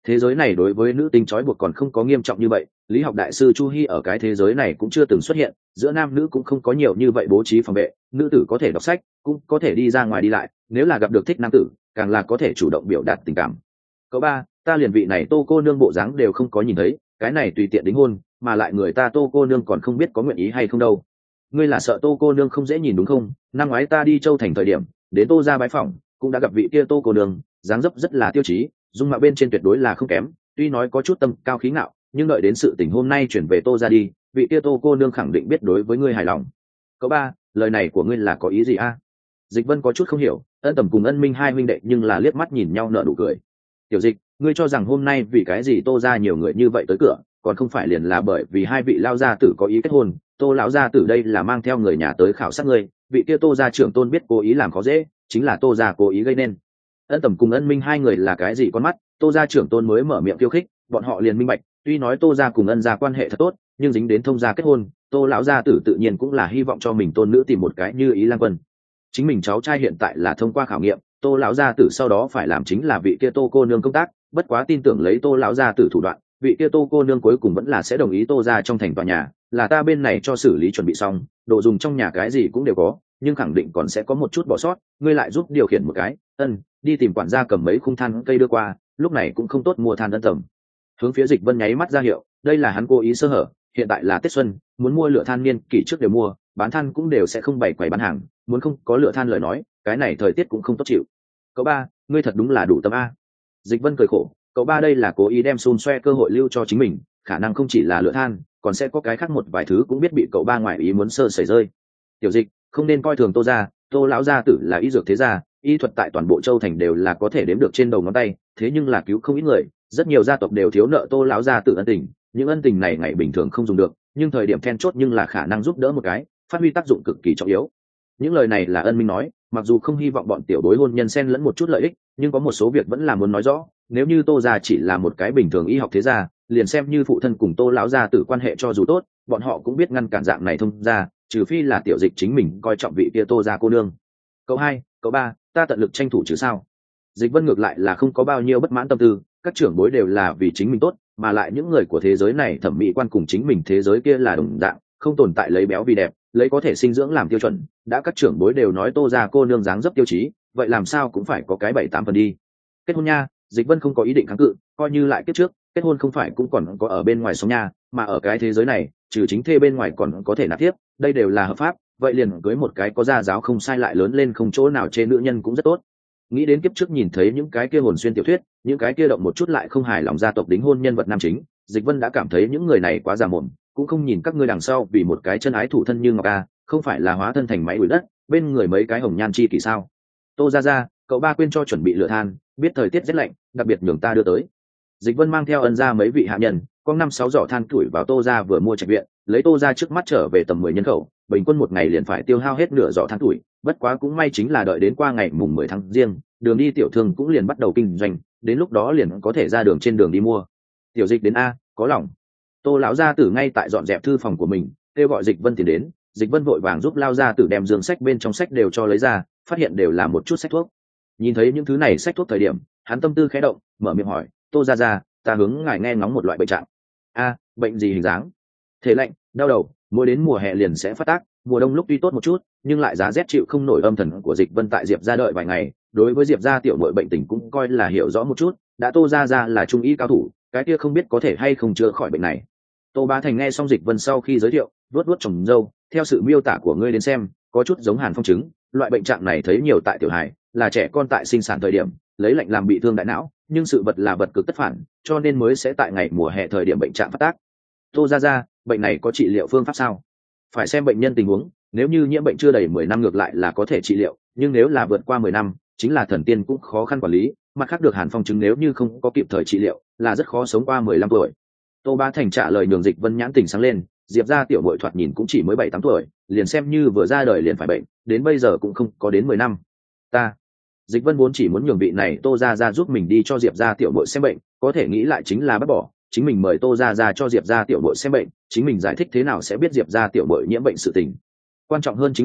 Speaker 1: thế giới này đối với nữ tính trói buộc còn không có nghiêm trọng như vậy. Lý học đại sư Chu Hi ở cái thế giới này cũng chưa từng xuất hiện, giữa nam nữ cũng không có nhiều như vậy bố trí phòng vệ, nữ tử có thể đọc sách, cũng có thể đi ra ngoài đi lại, nếu là gặp được thích nam tử càng là có thể chủ động biểu đạt tình cảm. Cậu ba, ta liền vị này Tô cô nương bộ dáng đều không có nhìn thấy, cái này tùy tiện đính hôn, mà lại người ta Tô cô nương còn không biết có nguyện ý hay không đâu. Ngươi là sợ Tô cô nương không dễ nhìn đúng không? Năm ngoái ta đi Châu Thành thời điểm, đến Tô gia bái phỏng, cũng đã gặp vị kia Tô cô nương, dáng dấp rất là tiêu chí, dung mạo bên trên tuyệt đối là không kém, tuy nói có chút tâm cao khí ngạo, nhưng đợi đến sự tình hôm nay chuyển về Tô gia đi, vị kia Tô cô nương khẳng định biết đối với ngươi hài lòng. Cậu ba, lời này của ngươi là có ý gì a? Dịch Vân có chút không hiểu, Ân Tầm cùng Ân Minh hai huynh đệ nhưng là liếc mắt nhìn nhau nở nụ cười. Tiểu Dịch, ngươi cho rằng hôm nay vì cái gì Tô gia nhiều người như vậy tới cửa, còn không phải liền là bởi vì hai vị lao gia tử có ý kết hôn, Tô lão gia tử đây là mang theo người nhà tới khảo sát ngươi, vị kia Tô gia trưởng tôn biết cố ý làm khó dễ, chính là Tô gia cố ý gây nên. Ân Tầm cùng Ân Minh hai người là cái gì con mắt, Tô gia trưởng tôn mới mở miệng khiêu khích, bọn họ liền minh bạch, tuy nói Tô gia cùng Ân gia quan hệ thật tốt, nhưng dính đến thông gia kết hôn, Tô lão gia tử tự nhiên cũng là hy vọng cho mình tôn nữ tìm một cái như ý lang quân. Chính mình cháu trai hiện tại là thông qua khảo nghiệm, Tô lão gia tử sau đó phải làm chính là vị kia Tô cô nương công tác, bất quá tin tưởng lấy Tô lão gia tử thủ đoạn, vị kia Tô cô nương cuối cùng vẫn là sẽ đồng ý Tô gia trong thành tòa nhà, là ta bên này cho xử lý chuẩn bị xong, đồ dùng trong nhà cái gì cũng đều có, nhưng khẳng định còn sẽ có một chút bỏ sót, ngươi lại giúp điều khiển một cái. Ân, đi tìm quản gia cầm mấy khung than cây đưa qua, lúc này cũng không tốt mua than Ân Tầm hướng phía Dịch Vân nháy mắt ra hiệu, đây là hắn cố ý sơ hở, hiện tại là Tết xuân, muốn mua lửa than niên kỷ trước đều mua, bán than cũng đều sẽ không bày quầy bán hàng, muốn không có lửa than lời nói, cái này thời tiết cũng không tốt chịu. Cậu ba, ngươi thật đúng là đủ tâm a. Dịch Vân cười khổ, cậu ba đây là cố ý đem xun xoe cơ hội lưu cho chính mình, khả năng không chỉ là lửa than, còn sẽ có cái khác một vài thứ cũng biết bị cậu ba ngoài ý muốn sơ sẩy rơi. Tiểu Dịch, không nên coi thường Tô gia, Tô lão gia tử là y dược thế gia, y thuật tại toàn bộ châu thành đều là có thể đếm được trên đầu ngón tay, thế nhưng là cứu không ít người, rất nhiều gia tộc đều thiếu nợ Tô lão gia tử ân tình, những ân tình này ngày bình thường không dùng được, nhưng thời điểm then chốt nhưng là khả năng giúp đỡ một cái, phát huy tác dụng cực kỳ trọng yếu. Những lời này là Ân Minh nói, mặc dù không hy vọng bọn tiểu bối hôn nhân xen lẫn một chút lợi ích, nhưng có một số việc vẫn là muốn nói rõ, nếu như Tô gia chỉ là một cái bình thường y học thế gia, liền xem như phụ thân cùng Tô lão gia tử quan hệ cho dù tốt, bọn họ cũng biết ngăn cản dạng này thông ra, trừ phi là Tiểu Dịch chính mình coi trọng vị kia Tô gia cô nương. Cậu hai, cậu ba, ta tận lực tranh thủ chứ sao? Dịch Vân ngược lại là không có bao nhiêu bất mãn tâm tư, các trưởng bối đều là vì chính mình tốt, mà lại những người của thế giới này thẩm mỹ quan cùng chính mình thế giới kia là đồng dạng, không tồn tại lấy béo vì đẹp, lấy có thể sinh dưỡng làm tiêu chuẩn, đã các trưởng bối đều nói Tô gia cô nương dáng dấp tiêu chí, vậy làm sao cũng phải có cái bảy tám phần đi. Kết hôn nha, Dịch Vân không có ý định kháng cự, coi như lại kết trước, kết hôn không phải cũng còn có ở bên ngoài sống nha, mà ở cái thế giới này, trừ chính thê bên ngoài còn có thể nạp tiếp, đây đều là hợp pháp, vậy liền cưới một cái có gia giáo không sai lại lớn lên không chỗ nào trên nữ nhân cũng rất tốt. Nghĩ đến kiếp trước nhìn thấy những cái kia hồn xuyên tiểu thuyết, những cái kia động một chút lại không hài lòng gia tộc đính hôn nhân vật nam chính, Dịch Vân đã cảm thấy những người này quá già mồm, cũng không nhìn các ngươi đằng sau vì một cái chân ái thủ thân như ngọc a, không phải là hóa thân thành máy đuổi đất, bên người mấy cái hồng nhan chi kỳ sao? Tô gia gia, cậu ba quên cho chuẩn bị lửa than, biết thời tiết rất lạnh, đặc biệt nhường ta đưa tới. Dịch Vân mang theo Ân gia mấy vị hạ nhân, có năm sáu giỏ than tuổi vào Tô gia vừa mua trạch viện, lấy Tô gia trước mắt trở về tầm mười nhân khẩu, bình quân một ngày liền phải tiêu hao hết nửa giỏ than tuổi, bất quá cũng may chính là đợi đến qua ngày mùng mười tháng riêng, đường đi tiểu thương cũng liền bắt đầu kinh doanh, đến lúc đó liền có thể ra đường trên đường đi mua. Tiểu Dịch đến a, có lòng. Tô lão gia tử ngay tại dọn dẹp thư phòng của mình, kêu gọi Dịch Vân tiền đến, Dịch Vân vội vàng giúp lao gia tử đem dương sách bên trong sách đều cho lấy ra, phát hiện đều là một chút sách thuốc. Nhìn thấy những thứ này sách thuốc thời điểm, hắn tâm tư khẽ động, mở miệng hỏi, Tô gia gia, ta hướng ngài nghe ngóng một loại bệnh trạng. A, bệnh gì hình dáng? Thể lạnh, đau đầu, mỗi đến mùa hè liền sẽ phát tác, mùa đông lúc tuy tốt một chút, nhưng lại giá rét chịu không nổi. Âm thần của Dịch Vân tại Diệp gia đợi vài ngày, đối với Diệp gia tiểu nội bệnh tình cũng coi là hiểu rõ một chút, đã Tô gia gia là trung y cao thủ, cái kia không biết có thể hay không chữa khỏi bệnh này. Tô Bá Thành nghe xong Dịch Vân sau khi giới thiệu, vuốt vuốt trồng râu, theo sự miêu tả của ngươi đến xem, có chút giống hàn phong chứng, loại bệnh trạng này thấy nhiều tại tiểu hài, là trẻ con tại sinh sản thời điểm, lấy lạnh làm bị thương đại não, nhưng sự vật là vật cực tất phản, cho nên mới sẽ tại ngày mùa hè thời điểm bệnh trạng phát tác. Tô gia gia, bệnh này có trị liệu phương pháp sao? Phải xem bệnh nhân tình huống, nếu như nhiễm bệnh chưa đầy mười năm ngược lại là có thể trị liệu, nhưng nếu là vượt qua mười năm, chính là thần tiên cũng khó khăn quản lý, mặt khác được hàn phong chứng nếu như không có kịp thời trị liệu, là rất khó sống qua mười lăm tuổi. Tô Bá Thành trả lời nhường Dịch Vân nhãn tình sáng lên, Diệp gia tiểu muội thoạt nhìn cũng chỉ mới bảy tám tuổi, liền xem như vừa ra đời liền phải bệnh, đến bây giờ cũng không có đến mười năm. Ta, Dịch Vân vốn chỉ muốn nhường vị này Tô gia gia giúp mình đi cho Diệp gia tiểu muội xem bệnh, có thể nghĩ lại chính là bắt bỏ, chính mình mời Tô gia gia cho Diệp gia tiểu muội xem bệnh, chính mình giải thích thế nào sẽ biết Diệp gia tiểu muội nhiễm bệnh sự tình. Quan trọng hơn chính là,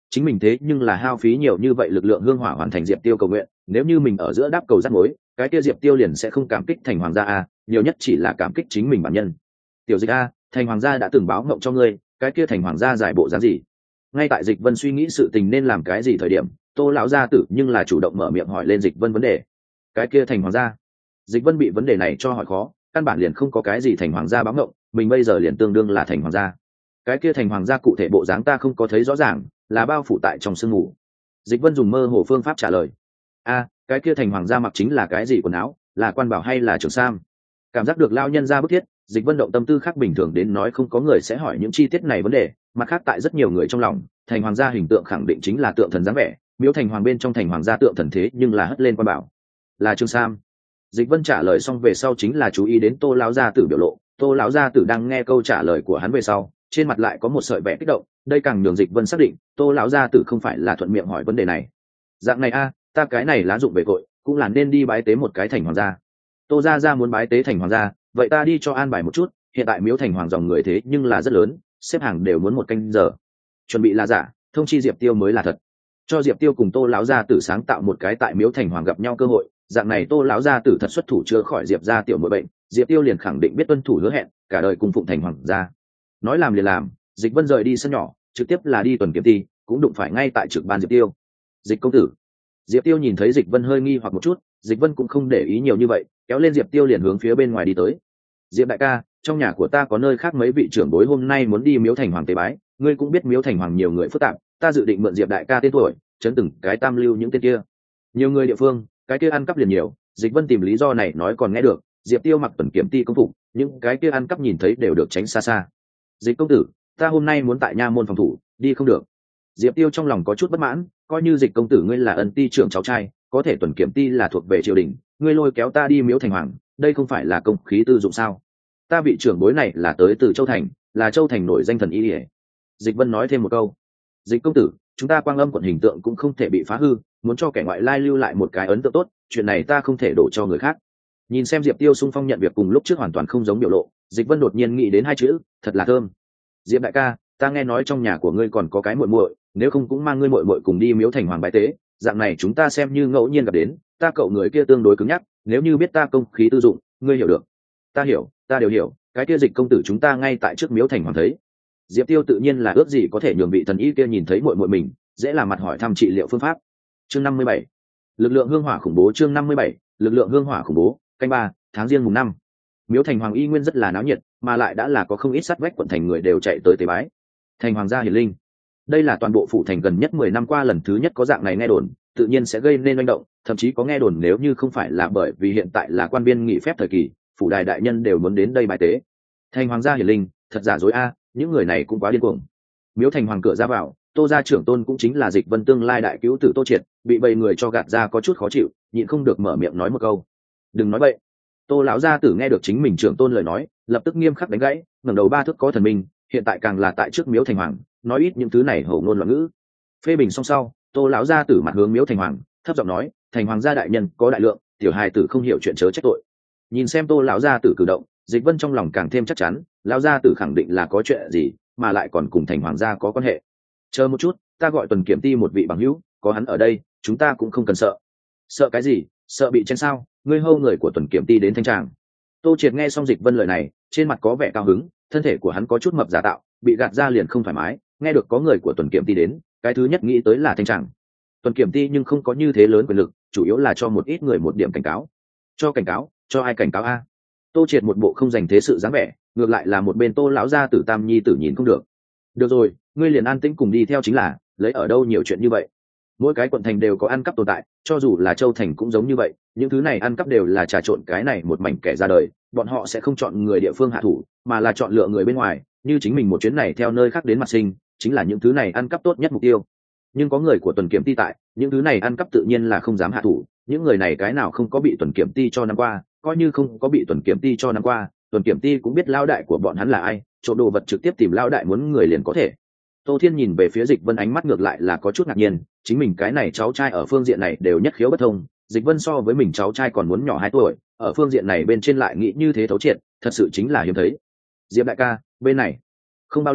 Speaker 1: chính mình thế nhưng là hao phí nhiều như vậy lực lượng hương hỏa hoàn thành diệp tiêu cầu nguyện, nếu như mình ở giữa đáp cầu rắc mối, cái kia diệp tiêu liền sẽ không cảm kích thành hoàng gia a, nhiều nhất chỉ là cảm kích chính mình bản nhân. Tiểu Dịch a, thành hoàng gia đã từng báo ngộng cho ngươi, cái kia thành hoàng gia giải bộ dáng gì? Ngay tại Dịch Vân suy nghĩ sự tình nên làm cái gì thời điểm, Tô lão gia tử nhưng là chủ động mở miệng hỏi lên Dịch Vân vấn đề. Cái kia thành hoàng gia? Dịch Vân bị vấn đề này cho hỏi khó, căn bản liền không có cái gì thành hoàng gia báo ngộng, mình bây giờ liền tương đương là thành hoàng gia. Cái kia thành hoàng gia cụ thể bộ dáng ta không có thấy rõ ràng, là bao phủ tại trong sương mù. Dịch Vân dùng mơ hồ phương pháp trả lời. A, cái kia thành hoàng gia mặc chính là cái gì quần áo, là quan bảo hay là trường sam? Cảm giác được lao nhân ra bức thiết, Dịch Vân động tâm tư khác bình thường đến nói không có người sẽ hỏi những chi tiết này vấn đề, mặt khác tại rất nhiều người trong lòng, thành hoàng gia hình tượng khẳng định chính là tượng thần dáng vẻ, miếu thành hoàng bên trong thành hoàng gia tượng thần thế nhưng là hất lên quan bảo, là trường sam. Dịch Vân trả lời xong về sau chính là chú ý đến Tô lão gia tử biểu lộ, Tô lão gia tử đang nghe câu trả lời của hắn về sau, trên mặt lại có một sợi vẻ kích động, đây càng nhường Dịch Vân xác định, Tô lão gia tử không phải là thuận miệng hỏi vấn đề này. Dạng này a, ta cái này lá dụng về cội, cũng là nên đi bái tế một cái thành hoàng gia. Tô gia gia muốn bái tế thành hoàng gia, vậy ta đi cho an bài một chút, hiện tại miếu thành hoàng dòng người thế nhưng là rất lớn, xếp hàng đều muốn một canh giờ. Chuẩn bị là giả, thông chi Diệp Tiêu mới là thật. Cho Diệp Tiêu cùng Tô lão gia tử sáng tạo một cái tại miếu thành hoàng gặp nhau cơ hội, dạng này Tô lão gia tử thật xuất thủ chữa khỏi Diệp gia tiểu muội bệnh, Diệp Tiêu liền khẳng định biết tuân thủ hứa hẹn, cả đời cùng phụng thành hoàng gia. Nói làm liền làm, Dịch Vân rời đi sân nhỏ, trực tiếp là đi tuần kiểm ty, cũng đụng phải ngay tại trực ban Diệp Tiêu. Dịch công tử. Diệp Tiêu nhìn thấy Dịch Vân hơi nghi hoặc một chút, Dịch Vân cũng không để ý nhiều như vậy, kéo lên Diệp Tiêu liền hướng phía bên ngoài đi tới. Diệp đại ca, trong nhà của ta có nơi khác mấy vị trưởng bối hôm nay muốn đi miếu thành hoàng tế bái, ngươi cũng biết miếu thành hoàng nhiều người phức tạp, ta dự định mượn Diệp đại ca tên tuổi, chấn từng cái tam lưu những tên kia. Nhiều người địa phương, cái kia ăn cắp liền nhiều, Dịch Vân tìm lý do này nói còn nghe được, Diệp Tiêu mặc tuần kiểm ty công phục, những cái kia ăn cắp nhìn thấy đều được tránh xa xa. Dịch công tử, ta hôm nay muốn tại nha môn phòng thủ, đi không được. Diệp Tiêu trong lòng có chút bất mãn, coi như Dịch công tử ngươi là ân ty trưởng cháu trai, có thể tuần kiểm ty là thuộc về triều đình, ngươi lôi kéo ta đi miếu thành hoàng, đây không phải là công khí tư dụng sao? Ta vị trưởng bối này là tới từ Châu Thành, là Châu Thành nổi danh thần y. Dịch Vân nói thêm một câu. Dịch công tử, chúng ta Quang Âm quận hình tượng cũng không thể bị phá hư, muốn cho kẻ ngoại lai lưu lại một cái ấn tượng tốt, chuyện này ta không thể đổ cho người khác. Nhìn xem Diệp Tiêu xung phong nhận việc cùng lúc trước hoàn toàn không giống biểu lộ, Dịch Vân đột nhiên nghĩ đến hai chữ, thật là thơm. Diệp đại ca, ta nghe nói trong nhà của ngươi còn có cái muội muội, nếu không cũng mang ngươi muội muội cùng đi miếu thành hoàng bái tế, dạng này chúng ta xem như ngẫu nhiên gặp đến, ta cậu người kia tương đối cứng nhắc, nếu như biết ta công khí tư dụng, ngươi hiểu được. Ta hiểu, ta đều hiểu, cái kia Dịch công tử chúng ta ngay tại trước miếu thành hoàng thấy. Diệp Tiêu tự nhiên là ước gì có thể nhường vị thần y kia nhìn thấy muội muội mình, dễ là mặt hỏi thăm trị liệu phương pháp. Chương năm mươi bảy, lực lượng hương hỏa khủng bố. Chương năm mươi bảy, lực lượng hương hỏa khủng bố. Canh ba, tháng riêng mùng năm. Miếu thành hoàng y nguyên rất là náo nhiệt, mà lại đã là có không ít sát vách quận thành người đều chạy tới tế bái. Thành hoàng gia hiển linh, đây là toàn bộ phủ thành gần nhất mười năm qua lần thứ nhất có dạng này nghe đồn, tự nhiên sẽ gây nên manh động, thậm chí có nghe đồn nếu như không phải là bởi vì hiện tại là quan viên nghỉ phép thời kỳ, phủ đài đại nhân đều muốn đến đây bái tế. Thành hoàng gia hiển linh, thật giả dối a, những người này cũng quá điên cuồng. Miếu thành hoàng cửa ra vào, Tô gia trưởng tôn cũng chính là Dịch Vân tương lai đại cứu tử Tô Triệt, bị bầy người cho gạt ra có chút khó chịu, nhịn không được mở miệng nói một câu. Đừng nói bậy. Tô lão gia tử nghe được chính mình trưởng tôn lời nói, lập tức nghiêm khắc đánh gãy, ngẩng đầu ba thước có thần minh, hiện tại càng là tại trước miếu thành hoàng, nói ít những thứ này hổ ngôn loạn ngữ. Phê bình xong sau, Tô lão gia tử mặt hướng miếu thành hoàng, thấp giọng nói, thành hoàng gia đại nhân có đại lượng, tiểu hài tử không hiểu chuyện chớ trách tội. Nhìn xem Tô lão gia tử cử động, Dịch Vân trong lòng càng thêm chắc chắn, lão gia tử khẳng định là có chuyện gì, mà lại còn cùng thành hoàng gia có quan hệ. Chờ một chút, ta gọi tuần kiểm ty một vị bằng hữu, có hắn ở đây, chúng ta cũng không cần sợ. Sợ cái gì? Sợ bị chen sao? Ngươi hô người của tuần kiểm ty đến thanh tràng. Tô Triệt nghe xong Dịch Vân lời này, trên mặt có vẻ cao hứng, thân thể của hắn có chút mập giả tạo, bị gạt ra liền không thoải mái, nghe được có người của tuần kiểm ty đến, cái thứ nhất nghĩ tới là thanh tràng. Tuần kiểm ty nhưng không có như thế lớn quyền lực, chủ yếu là cho một ít người một điểm cảnh cáo. Cho cảnh cáo? Cho ai cảnh cáo a? Tô Triệt một bộ không dành thế sự dáng vẻ, ngược lại là một bên Tô lão gia tử Tam Nhi tử nhìn không được. Được rồi, ngươi liền an tĩnh cùng đi theo chính là, lấy ở đâu nhiều chuyện như vậy. Mỗi cái quận thành đều có ăn cắp tồn tại, cho dù là Châu thành cũng giống như vậy, những thứ này ăn cắp đều là trà trộn cái này một mảnh kẻ ra đời, bọn họ sẽ không chọn người địa phương hạ thủ, mà là chọn lựa người bên ngoài, như chính mình một chuyến này theo nơi khác đến mặt sinh, chính là những thứ này ăn cắp tốt nhất mục tiêu. Nhưng có người của tuần kiểm ty tại, những thứ này ăn cắp tự nhiên là không dám hạ thủ, những người này cái nào không có bị tuần kiểm ty cho năm qua, coi như không có bị tuần kiểm ty cho năm qua, tuần kiểm ty cũng biết lao đại của bọn hắn là ai, trộm đồ vật trực tiếp tìm lao đại muốn người liền có thể. Tô Thiên nhìn về phía Dịch Vân ánh mắt ngược lại là có chút ngạc nhiên, chính mình cái này cháu trai ở phương diện này đều nhất khiếu bất thông, Dịch Vân so với mình cháu trai còn muốn nhỏ hai tuổi, ở phương diện này bên trên lại nghĩ như thế thấu triệt, thật sự chính là hiếm thấy. Diệp đại ca, bên này. Không bao lâu,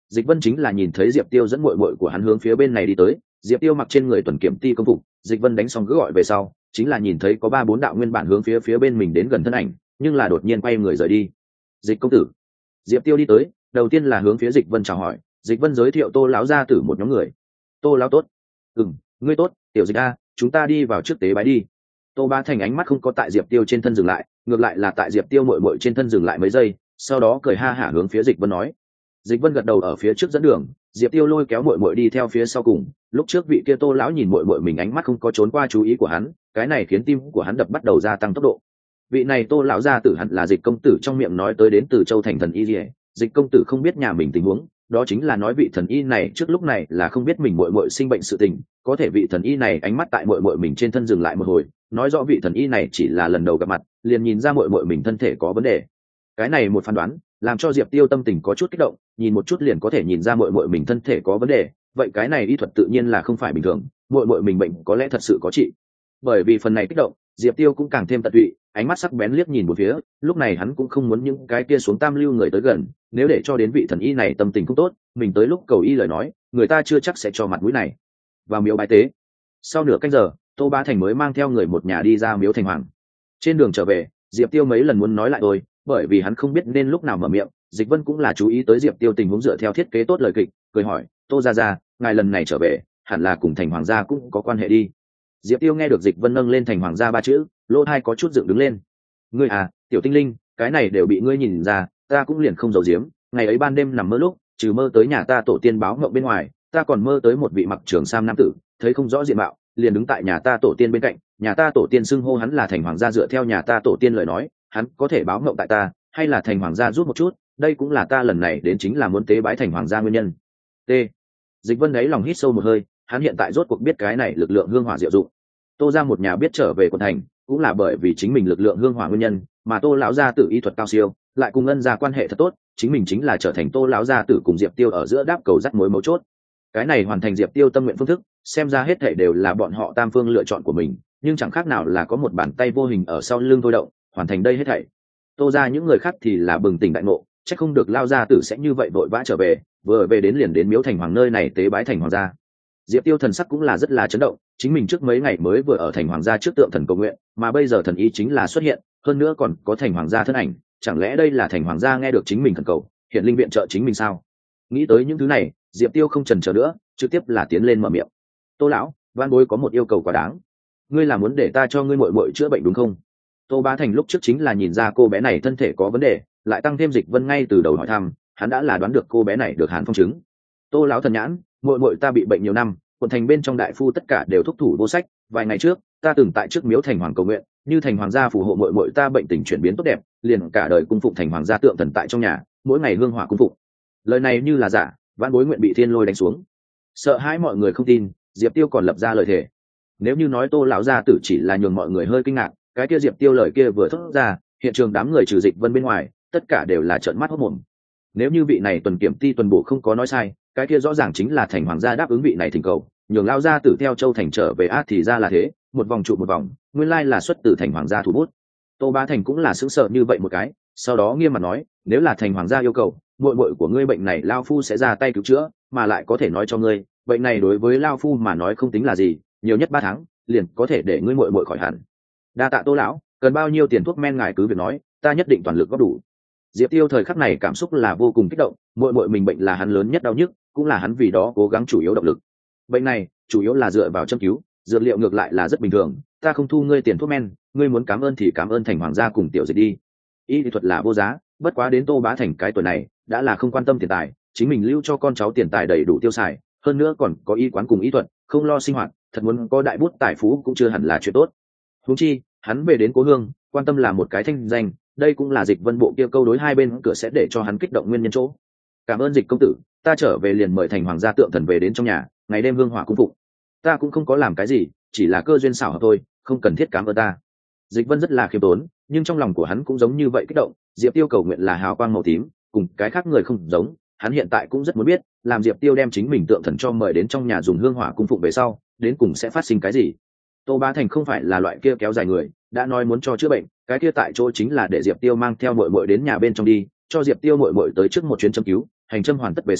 Speaker 1: Dịch Vân chính là nhìn thấy Diệp Tiêu dẫn muội muội của hắn hướng phía bên này đi tới. Diệp Tiêu mặc trên người tuần kiểm ti công phục, Dịch Vân đánh xong cứ gọi về sau, chính là nhìn thấy có ba bốn đạo nguyên bản hướng phía phía bên mình đến gần thân ảnh, nhưng là đột nhiên quay người rời đi. Dịch công tử. Diệp Tiêu đi tới, đầu tiên là hướng phía Dịch Vân chào hỏi. Dịch Vân giới thiệu Tô lão gia tử một nhóm người. Tô lão tốt. Ừm, ngươi tốt, tiểu Dịch a, chúng ta đi vào trước tế bái đi. Tô Bá Thành ánh mắt không có tại Diệp Tiêu trên thân dừng lại, ngược lại là tại Diệp Tiêu muội muội trên thân dừng lại mấy giây, sau đó cười ha hả hướng phía Dịch Vân nói. Dịch Vân gật đầu ở phía trước dẫn đường, Diệp Tiêu lôi kéo muội muội đi theo phía sau cùng. Lúc trước vị kia Tô lão nhìn muội muội mình ánh mắt không có trốn qua chú ý của hắn, cái này khiến tim của hắn đập bắt đầu gia tăng tốc độ. Vị này Tô lão gia tử hẳn là Dịch công tử trong miệng nói tới đến từ Châu Thành thần y Liễu. Dịch công tử không biết nhà mình tình huống, đó chính là nói vị thần y này trước lúc này là không biết mình muội muội sinh bệnh sự tình, có thể vị thần y này ánh mắt tại muội muội mình trên thân dừng lại một hồi, nói rõ vị thần y này chỉ là lần đầu gặp mặt, liền nhìn ra muội muội mình thân thể có vấn đề. Cái này một phán đoán, làm cho Diệp Tiêu tâm tình có chút kích động, nhìn một chút liền có thể nhìn ra muội muội mình thân thể có vấn đề, vậy cái này y thuật tự nhiên là không phải bình thường, muội muội mình bệnh có lẽ thật sự có trị. Bởi vì phần này kích động, Diệp Tiêu cũng càng thêm tận tụy, ánh mắt sắc bén liếc nhìn một phía, lúc này hắn cũng không muốn những cái kia xuống tam lưu người tới gần, nếu để cho đến vị thần y này tâm tình không tốt, mình tới lúc cầu y lời nói, người ta chưa chắc sẽ cho mặt mũi này. Vào miếu bái tế. Sau nửa canh giờ, Tô Bá Thành mới mang theo người một nhà đi ra miếu Thành Hoàng. Trên đường trở về, Diệp Tiêu mấy lần muốn nói lại thôi, bởi vì hắn không biết nên lúc nào mở miệng. Dịch Vân cũng là chú ý tới Diệp Tiêu tình huống dựa theo thiết kế tốt lời kịch, cười hỏi, Tô gia gia, ngài lần này trở về, hẳn là cùng Thành Hoàng gia cũng có quan hệ đi. Diệp Tiêu nghe được Dịch Vân nâng lên Thành Hoàng gia ba chữ, lỗ tai có chút dựng đứng lên. Ngươi à, tiểu tinh linh, cái này đều bị ngươi nhìn ra, ta cũng liền không giấu giếm. Ngày ấy ban đêm nằm mơ lúc, trừ mơ tới nhà ta tổ tiên báo ngộng bên ngoài, ta còn mơ tới một vị mặc trường sam nam tử, thấy không rõ diện mạo, liền đứng tại nhà ta tổ tiên bên cạnh, nhà ta tổ tiên xưng hô hắn là Thành Hoàng gia, dựa theo nhà ta tổ tiên lời nói, hắn có thể báo ngộng tại ta, hay là Thành Hoàng gia giúp một chút, đây cũng là ta lần này đến chính là muốn tế bái Thành Hoàng gia nguyên nhân. T. Dịch Vân đấy lòng hít sâu một hơi, hắn hiện tại rốt cuộc biết cái này lực lượng hương hỏa diệu dụng. Tô gia một nhà biết trở về quận thành, cũng là bởi vì chính mình lực lượng hương hỏa nguyên nhân, mà Tô lão gia tử y thuật cao siêu, lại cùng Ân gia quan hệ thật tốt, chính mình chính là trở thành Tô lão gia tử cùng Diệp Tiêu ở giữa đáp cầu dắt mối mấu chốt. Cái này hoàn thành Diệp Tiêu tâm nguyện phương thức, xem ra hết thảy đều là bọn họ tam phương lựa chọn của mình, nhưng chẳng khác nào là có một bàn tay vô hình ở sau lưng thôi động, hoàn thành đây hết thảy. Tô gia những người khác thì là bừng tỉnh đại ngộ, chắc không được lao gia tử sẽ như vậy vội vã trở về, vừa về đến liền đến miếu Thành Hoàng nơi này tế bái Thành Hoàng gia. Diệp Tiêu thần sắc cũng là rất là chấn động, chính mình trước mấy ngày mới vừa ở Thành Hoàng gia trước tượng thần cầu nguyện, mà bây giờ thần ý chính là xuất hiện, hơn nữa còn có Thành Hoàng gia thân ảnh, chẳng lẽ đây là Thành Hoàng gia nghe được chính mình thần cầu, hiện linh viện trợ chính mình sao? Nghĩ tới những thứ này, Diệp Tiêu không chần chờ nữa, trực tiếp là tiến lên mở miệng. Tô lão, van bối có một yêu cầu quá đáng. Ngươi là muốn để ta cho ngươi muội muội chữa bệnh đúng không? Tô Bá Thành lúc trước chính là nhìn ra cô bé này thân thể có vấn đề, lại tăng thêm Dịch Vân ngay từ đầu hỏi thăm, hắn đã là đoán được cô bé này được Hàn Phong chứng. Tô lão thần nhãn, muội muội ta bị bệnh nhiều năm, quận thành bên trong đại phu tất cả đều thúc thủ vô sách, vài ngày trước, ta từng tại trước miếu Thành Hoàng cầu nguyện, như Thành Hoàng gia phù hộ muội muội ta bệnh tình chuyển biến tốt đẹp, liền cả đời cung phụng Thành Hoàng gia tượng thần tại trong nhà, mỗi ngày hương hỏa cung phụng. Lời này như là giả, vãn bối nguyện bị thiên lôi đánh xuống. Sợ hãi mọi người không tin, Diệp Tiêu còn lập ra lời thề. Nếu như nói Tô lão gia tử chỉ là nhường mọi người hơi kinh ngạc, cái kia Diệp Tiêu lời kia vừa thốt ra, hiện trường đám người trừ Dịch Vân bên ngoài, tất cả đều là trợn mắt hốt mồm. Nếu như vị này tuần kiểm ti tuần bổ không có nói sai, cái kia rõ ràng chính là Thành Hoàng gia đáp ứng vị này thỉnh cầu, nhường lao gia tử theo Châu Thành trở về á, thì ra là thế, một vòng trụ một vòng, nguyên lai là xuất từ Thành Hoàng gia thủ bút. Tô Bá Thành cũng là sững sờ như vậy một cái, sau đó nghiêm mặt nói, nếu là Thành Hoàng gia yêu cầu, muội muội của ngươi bệnh này lao phu sẽ ra tay cứu chữa, mà lại có thể nói cho ngươi, bệnh này đối với lao phu mà nói không tính là gì, nhiều nhất ba tháng, liền có thể để ngươi muội muội khỏi hẳn. Đa tạ Tô lão, cần bao nhiêu tiền thuốc men ngài cứ việc nói, ta nhất định toàn lực góp đủ. Diệp Tiêu thời khắc này cảm xúc là vô cùng kích động, muội muội mình bệnh là hắn lớn nhất đau nhức, cũng là hắn vì đó cố gắng chủ yếu động lực. Bệnh này chủ yếu là dựa vào châm cứu, dược liệu ngược lại là rất bình thường, ta không thu ngươi tiền thuốc men, ngươi muốn cảm ơn thì cảm ơn Thành Hoàng gia cùng tiểu Dịch đi. Y thuật là vô giá, bất quá đến Tô Bá Thành cái tuổi này, đã là không quan tâm tiền tài, chính mình lưu cho con cháu tiền tài đầy đủ tiêu xài, hơn nữa còn có y quán cùng y thuật, không lo sinh hoạt, thật muốn có đại bút tài phú cũng chưa hẳn là chuyện tốt. Huống chi, hắn về đến cố hương, quan tâm là một cái thanh danh, đây cũng là Dịch Vân bộ kia câu đối hai bên cửa sẽ để cho hắn kích động nguyên nhân chỗ. Cảm ơn Dịch công tử, ta trở về liền mời Thành Hoàng gia tượng thần về đến trong nhà, ngày đêm hương hỏa cung phụng. Ta cũng không có làm cái gì, chỉ là cơ duyên xảo hợp thôi, không cần thiết cảm ơn ta. Dịch Vân rất là khiêm tốn, nhưng trong lòng của hắn cũng giống như vậy kích động. Diệp Tiêu cầu nguyện là hào quang màu tím, cùng cái khác người không giống, hắn hiện tại cũng rất muốn biết, làm Diệp Tiêu đem chính mình tượng thần cho mời đến trong nhà dùng hương hỏa cung phụng về sau, đến cùng sẽ phát sinh cái gì. Tô Bá Thành không phải là loại kia kéo dài người, đã nói muốn cho chữa bệnh, cái kia tại chỗ chính là để Diệp Tiêu mang theo muội muội đến nhà bên trong đi, cho Diệp Tiêu muội muội tới trước một chuyến châm cứu, hành châm hoàn tất về sau,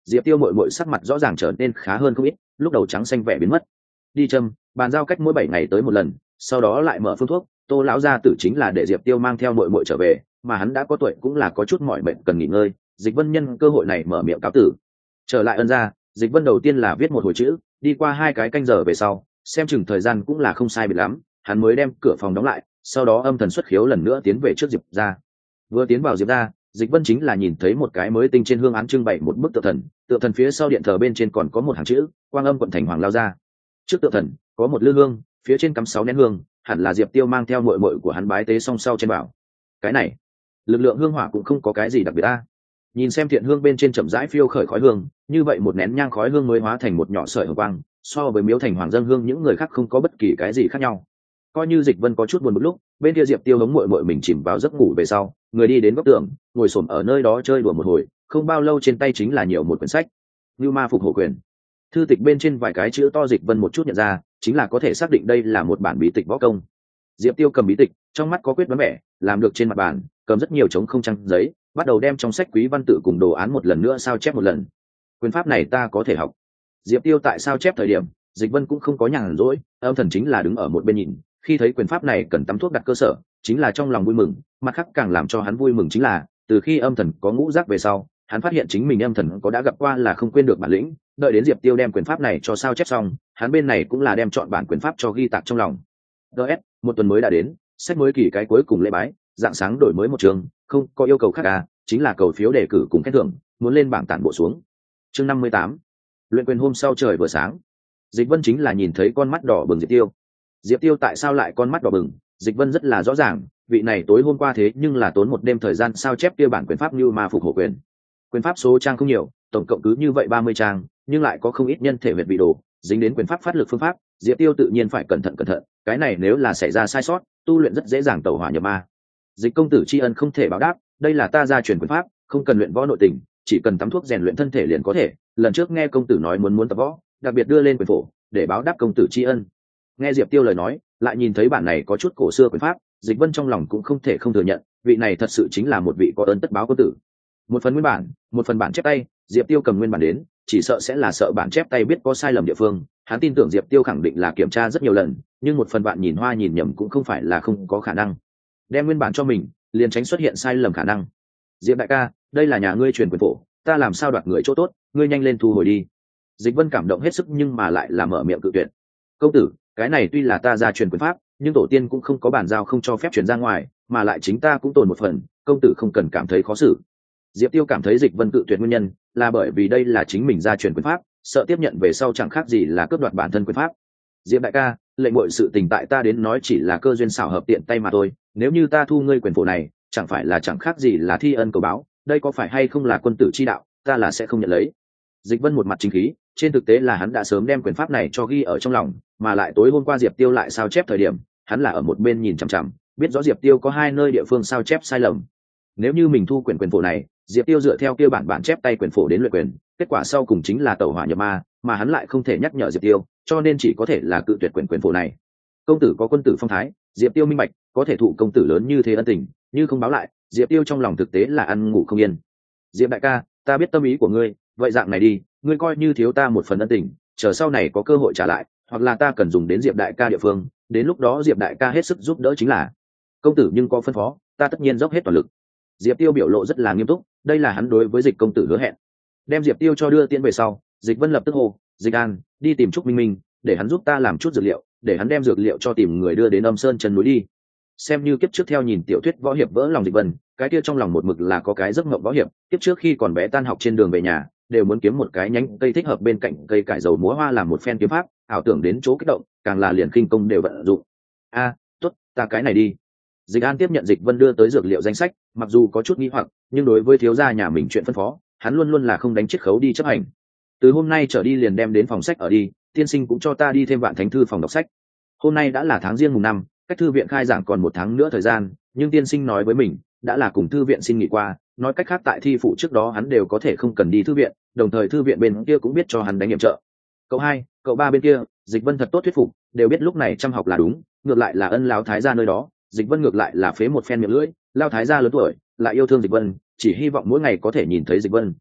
Speaker 1: Diệp Tiêu muội muội sắc mặt rõ ràng trở nên khá hơn không ít, lúc đầu trắng xanh vẻ biến mất. Đi châm, bàn giao cách mỗi bảy ngày tới một lần, sau đó lại mở phương thuốc. Tô lão gia tử chính là để Diệp Tiêu mang theo muội muội trở về, mà hắn đã có tuổi cũng là có chút mỏi mệt cần nghỉ ngơi. Dịch Vân nhân cơ hội này mở miệng cáo tử. Trở lại Ân gia, Dịch Vân đầu tiên là viết một hồi chữ, đi qua hai cái canh giờ về sau, xem chừng thời gian cũng là không sai biệt lắm, hắn mới đem cửa phòng đóng lại, sau đó âm thần xuất khiếu lần nữa tiến về trước Diệp gia. Vừa tiến vào Diệp gia, Dịch Vân chính là nhìn thấy một cái mới tinh trên hương án trưng bày một bức tượng thần, tượng thần phía sau điện thờ bên trên còn có một hàng chữ Quang Âm quận thành hoàng lao ra. Trước tượng thần có một lư hương, phía trên cắm sáu nén hương, hẳn là Diệp Tiêu mang theo muội muội của hắn bái tế song sau trên bảo. Cái này, lực lượng hương hỏa cũng không có cái gì đặc biệt a. Nhìn xem thiện hương bên trên chậm rãi phiêu khởi khói hương, như vậy một nén nhang khói hương mới hóa thành một nhỏ sợi hồng quang, so với miếu thành hoàng dân hương những người khác không có bất kỳ cái gì khác nhau. Coi như Dịch Vân có chút buồn một lúc, bên kia Diệp Tiêu hống muội muội mình chìm vào giấc ngủ về sau, người đi đến góc tường, ngồi xổm ở nơi đó chơi đùa một hồi, không bao lâu trên tay chính là nhiều một quyển sách. Như Ma Phục Hổ Quyền. Thư tịch bên trên vài cái chữ to Dịch Vân một chút nhận ra, chính là có thể xác định đây là một bản bí tịch võ công. Diệp Tiêu cầm bí tịch, trong mắt có quyết đoán vẻ, làm được trên mặt bàn, cầm rất nhiều trống không trang giấy, bắt đầu đem trong sách quý văn tự cùng đồ án một lần nữa sao chép một lần. Quyền pháp này ta có thể học. Diệp Tiêu tại sao chép thời điểm, Dịch Vân cũng không có nhàn rỗi, âm thần chính là đứng ở một bên nhìn, khi thấy quyền pháp này cần tắm thuốc đặt cơ sở, chính là trong lòng vui mừng, mặt khác càng làm cho hắn vui mừng chính là, từ khi âm thần có ngũ giác về sau, hắn phát hiện chính mình âm thần có đã gặp qua là không quên được bản lĩnh, đợi đến Diệp Tiêu đem quyền pháp này cho sao chép xong, hắn bên này cũng là đem chọn bản quyền pháp cho ghi tạc trong lòng. đê ét, một tuần mới đã đến, sách mới kỳ cái cuối cùng lễ bái, dạng sáng đổi mới một trường, không có yêu cầu khác à, chính là cầu phiếu đề cử cùng khen thưởng, muốn lên bảng tản bộ xuống. Chương năm mươi tám. Luyện quyền hôm sau trời vừa sáng. Dịch Vân chính là nhìn thấy con mắt đỏ bừng Diệp Tiêu. Diệp Tiêu tại sao lại con mắt đỏ bừng, Dịch Vân rất là rõ ràng, vị này tối hôm qua thế nhưng là tốn một đêm thời gian sao chép kia bản quyền pháp Như Ma Phục Hổ Quyền. Quyền pháp số trang không nhiều, tổng cộng cứ như vậy ba mươi trang, nhưng lại có không ít nhân thể huyệt vị đồ, dính đến quyền pháp phát lực phương pháp, Diệp Tiêu tự nhiên phải cẩn thận cẩn thận, cái này nếu là xảy ra sai sót, tu luyện rất dễ dàng tẩu hỏa nhập ma. Dịch công tử tri ân không thể báo đáp, đây là ta gia truyền quyền pháp, không cần luyện võ nội tình, chỉ cần tắm thuốc rèn luyện thân thể liền có thể, lần trước nghe công tử nói muốn muốn tập võ, đặc biệt đưa lên quyền phổ, để báo đáp công tử tri ân. Nghe Diệp Tiêu lời nói, lại nhìn thấy bản này có chút cổ xưa quyền pháp, Dịch Vân trong lòng cũng không thể không thừa nhận, vị này thật sự chính là một vị có ơn tất báo công tử. Một phần nguyên bản, một phần bản chép tay, Diệp Tiêu cầm nguyên bản đến, chỉ sợ sẽ là sợ bản chép tay biết có sai lầm địa phương, hắn tin tưởng Diệp Tiêu khẳng định là kiểm tra rất nhiều lần, nhưng một phần bạn nhìn hoa nhìn nhầm cũng không phải là không có khả năng. Đem nguyên bản cho mình, liền tránh xuất hiện sai lầm khả năng. Diệp đại ca, đây là nhà ngươi truyền quyền phổ, ta làm sao đoạt người chỗ tốt, ngươi nhanh lên thu hồi đi. Dịch Vân cảm động hết sức nhưng mà lại là mở miệng cự tuyệt. Công tử, cái này tuy là ta gia truyền quyền pháp, nhưng tổ tiên cũng không có bản giao không cho phép truyền ra ngoài, mà lại chính ta cũng tồn một phần, công tử không cần cảm thấy khó xử. Diệp Tiêu cảm thấy Dịch Vân cự tuyệt nguyên nhân là bởi vì đây là chính mình gia truyền quyền pháp, sợ tiếp nhận về sau chẳng khác gì là cướp đoạt bản thân quyền pháp. Diệp đại ca, lệnh mọi sự tình tại ta đến nói chỉ là cơ duyên xảo hợp tiện tay mà thôi, nếu như ta thu ngươi quyền phổ này, chẳng phải là chẳng khác gì là thi ân cầu báo, đây có phải hay không là quân tử chi đạo, ta là sẽ không nhận lấy. Dịch Vân một mặt chính khí, trên thực tế là hắn đã sớm đem quyền pháp này cho ghi ở trong lòng, mà lại tối hôm qua Diệp Tiêu lại sao chép thời điểm, hắn là ở một bên nhìn chằm chằm, biết rõ Diệp Tiêu có hai nơi địa phương sao chép sai lầm. Nếu như mình thu quyền quyền phổ này, Diệp Tiêu dựa theo kia bản bản chép tay quyền phổ đến luyện quyền, kết quả sau cùng chính là tẩu hỏa nhập ma, mà hắn lại không thể nhắc nhở Diệp Tiêu, cho nên chỉ có thể là cự tuyệt quyền quyền phổ này. Công tử có quân tử phong thái, Diệp Tiêu minh bạch, có thể thụ công tử lớn như thế ân tình, như không báo lại, Diệp Tiêu trong lòng thực tế là ăn ngủ không yên. Diệp đại ca, ta biết tâm ý của ngươi, vậy dạng này đi, ngươi coi như thiếu ta một phần ân tình, chờ sau này có cơ hội trả lại, hoặc là ta cần dùng đến Diệp đại ca địa phương, đến lúc đó Diệp đại ca hết sức giúp đỡ chính là. Công tử nhưng có phân phó, ta tất nhiên dốc hết toàn lực. Diệp Tiêu biểu lộ rất là nghiêm túc, đây là hắn đối với Dịch công tử hứa hẹn. Đem Diệp Tiêu cho đưa tiễn về sau, Dịch Vân lập tức hô, Dịch An, đi tìm Trúc Minh Minh, để hắn giúp ta làm chút dược liệu, để hắn đem dược liệu cho tìm người đưa đến Âm Sơn chân núi đi. Xem như kiếp trước theo nhìn tiểu thuyết võ hiệp vỡ lòng Dịch Vân, cái kia trong lòng một mực là có cái giấc mộng võ hiệp, kiếp trước khi còn bé tan học trên đường về nhà, đều muốn kiếm một cái nhánh cây thích hợp bên cạnh cây cải dầu múa hoa làm một phen kiếm pháp, ảo tưởng đến chỗ kích động, càng là liền khinh công đều vận dụng. A, tốt, ta cái này đi. Dịch An tiếp nhận Dịch Vân đưa tới dược liệu danh sách, mặc dù có chút nghi hoặc, nhưng đối với thiếu gia nhà mình chuyện phân phó, hắn luôn luôn là không đánh chiết khấu đi chấp hành. Từ hôm nay trở đi liền đem đến phòng sách ở đi, tiên sinh cũng cho ta đi thêm vạn thánh thư phòng đọc sách. Hôm nay đã là tháng riêng mùng năm, cách thư viện khai giảng còn một tháng nữa thời gian, nhưng tiên sinh nói với mình, đã là cùng thư viện xin nghỉ qua, nói cách khác tại thi phụ trước đó hắn đều có thể không cần đi thư viện, đồng thời thư viện bên kia cũng biết cho hắn đánh nhiệm trợ. Cậu hai, cậu ba bên kia, Dịch Vân thật tốt thuyết phục, đều biết lúc này chăm học là đúng, ngược lại là Ân lão thái gia nơi đó, Dịch Vân ngược lại là phế một phen miệng lưỡi, lao thái gia lớn tuổi, lại yêu thương Dịch Vân, chỉ hy vọng mỗi ngày có thể nhìn thấy Dịch Vân.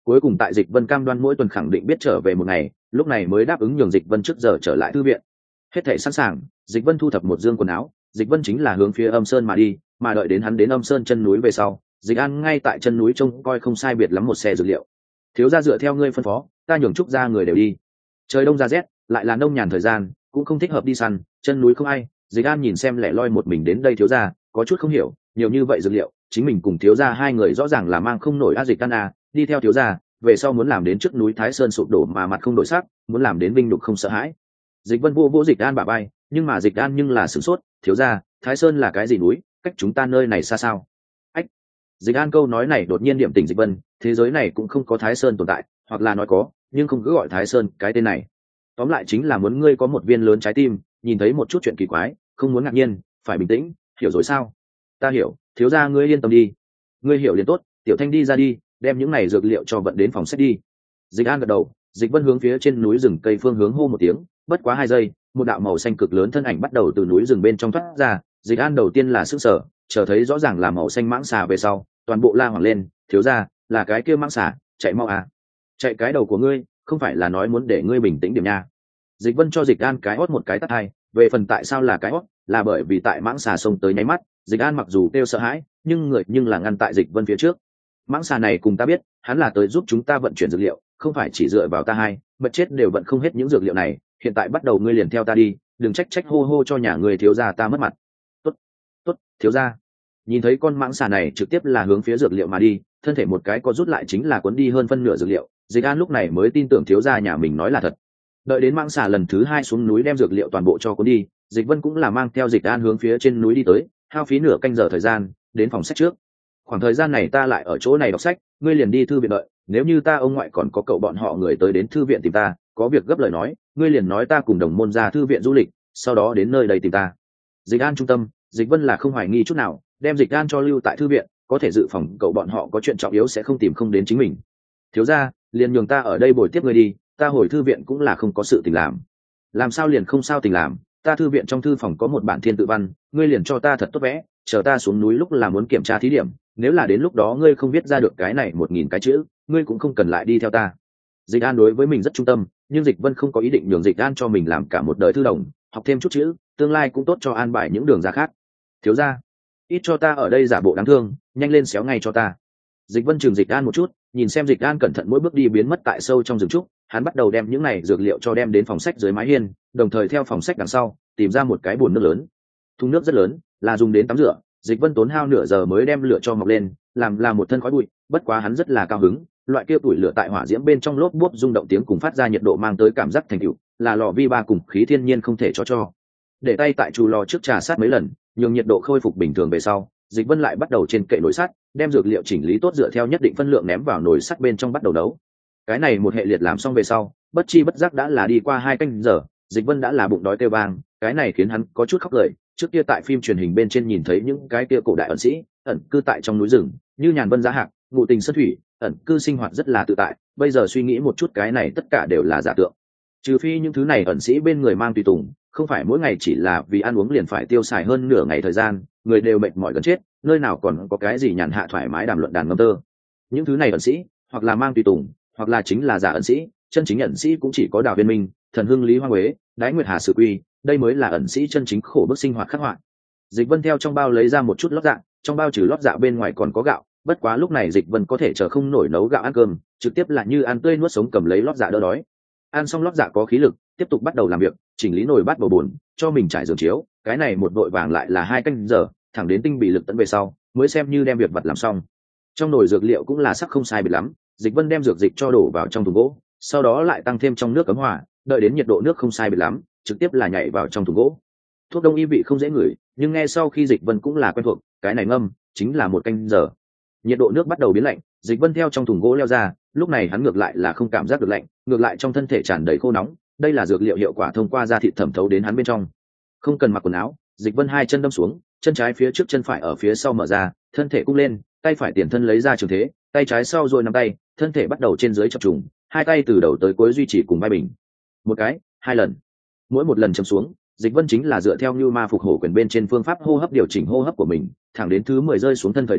Speaker 1: cuối cùng tại Dịch Vân cam đoan mỗi tuần khẳng định biết trở về một ngày, lúc này mới đáp ứng nhường Dịch Vân trước giờ trở lại thư viện. Hết thảy sẵn sàng, Dịch Vân thu thập một dương quần áo, Dịch Vân chính là hướng phía Âm Sơn mà đi, mà đợi đến hắn đến Âm Sơn chân núi về sau, Dịch An ngay tại chân núi trông coi không sai biệt lắm một xe dược liệu. Thiếu gia dựa theo ngươi phân phó, ta nhường trúc gia người đều đi. Trời đông ra rét, lại là nông nhàn thời gian, cũng không thích hợp đi săn, chân núi không ai, Dịch An nhìn xem lẻ loi một mình đến đây thiếu gia, có chút không hiểu, nhiều như vậy dược liệu, chính mình cùng thiếu gia hai người rõ ràng là mang không nổi a. Dịch An à, đi theo thiếu gia, về sau muốn làm đến trước núi Thái Sơn sụp đổ mà mặt không đổi sắc, muốn làm đến vinh nhục không sợ hãi. Dịch Vân vô vô Dịch An bả vai, nhưng mà Dịch An nhưng là sửng sốt, thiếu gia, Thái Sơn là cái gì núi, cách chúng ta nơi này xa sao? Ách. Dịch An câu nói này đột nhiên điểm tỉnh Dịch Vân, thế giới này cũng không có Thái Sơn tồn tại, hoặc là nói có, nhưng không cứ gọi Thái Sơn cái tên này. Tóm lại chính là muốn ngươi có một viên lớn trái tim, nhìn thấy một chút chuyện kỳ quái, không muốn ngạc nhiên, phải bình tĩnh, hiểu rồi sao? Ta hiểu, thiếu gia ngươi yên tâm đi. Ngươi hiểu liền tốt, Tiểu Thanh đi ra đi, đem những này dược liệu cho vận đến phòng sách đi. Dịch An gật đầu, Dịch Vân hướng phía trên núi rừng cây phương hướng hô một tiếng, bất quá hai giây, một đạo màu xanh cực lớn thân ảnh bắt đầu từ núi rừng bên trong thoát ra. Dịch An đầu tiên là sững sờ, chờ thấy rõ ràng là màu xanh mãng xà về sau, toàn bộ la hoảng lên, thiếu gia, là cái kia mãng xà, chạy mau à. Chạy cái đầu của ngươi, không phải là nói muốn để ngươi bình tĩnh điểm nha. Dịch Vân cho Dịch An cái hót một cái tát hai, về phần tại sao là cái hót, là bởi vì tại mãng xà xông tới nháy mắt, Dịch An mặc dù kêu sợ hãi, nhưng người nhưng là ngăn tại Dịch Vân phía trước. Mãng xà này cùng ta biết, hắn là tới giúp chúng ta vận chuyển dược liệu, không phải chỉ dựa vào ta hai, mật chết đều vận không hết những dược liệu này, hiện tại bắt đầu ngươi liền theo ta đi, đừng trách trách hô hô cho nhà người thiếu gia ta mất mặt. Tốt, tốt, thiếu gia. Nhìn thấy con mãng xà này trực tiếp là hướng phía dược liệu mà đi, thân thể một cái có rút lại chính là cuốn đi hơn phân nửa dược liệu, Dịch An lúc này mới tin tưởng thiếu gia nhà mình nói là thật. Đợi đến mãng xà lần thứ hai xuống núi đem dược liệu toàn bộ cho cuốn đi, Dịch Vân cũng là mang theo Dịch An hướng phía trên núi đi tới, hao phí nửa canh giờ thời gian, đến phòng sách trước. Khoảng thời gian này ta lại ở chỗ này đọc sách, ngươi liền đi thư viện đợi, nếu như ta ông ngoại còn có cậu bọn họ người tới đến thư viện tìm ta, có việc gấp lời nói, ngươi liền nói ta cùng đồng môn ra thư viện du lịch, sau đó đến nơi đây tìm ta. Dịch An trung tâm, Dịch Vân là không hoài nghi chút nào, đem Dịch An cho lưu tại thư viện, có thể dự phòng cậu bọn họ có chuyện trọng yếu sẽ không tìm không đến chính mình. Thiếu gia, liền nhường ta ở đây bồi tiếp ngươi đi, ta hồi thư viện cũng là không có sự tình làm. Làm sao liền không sao tình làm, ta thư viện trong thư phòng có một bản thiên tự văn, ngươi liền cho ta thật tốt vẽ, chờ ta xuống núi lúc là muốn kiểm tra thí điểm, nếu là đến lúc đó ngươi không viết ra được cái này một nghìn cái chữ, ngươi cũng không cần lại đi theo ta. Dịch An đối với mình rất trung tâm, nhưng Dịch Vân không có ý định nhường Dịch An cho mình làm cả một đời thư đồng, học thêm chút chữ, tương lai cũng tốt cho an bài những đường ra khác. Thiếu gia, ít cho ta ở đây giả bộ đáng thương, nhanh lên xéo ngay cho ta. Dịch Vân chừng Dịch An một chút, nhìn xem Dịch An cẩn thận mỗi bước đi biến mất tại sâu trong rừng trúc, hắn bắt đầu đem những này dược liệu cho đem đến phòng sách dưới mái hiên, đồng thời theo phòng sách đằng sau tìm ra một cái bồn nước lớn. Thùng nước rất lớn, là dùng đến tắm rửa. Dịch Vân tốn hao nửa giờ mới đem lửa cho mọc lên, làm là một thân khói bụi, bất quá hắn rất là cao hứng, loại kia tuổi lửa tại hỏa diễm bên trong lốp bốp rung động tiếng cùng phát ra nhiệt độ mang tới cảm giác thành tựu, là lò vi ba cùng khí thiên nhiên không thể cho cho. Để tay tại chù lò trước trà sát mấy lần, nhường nhiệt độ khôi phục bình thường về sau, Dịch Vân lại bắt đầu trên kệ nồi sắt, đem dược liệu chỉnh lý tốt dựa theo nhất định phân lượng ném vào nồi sắt bên trong bắt đầu nấu. Cái này một hệ liệt làm xong về sau, bất chi bất giác đã là đi qua hai canh giờ, Dịch Vân đã là bụng đói kêu vang, cái này khiến hắn có chút khóc lời. Trước kia tại phim truyền hình bên trên nhìn thấy những cái kia cổ đại ẩn sĩ ẩn cư tại trong núi rừng, như Nhàn Vân Giá Hạc, Ngụ Tình Sơn Thủy, ẩn cư sinh hoạt rất là tự tại, bây giờ suy nghĩ một chút cái này tất cả đều là giả tượng. Trừ phi những thứ này ẩn sĩ bên người mang tùy tùng, không phải mỗi ngày chỉ là vì ăn uống liền phải tiêu xài hơn nửa ngày thời gian, người đều mệt mỏi gần chết, nơi nào còn có cái gì nhàn hạ thoải mái đàm luận đàn ngâm tơ. Những thứ này ẩn sĩ, hoặc là mang tùy tùng, hoặc là chính là giả ẩn sĩ, chân chính ẩn sĩ cũng chỉ có Đào Viên Minh, Thần Hưng Lý Hoa Quế, Đái Nguyệt Hà Sử Quy, đây mới là ẩn sĩ chân chính khổ bức sinh hoạt khắc họa. Dịch Vân theo trong bao lấy ra một chút lót dạ, trong bao trừ lót dạ bên ngoài còn có gạo, bất quá lúc này Dịch Vân có thể chờ không nổi nấu gạo ăn cơm, trực tiếp là như ăn tươi nuốt sống cầm lấy lót dạ đỡ đói. Ăn xong lót dạ có khí lực, tiếp tục bắt đầu làm việc, chỉnh lý nồi bát bầu bồn, cho mình trải giường chiếu, cái này một đội vàng lại là hai canh giờ, thẳng đến tinh bị lực tận về sau, mới xem như đem việc vật làm xong. Trong nồi dược liệu cũng là sắc không sai biệt lắm, Dịch Vân đem dược dịch cho đổ vào trong thùng gỗ, sau đó lại tăng thêm trong nước cấm hòa, đợi đến nhiệt độ nước không sai biệt lắm, trực tiếp là nhảy vào trong thùng gỗ. Thuốc đông y vị không dễ ngửi, nhưng nghe sau khi Dịch Vân cũng là quen thuộc, cái này ngâm chính là một canh giờ. Nhiệt độ nước bắt đầu biến lạnh, Dịch Vân theo trong thùng gỗ leo ra, lúc này hắn ngược lại là không cảm giác được lạnh, ngược lại trong thân thể tràn đầy khô nóng, đây là dược liệu hiệu quả thông qua da thịt thẩm thấu đến hắn bên trong. Không cần mặc quần áo, Dịch Vân hai chân đâm xuống, chân trái phía trước chân phải ở phía sau mở ra, thân thể cung lên, tay phải tiền thân lấy ra trường thế, tay trái sau rồi nắm tay, thân thể bắt đầu trên dưới chập trùng, hai tay từ đầu tới cuối duy trì cùng vai bình. Một cái, hai lần. Mỗi một lần chầm xuống, Dịch Vân chính là dựa theo như ma phục hổ quyền bên trên phương pháp hô hấp điều chỉnh hô hấp của mình, thẳng đến thứ mười rơi xuống thân thời điểm,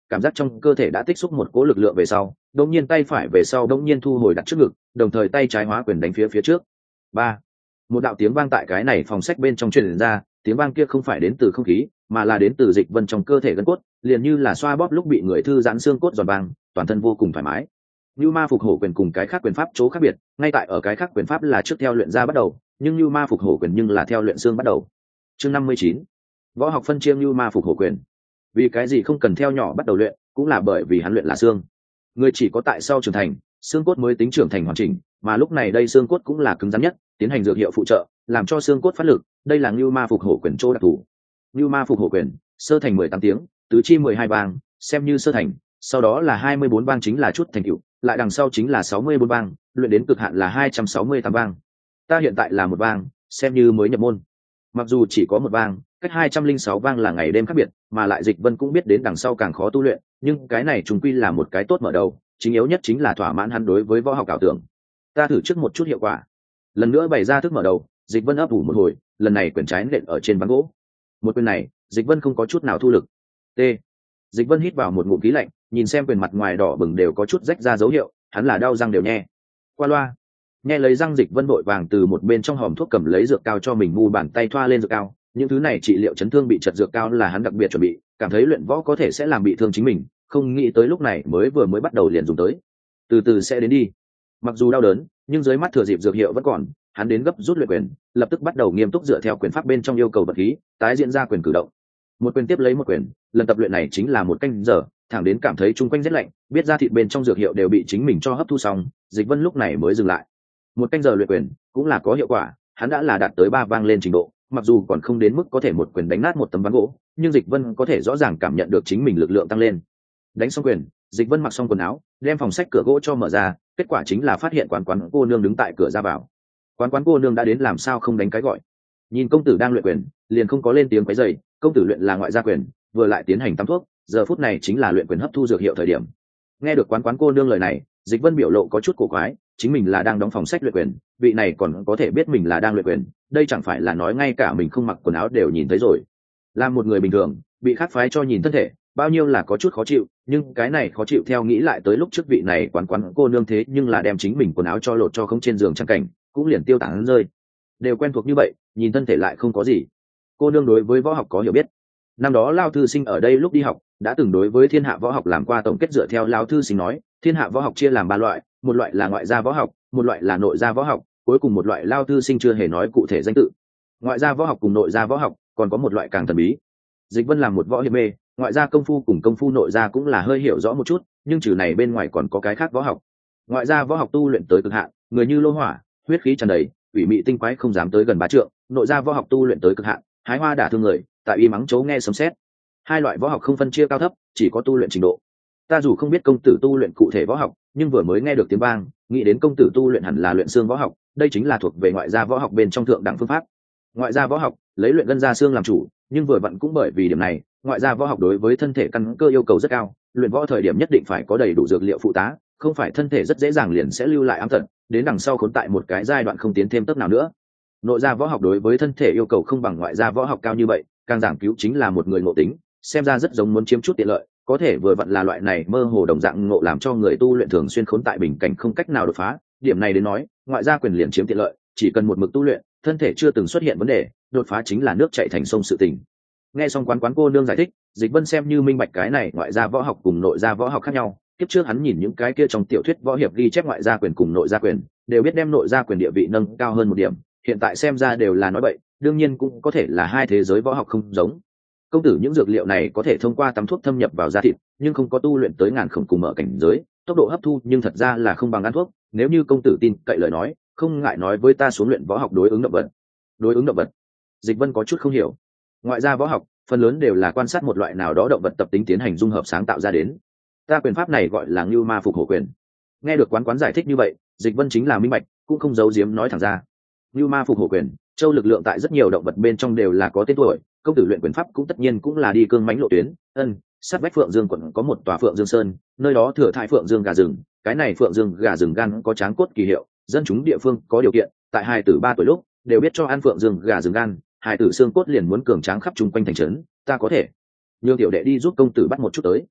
Speaker 1: cảm giác trong cơ thể đã tích xúc một cỗ lực lượng về sau đột nhiên tay phải về sau đột nhiên thu hồi đặt trước ngực, đồng thời tay trái hóa quyền đánh phía phía trước. Ba, một đạo tiếng vang tại cái này phòng sách bên trong truyền ra, tiếng vang kia không phải đến từ không khí mà là đến từ dịch vân trong cơ thể gân cốt, liền như là xoa bóp lúc bị người thư giãn xương cốt giòn vang, toàn thân vô cùng thoải mái. Như ma phục hổ quyền cùng cái khác quyền pháp chỗ khác biệt, ngay tại ở cái khác quyền pháp là trước theo luyện ra bắt đầu, nhưng như ma phục hổ quyền nhưng là theo luyện xương bắt đầu. Chương năm mươi chín, võ học phân chia như ma phục hổ quyền. Vì cái gì không cần theo nhỏ bắt đầu luyện, cũng là bởi vì hắn luyện là xương. Người chỉ có tại sau trưởng thành, xương cốt mới tính trưởng thành hoàn chỉnh, mà lúc này đây xương cốt cũng là cứng rắn nhất, tiến hành dược hiệu phụ trợ, làm cho xương cốt phát lực, đây là như ma phục hổ quyền chỗ đặc thù. Như ma phục hổ quyền, sơ thành mười tám tiếng, tứ chi mười hai bang, xem như sơ thành, sau đó là hai mươi bốn bang chính là chút thành tựu, lại đằng sau chính là sáu mươi bốn bang, luyện đến cực hạn là hai trăm sáu mươi tám bang. Ta hiện tại là một bang, xem như mới nhập môn. Mặc dù chỉ có một bang, cách hai trăm linh sáu bang là ngày đêm khác biệt, mà lại Dịch Vân cũng biết đến đằng sau càng khó tu luyện, nhưng cái này trùng quy là một cái tốt mở đầu, chính yếu nhất chính là thỏa mãn hắn đối với võ học ảo tưởng. Ta thử trước một chút hiệu quả. Lần nữa bày ra thức mở đầu, Dịch Vân ấp ủ một hồi, lần này quyền trái nện ở trên ván gỗ. Một quyền này, Dịch Vân không có chút nào thu lực. T. Dịch Vân hít vào một ngụm khí lạnh, nhìn xem quyền mặt ngoài đỏ bừng đều có chút rách ra dấu hiệu, hắn là đau răng đều nhe. Qua loa. Nghe lấy răng, Dịch Vân vội vàng từ một bên trong hòm thuốc cầm lấy dược cao cho mình mu bàn tay thoa lên dược cao. Những thứ này trị liệu chấn thương bị chật dược cao là hắn đặc biệt chuẩn bị, cảm thấy luyện võ có thể sẽ làm bị thương chính mình, không nghĩ tới lúc này mới vừa mới bắt đầu liền dùng tới. Từ từ sẽ đến đi. Mặc dù đau đớn, nhưng dưới mắt thừa dịp dược hiệu vẫn còn, hắn đến gấp rút luyện quyền, lập tức bắt đầu nghiêm túc dựa theo quyền pháp bên trong yêu cầu vật khí, tái diễn ra quyền cử động. Một quyền tiếp lấy một quyền, lần tập luyện này chính là một canh giờ, thẳng đến cảm thấy chung quanh rất lạnh, biết ra thịt bên trong dược hiệu đều bị chính mình cho hấp thu xong, Dịch Vân lúc này mới dừng lại. Một canh giờ luyện quyền cũng là có hiệu quả, hắn đã là đạt tới ba vang lên trình độ, mặc dù còn không đến mức có thể một quyền đánh nát một tấm ván gỗ, nhưng Dịch Vân có thể rõ ràng cảm nhận được chính mình lực lượng tăng lên. Đánh xong quyền, Dịch Vân mặc xong quần áo, đem phòng sách cửa gỗ cho mở ra, kết quả chính là phát hiện quán quán cô nương đứng tại cửa ra vào. Quán quán cô nương đã đến, làm sao không đánh cái gọi. Nhìn công tử đang luyện quyền, liền không có lên tiếng quấy rầy, công tử luyện là ngoại gia quyền, vừa lại tiến hành tắm thuốc, giờ phút này chính là luyện quyền hấp thu dược hiệu thời điểm. Nghe được quán quán cô nương lời này, Dịch Vân biểu lộ có chút cổ quái, chính mình là đang đóng phòng sách luyện quyền, vị này còn có thể biết mình là đang luyện quyền, đây chẳng phải là nói ngay cả mình không mặc quần áo đều nhìn thấy rồi. Là một người bình thường, bị khác phái cho nhìn thân thể, bao nhiêu là có chút khó chịu, nhưng cái này khó chịu theo nghĩ lại tới lúc trước vị này quán quán cô nương thế nhưng là đem chính mình quần áo cho lột cho không trên giường trang cảnh, cũng liền tiêu tán rơi. Đều quen thuộc như vậy, nhìn thân thể lại không có gì. Cô nương đối với võ học có hiểu biết. Năm đó Lao thư sinh ở đây lúc đi học, đã từng đối với thiên hạ võ học làm qua tổng kết, dựa theo Lao thư sinh nói, thiên hạ võ học chia làm ba loại, một loại là ngoại gia võ học, một loại là nội gia võ học, cuối cùng một loại Lao thư sinh chưa hề nói cụ thể danh tự. Ngoại gia võ học cùng nội gia võ học, còn có một loại càng thần bí. Dịch Vân làm một võ hiệp mê, ngoại gia công phu cùng công phu nội gia cũng là hơi hiểu rõ một chút, nhưng trừ này bên ngoài còn có cái khác võ học. Ngoại gia võ học tu luyện tới cực hạn, người như lô hỏa, huyết khí tràn đầy, ủy mị tinh quái không dám tới gần bá trượng. Nội gia võ học tu luyện tới cực hạn, hái hoa đả thương người, tại y mắng chấu nghe sấm sét. Hai loại võ học không phân chia cao thấp, chỉ có tu luyện trình độ. Ta dù không biết công tử tu luyện cụ thể võ học, nhưng vừa mới nghe được tiếng vang, nghĩ đến công tử tu luyện hẳn là luyện xương võ học, đây chính là thuộc về ngoại gia võ học bên trong thượng đẳng phương pháp. Ngoại gia võ học lấy luyện gân da xương làm chủ, nhưng vừa vặn cũng bởi vì điểm này, ngoại gia võ học đối với thân thể căn cơ yêu cầu rất cao, luyện võ thời điểm nhất định phải có đầy đủ dược liệu phụ tá, không phải thân thể rất dễ dàng liền sẽ lưu lại ám tật, đến đằng sau khốn tại một cái giai đoạn không tiến thêm tấc nào nữa. Nội gia võ học đối với thân thể yêu cầu không bằng ngoại gia võ học cao như vậy, càng giảng cứu chính là một người ngộ tính, xem ra rất giống muốn chiếm chút tiện lợi, có thể vừa vặn là loại này mơ hồ đồng dạng ngộ làm cho người tu luyện thường xuyên khốn tại bình cảnh không cách nào đột phá. Điểm này đến nói, ngoại gia quyền liền chiếm tiện lợi, chỉ cần một mực tu luyện, thân thể chưa từng xuất hiện vấn đề, đột phá chính là nước chảy thành sông sự tình. Nghe xong quán quán cô nương giải thích, Dịch Vân xem như minh bạch cái này ngoại gia võ học cùng nội gia võ học khác nhau. Kiếp trước hắn nhìn những cái kia trong tiểu thuyết võ hiệp ghi chép ngoại gia quyền cùng nội gia quyền, đều biết đem nội gia quyền địa vị nâng cao hơn một điểm, hiện tại xem ra đều là nói bậy, đương nhiên cũng có thể là hai thế giới võ học không giống. Công tử những dược liệu này có thể thông qua tắm thuốc thâm nhập vào da thịt, nhưng không có tu luyện tới ngàn khổng cùng mở cảnh giới, tốc độ hấp thu nhưng thật ra là không bằng ăn thuốc, nếu như công tử tin cậy lời nói, không ngại nói với ta xuống luyện võ học đối ứng động vật. Đối ứng động vật? Dịch Vân có chút không hiểu. Ngoại gia võ học phần lớn đều là quan sát một loại nào đó động vật tập tính tiến hành dung hợp sáng tạo ra đến. Ta quyền pháp này gọi là Ngưu Ma Phục Hổ quyền. Nghe được quán quán giải thích như vậy, Dịch Vân chính là minh bạch, cũng không giấu giếm nói thẳng ra. Ngưu Ma Phục Hổ quyền, châu lực lượng tại rất nhiều động vật bên trong đều là có tên tuổi, công tử luyện quyền pháp cũng tất nhiên cũng là đi cương mãnh lộ tuyến. Ân, sát vách Phượng Dương quận có một tòa Phượng Dương Sơn, nơi đó thừa thai Phượng Dương gà rừng, cái này Phượng Dương gà rừng gan có tráng cốt kỳ hiệu, dân chúng địa phương có điều kiện, tại hai tử ba tuổi lúc đều biết cho ăn Phượng Dương gà rừng gan, hai tử xương cốt liền muốn cường tráng khắp chung quanh thành trấn, ta có thể nhường tiểu đệ đi giúp công tử bắt một chút tới.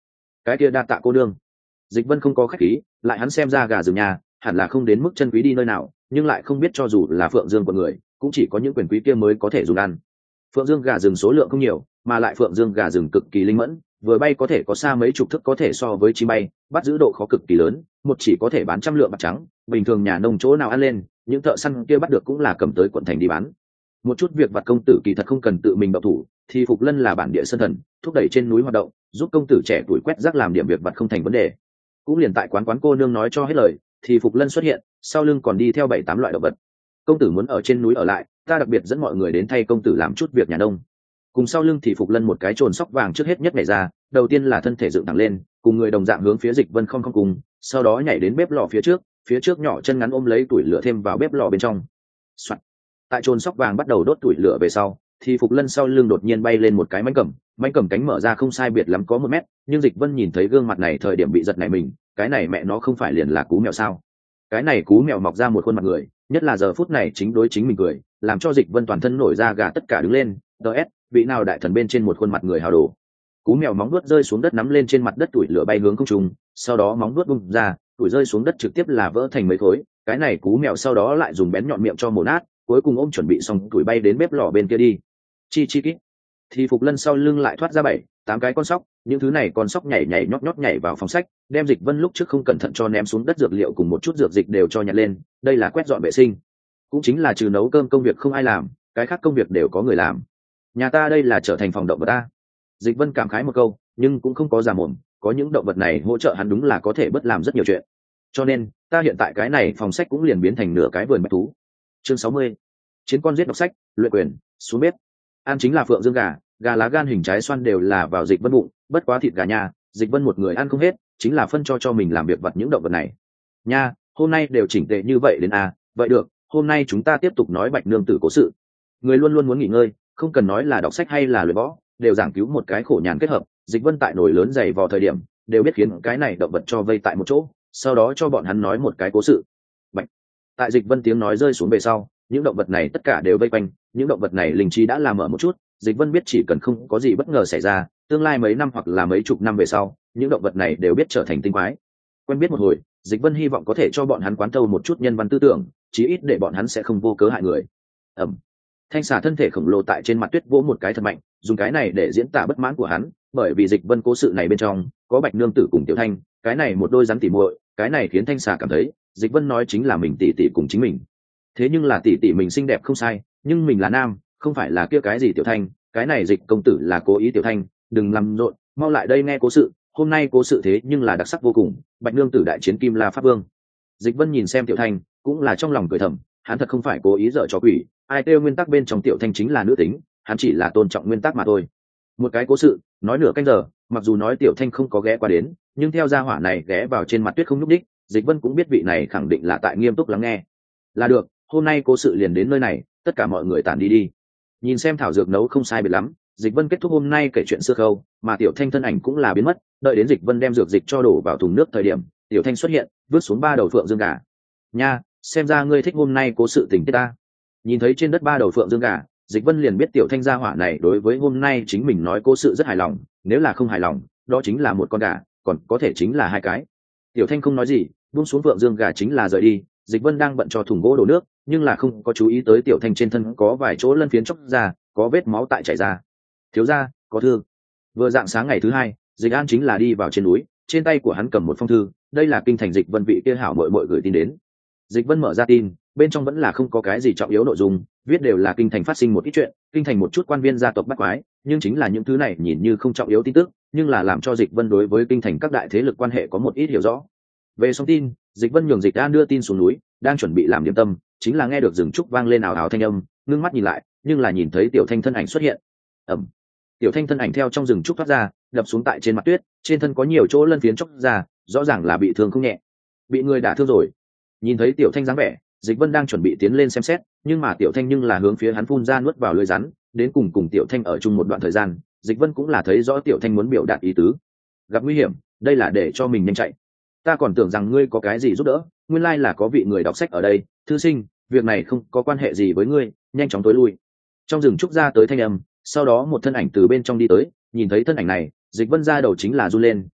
Speaker 1: cái kia đa tạ cô nương. Dịch Vân không có khách khí, lại hắn xem ra gà rừng nhà hẳn là không đến mức chân quý đi nơi nào, nhưng lại không biết cho dù là Phượng Dương của người cũng chỉ có những quyền quý kia mới có thể dùng ăn. Phượng Dương gà rừng số lượng không nhiều, mà lại Phượng Dương gà rừng cực kỳ linh mẫn, vừa bay có thể có xa mấy chục thước, có thể so với chim bay, bắt giữ độ khó cực kỳ lớn, một chỉ có thể bán trăm lượng bạc trắng, bình thường nhà nông chỗ nào ăn lên, những thợ săn kia bắt được cũng là cầm tới quận thành đi bán. Một chút việc vặt công tử kỳ thật không cần tự mình động thủ, thì Phục Lân là bản địa sơn thần, thúc đẩy trên núi hoạt động, giúp công tử trẻ tuổi quét rác làm điểm việc vặt không thành vấn đề. Cũng liền tại quán quán cô nương nói cho hết lời, thì Phục Lân xuất hiện, sau lưng còn đi theo bảy tám loại động vật. Công tử muốn ở trên núi ở lại, ta đặc biệt dẫn mọi người đến thay công tử làm chút việc nhà nông. Cùng sau lưng thì Phục Lân một cái trồn sóc vàng trước hết nhất nhảy ra, đầu tiên là thân thể dựng thẳng lên, cùng người đồng dạng hướng phía Dịch Vân không không cùng, sau đó nhảy đến bếp lò phía trước, phía trước nhỏ chân ngắn ôm lấy tuổi lửa thêm vào bếp lò bên trong. Soạn. Tại trồn sóc vàng bắt đầu đốt tuổi lửa về sau, thì Phục Lân sau lưng đột nhiên bay lên một cái mánh cầm, mánh cầm cánh mở ra không sai biệt lắm có một mét, nhưng Dịch Vân nhìn thấy gương mặt này thời điểm bị giật nảy mình, cái này mẹ nó không phải liền là cú mèo sao? Cái này cú mèo mọc ra một khuôn mặt người, nhất là giờ phút này chính đối chính mình cười, làm cho Dịch Vân toàn thân nổi da gà tất cả đứng lên. ds vị nào đại thần bên trên một khuôn mặt người hào đồ. Cú mèo móng vuốt rơi xuống đất nắm lên trên mặt đất tuổi lửa bay hướng không trung, sau đó móng vuốt bung ra, tuổi rơi xuống đất trực tiếp là vỡ thành mấy khối. Cái này cú mèo sau đó lại dùng bén nhọn miệng cho mổ nát, cuối cùng ôm chuẩn bị xong tuổi bay đến bếp lò bên kia đi. Chi chi kít. Thì Phục Lân sau lưng lại thoát ra bảy tám cái con sóc, những thứ này con sóc nhảy nhảy nhót nhót nhảy vào phòng sách, đem Dịch Vân lúc trước không cẩn thận cho ném xuống đất dược liệu cùng một chút dược dịch đều cho nhặt lên, đây là quét dọn vệ sinh, cũng chính là trừ nấu cơm công việc không ai làm, cái khác công việc đều có người làm. Nhà ta đây là trở thành phòng động vật ta. Dịch Vân cảm khái một câu, nhưng cũng không có giả mồm, có những động vật này hỗ trợ hắn đúng là có thể bất làm rất nhiều chuyện. Cho nên, ta hiện tại cái này phòng sách cũng liền biến thành nửa cái vườn bách thú. Chương sáu mươi. Chiến con giết đọc sách, luyện quyền, xuống bếp. Ăn chính là Phượng Dương gà, gà lá gan hình trái xoan đều là vào Dịch Vân bụng, bất quá thịt gà nha, Dịch Vân một người ăn không hết, chính là phân cho cho mình làm việc vật những động vật này. Nha, hôm nay đều chỉnh tề như vậy đến à, vậy được, hôm nay chúng ta tiếp tục nói Bạch nương tử cố sự. Người luôn luôn muốn nghỉ ngơi, không cần nói là đọc sách hay là luyện võ, đều giảng cứu một cái khổ nhàn kết hợp. Dịch Vân tại nồi lớn dày vào thời điểm, đều biết khiến cái này động vật cho vây tại một chỗ, sau đó cho bọn hắn nói một cái cố sự. Bạch. Tại Dịch Vân tiếng nói rơi xuống về sau, những động vật này tất cả đều vây quanh, những động vật này linh trí đã làm mở một chút, Dịch Vân biết chỉ cần không có gì bất ngờ xảy ra, tương lai mấy năm hoặc là mấy chục năm về sau, những động vật này đều biết trở thành tinh quái. Quen biết một hồi, Dịch Vân hy vọng có thể cho bọn hắn quán thâu một chút nhân văn tư tưởng, chí ít để bọn hắn sẽ không vô cớ hại người. Ẩm. Thanh xà thân thể khổng lồ tại trên mặt tuyết vỗ một cái thật mạnh, dùng cái này để diễn tả bất mãn của hắn, bởi vì Dịch Vân cố sự này bên trong có Bạch nương tử cùng Tiểu Thanh, cái này một đôi rắn tỉ muội, cái này khiến Thanh xà cảm thấy, Dịch Vân nói chính là mình tỷ tỷ cùng chính mình. Thế nhưng là tỷ tỷ mình xinh đẹp không sai, nhưng mình là nam, không phải là kia cái gì Tiểu Thanh, cái này Dịch công tử là cố ý. Tiểu Thanh, đừng làm rộn, mau lại đây nghe cố sự, hôm nay cố sự thế nhưng là đặc sắc vô cùng, Bạch nương tử đại chiến Kim La Pháp Vương. Dịch Vân nhìn xem Tiểu Thanh, cũng là trong lòng cười thầm, hắn thật không phải cố ý dở trò quỷ, ai kêu nguyên tắc bên trong Tiểu Thanh chính là nữ tính, hắn chỉ là tôn trọng nguyên tắc mà thôi. Một cái cố sự nói nửa canh giờ, mặc dù nói Tiểu Thanh không có ghé qua đến, nhưng theo gia hỏa này ghé vào trên mặt tuyết không nhúc đích, Dịch Vân cũng biết vị này khẳng định là tại nghiêm túc lắng nghe. Là được, hôm nay cố sự liền đến nơi này, tất cả mọi người tản đi đi. Nhìn xem thảo dược nấu không sai biệt lắm, Dịch Vân kết thúc hôm nay kể chuyện xưa khâu, mà Tiểu Thanh thân ảnh cũng là biến mất, đợi đến Dịch Vân đem dược dịch cho đổ vào thùng nước thời điểm, Tiểu Thanh xuất hiện, vứt xuống ba đầu phượng dương gà. Nha, xem ra ngươi thích hôm nay cố sự tình tiết ta. Nhìn thấy trên đất ba đầu phượng dương gà, Dịch Vân liền biết Tiểu Thanh gia hỏa này đối với hôm nay chính mình nói cố sự rất hài lòng, nếu là không hài lòng, đó chính là một con gà, còn có thể chính là hai cái. Tiểu Thanh không nói gì, buông xuống phượng dương gà chính là rời đi. Dịch Vân đang bận cho thùng gỗ đổ nước, nhưng là không có chú ý tới Tiểu Thanh trên thân có vài chỗ lân phiến chóc ra, có vết máu tại chảy ra. Thiếu gia, có thư. Vừa dạng sáng ngày thứ hai, Dịch An chính là đi vào trên núi, trên tay của hắn cầm một phong thư, đây là kinh thành Dịch Vân vị kia hảo muội muội gửi tin đến. Dịch Vân mở ra tin, bên trong vẫn là không có cái gì trọng yếu nội dung, viết đều là kinh thành phát sinh một ít chuyện, kinh thành một chút quan viên gia tộc bắt quái, nhưng chính là những thứ này nhìn như không trọng yếu tin tức, nhưng là làm cho Dịch Vân đối với kinh thành các đại thế lực quan hệ có một ít hiểu rõ. Về xong tin, Dịch Vân nhường Dịch An đưa tin xuống núi, đang chuẩn bị làm điểm tâm, chính là nghe được rừng trúc vang lên ào ào thanh âm, ngưng mắt nhìn lại, nhưng là nhìn thấy Tiểu Thanh thân ảnh xuất hiện. Ầm. Tiểu Thanh thân ảnh theo trong rừng trúc thoát ra, đập xuống tại trên mặt tuyết, trên thân có nhiều chỗ lân phiến chóc ra, rõ ràng là bị thương không nhẹ. Bị người đả thương rồi. Nhìn thấy Tiểu Thanh dáng vẻ, Dịch Vân đang chuẩn bị tiến lên xem xét, nhưng mà Tiểu Thanh nhưng là hướng phía hắn phun ra nuốt vào lưỡi rắn, đến cùng cùng Tiểu Thanh ở chung một đoạn thời gian, Dịch Vân cũng là thấy rõ Tiểu Thanh muốn biểu đạt ý tứ. Gặp nguy hiểm, đây là để cho mình nhanh chạy. Ta còn tưởng rằng ngươi có cái gì giúp đỡ, nguyên lai là có vị người đọc sách ở đây, thư sinh, việc này không có quan hệ gì với ngươi, nhanh chóng tối lui. Trong rừng trúc ra tới thanh âm, sau đó một thân ảnh từ bên trong đi tới, nhìn thấy thân ảnh này, Dịch Vân ra đầu chính là run lên,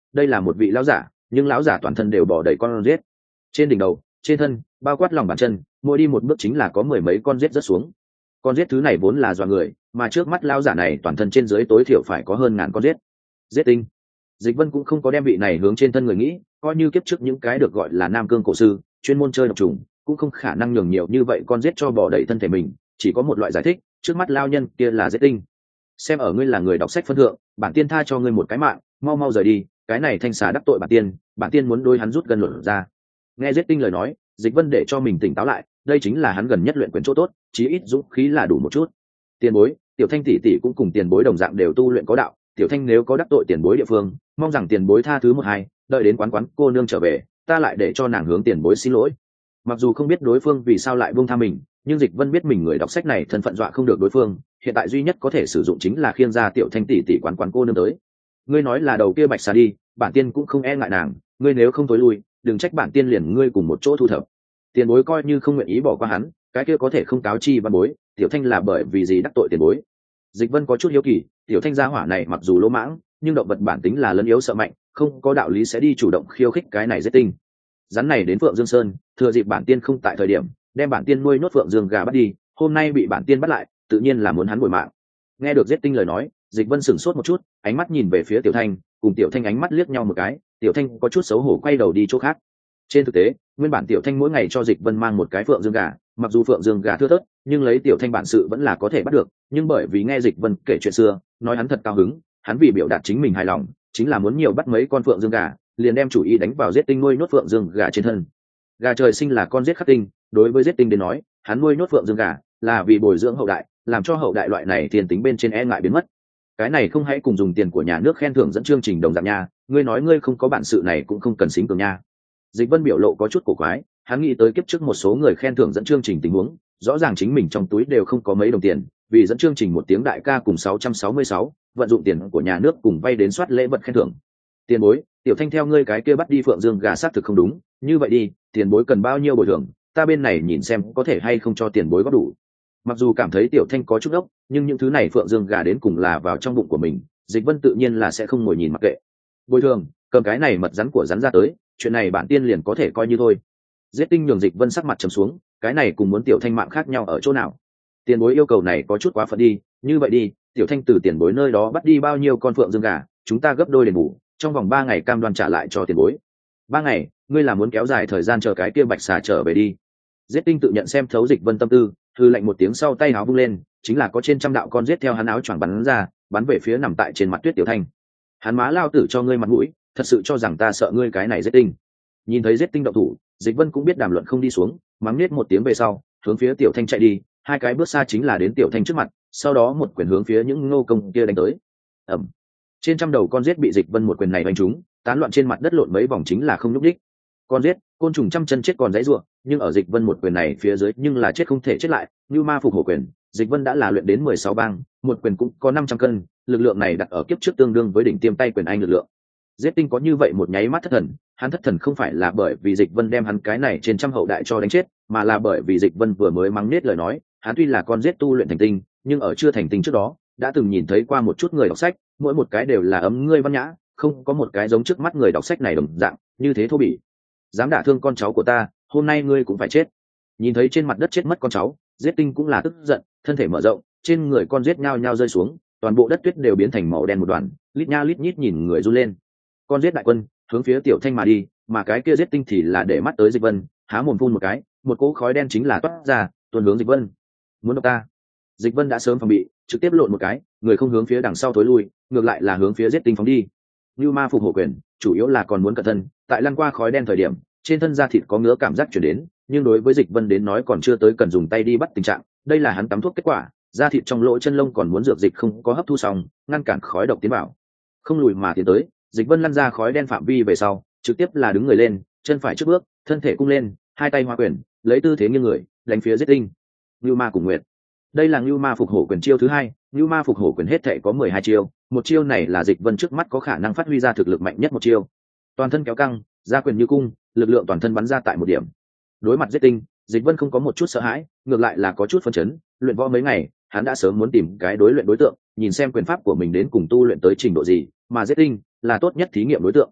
Speaker 1: đây là một vị lão giả, nhưng lão giả toàn thân đều bỏ đầy con rết, trên đỉnh đầu, trên thân, bao quát lòng bàn chân, mỗi đi một bước chính là có mười mấy con rết rớt xuống. Con rết thứ này vốn là dọa người, mà trước mắt lão giả này toàn thân trên dưới tối thiểu phải có hơn ngàn con rết. Rết tinh. Dịch Vân cũng không có đem vị này hướng trên thân người nghĩ, coi như kiếp trước những cái được gọi là nam cương cổ sư, chuyên môn chơi độc trùng, cũng không khả năng nhường nhiều như vậy con rết cho bỏ đầy thân thể mình, chỉ có một loại giải thích, trước mắt lao nhân kia là rết tinh. Xem ở ngươi là người đọc sách phân thượng, bản tiên tha cho ngươi một cái mạng, mau mau rời đi, cái này thanh xà đắc tội bản tiên, bản tiên muốn đôi hắn rút gần luận ra. Nghe rết tinh lời nói, Dịch Vân để cho mình tỉnh táo lại, đây chính là hắn gần nhất luyện quyền chỗ tốt, chí ít dũng khí là đủ một chút. Tiền bối, tiểu thanh tỷ tỷ cũng cùng tiền bối đồng dạng đều tu luyện có đạo, tiểu thanh nếu có đắc tội tiền bối địa phương, mong rằng tiền bối tha thứ một hai, đợi đến quán quán cô nương trở về, ta lại để cho nàng hướng tiền bối xin lỗi. Mặc dù không biết đối phương vì sao lại buông tha mình, nhưng Dịch Vân biết mình người đọc sách này thân phận dọa không được đối phương, hiện tại duy nhất có thể sử dụng chính là khiêng ra tiểu thanh tỷ tỷ quán quán cô nương tới. Ngươi nói là đầu kia bạch xà đi, bản tiên cũng không e ngại nàng, ngươi nếu không tối lui, đừng trách bản tiên liền ngươi cùng một chỗ thu thập. Tiền bối coi như không nguyện ý bỏ qua hắn, cái kia có thể không cáo chi văn bối, tiểu thanh là bởi vì gì đắc tội tiền bối. Dịch Vân có chút hiếu kỳ, tiểu thanh gia hỏa này mặc dù lỗ mãng, nhưng động vật bản tính là lấn yếu sợ mạnh, không có đạo lý sẽ đi chủ động khiêu khích cái này giết tinh. Rắn này đến Phượng Dương Sơn, thừa dịp bản tiên không tại thời điểm, đem bản tiên nuôi nốt Phượng Dương gà bắt đi, hôm nay bị bản tiên bắt lại, tự nhiên là muốn hắn bồi mạng. Nghe được giết tinh lời nói, Dịch Vân sửng sốt một chút, ánh mắt nhìn về phía Tiểu Thanh, cùng Tiểu Thanh ánh mắt liếc nhau một cái, Tiểu Thanh có chút xấu hổ quay đầu đi chỗ khác. Trên thực tế, nguyên bản Tiểu Thanh mỗi ngày cho Dịch Vân mang một cái Phượng Dương gà, mặc dù Phượng Dương gà thưa thớt, nhưng lấy Tiểu Thanh bản sự vẫn là có thể bắt được, nhưng bởi vì nghe Dịch Vân kể chuyện xưa, nói hắn thật cao hứng, hắn vì biểu đạt chính mình hài lòng, chính là muốn nhiều bắt mấy con Phượng Dương gà, liền đem chủ ý đánh vào giết tinh nuôi nốt Phượng Dương gà trên thân. Gà trời sinh là con giết khắc tinh, đối với giết tinh đến nói, hắn nuôi nốt Phượng Dương gà là vì bồi dưỡng hậu đại, làm cho hậu đại loại này tiền tính bên trên e ngại biến mất. Cái này không hãy cùng dùng tiền của nhà nước khen thưởng dẫn chương trình đồng dạng nha, ngươi nói ngươi không có bản sự này cũng không cần xính cường nha. Dịch Vân biểu lộ có chút cổ quái, hắn nghĩ tới kiếp trước một số người khen thưởng dẫn chương trình tình huống, rõ ràng chính mình trong túi đều không có mấy đồng tiền, vì dẫn chương trình một tiếng đại ca cùng sáu trăm sáu mươi sáu, vận dụng tiền của nhà nước cùng vay đến soát lễ vật khen thưởng. Tiền bối, tiểu thanh theo ngươi cái kia bắt đi Phượng Dương gà xác thực không đúng, như vậy đi, tiền bối cần bao nhiêu bồi thường, ta bên này nhìn xem có thể hay không cho tiền bối góp đủ. Mặc dù cảm thấy tiểu thanh có chút ốc, nhưng những thứ này Phượng Dương gà đến cùng là vào trong bụng của mình, Dịch Vân tự nhiên là sẽ không ngồi nhìn mặc kệ. Bồi thường, cầm cái này mật rắn của rắn ra tới, chuyện này bản tiên liền có thể coi như thôi. Giết tinh nhường Dịch Vân sắc mặt trầm xuống, cái này cùng muốn tiểu thanh mạng khác nhau ở chỗ nào? Tiền bối yêu cầu này có chút quá phận đi, như vậy đi, tiểu thanh từ tiền bối nơi đó bắt đi bao nhiêu con Phượng Dương gà, chúng ta gấp đôi đền bù, trong vòng ba ngày cam đoan trả lại cho tiền bối. Ba ngày, ngươi là muốn kéo dài thời gian chờ cái kia bạch xà trở về đi. Giết tinh tự nhận xem thấu Dịch Vân tâm tư, thư lệnh một tiếng sau tay áo vung lên, chính là có trên trăm đạo con giết theo hắn áo choàng bắn ra, bắn về phía nằm tại trên mặt tuyết tiểu thanh. Hắn má lao tử cho ngươi mặt mũi, thật sự cho rằng ta sợ ngươi cái này giết tinh. Nhìn thấy giết tinh động thủ, Dịch Vân cũng biết đàm luận không đi xuống, mắng nết một tiếng về sau, hướng phía tiểu thanh chạy đi, hai cái bước xa chính là đến tiểu thanh trước mặt, sau đó một quyền hướng phía những ngô công kia đánh tới. Ầm. Trên trăm đầu con giết bị Dịch Vân một quyền này đánh trúng, tán loạn trên mặt đất lộn mấy vòng chính là không nhúc nhích. Con giết, côn trùng trăm chân chết còn dãy rủa, nhưng ở Dịch Vân một quyền này phía dưới nhưng là chết không thể chết lại, như ma phục hổ quyền, Dịch Vân đã là luyện đến mười sáu bang, một quyền cũng có năm trăm cân, lực lượng này đặt ở kiếp trước tương đương với đỉnh tiêm tay quyền anh lực lượng. Giết tinh có như vậy một nháy mắt thất thần, hắn thất thần không phải là bởi vì Dịch Vân đem hắn cái này trên trăm hậu đại cho đánh chết, mà là bởi vì Dịch Vân vừa mới mắng nết lời nói, hắn tuy là con giết tu luyện thành tinh, nhưng ở chưa thành tinh trước đó, đã từng nhìn thấy qua một chút người đọc sách, mỗi một cái đều là ấm ngươi văn nhã, không có một cái giống trước mắt người đọc sách này đồng dạng, như thế thô bỉ. Dám đả thương con cháu của ta, hôm nay ngươi cũng phải chết. Nhìn thấy trên mặt đất chết mất con cháu, giết tinh cũng là tức giận, thân thể mở rộng, trên người con giết nhao nhao rơi xuống, toàn bộ đất tuyết đều biến thành màu đen một đoàn, lít nha lít nhít nhìn người run lên. Con giết đại quân hướng phía tiểu thanh mà đi, mà cái kia giết tinh thì là để mắt tới Dịch Vân, há mồm phun một cái, một cỗ khói đen chính là toát ra, tuôn hướng Dịch Vân. Muốn độc ta? Dịch Vân đã sớm phòng bị, trực tiếp lộn một cái, người không hướng phía đằng sau tối lui, ngược lại là hướng phía giết tinh phóng đi. Như ma phục hổ quyền, chủ yếu là còn muốn cẩn thân, tại lăn qua khói đen thời điểm, trên thân da thịt có ngứa cảm giác chuyển đến, nhưng đối với Dịch Vân đến nói còn chưa tới cần dùng tay đi bắt tình trạng, đây là hắn tắm thuốc kết quả, da thịt trong lỗ chân lông còn muốn dược dịch không có hấp thu xong, ngăn cản khói độc tiến vào. Không lùi mà tiến tới, Dịch Vân lăn ra khói đen phạm vi về sau, trực tiếp là đứng người lên, chân phải trước bước, thân thể cung lên, hai tay hoa quyền, lấy tư thế nghiêng người, đánh phía giết tinh. Như ma cùng nguyệt. Đây là Như ma phục hổ quyền chiêu thứ hai, Như ma phục hổ quyền hết thảy có mười hai chiêu, một chiêu này là Dịch Vân trước mắt có khả năng phát huy ra thực lực mạnh nhất một chiêu. Toàn thân kéo căng, ra quyền như cung, lực lượng toàn thân bắn ra tại một điểm. Đối mặt giết tinh, Dịch Vân không có một chút sợ hãi, ngược lại là có chút phấn chấn, luyện võ mấy ngày, hắn đã sớm muốn tìm cái đối luyện đối tượng, nhìn xem quyền pháp của mình đến cùng tu luyện tới trình độ gì, mà giết tinh là tốt nhất thí nghiệm đối tượng.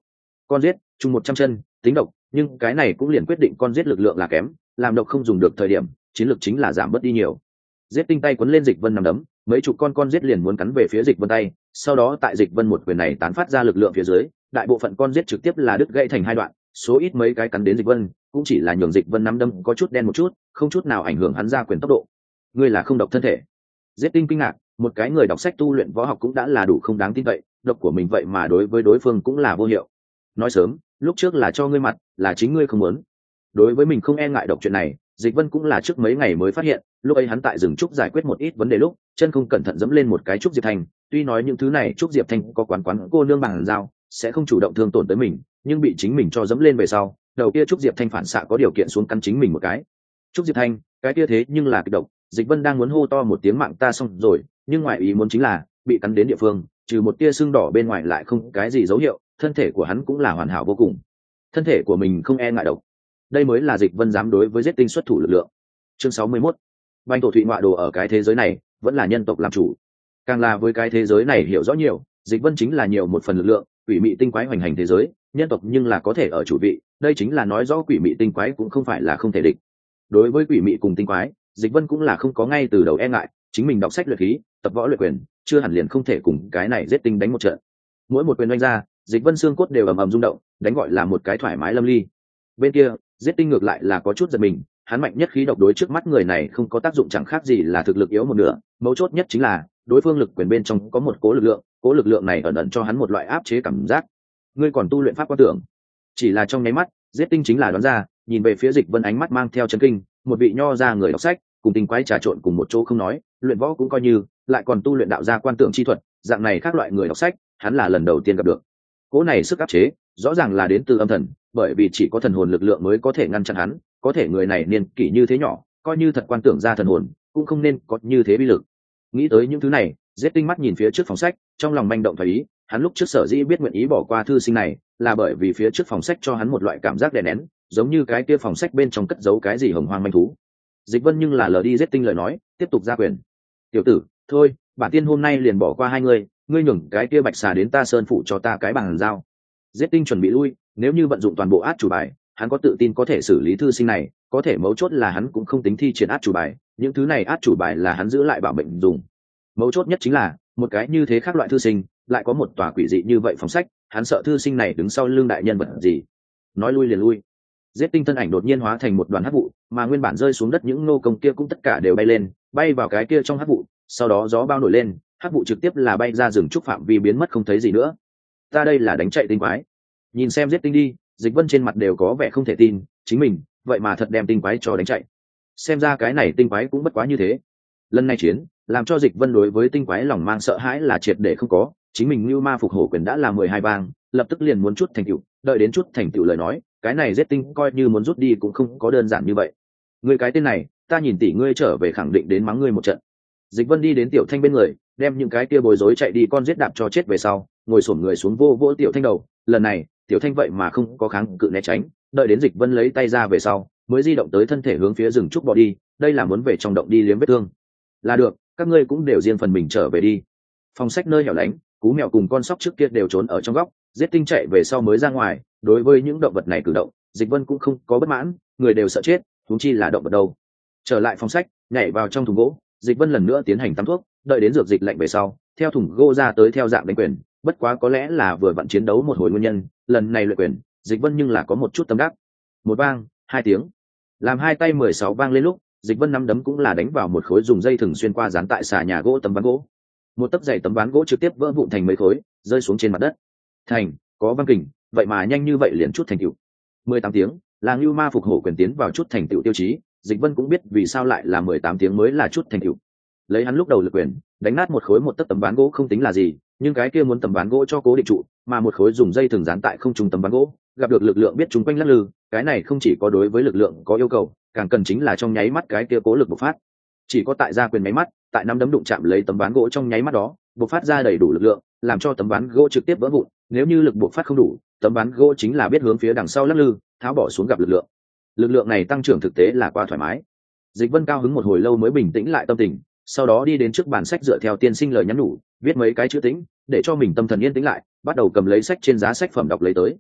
Speaker 1: con giết chung một trăm chân tính độc, nhưng cái này cũng liền quyết định con giết lực lượng là kém, làm độc không dùng được thời điểm chiến lược chính là giảm bớt đi nhiều. Giết tinh tay quấn lên Dịch Vân nằm đấm, mấy chục con con giết liền muốn cắn về phía Dịch Vân tay, sau đó tại Dịch Vân một quyền này tán phát ra lực lượng phía dưới, đại bộ phận con giết trực tiếp là đứt gãy thành hai đoạn, số ít mấy cái cắn đến Dịch Vân cũng chỉ là nhường Dịch Vân nắm đấm có chút đen một chút, không chút nào ảnh hưởng hắn ra quyền tốc độ. Ngươi là không độc thân thể. Giết tinh kinh ngạc, một cái người đọc sách tu luyện võ học cũng đã là đủ không đáng tin cậy, độc của mình vậy mà đối với đối phương cũng là vô hiệu. Nói sớm, lúc trước là cho ngươi mặt, là chính ngươi không muốn. Đối với mình không e ngại độc chuyện này, Dịch Vân cũng là trước mấy ngày mới phát hiện, lúc ấy hắn tại rừng trúc giải quyết một ít vấn đề lúc, chân không cẩn thận dẫm lên một cái trúc diệp thanh, tuy nói những thứ này trúc diệp thanh có quán quán cô nương bằng dao, sẽ không chủ động thương tổn tới mình, nhưng bị chính mình cho dẫm lên về sau, đầu kia trúc diệp thanh phản xạ có điều kiện xuống cắn chính mình một cái. Trúc diệp thanh, cái kia thế nhưng là kịch độc, Dịch Vân đang muốn hô to một tiếng mạng ta xong rồi, nhưng ngoại ý muốn chính là bị cắn đến địa phương, trừ một tia sưng đỏ bên ngoài lại không cái gì dấu hiệu, thân thể của hắn cũng là hoàn hảo vô cùng. Thân thể của mình không e ngại độc. Đây mới là Dịch Vân dám đối với giết tinh xuất thủ lực lượng. Chương sáu mươi mốt. Banh tổ thụy ngoại đồ ở cái thế giới này, vẫn là nhân tộc làm chủ. Càng là với cái thế giới này hiểu rõ nhiều, Dịch Vân chính là nhiều một phần lực lượng, quỷ mị tinh quái hoành hành thế giới, nhân tộc nhưng là có thể ở chủ vị, đây chính là nói rõ quỷ mị tinh quái cũng không phải là không thể địch. Đối với quỷ mị cùng tinh quái, Dịch Vân cũng là không có ngay từ đầu e ngại, chính mình đọc sách luyện khí, tập võ luyện quyền, chưa hẳn liền không thể cùng cái này giết tinh đánh một trận. Mỗi một quyền đánh ra, Dịch Vân xương cốt đều ầm ầm rung động, đánh gọi là một cái thoải mái lâm ly. Bên kia, giết tinh ngược lại là có chút giật mình, hắn mạnh nhất khí độc đối trước mắt người này không có tác dụng chẳng khác gì là thực lực yếu một nửa, mấu chốt nhất chính là đối phương lực quyền bên trong có một cố lực lượng, cố lực lượng này ẩn ẩn cho hắn một loại áp chế cảm giác. Ngươi còn tu luyện pháp quan tưởng? Chỉ là trong nháy mắt, giết tinh chính là đoán ra, nhìn về phía Dịch Vân ánh mắt mang theo chấn kinh, một vị nho ra người đọc sách, cùng tinh quái trà trộn cùng một chỗ không nói, luyện võ cũng coi như, lại còn tu luyện đạo gia quan tưởng chi thuật, dạng này khác loại người đọc sách, hắn là lần đầu tiên gặp được. Cố này sức áp chế, rõ ràng là đến từ âm thần, bởi vì chỉ có thần hồn lực lượng mới có thể ngăn chặn hắn, có thể người này niên kỷ như thế nhỏ, coi như thật quan tưởng ra thần hồn, cũng không nên có như thế bi lực. Nghĩ tới những thứ này, giết tinh mắt nhìn phía trước phòng sách, trong lòng manh động thấy ý, hắn lúc trước sở dĩ biết nguyện ý bỏ qua thư sinh này, là bởi vì phía trước phòng sách cho hắn một loại cảm giác đè nén, giống như cái kia phòng sách bên trong cất giấu cái gì hồng hoang manh thú. Dịch Vân nhưng là lờ đi giết tinh lời nói, tiếp tục ra quyền. Tiểu tử, thôi, bản tiên hôm nay liền bỏ qua hai người, ngươi nhường cái kia bạch xà đến ta sơn phụ cho ta cái bằng dao. Giết tinh chuẩn bị lui, nếu như vận dụng toàn bộ át chủ bài, hắn có tự tin có thể xử lý thư sinh này, có thể mấu chốt là hắn cũng không tính thi triển át chủ bài, những thứ này át chủ bài là hắn giữ lại bảo mệnh dùng. Mấu chốt nhất chính là một cái như thế khác loại thư sinh, lại có một tòa quỷ dị như vậy phòng sách, hắn sợ thư sinh này đứng sau lưng đại nhân vật gì. Nói lui liền lui. Giết tinh thân ảnh đột nhiên hóa thành một đoàn hắc vụ, mà nguyên bản rơi xuống đất những nô công kia cũng tất cả đều bay lên, bay vào cái kia trong hắc vụ, sau đó gió bao nổi lên, hắc vụ trực tiếp là bay ra rừng trúc phạm vi biến mất không thấy gì nữa. Ta đây là đánh chạy tinh quái. Nhìn xem giết tinh đi, Dịch Vân trên mặt đều có vẻ không thể tin, chính mình vậy mà thật đem tinh quái cho đánh chạy. Xem ra cái này tinh quái cũng bất quá như thế. Lần này chiến, làm cho Dịch Vân đối với tinh quái lòng mang sợ hãi là triệt để không có, chính mình Lưu Ma phục hổ quyền đã là mười hai bang, lập tức liền muốn chút thành tựu, đợi đến chút thành tựu lời nói, cái này giết tinh coi như muốn rút đi cũng không có đơn giản như vậy. Ngươi cái tên này, ta nhìn tỷ ngươi trở về khẳng định đến mắng ngươi một trận. Dịch Vân đi đến Tiểu Thanh bên người, đem những cái kia bối rối chạy đi con giết đạp cho chết về sau, ngồi xổm người xuống vô vỗ Tiểu Thanh đầu, lần này, Tiểu Thanh vậy mà không có kháng cự né tránh, đợi đến Dịch Vân lấy tay ra về sau, mới di động tới thân thể hướng phía rừng trúc bỏ đi, đây là muốn về trong động đi liếm vết thương. Là được, các ngươi cũng đều riêng phần mình trở về đi. Phòng sách nơi hẻo lánh, cú mèo cùng con sóc trước kia đều trốn ở trong góc, giết tinh chạy về sau mới ra ngoài, đối với những động vật này cử động, Dịch Vân cũng không có bất mãn, người đều sợ chết, huống chi là động vật đâu. Trở lại phòng sách, nhảy vào trong thùng gỗ, Dịch Vân lần nữa tiến hành tắm thuốc, đợi đến dược dịch lạnh về sau, theo thùng gỗ ra tới theo dạng đánh quyền, bất quá có lẽ là vừa vặn chiến đấu một hồi nguyên nhân, lần này luyện quyền, Dịch Vân nhưng là có một chút tâm đắc. Một vang, hai tiếng, làm hai tay mười sáu vang lên lúc, Dịch Vân nắm đấm cũng là đánh vào một khối dùng dây thừng xuyên qua dán tại xà nhà gỗ tấm ván gỗ. Một tấc dày tấm ván gỗ trực tiếp vỡ vụn thành mấy khối, rơi xuống trên mặt đất. Thành, có văn kình, vậy mà nhanh như vậy liền chút thành tựu. mười tám tiếng, là Lưu Ma phục hổ quyền tiến vào chút thành tựu tiêu chí, Dịch Vân cũng biết vì sao lại là mười tám tiếng mới là chút thành tựu. Lấy hắn lúc đầu lực quyền, đánh nát một khối một tấc tấm ván gỗ không tính là gì, nhưng cái kia muốn tấm ván gỗ cho cố định trụ, mà một khối dùng dây thừng dán tại không trung tấm ván gỗ, gặp được lực lượng biết chúng quanh lắc lư, cái này không chỉ có đối với lực lượng có yêu cầu, càng cần chính là trong nháy mắt cái kia cố lực bộc phát. Chỉ có tại gia quyền nháy mắt, tại năm đấm đụng chạm lấy tấm ván gỗ trong nháy mắt đó, bộc phát ra đầy đủ lực lượng, làm cho tấm ván gỗ trực tiếp vỡ vụn, nếu như lực bộc phát không đủ, tấm ván gỗ chính là biết hướng phía đằng sau lắc lư, tháo bỏ xuống gặp lực lượng. Lực lượng này tăng trưởng thực tế là quá thoải mái. Dịch Vân cao hứng một hồi lâu mới bình tĩnh lại tâm tình, sau đó đi đến trước bàn sách dựa theo tiên sinh lời nhắn nhủ, viết mấy cái chữ tĩnh, để cho mình tâm thần yên tĩnh lại, bắt đầu cầm lấy sách trên giá sách phẩm đọc lấy tới.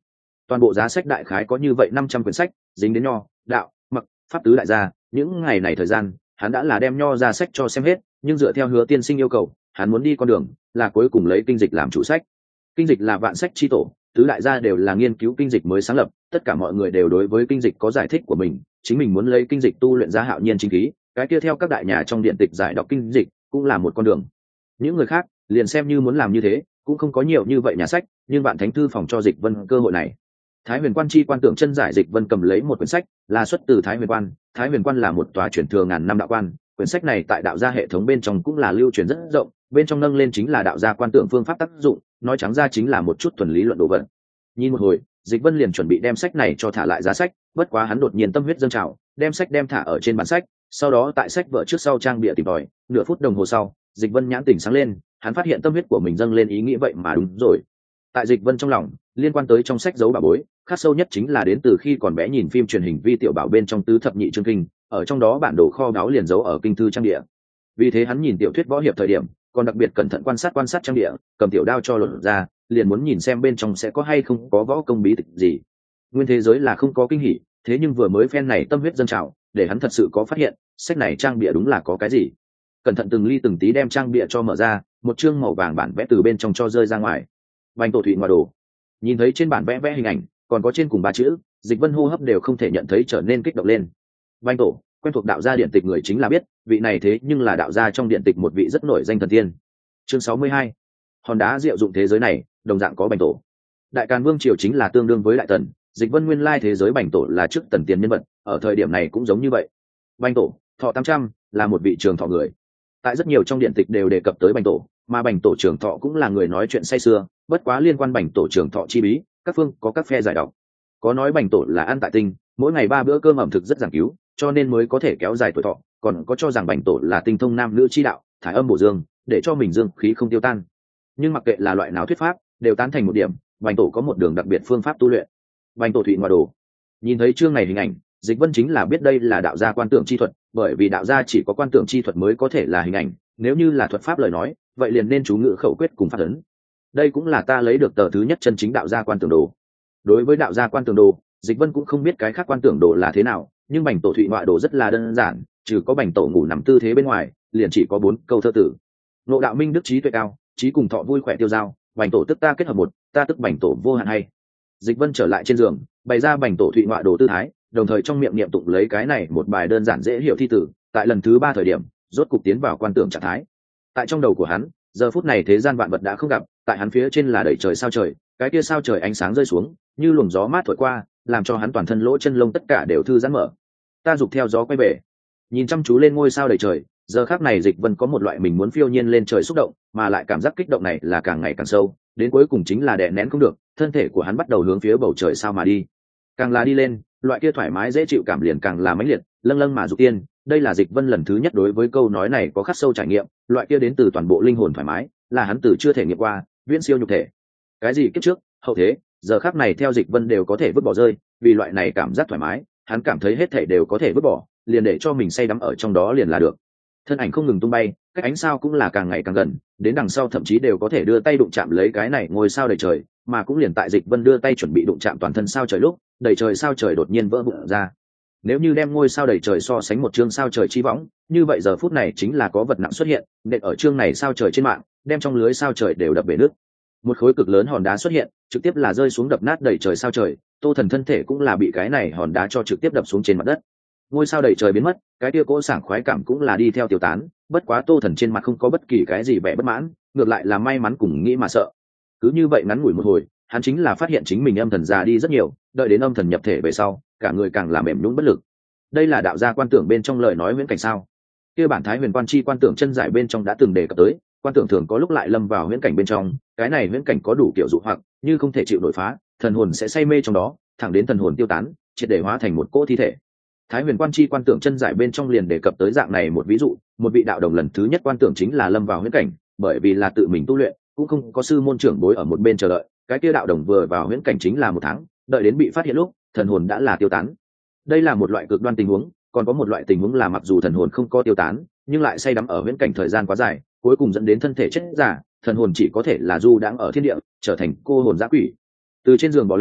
Speaker 1: Toàn bộ giá sách đại khái có như vậy năm trăm quyển sách, dính đến nho, đạo, mặc, pháp tứ đại gia. Những ngày này thời gian hắn đã là đem nho ra sách cho xem hết, nhưng dựa theo Hứa tiên sinh yêu cầu, hắn muốn đi con đường là cuối cùng lấy kinh dịch làm chủ sách. Kinh dịch là vạn sách chi tổ, tứ đại gia đều là nghiên cứu kinh dịch mới sáng lập, tất cả mọi người đều đối với kinh dịch có giải thích của mình, chính mình muốn lấy kinh dịch tu luyện ra hạo nhiên chính khí, cái kia theo các đại nhà trong điện tịch giải đọc kinh dịch cũng là một con đường. Những người khác liền xem như muốn làm như thế cũng không có nhiều như vậy nhà sách, nhưng Vạn Thánh Thư phòng cho Dịch Vân cơ hội này. Thái Huyền Quan chi quan tưởng chân giải, Dịch Vân cầm lấy một quyển sách, là xuất từ Thái Huyền Quan. Thái Huyền Quan là một tòa truyền thừa ngàn năm đạo quan, quyển sách này tại đạo gia hệ thống bên trong cũng là lưu truyền rất rộng, bên trong nâng lên chính là đạo gia quan tưởng phương pháp tác dụng, nói trắng ra chính là một chút thuần lý luận đồ vật. Nhìn một hồi, Dịch Vân liền chuẩn bị đem sách này cho thả lại giá sách, bất quá hắn đột nhiên tâm huyết dâng trào, đem sách đem thả ở trên bàn sách, sau đó tại sách vở trước sau trang bìa tìm tòi, nửa phút đồng hồ sau, Dịch Vân nhãn tỉnh sáng lên, hắn phát hiện tâm huyết của mình dâng lên ý nghĩ vậy mà đúng rồi. Tại Dịch Vân trong lòng, liên quan tới trong sách giấu bảo bối, khắc sâu nhất chính là đến từ khi còn bé nhìn phim truyền hình Vi tiểu bảo bên trong tứ thập nhị chương kinh, ở trong đó bản đồ kho báu liền giấu ở kinh thư trang địa. Vì thế hắn nhìn tiểu thuyết võ hiệp thời điểm, còn đặc biệt cẩn thận quan sát quan sát trang địa, cầm tiểu đao cho lột ra, liền muốn nhìn xem bên trong sẽ có hay không có võ công bí tịch gì. Nguyên thế giới là không có kinh hỉ, thế nhưng vừa mới phen này tâm huyết dâng trào, để hắn thật sự có phát hiện, sách này trang bìa đúng là có cái gì. Cẩn thận từng ly từng tí đem trang bìa cho mở ra, một chương màu vàng bản vẽ từ bên trong cho rơi ra ngoài. Bành tổ thụy ngoại đồ. Nhìn thấy trên bản vẽ vẽ hình ảnh, còn có trên cùng ba chữ, Dịch Vân hô hấp đều không thể nhận thấy trở nên kích động lên. Bành tổ, quen thuộc đạo gia điện tịch người chính là biết, vị này thế nhưng là đạo gia trong điện tịch một vị rất nổi danh thần tiên. Chương sáu mươi hai. Hòn đá diệu dụng thế giới này, đồng dạng có Bành tổ. Đại Càn Vương triều chính là tương đương với Đại Tần, Dịch Vân nguyên lai thế giới Bành tổ là trước tần tiên nhân vật, ở thời điểm này cũng giống như vậy. Bành tổ, thọ tám trăm, là một vị trường thọ người. Tại rất nhiều trong điện tịch đều đề cập tới Bành tổ, mà Bành tổ trường thọ cũng là người nói chuyện say sưa, bất quá liên quan Bành tổ trường thọ chi bí, các phương có các phe giải đọc. Có nói Bành tổ là ăn tại tinh, mỗi ngày ba bữa cơm ẩm thực rất giảng cứu, cho nên mới có thể kéo dài tuổi thọ, còn có cho rằng Bành tổ là tinh thông nam nữ chi đạo, thải âm bổ dương, để cho mình dương khí không tiêu tan. Nhưng mặc kệ là loại nào thuyết pháp, đều tán thành một điểm, Bành tổ có một đường đặc biệt phương pháp tu luyện. Bành tổ thụy ngoại đồ. Nhìn thấy chương này hình ảnh, Dịch Vân chính là biết đây là đạo gia quan tưởng chi thuật, bởi vì đạo gia chỉ có quan tưởng chi thuật mới có thể là hình ảnh, nếu như là thuật pháp lời nói, vậy liền nên chú ngữ khẩu quyết cùng pháp ấn. Đây cũng là ta lấy được tờ thứ nhất chân chính đạo gia quan tưởng đồ. Đối với đạo gia quan tưởng đồ, Dịch Vân cũng không biết cái khác quan tưởng đồ là thế nào, nhưng Bành tổ thụy ngoại đồ rất là đơn giản, trừ có Bành tổ ngủ nằm tư thế bên ngoài, liền chỉ có bốn câu thơ tử. Ngộ đạo minh đức trí tuệ cao, trí cùng thọ vui khỏe tiêu dao, Bành tổ tức ta kết hợp một, ta tức Bành tổ vô hạn hay. Dịch Vân trở lại trên giường, bày ra Bành tổ thụy ngoại đồ tư thái, đồng thời trong miệng niệm tụng lấy cái này một bài đơn giản dễ hiểu thi tử. Tại lần thứ ba thời điểm, rốt cục tiến vào quan tưởng trạng thái. Tại trong đầu của hắn, giờ phút này thế gian vạn vật đã không gặp, tại hắn phía trên là đầy trời sao trời, cái kia sao trời ánh sáng rơi xuống, như luồng gió mát thổi qua, làm cho hắn toàn thân lỗ chân lông tất cả đều thư giãn mở. Ta dục theo gió quay về, nhìn chăm chú lên ngôi sao đầy trời, giờ khắc này Dịch Vân có một loại mình muốn phiêu nhiên lên trời xúc động, mà lại cảm giác kích động này là càng ngày càng sâu, đến cuối cùng chính là đè nén không được, thân thể của hắn bắt đầu hướng phía bầu trời sao mà đi. Càng là đi lên, loại kia thoải mái dễ chịu cảm liền càng là mãnh liệt, lâng lâng mà dục tiên. Đây là Dịch Vân lần thứ nhất đối với câu nói này có khắc sâu trải nghiệm, loại kia đến từ toàn bộ linh hồn thoải mái, là hắn từ chưa thể nghiệm qua, viễn siêu nhục thể. Cái gì kiếp trước, hậu thế, giờ khắc này theo Dịch Vân đều có thể vứt bỏ rơi, vì loại này cảm giác thoải mái, hắn cảm thấy hết thảy đều có thể vứt bỏ, liền để cho mình say đắm ở trong đó liền là được. Thân ảnh không ngừng tung bay, cách ánh sao cũng là càng ngày càng gần, đến đằng sau thậm chí đều có thể đưa tay đụng chạm lấy cái này ngôi sao đầy trời, mà cũng liền tại Dịch Vân đưa tay chuẩn bị đụng chạm toàn thân sao trời lúc, đầy trời sao trời đột nhiên vỡ vụn ra. Nếu như đem ngôi sao đầy trời so sánh một chương sao trời chi võng, như vậy giờ phút này chính là có vật nặng xuất hiện, nện ở chương này sao trời trên mạng, đem trong lưới sao trời đều đập bể nước. Một khối cực lớn hòn đá xuất hiện, trực tiếp là rơi xuống đập nát đầy trời sao trời, Tô Thần thân thể cũng là bị cái này hòn đá cho trực tiếp đập xuống trên mặt đất. Ngôi sao đầy trời biến mất, cái kia cỗ sảng khoái cảm cũng là đi theo tiêu tán, bất quá Tô Thần trên mặt không có bất kỳ cái gì vẻ bất mãn, ngược lại là may mắn cùng nghĩ mà sợ. Cứ như vậy ngắn ngủi một hồi, hắn chính là phát hiện chính mình âm thần già đi rất nhiều, đợi đến âm thần nhập thể về sau, cả người càng là mềm nhũn bất lực. Đây là đạo gia quan tưởng bên trong lời nói huyễn cảnh sao? Kia bản Thái Huyền Quan chi quan tưởng chân giải bên trong đã từng đề cập tới, quan tưởng thường có lúc lại lâm vào huyễn cảnh bên trong, cái này huyễn cảnh có đủ kiểu dụ hoặc, như không thể chịu nổi phá, thần hồn sẽ say mê trong đó, thẳng đến thần hồn tiêu tán, triệt để hóa thành một cỗ thi thể. Thái Huyền Quan chi quan tưởng chân giải bên trong liền đề cập tới dạng này một ví dụ, một vị đạo đồng lần thứ nhất quan tưởng chính là lâm vào huyễn cảnh, bởi vì là tự mình tu luyện, cũng không có sư môn trưởng bối ở một bên chờ đợi, cái kia đạo đồng vừa vào huyễn cảnh chính là một tháng, đợi đến bị phát hiện lúc, thần hồn đã là tiêu tán. Đây là một loại cực đoan tình huống, còn có một loại tình huống là mặc dù thần hồn không có tiêu tán, nhưng lại say đắm ở huyễn cảnh thời gian quá dài, cuối cùng dẫn đến thân thể chết giả, thần hồn chỉ có thể là du đãng ở thiên địa, trở thành cô hồn dã quỷ. Từ trên giường bò lên,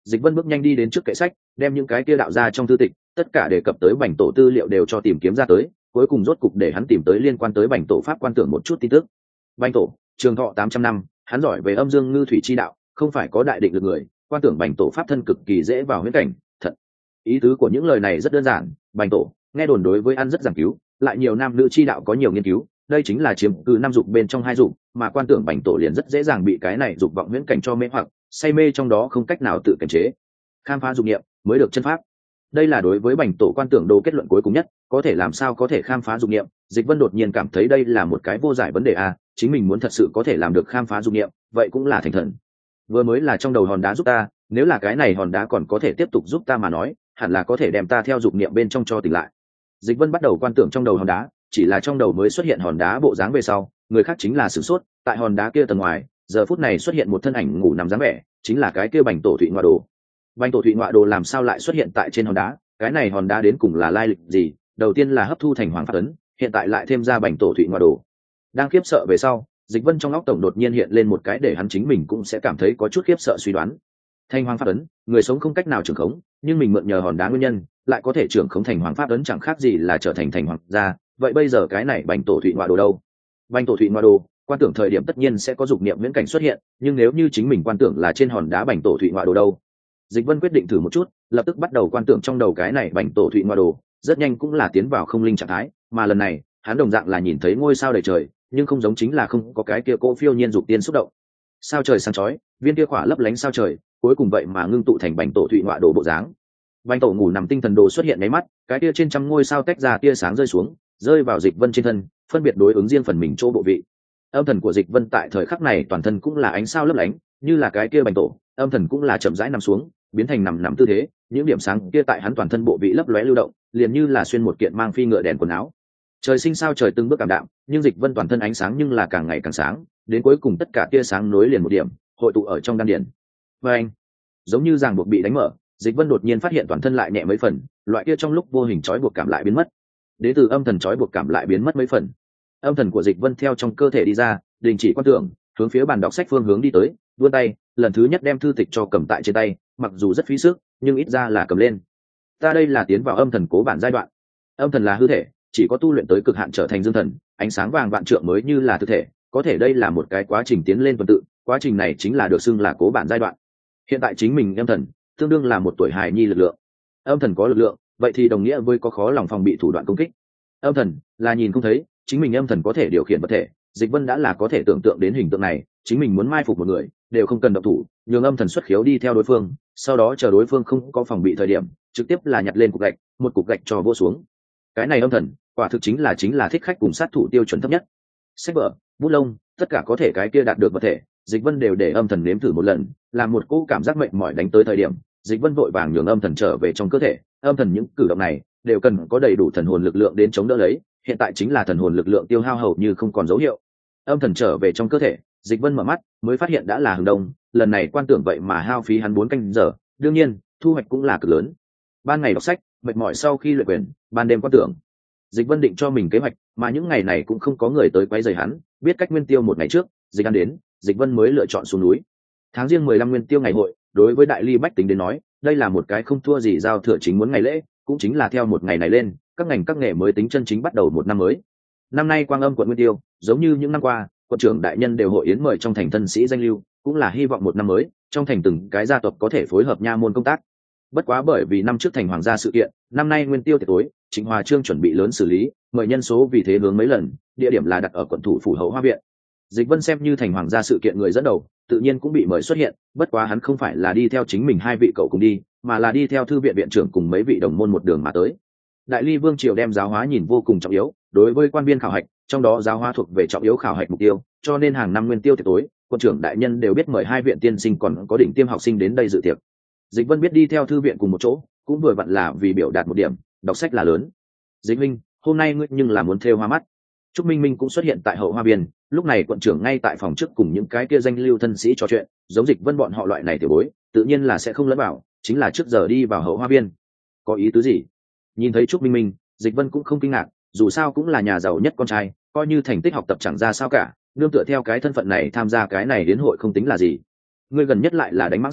Speaker 1: Dịch Vân bước nhanh đi đến trước kệ sách, đem những cái kia đạo ra trong thư tịch, tất cả đề cập tới Bành Tổ tư liệu đều cho tìm kiếm ra tới, cuối cùng rốt cục để hắn tìm tới liên quan tới Bành Tổ pháp quan tưởng một chút tin tức. Bành Tổ, trường thọ tám trăm năm, hắn giỏi về âm dương ngư thủy chi đạo, không phải có đại định lực người, quan tưởng Bành Tổ pháp thân cực kỳ dễ vào huyễn cảnh, thật. Ý tứ của những lời này rất đơn giản, Bành Tổ, nghe đồn đối với ăn rất giảng cứu, lại nhiều nam nữ chi đạo có nhiều nghiên cứu, đây chính là chiếm cứ năm dục bên trong hai dục, mà quan tưởng Bành Tổ liền rất dễ dàng bị cái này dục vọng huyễn cảnh cho mê hoặc, say mê trong đó không cách nào tự kiềm chế. Khám phá dục niệm mới được chân pháp. Đây là đối với Bành Tổ quan tưởng đồ kết luận cuối cùng nhất, có thể làm sao có thể khám phá dục niệm. Dịch Vân đột nhiên cảm thấy đây là một cái vô giải vấn đề a, chính mình muốn thật sự có thể làm được khám phá dục niệm, vậy cũng là thành thần. Vừa mới là trong đầu hòn đá giúp ta, nếu là cái này hòn đá còn có thể tiếp tục giúp ta mà nói, hẳn là có thể đem ta theo dục niệm bên trong cho tỉnh lại. Dịch Vân bắt đầu quan tưởng trong đầu hòn đá, chỉ là trong đầu mới xuất hiện hòn đá bộ dáng về sau, người khác chính là sửng sốt, tại hòn đá kia tầng ngoài, giờ phút này xuất hiện một thân ảnh ngủ nằm dáng vẻ, chính là cái kia Bành Tổ Thụy Ngoại Đồ. Bành Tổ Thụy Ngoại Đồ làm sao lại xuất hiện tại trên hòn đá, cái này hòn đá đến cùng là lai lịch gì? Đầu tiên là hấp thu thành hoàng pháp ấn, hiện tại lại thêm ra Bành Tổ Thụy Ngoại Đồ. Đang khiếp sợ về sau, Dịch Vân trong óc tổng đột nhiên hiện lên một cái để hắn chính mình cũng sẽ cảm thấy có chút khiếp sợ suy đoán. Thành hoàng pháp ấn, người sống không cách nào trưởng khống, nhưng mình mượn nhờ hòn đá nguyên nhân, lại có thể trưởng khống thành hoàng pháp ấn, chẳng khác gì là trở thành thành hoàng gia. Vậy bây giờ cái này Bành Tổ Thụy Ngoại Đồ đâu? Bành Tổ Thụy Ngoại Đồ, quan tưởng thời điểm tất nhiên sẽ có dục niệm viễn cảnh xuất hiện, nhưng nếu như chính mình quan tưởng là trên hòn đá Bành Tổ Thụy Ngoại Đồ đâu? Dịch Vân quyết định thử một chút, lập tức bắt đầu quan tưởng trong đầu cái này Bành Tổ Thụy Ngoại Đồ, rất nhanh cũng là tiến vào không linh trạng thái, mà lần này, hắn đồng dạng là nhìn thấy ngôi sao đầy trời, nhưng không giống chính là không có cái kia cỗ phiêu nhiên dục tiên xúc động. Sao trời sáng chói, viên kia khỏa lấp lánh sao trời, cuối cùng vậy mà ngưng tụ thành Bành Tổ Thụy Ngoại Đồ bộ dáng. Bành Tổ ngủ nằm tinh thần đồ xuất hiện mấy mắt, cái kia trên trăm ngôi sao tách ra tia sáng rơi xuống, rơi vào Dịch Vân trên thân, phân biệt đối ứng riêng phần mình chỗ bộ vị. Âm thần của Dịch Vân tại thời khắc này toàn thân cũng là ánh sao lấp lánh, như là cái kia Bành Tổ, âm thần cũng là chậm rãi nằm xuống, biến thành nằm nằm tư thế, những điểm sáng kia tại hắn toàn thân bộ vị lấp lóe lưu động, liền như là xuyên một kiện mang phi ngựa đèn quần áo. Trời sinh sao trời từng bước cảm đạm, nhưng Dịch Vân toàn thân ánh sáng nhưng là càng ngày càng sáng, đến cuối cùng tất cả tia sáng nối liền một điểm, hội tụ ở trong đan điền. Và anh, giống như ràng buộc bị đánh mở, Dịch Vân đột nhiên phát hiện toàn thân lại nhẹ mấy phần, loại kia trong lúc vô hình trói buộc cảm lại biến mất. Đế từ âm thần trói buộc cảm lại biến mất mấy phần. Âm thần của Dịch Vân theo trong cơ thể đi ra, đình chỉ quan tưởng, hướng phía bàn đọc sách phương hướng đi tới, vươn tay, lần thứ nhất đem thư tịch cho cầm tại trên tay, mặc dù rất phí sức, nhưng ít ra là cầm lên. Ta đây là tiến vào âm thần cố bản giai đoạn. Âm thần là hư thể, chỉ có tu luyện tới cực hạn trở thành dương thần, ánh sáng vàng vạn trượng mới như là thực thể, có thể đây là một cái quá trình tiến lên tuần tự, quá trình này chính là được xưng là cố bản giai đoạn. Hiện tại chính mình âm thần, tương đương là một tuổi hài nhi lực lượng. Âm thần có lực lượng, vậy thì đồng nghĩa với có khó lòng phòng bị thủ đoạn công kích. Âm thần là nhìn không thấy, chính mình âm thần có thể điều khiển vật thể. Dịch Vân đã là có thể tưởng tượng đến hình tượng này, chính mình muốn mai phục một người, đều không cần động thủ, nhường âm thần xuất khiếu đi theo đối phương, sau đó chờ đối phương không có phòng bị thời điểm, trực tiếp là nhặt lên cục gạch, một cục gạch cho vỗ xuống. Cái này âm thần, quả thực chính là chính là thích khách cùng sát thủ tiêu chuẩn thấp nhất. Sách vở, bút lông, tất cả có thể cái kia đạt được vật thể, Dịch Vân đều để âm thần nếm thử một lần, làm một cỗ cảm giác mệt mỏi đánh tới thời điểm, Dịch Vân vội vàng nhường âm thần trở về trong cơ thể. Âm thần những cử động này đều cần có đầy đủ thần hồn lực lượng đến chống đỡ lấy, hiện tại chính là thần hồn lực lượng tiêu hao hầu như không còn dấu hiệu. Âm thần trở về trong cơ thể, Dịch Vân mở mắt mới phát hiện đã là hừng đông, lần này quan tưởng vậy mà hao phí hắn bốn canh giờ, đương nhiên thu hoạch cũng là cực lớn. Ban ngày đọc sách mệt mỏi, sau khi luyện quyền, ban đêm quan tưởng. Dịch Vân định cho mình kế hoạch, mà những ngày này cũng không có người tới quấy rầy hắn, biết cách nguyên tiêu một ngày trước, Dịch An đến, Dịch Vân mới lựa chọn xuống núi. Tháng riêng mười lăm nguyên tiêu ngày hội, đối với đại ly bách tính đến nói, đây là một cái không thua gì giao thừa chính muốn ngày lễ, cũng chính là theo một ngày này lên, các ngành các nghề mới tính chân chính bắt đầu một năm mới. Năm nay Quang Âm quận Nguyên Tiêu, giống như những năm qua, quận trưởng đại nhân đều hội yến mời trong thành thân sĩ danh lưu, cũng là hy vọng một năm mới, trong thành từng cái gia tộc có thể phối hợp nha môn công tác. Bất quá bởi vì năm trước thành hoàng gia sự kiện, năm nay Nguyên Tiêu tiệc tối, Trịnh Hòa Trương chuẩn bị lớn xử lý, mời nhân số vì thế hướng mấy lần, địa điểm là đặt ở quận thủ phủ Hậu Hoa viện. Dịch Vân xem như thành hoàng gia sự kiện người dẫn đầu, tự nhiên cũng bị mời xuất hiện, bất quá hắn không phải là đi theo chính mình hai vị cậu cùng đi, mà là đi theo thư viện viện trưởng cùng mấy vị đồng môn một đường mà tới. Đại ly vương triều đem giáo hóa nhìn vô cùng trọng yếu, đối với quan viên khảo hạch, trong đó giáo hóa thuộc về trọng yếu khảo hạch mục tiêu, cho nên hàng năm Nguyên Tiêu tiệc tối, quận trưởng đại nhân đều biết mời hai viện tiên sinh còn có đỉnh tiêm học sinh đến đây dự tiệc. Dịch Vân biết đi theo thư viện cùng một chỗ, cũng vừa vặn là vì biểu đạt một điểm, đọc sách là lớn. Dịch Minh, hôm nay ngươi nhưng là muốn thêu hoa mắt. Trúc Minh Minh cũng xuất hiện tại Hậu Hoa Biên, lúc này quận trưởng ngay tại phòng trước cùng những cái kia danh lưu thân sĩ trò chuyện, giống Dịch Vân bọn họ loại này tiểu bối, tự nhiên là sẽ không lẫn vào, chính là trước giờ đi vào Hậu Hoa Biên. Có ý tứ gì? Nhìn thấy Trúc Minh Minh, Dịch Vân cũng không kinh ngạc, dù sao cũng là nhà giàu nhất con trai, coi như thành tích học tập chẳng ra sao cả, nương tựa theo cái thân phận này tham gia cái này đến hội không tính là gì. Ngươi gần nhất lại là đánh mãng xả,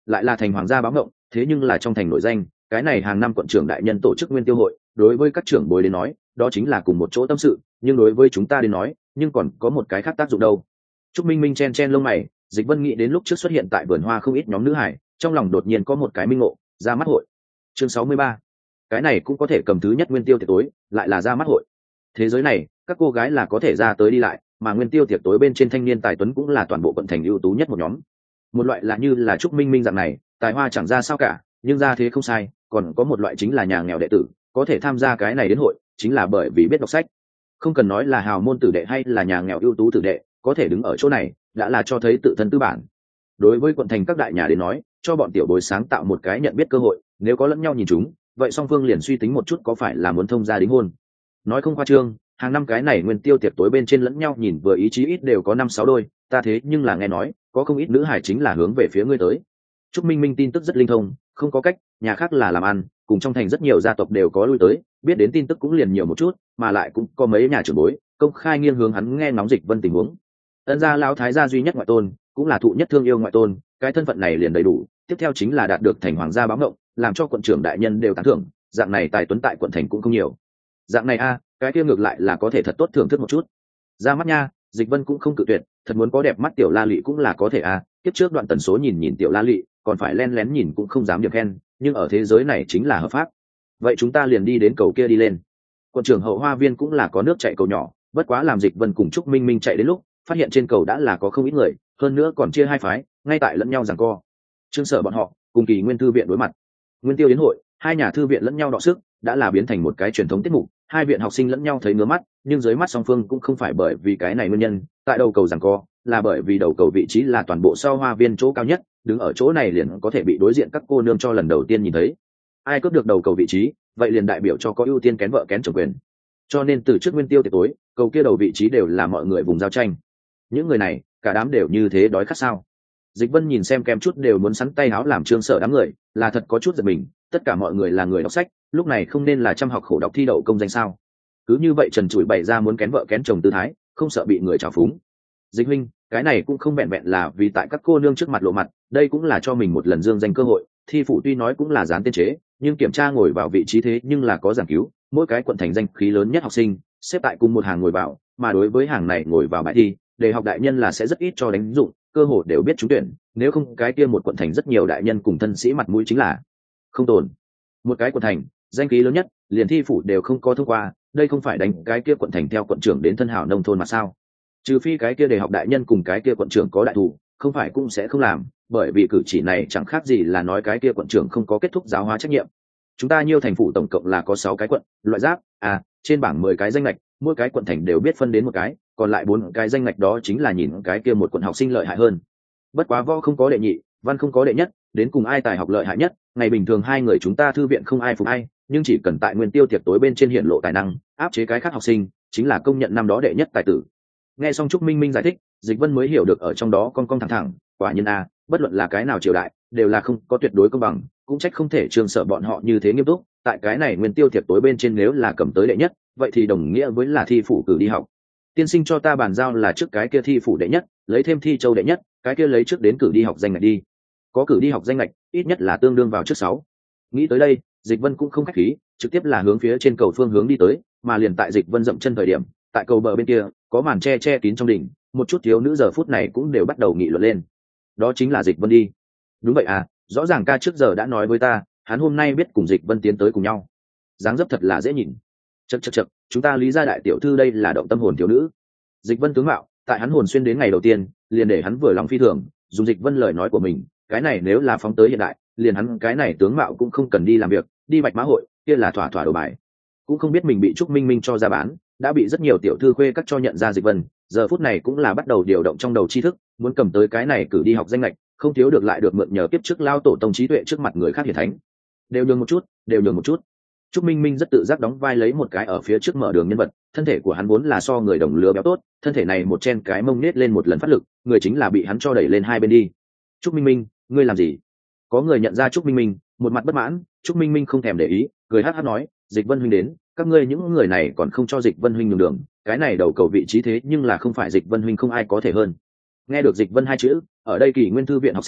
Speaker 1: lại là thành hoàng gia báo ngộng, thế nhưng là trong thành nổi danh, cái này hàng năm quận trưởng đại nhân tổ chức nguyên tiêu hội, đối với các trưởng bối đến nói đó chính là cùng một chỗ tâm sự, nhưng đối với chúng ta đến nói nhưng còn có một cái khác tác dụng đâu. Trúc Minh Minh chen chen lông mày, Dịch Vân nghĩ đến lúc trước xuất hiện tại vườn hoa không ít nhóm nữ hải, trong lòng đột nhiên có một cái minh ngộ, ra mắt hội. Chương sáu mươi ba. Cái này cũng có thể cầm thứ nhất nguyên tiêu tiệc tối, lại là ra mắt hội. Thế giới này, các cô gái là có thể ra tới đi lại, mà nguyên tiêu tiệc tối bên trên thanh niên tài tuấn cũng là toàn bộ quận thành ưu tú nhất một nhóm. Một loại là như là Trúc Minh Minh dạng này, tài hoa chẳng ra sao cả, nhưng ra thế không sai, còn có một loại chính là nhà nghèo đệ tử, có thể tham gia cái này đến hội, chính là bởi vì biết đọc sách. Không cần nói là hào môn tử đệ hay là nhà nghèo ưu tú tử đệ, có thể đứng ở chỗ này, đã là cho thấy tự thân tư bản. Đối với quận thành các đại nhà đến nói, cho bọn tiểu bối sáng tạo một cái nhận biết cơ hội, nếu có lẫn nhau nhìn chúng, vậy song phương liền suy tính một chút có phải là muốn thông gia đính hôn. Nói không khoa trương, hàng năm cái này nguyên tiêu tiệc tối bên trên lẫn nhau nhìn vừa ý chí ít đều có năm sáu đôi, ta thế nhưng là nghe nói, có không ít nữ hải chính là hướng về phía ngươi tới. Trúc Minh Minh tin tức rất linh thông, không có cách, nhà khác là làm ăn, cùng trong thành rất nhiều gia tộc đều có lui tới, biết đến tin tức cũng liền nhiều một chút, mà lại cũng có mấy nhà trưởng bối công khai nghiêng hướng hắn nghe ngóng Dịch Vân tình huống. Ân gia lão thái gia duy nhất ngoại tôn, cũng là thụ nhất thương yêu ngoại tôn, cái thân phận này liền đầy đủ, tiếp theo chính là đạt được thành hoàng gia báo ngộng, làm cho quận trưởng đại nhân đều tán thưởng, dạng này tài tuấn tại quận thành cũng không nhiều. Dạng này a, cái kia ngược lại là có thể thật tốt thưởng thức một chút. Ra mắt nha, Dịch Vân cũng không cự tuyệt, thật muốn có đẹp mắt tiểu La Lệ cũng là có thể a, tiếp trước đoạn tần số nhìn nhìn tiểu La Lệ, còn phải len lén nhìn cũng không dám điểm khen, nhưng ở thế giới này chính là hợp pháp. Vậy chúng ta liền đi đến cầu kia đi lên. Quận trưởng hậu hoa viên cũng là có nước chạy cầu nhỏ, bất quá làm Dịch Vân cùng Trúc Minh Minh chạy đến lúc, phát hiện trên cầu đã là có không ít người, hơn nữa còn chia hai phái, ngay tại lẫn nhau giằng co. Trương Sở bọn họ cùng Kỳ Nguyên thư viện đối mặt. Nguyên tiêu đến hội, hai nhà thư viện lẫn nhau đọ sức, đã là biến thành một cái truyền thống tiết mục, hai viện học sinh lẫn nhau thấy ngứa mắt, nhưng dưới mắt song phương cũng không phải bởi vì cái này nguyên nhân, tại đầu cầu giằng co, là bởi vì đầu cầu vị trí là toàn bộ sau hoa viên chỗ cao nhất, đứng ở chỗ này liền có thể bị đối diện các cô nương cho lần đầu tiên nhìn thấy. Ai cướp được đầu cầu vị trí, vậy liền đại biểu cho có ưu tiên kén vợ kén chồng quyền. Cho nên từ trước nguyên tiêu tiệc tối, cầu kia đầu vị trí đều là mọi người vùng giao tranh. Những người này, cả đám đều như thế đói khát sao? Dịch Vân nhìn xem kem chút đều muốn sắn tay áo làm Trương Sở đám người, là thật có chút giật mình, tất cả mọi người là người đọc sách, lúc này không nên là chăm học khổ đọc thi đậu công danh sao? Cứ như vậy trần trụi bày ra muốn kén vợ kén chồng tư thái, không sợ bị người trào phúng. Dịch huynh, cái này cũng không vẹn vẹn là vì tại các cô nương trước mặt lộ mặt, đây cũng là cho mình một lần dương danh cơ hội. Thi phụ tuy nói cũng là dán tên chế, nhưng kiểm tra ngồi vào vị trí thế nhưng là có giảng cứu, mỗi cái quận thành danh khí lớn nhất học sinh xếp tại cùng một hàng ngồi vào, mà đối với hàng này ngồi vào bài thi, để học đại nhân là sẽ rất ít cho đánh dụng, cơ hội đều biết trúng tuyển, nếu không cái kia một quận thành rất nhiều đại nhân cùng thân sĩ mặt mũi chính là không tồn. Một cái quận thành danh khí lớn nhất, liền thi phủ đều không có thông qua, đây không phải đánh cái kia quận thành theo quận trưởng đến thân hảo nông thôn mà sao? Trừ phi cái kia để học đại nhân cùng cái kia quận trưởng có đại thủ, không phải cũng sẽ không làm, bởi vì cử chỉ này chẳng khác gì là nói cái kia quận trưởng không có kết thúc giáo hóa trách nhiệm. Chúng ta nhiêu thành phủ tổng cộng là có sáu cái quận, loại giáp, à, trên bảng mười cái danh lệch, mỗi cái quận thành đều biết phân đến một cái, còn lại bốn cái danh lệch đó chính là nhìn cái kia một quận học sinh lợi hại hơn. Bất quá võ không có đệ nhị, văn không có đệ nhất, đến cùng ai tài học lợi hại nhất, ngày bình thường hai người chúng ta thư viện không ai phục ai, nhưng chỉ cần tại nguyên tiêu tiệc tối bên trên hiện lộ tài năng, áp chế cái khác học sinh, chính là công nhận năm đó đệ nhất tài tử. Nghe xong Trúc Minh Minh giải thích, Dịch Vân mới hiểu được ở trong đó con con thẳng thẳng, quả nhiên a, bất luận là cái nào triều đại, đều là không có tuyệt đối công bằng, cũng trách không thể Trương Sở bọn họ như thế nghiêm túc, tại cái này nguyên tiêu tiệc tối bên trên nếu là cầm tới đệ nhất, vậy thì đồng nghĩa với là thi phủ cử đi học. Tiên sinh cho ta bàn giao là trước cái kia thi phủ đệ nhất, lấy thêm thi châu đệ nhất, cái kia lấy trước đến cử đi học danh ngạch đi. Có cử đi học danh ngạch, ít nhất là tương đương vào trước sáu. Nghĩ tới đây, Dịch Vân cũng không khách khí, trực tiếp là hướng phía trên cầu phương hướng đi tới, mà liền tại Dịch Vân dậm chân thời điểm, tại cầu bờ bên kia, có màn che che kín trong đỉnh, một chút thiếu nữ giờ phút này cũng đều bắt đầu nghị luận lên. Đó chính là Dịch Vân đi. Đúng vậy à, rõ ràng ca trước giờ đã nói với ta, hắn hôm nay biết cùng Dịch Vân tiến tới cùng nhau. Dáng dấp thật là dễ nhìn. Chậc chậc chậc, chúng ta Lý gia đại tiểu thư đây là động tâm hồn thiếu nữ. Dịch Vân tướng mạo, tại hắn hồn xuyên đến ngày đầu tiên, liền để hắn vừa lòng phi thường, dùng Dịch Vân lời nói của mình, cái này nếu là phóng tới hiện đại, liền hắn cái này tướng mạo cũng không cần đi làm việc, đi bạch mã hội, kia là thỏa thỏa đồ bài. Cũng không biết mình bị Trúc Minh Minh cho ra bán, đã bị rất nhiều tiểu thư khuê các cho nhận ra Dịch Vân, giờ phút này cũng là bắt đầu điều động trong đầu tri thức, muốn cầm tới cái này cử đi học danh lệch, không thiếu được lại được mượn nhờ kiếp trước lao tổ tông trí tuệ trước mặt người khác hiển thánh. Đều nhường một chút, đều nhường một chút. Trúc Minh Minh rất tự giác đóng vai lấy một cái ở phía trước mở đường nhân vật, thân thể của hắn vốn là so người đồng lứa béo tốt, thân thể này một chen cái mông nết lên một lần phát lực, người chính là bị hắn cho đẩy lên hai bên đi. Trúc Minh Minh, ngươi làm gì? Có người nhận ra Trúc Minh Minh, một mặt bất mãn, Trúc Minh Minh không thèm để ý, cười hắt hắt nói, Dịch Vân huynh đến, các ngươi những người này còn không cho Dịch Vân huynh nhường đường, cái này đầu cầu vị trí thế nhưng là không phải Dịch Vân huynh không ai có thể hơn. Nghe được Dịch Vân hai chữ, ở đây Kỳ Nguyên thư viện học sinh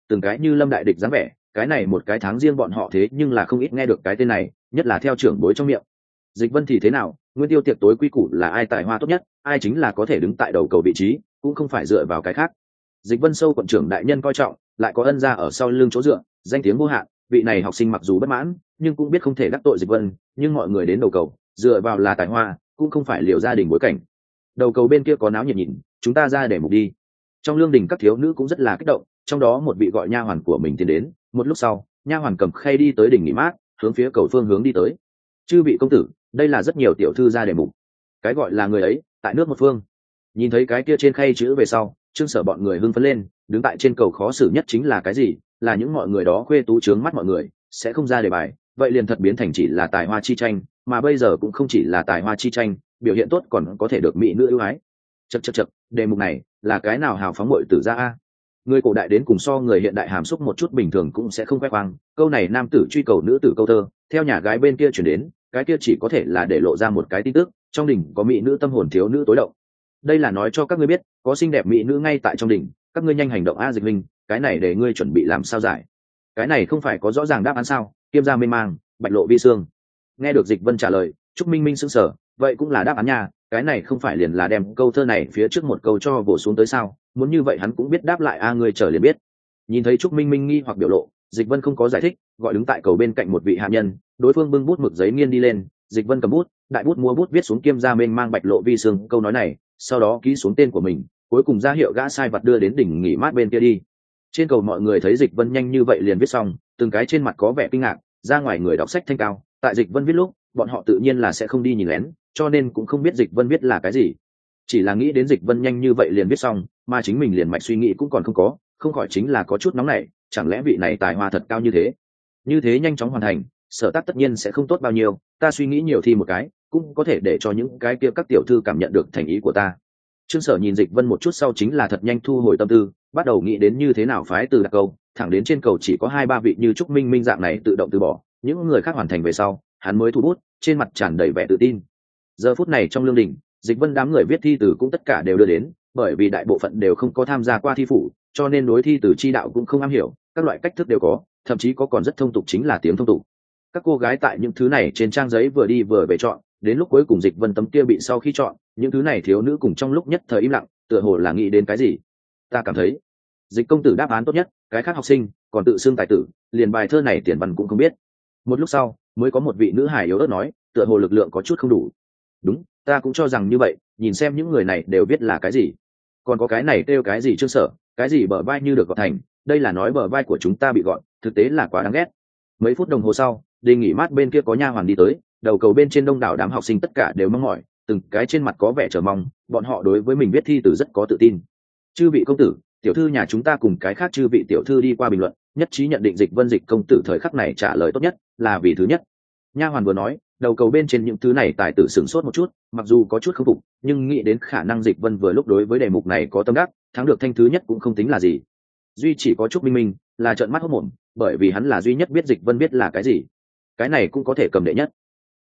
Speaker 1: từng cái như lâm đại địch dáng vẻ. Cái này một cái tháng riêng bọn họ thế nhưng là không ít nghe được cái tên này, nhất là theo trưởng bối trong miệng. Dịch Vân thì thế nào, nguyên tiêu tiệc tối quy củ là ai tài hoa tốt nhất, ai chính là có thể đứng tại đầu cầu vị trí, cũng không phải dựa vào cái khác. Dịch Vân sâu quận trưởng đại nhân coi trọng, lại có ân gia ở sau lưng chỗ dựa, danh tiếng vô hạn. Vị này học sinh mặc dù bất mãn, nhưng cũng biết không thể đắc tội Dịch Vân, nhưng mọi người đến đầu cầu, dựa vào là tài hoa, cũng không phải liều gia đình bối cảnh. Đầu cầu bên kia có náo nhiệt nhìn, chúng ta ra để mục đi. Trong lương đình các thiếu nữ cũng rất là kích động, trong đó một vị gọi nha hoàn của mình tiến đến, một lúc sau, nha hoàn cầm khay đi tới đỉnh nghỉ mát, hướng phía cầu phương hướng đi tới. Chư vị công tử, đây là rất nhiều tiểu thư ra để mục. Cái gọi là người ấy, tại nước một phương. Nhìn thấy cái kia trên khay chữ về sau, Trương Sở bọn người hưng phấn lên, đứng tại trên cầu khó xử nhất chính là cái gì? Là những mọi người đó khuê tú trướng mắt mọi người, sẽ không ra đề bài, vậy liền thật biến thành chỉ là tài hoa chi tranh, mà bây giờ cũng không chỉ là tài hoa chi tranh, biểu hiện tốt còn có thể được mỹ nữ ưu ái. Chậc chậc chậc, đề mục này là cái nào hào phóng muội tử ra a? Người cổ đại đến cùng so người hiện đại hàm xúc một chút bình thường cũng sẽ không khoe khoang, câu này nam tử truy cầu nữ tử câu thơ, theo nhà gái bên kia chuyển đến, cái kia chỉ có thể là để lộ ra một cái tin tức, trong đỉnh có mỹ nữ tâm hồn thiếu nữ tối động. Đây là nói cho các ngươi biết, có xinh đẹp mỹ nữ ngay tại trong đỉnh, các ngươi nhanh hành động a. Dịch Minh, cái này để ngươi chuẩn bị làm sao giải? Cái này không phải có rõ ràng đáp án sao? Kiêm gia mê mang, bạch lộ vi xương. Nghe được Dịch Vân trả lời, Trúc Minh Minh sững sờ, vậy cũng là đáp án nha, cái này không phải liền là đem câu thơ này phía trước một câu cho vỗ xuống tới sao? Muốn như vậy hắn cũng biết đáp lại a, ngươi chờ liền biết. Nhìn thấy Trúc Minh Minh nghi hoặc biểu lộ, Dịch Vân không có giải thích, gọi đứng tại cầu bên cạnh một vị hạ nhân, đối phương bưng bút mực giấy nghiên đi lên, Dịch Vân cầm bút, đại bút mua bút viết xuống kiêm gia mênh mang bạch lộ vi sương câu nói này, sau đó ký xuống tên của mình, cuối cùng ra hiệu gã sai vật đưa đến đỉnh nghỉ mát bên kia đi. Trên cầu mọi người thấy Dịch Vân nhanh như vậy liền viết xong, từng cái trên mặt có vẻ kinh ngạc, ra ngoài người đọc sách thanh cao, tại Dịch Vân viết lúc, bọn họ tự nhiên là sẽ không đi nhìn lén, cho nên cũng không biết Dịch Vân viết là cái gì. Chỉ là nghĩ đến Dịch Vân nhanh như vậy liền viết xong, mà chính mình liền mạch suy nghĩ cũng còn không có, không khỏi chính là có chút nóng nảy, chẳng lẽ vị này tài hoa thật cao như thế? Như thế nhanh chóng hoàn thành, sở tác tất nhiên sẽ không tốt bao nhiêu, ta suy nghĩ nhiều thi một cái, cũng có thể để cho những cái kia các tiểu thư cảm nhận được thành ý của ta. Trương Sở nhìn Dịch Vân một chút sau chính là thật nhanh thu hồi tâm tư, bắt đầu nghĩ đến như thế nào phái từ đặt câu, thẳng đến trên cầu chỉ có hai ba vị như Trúc Minh Minh dạng này tự động từ bỏ, những người khác hoàn thành về sau, hắn mới thu bút, trên mặt tràn đầy vẻ tự tin. Giờ phút này trong lương đình, Dịch Vân đám người viết thi từ cũng tất cả đều đưa đến, bởi vì đại bộ phận đều không có tham gia qua thi phủ, cho nên đối thi từ chi đạo cũng không am hiểu, các loại cách thức đều có, thậm chí có còn rất thông tục chính là tiếng thông tục. Các cô gái tại những thứ này trên trang giấy vừa đi vừa về chọn, đến lúc cuối cùng Dịch Vân tấm kia bị sau khi chọn, những thứ này thiếu nữ cùng trong lúc nhất thời im lặng, tựa hồ là nghĩ đến cái gì. Ta cảm thấy, Dịch công tử đáp án tốt nhất, cái khác học sinh còn tự xưng tài tử, liền bài thơ này tiền văn cũng không biết. Một lúc sau, mới có một vị nữ hài yếu ớt nói, tựa hồ lực lượng có chút không đủ. Đúng, ta cũng cho rằng như vậy, nhìn xem những người này đều biết là cái gì. Còn có cái này kêu cái gì Trương Sở, cái gì bờ vai như được gọt thành, đây là nói bờ vai của chúng ta bị gọn, thực tế là quá đáng ghét. Mấy phút đồng hồ sau, đình nghỉ mát bên kia có nha hoàn đi tới, đầu cầu bên trên đông đảo đám học sinh tất cả đều mong mỏi, từng cái trên mặt có vẻ chờ mong, bọn họ đối với mình viết thi từ rất có tự tin. Chư vị công tử, tiểu thư nhà chúng ta cùng cái khác chư vị tiểu thư đi qua bình luận, nhất trí nhận định Dịch Vân Dịch công tử thời khắc này trả lời tốt nhất, là vì thứ nhất. Nha hoàn vừa nói, đầu cầu bên trên những thứ này tài tử sửng sốt một chút, mặc dù có chút không phục, nhưng nghĩ đến khả năng Dịch Vân vừa lúc đối với đề mục này có tâm đắc, thắng được thanh thứ nhất cũng không tính là gì. Duy chỉ có Trúc Minh Minh là trợn mắt hốt mồm, bởi vì hắn là duy nhất biết Dịch Vân biết là cái gì. Cái này cũng có thể cầm đệ nhất.